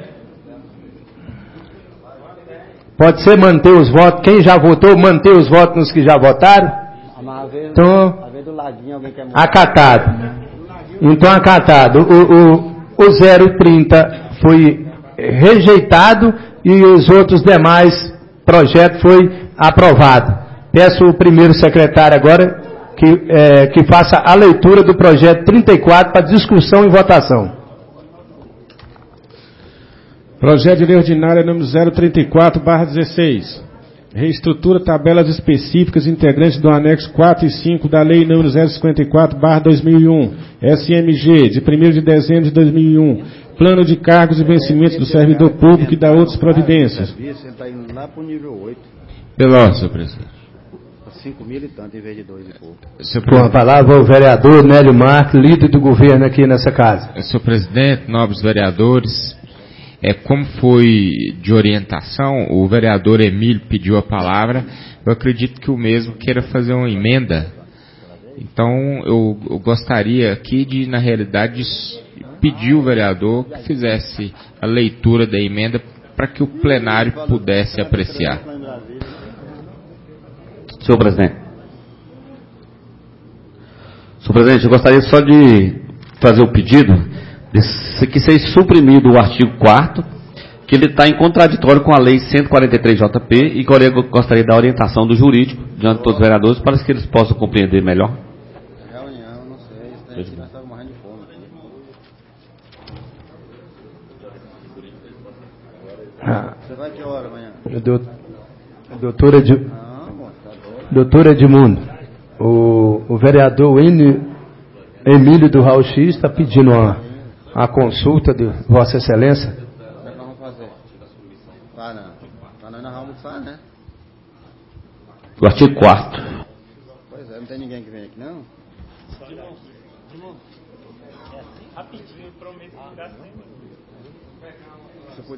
Speaker 14: Pode ser manter os votos. Quem já votou, manter os votos nos que já votaram. Então, acatado. Então, acatado. O, o, o zero trinta foi rejeitado e os outros demais projetos foi aprovado. Peço o primeiro secretário agora que, é, que faça a leitura do projeto trinta e quatro para discussão e votação.
Speaker 3: Projeto de lei ordinária número zero trinta e quatro barra dezesseis. Reestrutura tabelas específicas integrantes do anexo quatro e cinco da lei número zero cinquenta e quatro barra dois mil e um, S M G, de primeiro de dezembro de dois mil e um. Plano de cargos e vencimentos do servidor público e da outras providências.
Speaker 4: Veloz, senhor presidente.
Speaker 1: cinco mil e tanto em vez de dois e pouco.
Speaker 14: Com a palavra o vereador Nélio Marques, líder do governo aqui nessa casa.
Speaker 4: Senhor presidente, nobres vereadores, é, como foi de orientação, o vereador Emílio pediu a palavra, eu acredito que o mesmo queira fazer uma emenda. Então, eu, eu gostaria aqui de, na realidade, pedir o vereador que fizesse a leitura da emenda para que o plenário pudesse apreciar.
Speaker 19: Senhor presidente. Senhor presidente, eu gostaria só de fazer o pedido de que seja suprimido o artigo quarto, que ele está em contraditório com a lei cento e quarenta e três J P, e que eu gostaria da orientação do jurídico diante de todos os vereadores para que eles possam compreender melhor.
Speaker 1: Reunião, não sei, isso daí nós estamos morrendo de fome aqui.
Speaker 14: Ah.
Speaker 1: Você vai que hora amanhã?
Speaker 14: Doutora de... Doutor Edmundo, o, o vereador Emílio do Raul X está pedindo uma, uma consulta de Vossa Excelência.
Speaker 1: Como é que nós vamos fazer? Vai não. Vai nós não vamos almoçar, né?
Speaker 19: O artigo quarto.
Speaker 1: Pois é, não tem ninguém que vem aqui, não?
Speaker 21: Rapidinho, prometo que dá cem
Speaker 1: Você pode...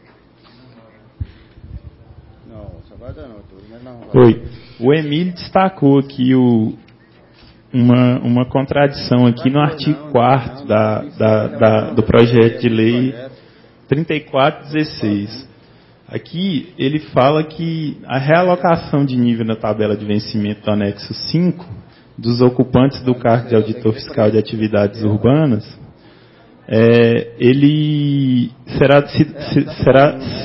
Speaker 1: Não, só vai dar não, mas não.
Speaker 20: Oi. O Emílio destacou aqui o, uma, uma contradição aqui no artigo quarto da, da, da, do projeto de lei trinta e quatro dezesseis. Aqui ele fala que a realocação de nível na tabela de vencimento do anexo cinco dos ocupantes do cargo de auditor fiscal de atividades urbanas, é, ele será, se, se, será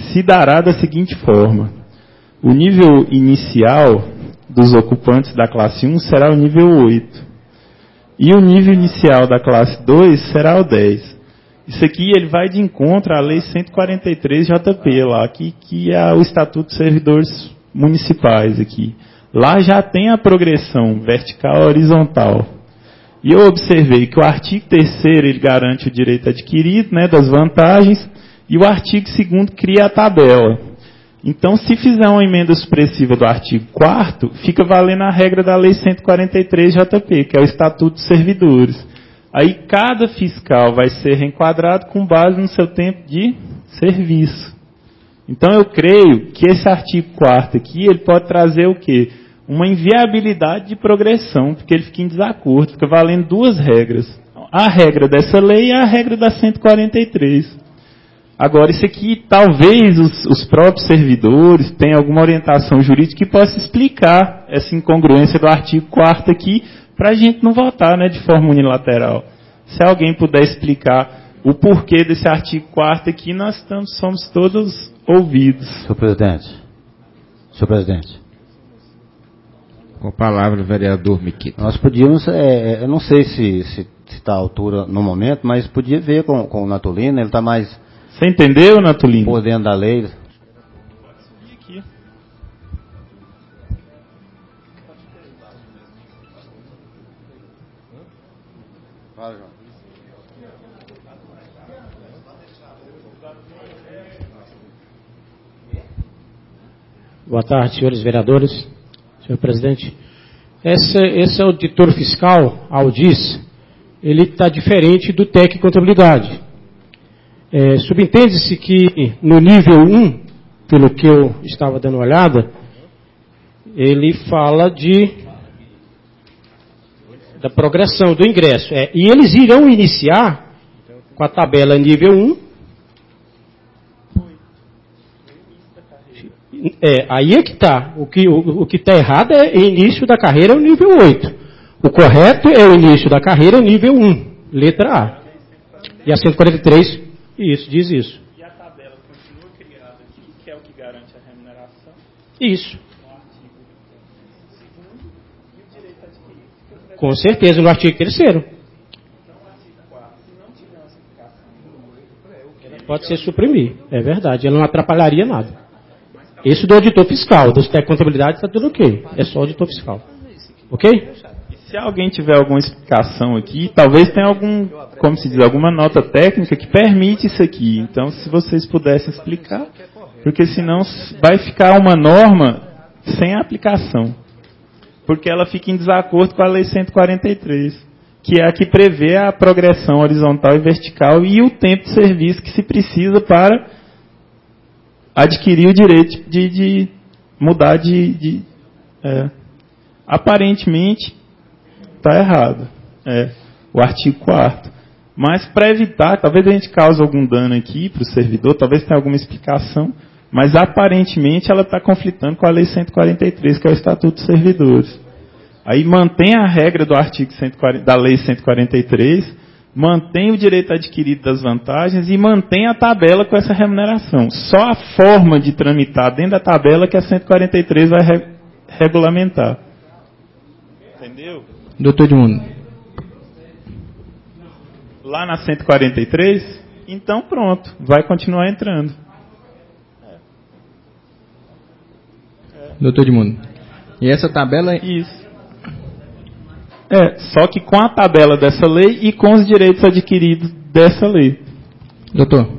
Speaker 20: se dará da seguinte forma. O nível inicial dos ocupantes da classe um será o nível oito. E o nível inicial da classe dois será o dez. Isso aqui ele vai de encontro à Lei cento e quarenta e três J P, lá, que, que é o Estatuto dos Servidores Municipais aqui. Lá já tem a progressão vertical e horizontal. E eu observei que o artigo terceiro ele garante o direito adquirido, né, das vantagens, e o artigo segundo cria a tabela. Então, se fizer uma emenda supressiva do artigo quarto, fica valendo a regra da Lei cento e quarenta e três J P, que é o Estatuto dos Servidores. Aí cada fiscal vai ser reenquadrado com base no seu tempo de serviço. Então eu creio que esse artigo quarto aqui, ele pode trazer o quê? Uma inviabilidade de progressão, porque ele fica em desacordo, fica valendo duas regras. A regra dessa lei e a regra da cento e quarenta e três. Agora, isso aqui, talvez os, os próprios servidores tenham alguma orientação jurídica que possa explicar essa incongruência do artigo quarto aqui, para a gente não votar, né, de forma unilateral. Se alguém puder explicar o porquê desse artigo quarto aqui, nós estamos, somos todos ouvidos.
Speaker 1: Senhor presidente. Senhor presidente.
Speaker 4: Com a palavra, o vereador Miquita.
Speaker 1: Nós podíamos, é, eu não sei se está se, se à altura no momento, mas podia ver com, com o Natolino, ele está mais...
Speaker 20: Você entendeu, Natolino?
Speaker 1: Por dentro da lei.
Speaker 8: Fala, João.
Speaker 13: Boa tarde, senhores vereadores, senhor presidente. Esse, esse auditor fiscal, Aldis, ele está diferente do técnico em contabilidade. É, subentende-se que no nível um, pelo que eu estava dando uma olhada, ele fala de da progressão do ingresso. É, e eles irão iniciar com a tabela nível um. É, aí é que está. O que o, o que está errado é o início da carreira é o nível oito. O correto é o início da carreira nível um, letra A. E a cento e quarenta e três, isso, diz isso.
Speaker 20: E a tabela continua criada aqui, que é o que garante a remuneração?
Speaker 13: Isso. Com certeza, no artigo terceiro. Pode ser suprimir, é verdade. Ela não atrapalharia nada. Esse do auditor fiscal, dos técnicos de contabilidade, está tudo ok. É só auditor fiscal. Ok?
Speaker 20: E se alguém tiver alguma explicação aqui, talvez tenha algum, como se diz, alguma nota técnica que permite isso aqui. Então, se vocês pudessem explicar, porque senão vai ficar uma norma sem aplicação. Porque ela fica em desacordo com a Lei cento e quarenta e três, que é a que prevê a progressão horizontal e vertical e o tempo de serviço que se precisa para adquirir o direito de, de mudar de... de é, aparentemente, está errado. É, o artigo quarto. Mas para evitar, talvez a gente cause algum dano aqui para o servidor, talvez tenha alguma explicação, mas aparentemente ela está conflitando com a Lei cento e quarenta e três, que é o Estatuto dos Servidores. Aí mantém a regra do artigo cento e quarenta, da Lei cento e quarenta e três, mantém o direito adquirido das vantagens e mantém a tabela com essa remuneração. Só a forma de tramitar dentro da tabela que a cento e quarenta e três vai re regulamentar. Entendeu?
Speaker 11: Doutor Edmundo.
Speaker 20: Lá na cento e quarenta e três, então pronto, vai continuar entrando.
Speaker 11: Doutor Edmundo. E essa tabela...
Speaker 20: Isso. É, só que com a tabela dessa lei e com os direitos adquiridos dessa lei.
Speaker 11: Doutor.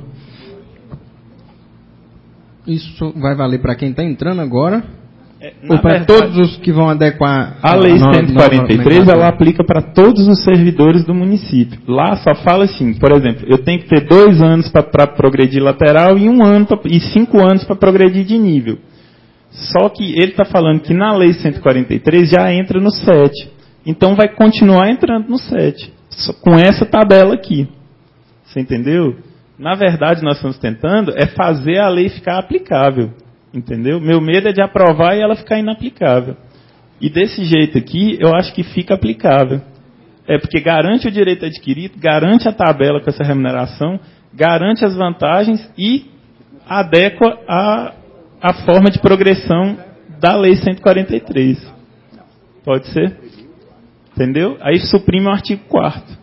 Speaker 11: Isso vai valer para quem está entrando agora? É, ou para todos os que vão adequar...
Speaker 20: A Lei cento e quarenta e três, ela aplica para todos os servidores do município. Lá só fala assim, por exemplo, eu tenho que ter dois anos para progredir lateral e um ano pra, e cinco anos para progredir de nível. Só que ele está falando que na Lei cento e quarenta e três já entra no sete. Então vai continuar entrando no sete. Com essa tabela aqui. Você entendeu? Na verdade, nós estamos tentando é fazer a lei ficar aplicável. Entendeu? Meu medo é de aprovar e ela ficar inaplicável. E desse jeito aqui, eu acho que fica aplicável. É porque garante o direito adquirido, garante a tabela com essa remuneração, garante as vantagens e adequa a, a forma de progressão da Lei cento e quarenta e três. Pode ser? Entendeu? Aí suprime o artigo quarto.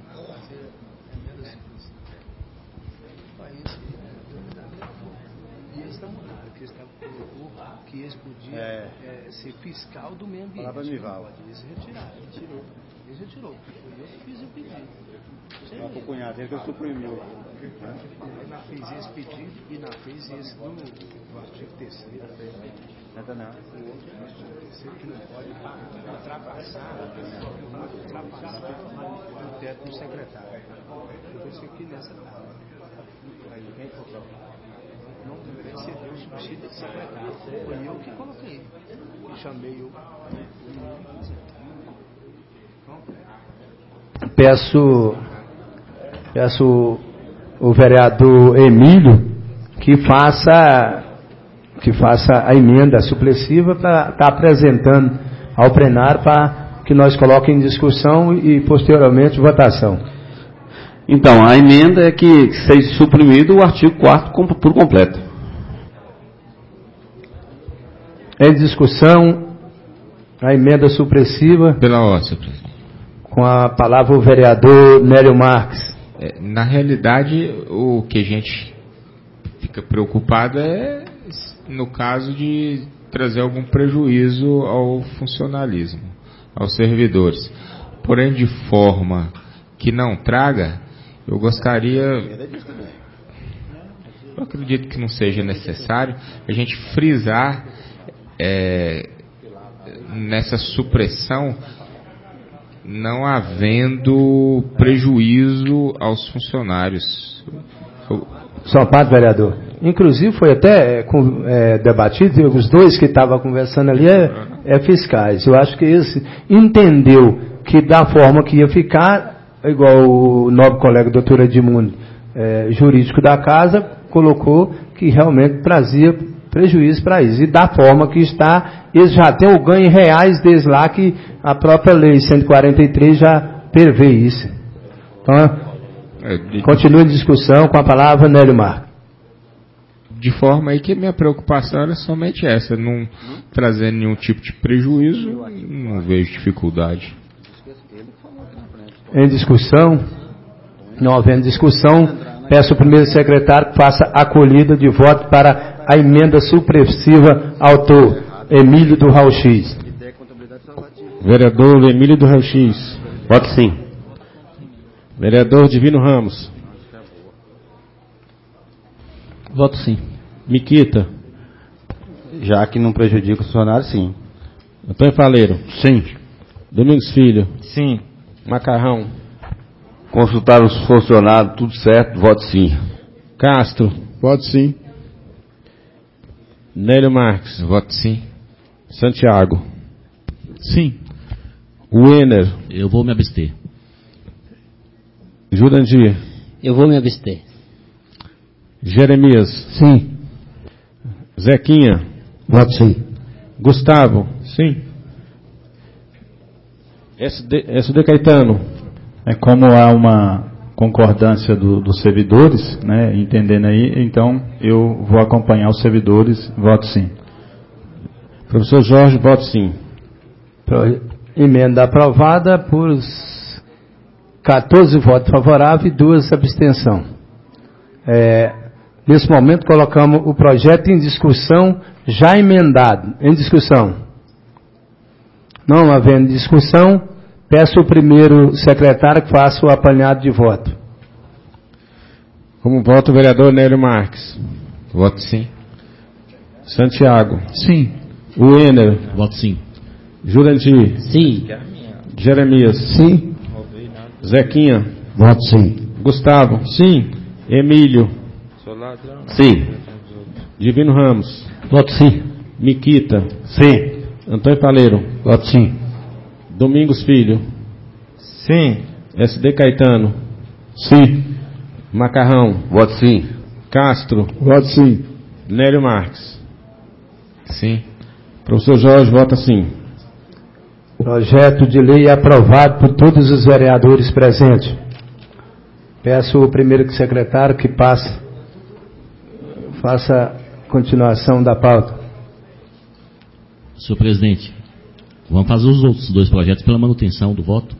Speaker 14: É, é, ser fiscal do meio ambiente. Palavra Nival. Eles retiraram, retirou. Eles retirou. Foi eu que fiz o pedido. Lá pro cunhado, ele que suprimiu. Ela fez esse pedido e ela fez esse do, do artigo terceiro. Nada não. O outro artigo terceiro que não pode ultrapassar, não pode ultrapassar o teto do secretário. Eu pensei aqui nessa tabela. Aí quem colocou? Não deveria ser o subsídio de secretário. Foi eu que coloquei. E chamei o. Peço, peço o vereador Emílio que faça, que faça a emenda suplessiva para estar tá apresentando ao plenário para que nós coloquemos em discussão e posteriormente votação.
Speaker 19: Então, a emenda é que seja suprimido o artigo quarto por completo.
Speaker 14: Em discussão, a emenda supressiva.
Speaker 4: Pela ordem, senhor presidente.
Speaker 14: Com a palavra o vereador Nélio Marques.
Speaker 4: É, na realidade, o que a gente fica preocupado é no caso de trazer algum prejuízo ao funcionalismo, aos servidores. Porém, de forma que não traga, eu gostaria, eu acredito que não seja necessário, a gente frisar é, nessa supressão, não havendo prejuízo aos funcionários. Eu...
Speaker 14: Só parte, vereador. Inclusive foi até com, é, debatido, os dois que estavam conversando ali é, é fiscais. Eu acho que esse entendeu que da forma que ia ficar, igual o nobre colega doutor Edmundo, é, jurídico da casa, colocou que realmente trazia prejuízo para eles. E da forma que está, eles já têm o ganho em reais desde lá que a própria lei cento e quarenta e três já prevê isso. Então, continua em discussão com a palavra Nélio Marques.
Speaker 4: De forma aí que a minha preocupação era somente essa, não trazer nenhum tipo de prejuízo, não vejo dificuldade.
Speaker 14: Em discussão, não havendo discussão, peço ao primeiro secretário que faça acolhida de voto para a emenda supressiva autor Emílio do Raul X.
Speaker 3: Vereador Emílio do Raul X.
Speaker 19: Voto sim.
Speaker 3: Vereador Divino Ramos.
Speaker 10: Voto sim.
Speaker 3: Miquita.
Speaker 1: Já que não prejudica o funcionário, sim.
Speaker 3: Antônio Faleiro.
Speaker 19: Sim.
Speaker 3: Domingos Filho.
Speaker 11: Sim.
Speaker 3: Macarrão.
Speaker 7: Consultar os funcionários, tudo certo, voto sim.
Speaker 3: Castro.
Speaker 18: Voto sim.
Speaker 3: Nélio Marques.
Speaker 4: Voto sim.
Speaker 3: Santiago.
Speaker 15: Sim.
Speaker 3: Wenner.
Speaker 5: Eu vou me abster.
Speaker 3: Jurandir.
Speaker 12: Eu vou me abster.
Speaker 3: Jeremias.
Speaker 9: Sim.
Speaker 3: Zequinha.
Speaker 9: Voto sim.
Speaker 3: Gustavo.
Speaker 15: Sim.
Speaker 3: S D, S D Caetano.
Speaker 17: É como há uma concordância do, dos servidores, né, entendendo aí, então eu vou acompanhar os servidores, voto sim.
Speaker 3: Professor Jorge, voto sim.
Speaker 14: Emenda aprovada por quatorze votos favoráveis e duas abstenções. É, nesse momento colocamos o projeto em discussão, já emendado. Em discussão. Não havendo discussão, peço ao primeiro secretário que faça o apanhado de voto.
Speaker 3: Como voto o vereador Nélio Marques.
Speaker 4: Voto sim.
Speaker 3: Santiago.
Speaker 15: Sim.
Speaker 3: Wenner.
Speaker 5: Voto sim.
Speaker 3: Jurandir.
Speaker 12: Sim.
Speaker 3: Jeremias.
Speaker 9: Sim.
Speaker 3: Zequinha.
Speaker 9: Voto sim.
Speaker 3: Gustavo.
Speaker 15: Sim.
Speaker 3: Emílio.
Speaker 19: Sim.
Speaker 3: Divino Ramos.
Speaker 10: Voto sim.
Speaker 3: Miquita.
Speaker 14: Sim.
Speaker 3: Antônio Faleiro.
Speaker 9: Voto sim.
Speaker 3: Domingos Filho.
Speaker 11: Sim.
Speaker 3: S D Caetano.
Speaker 14: Sim.
Speaker 3: Macarrão.
Speaker 7: Voto sim.
Speaker 3: Castro.
Speaker 18: Voto sim.
Speaker 3: Nélio Marques.
Speaker 4: Sim.
Speaker 3: Professor Jorge, vota sim.
Speaker 14: Projeto de lei aprovado por todos os vereadores presentes. Peço ao primeiro secretário que passe, faça continuação da pauta.
Speaker 5: Senhor presidente, vamos fazer os outros dois projetos pela manutenção do voto?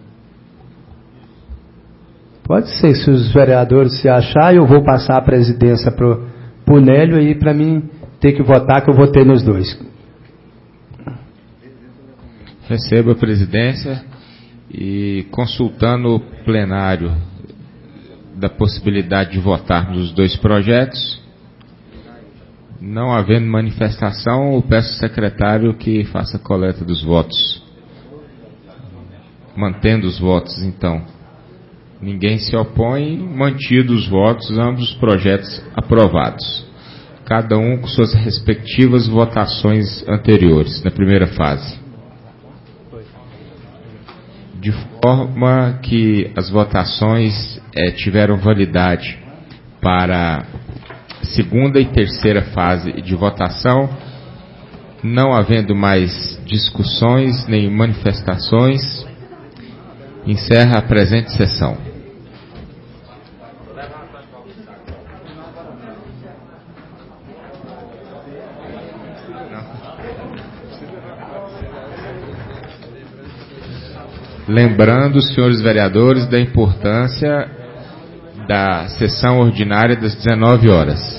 Speaker 14: Pode ser, se os vereadores se acharem, eu vou passar a presidência para o Nélio aí para mim ter que votar, que eu votei nos dois.
Speaker 4: Recebo a presidência e, consultando o plenário da possibilidade de votarmos os dois projetos, não havendo manifestação, eu peço ao secretário que faça a coleta dos votos. Mantendo os votos, então. Ninguém se opõe, mantidos os votos, ambos os projetos aprovados. Cada um com suas respectivas votações anteriores, na primeira fase. De forma que as votações eh, tiveram validade para segunda e terceira fase de votação, não havendo mais discussões nem manifestações, encerra a presente sessão. Lembrando, senhores vereadores, da importância da sessão ordinária das dezenove horas.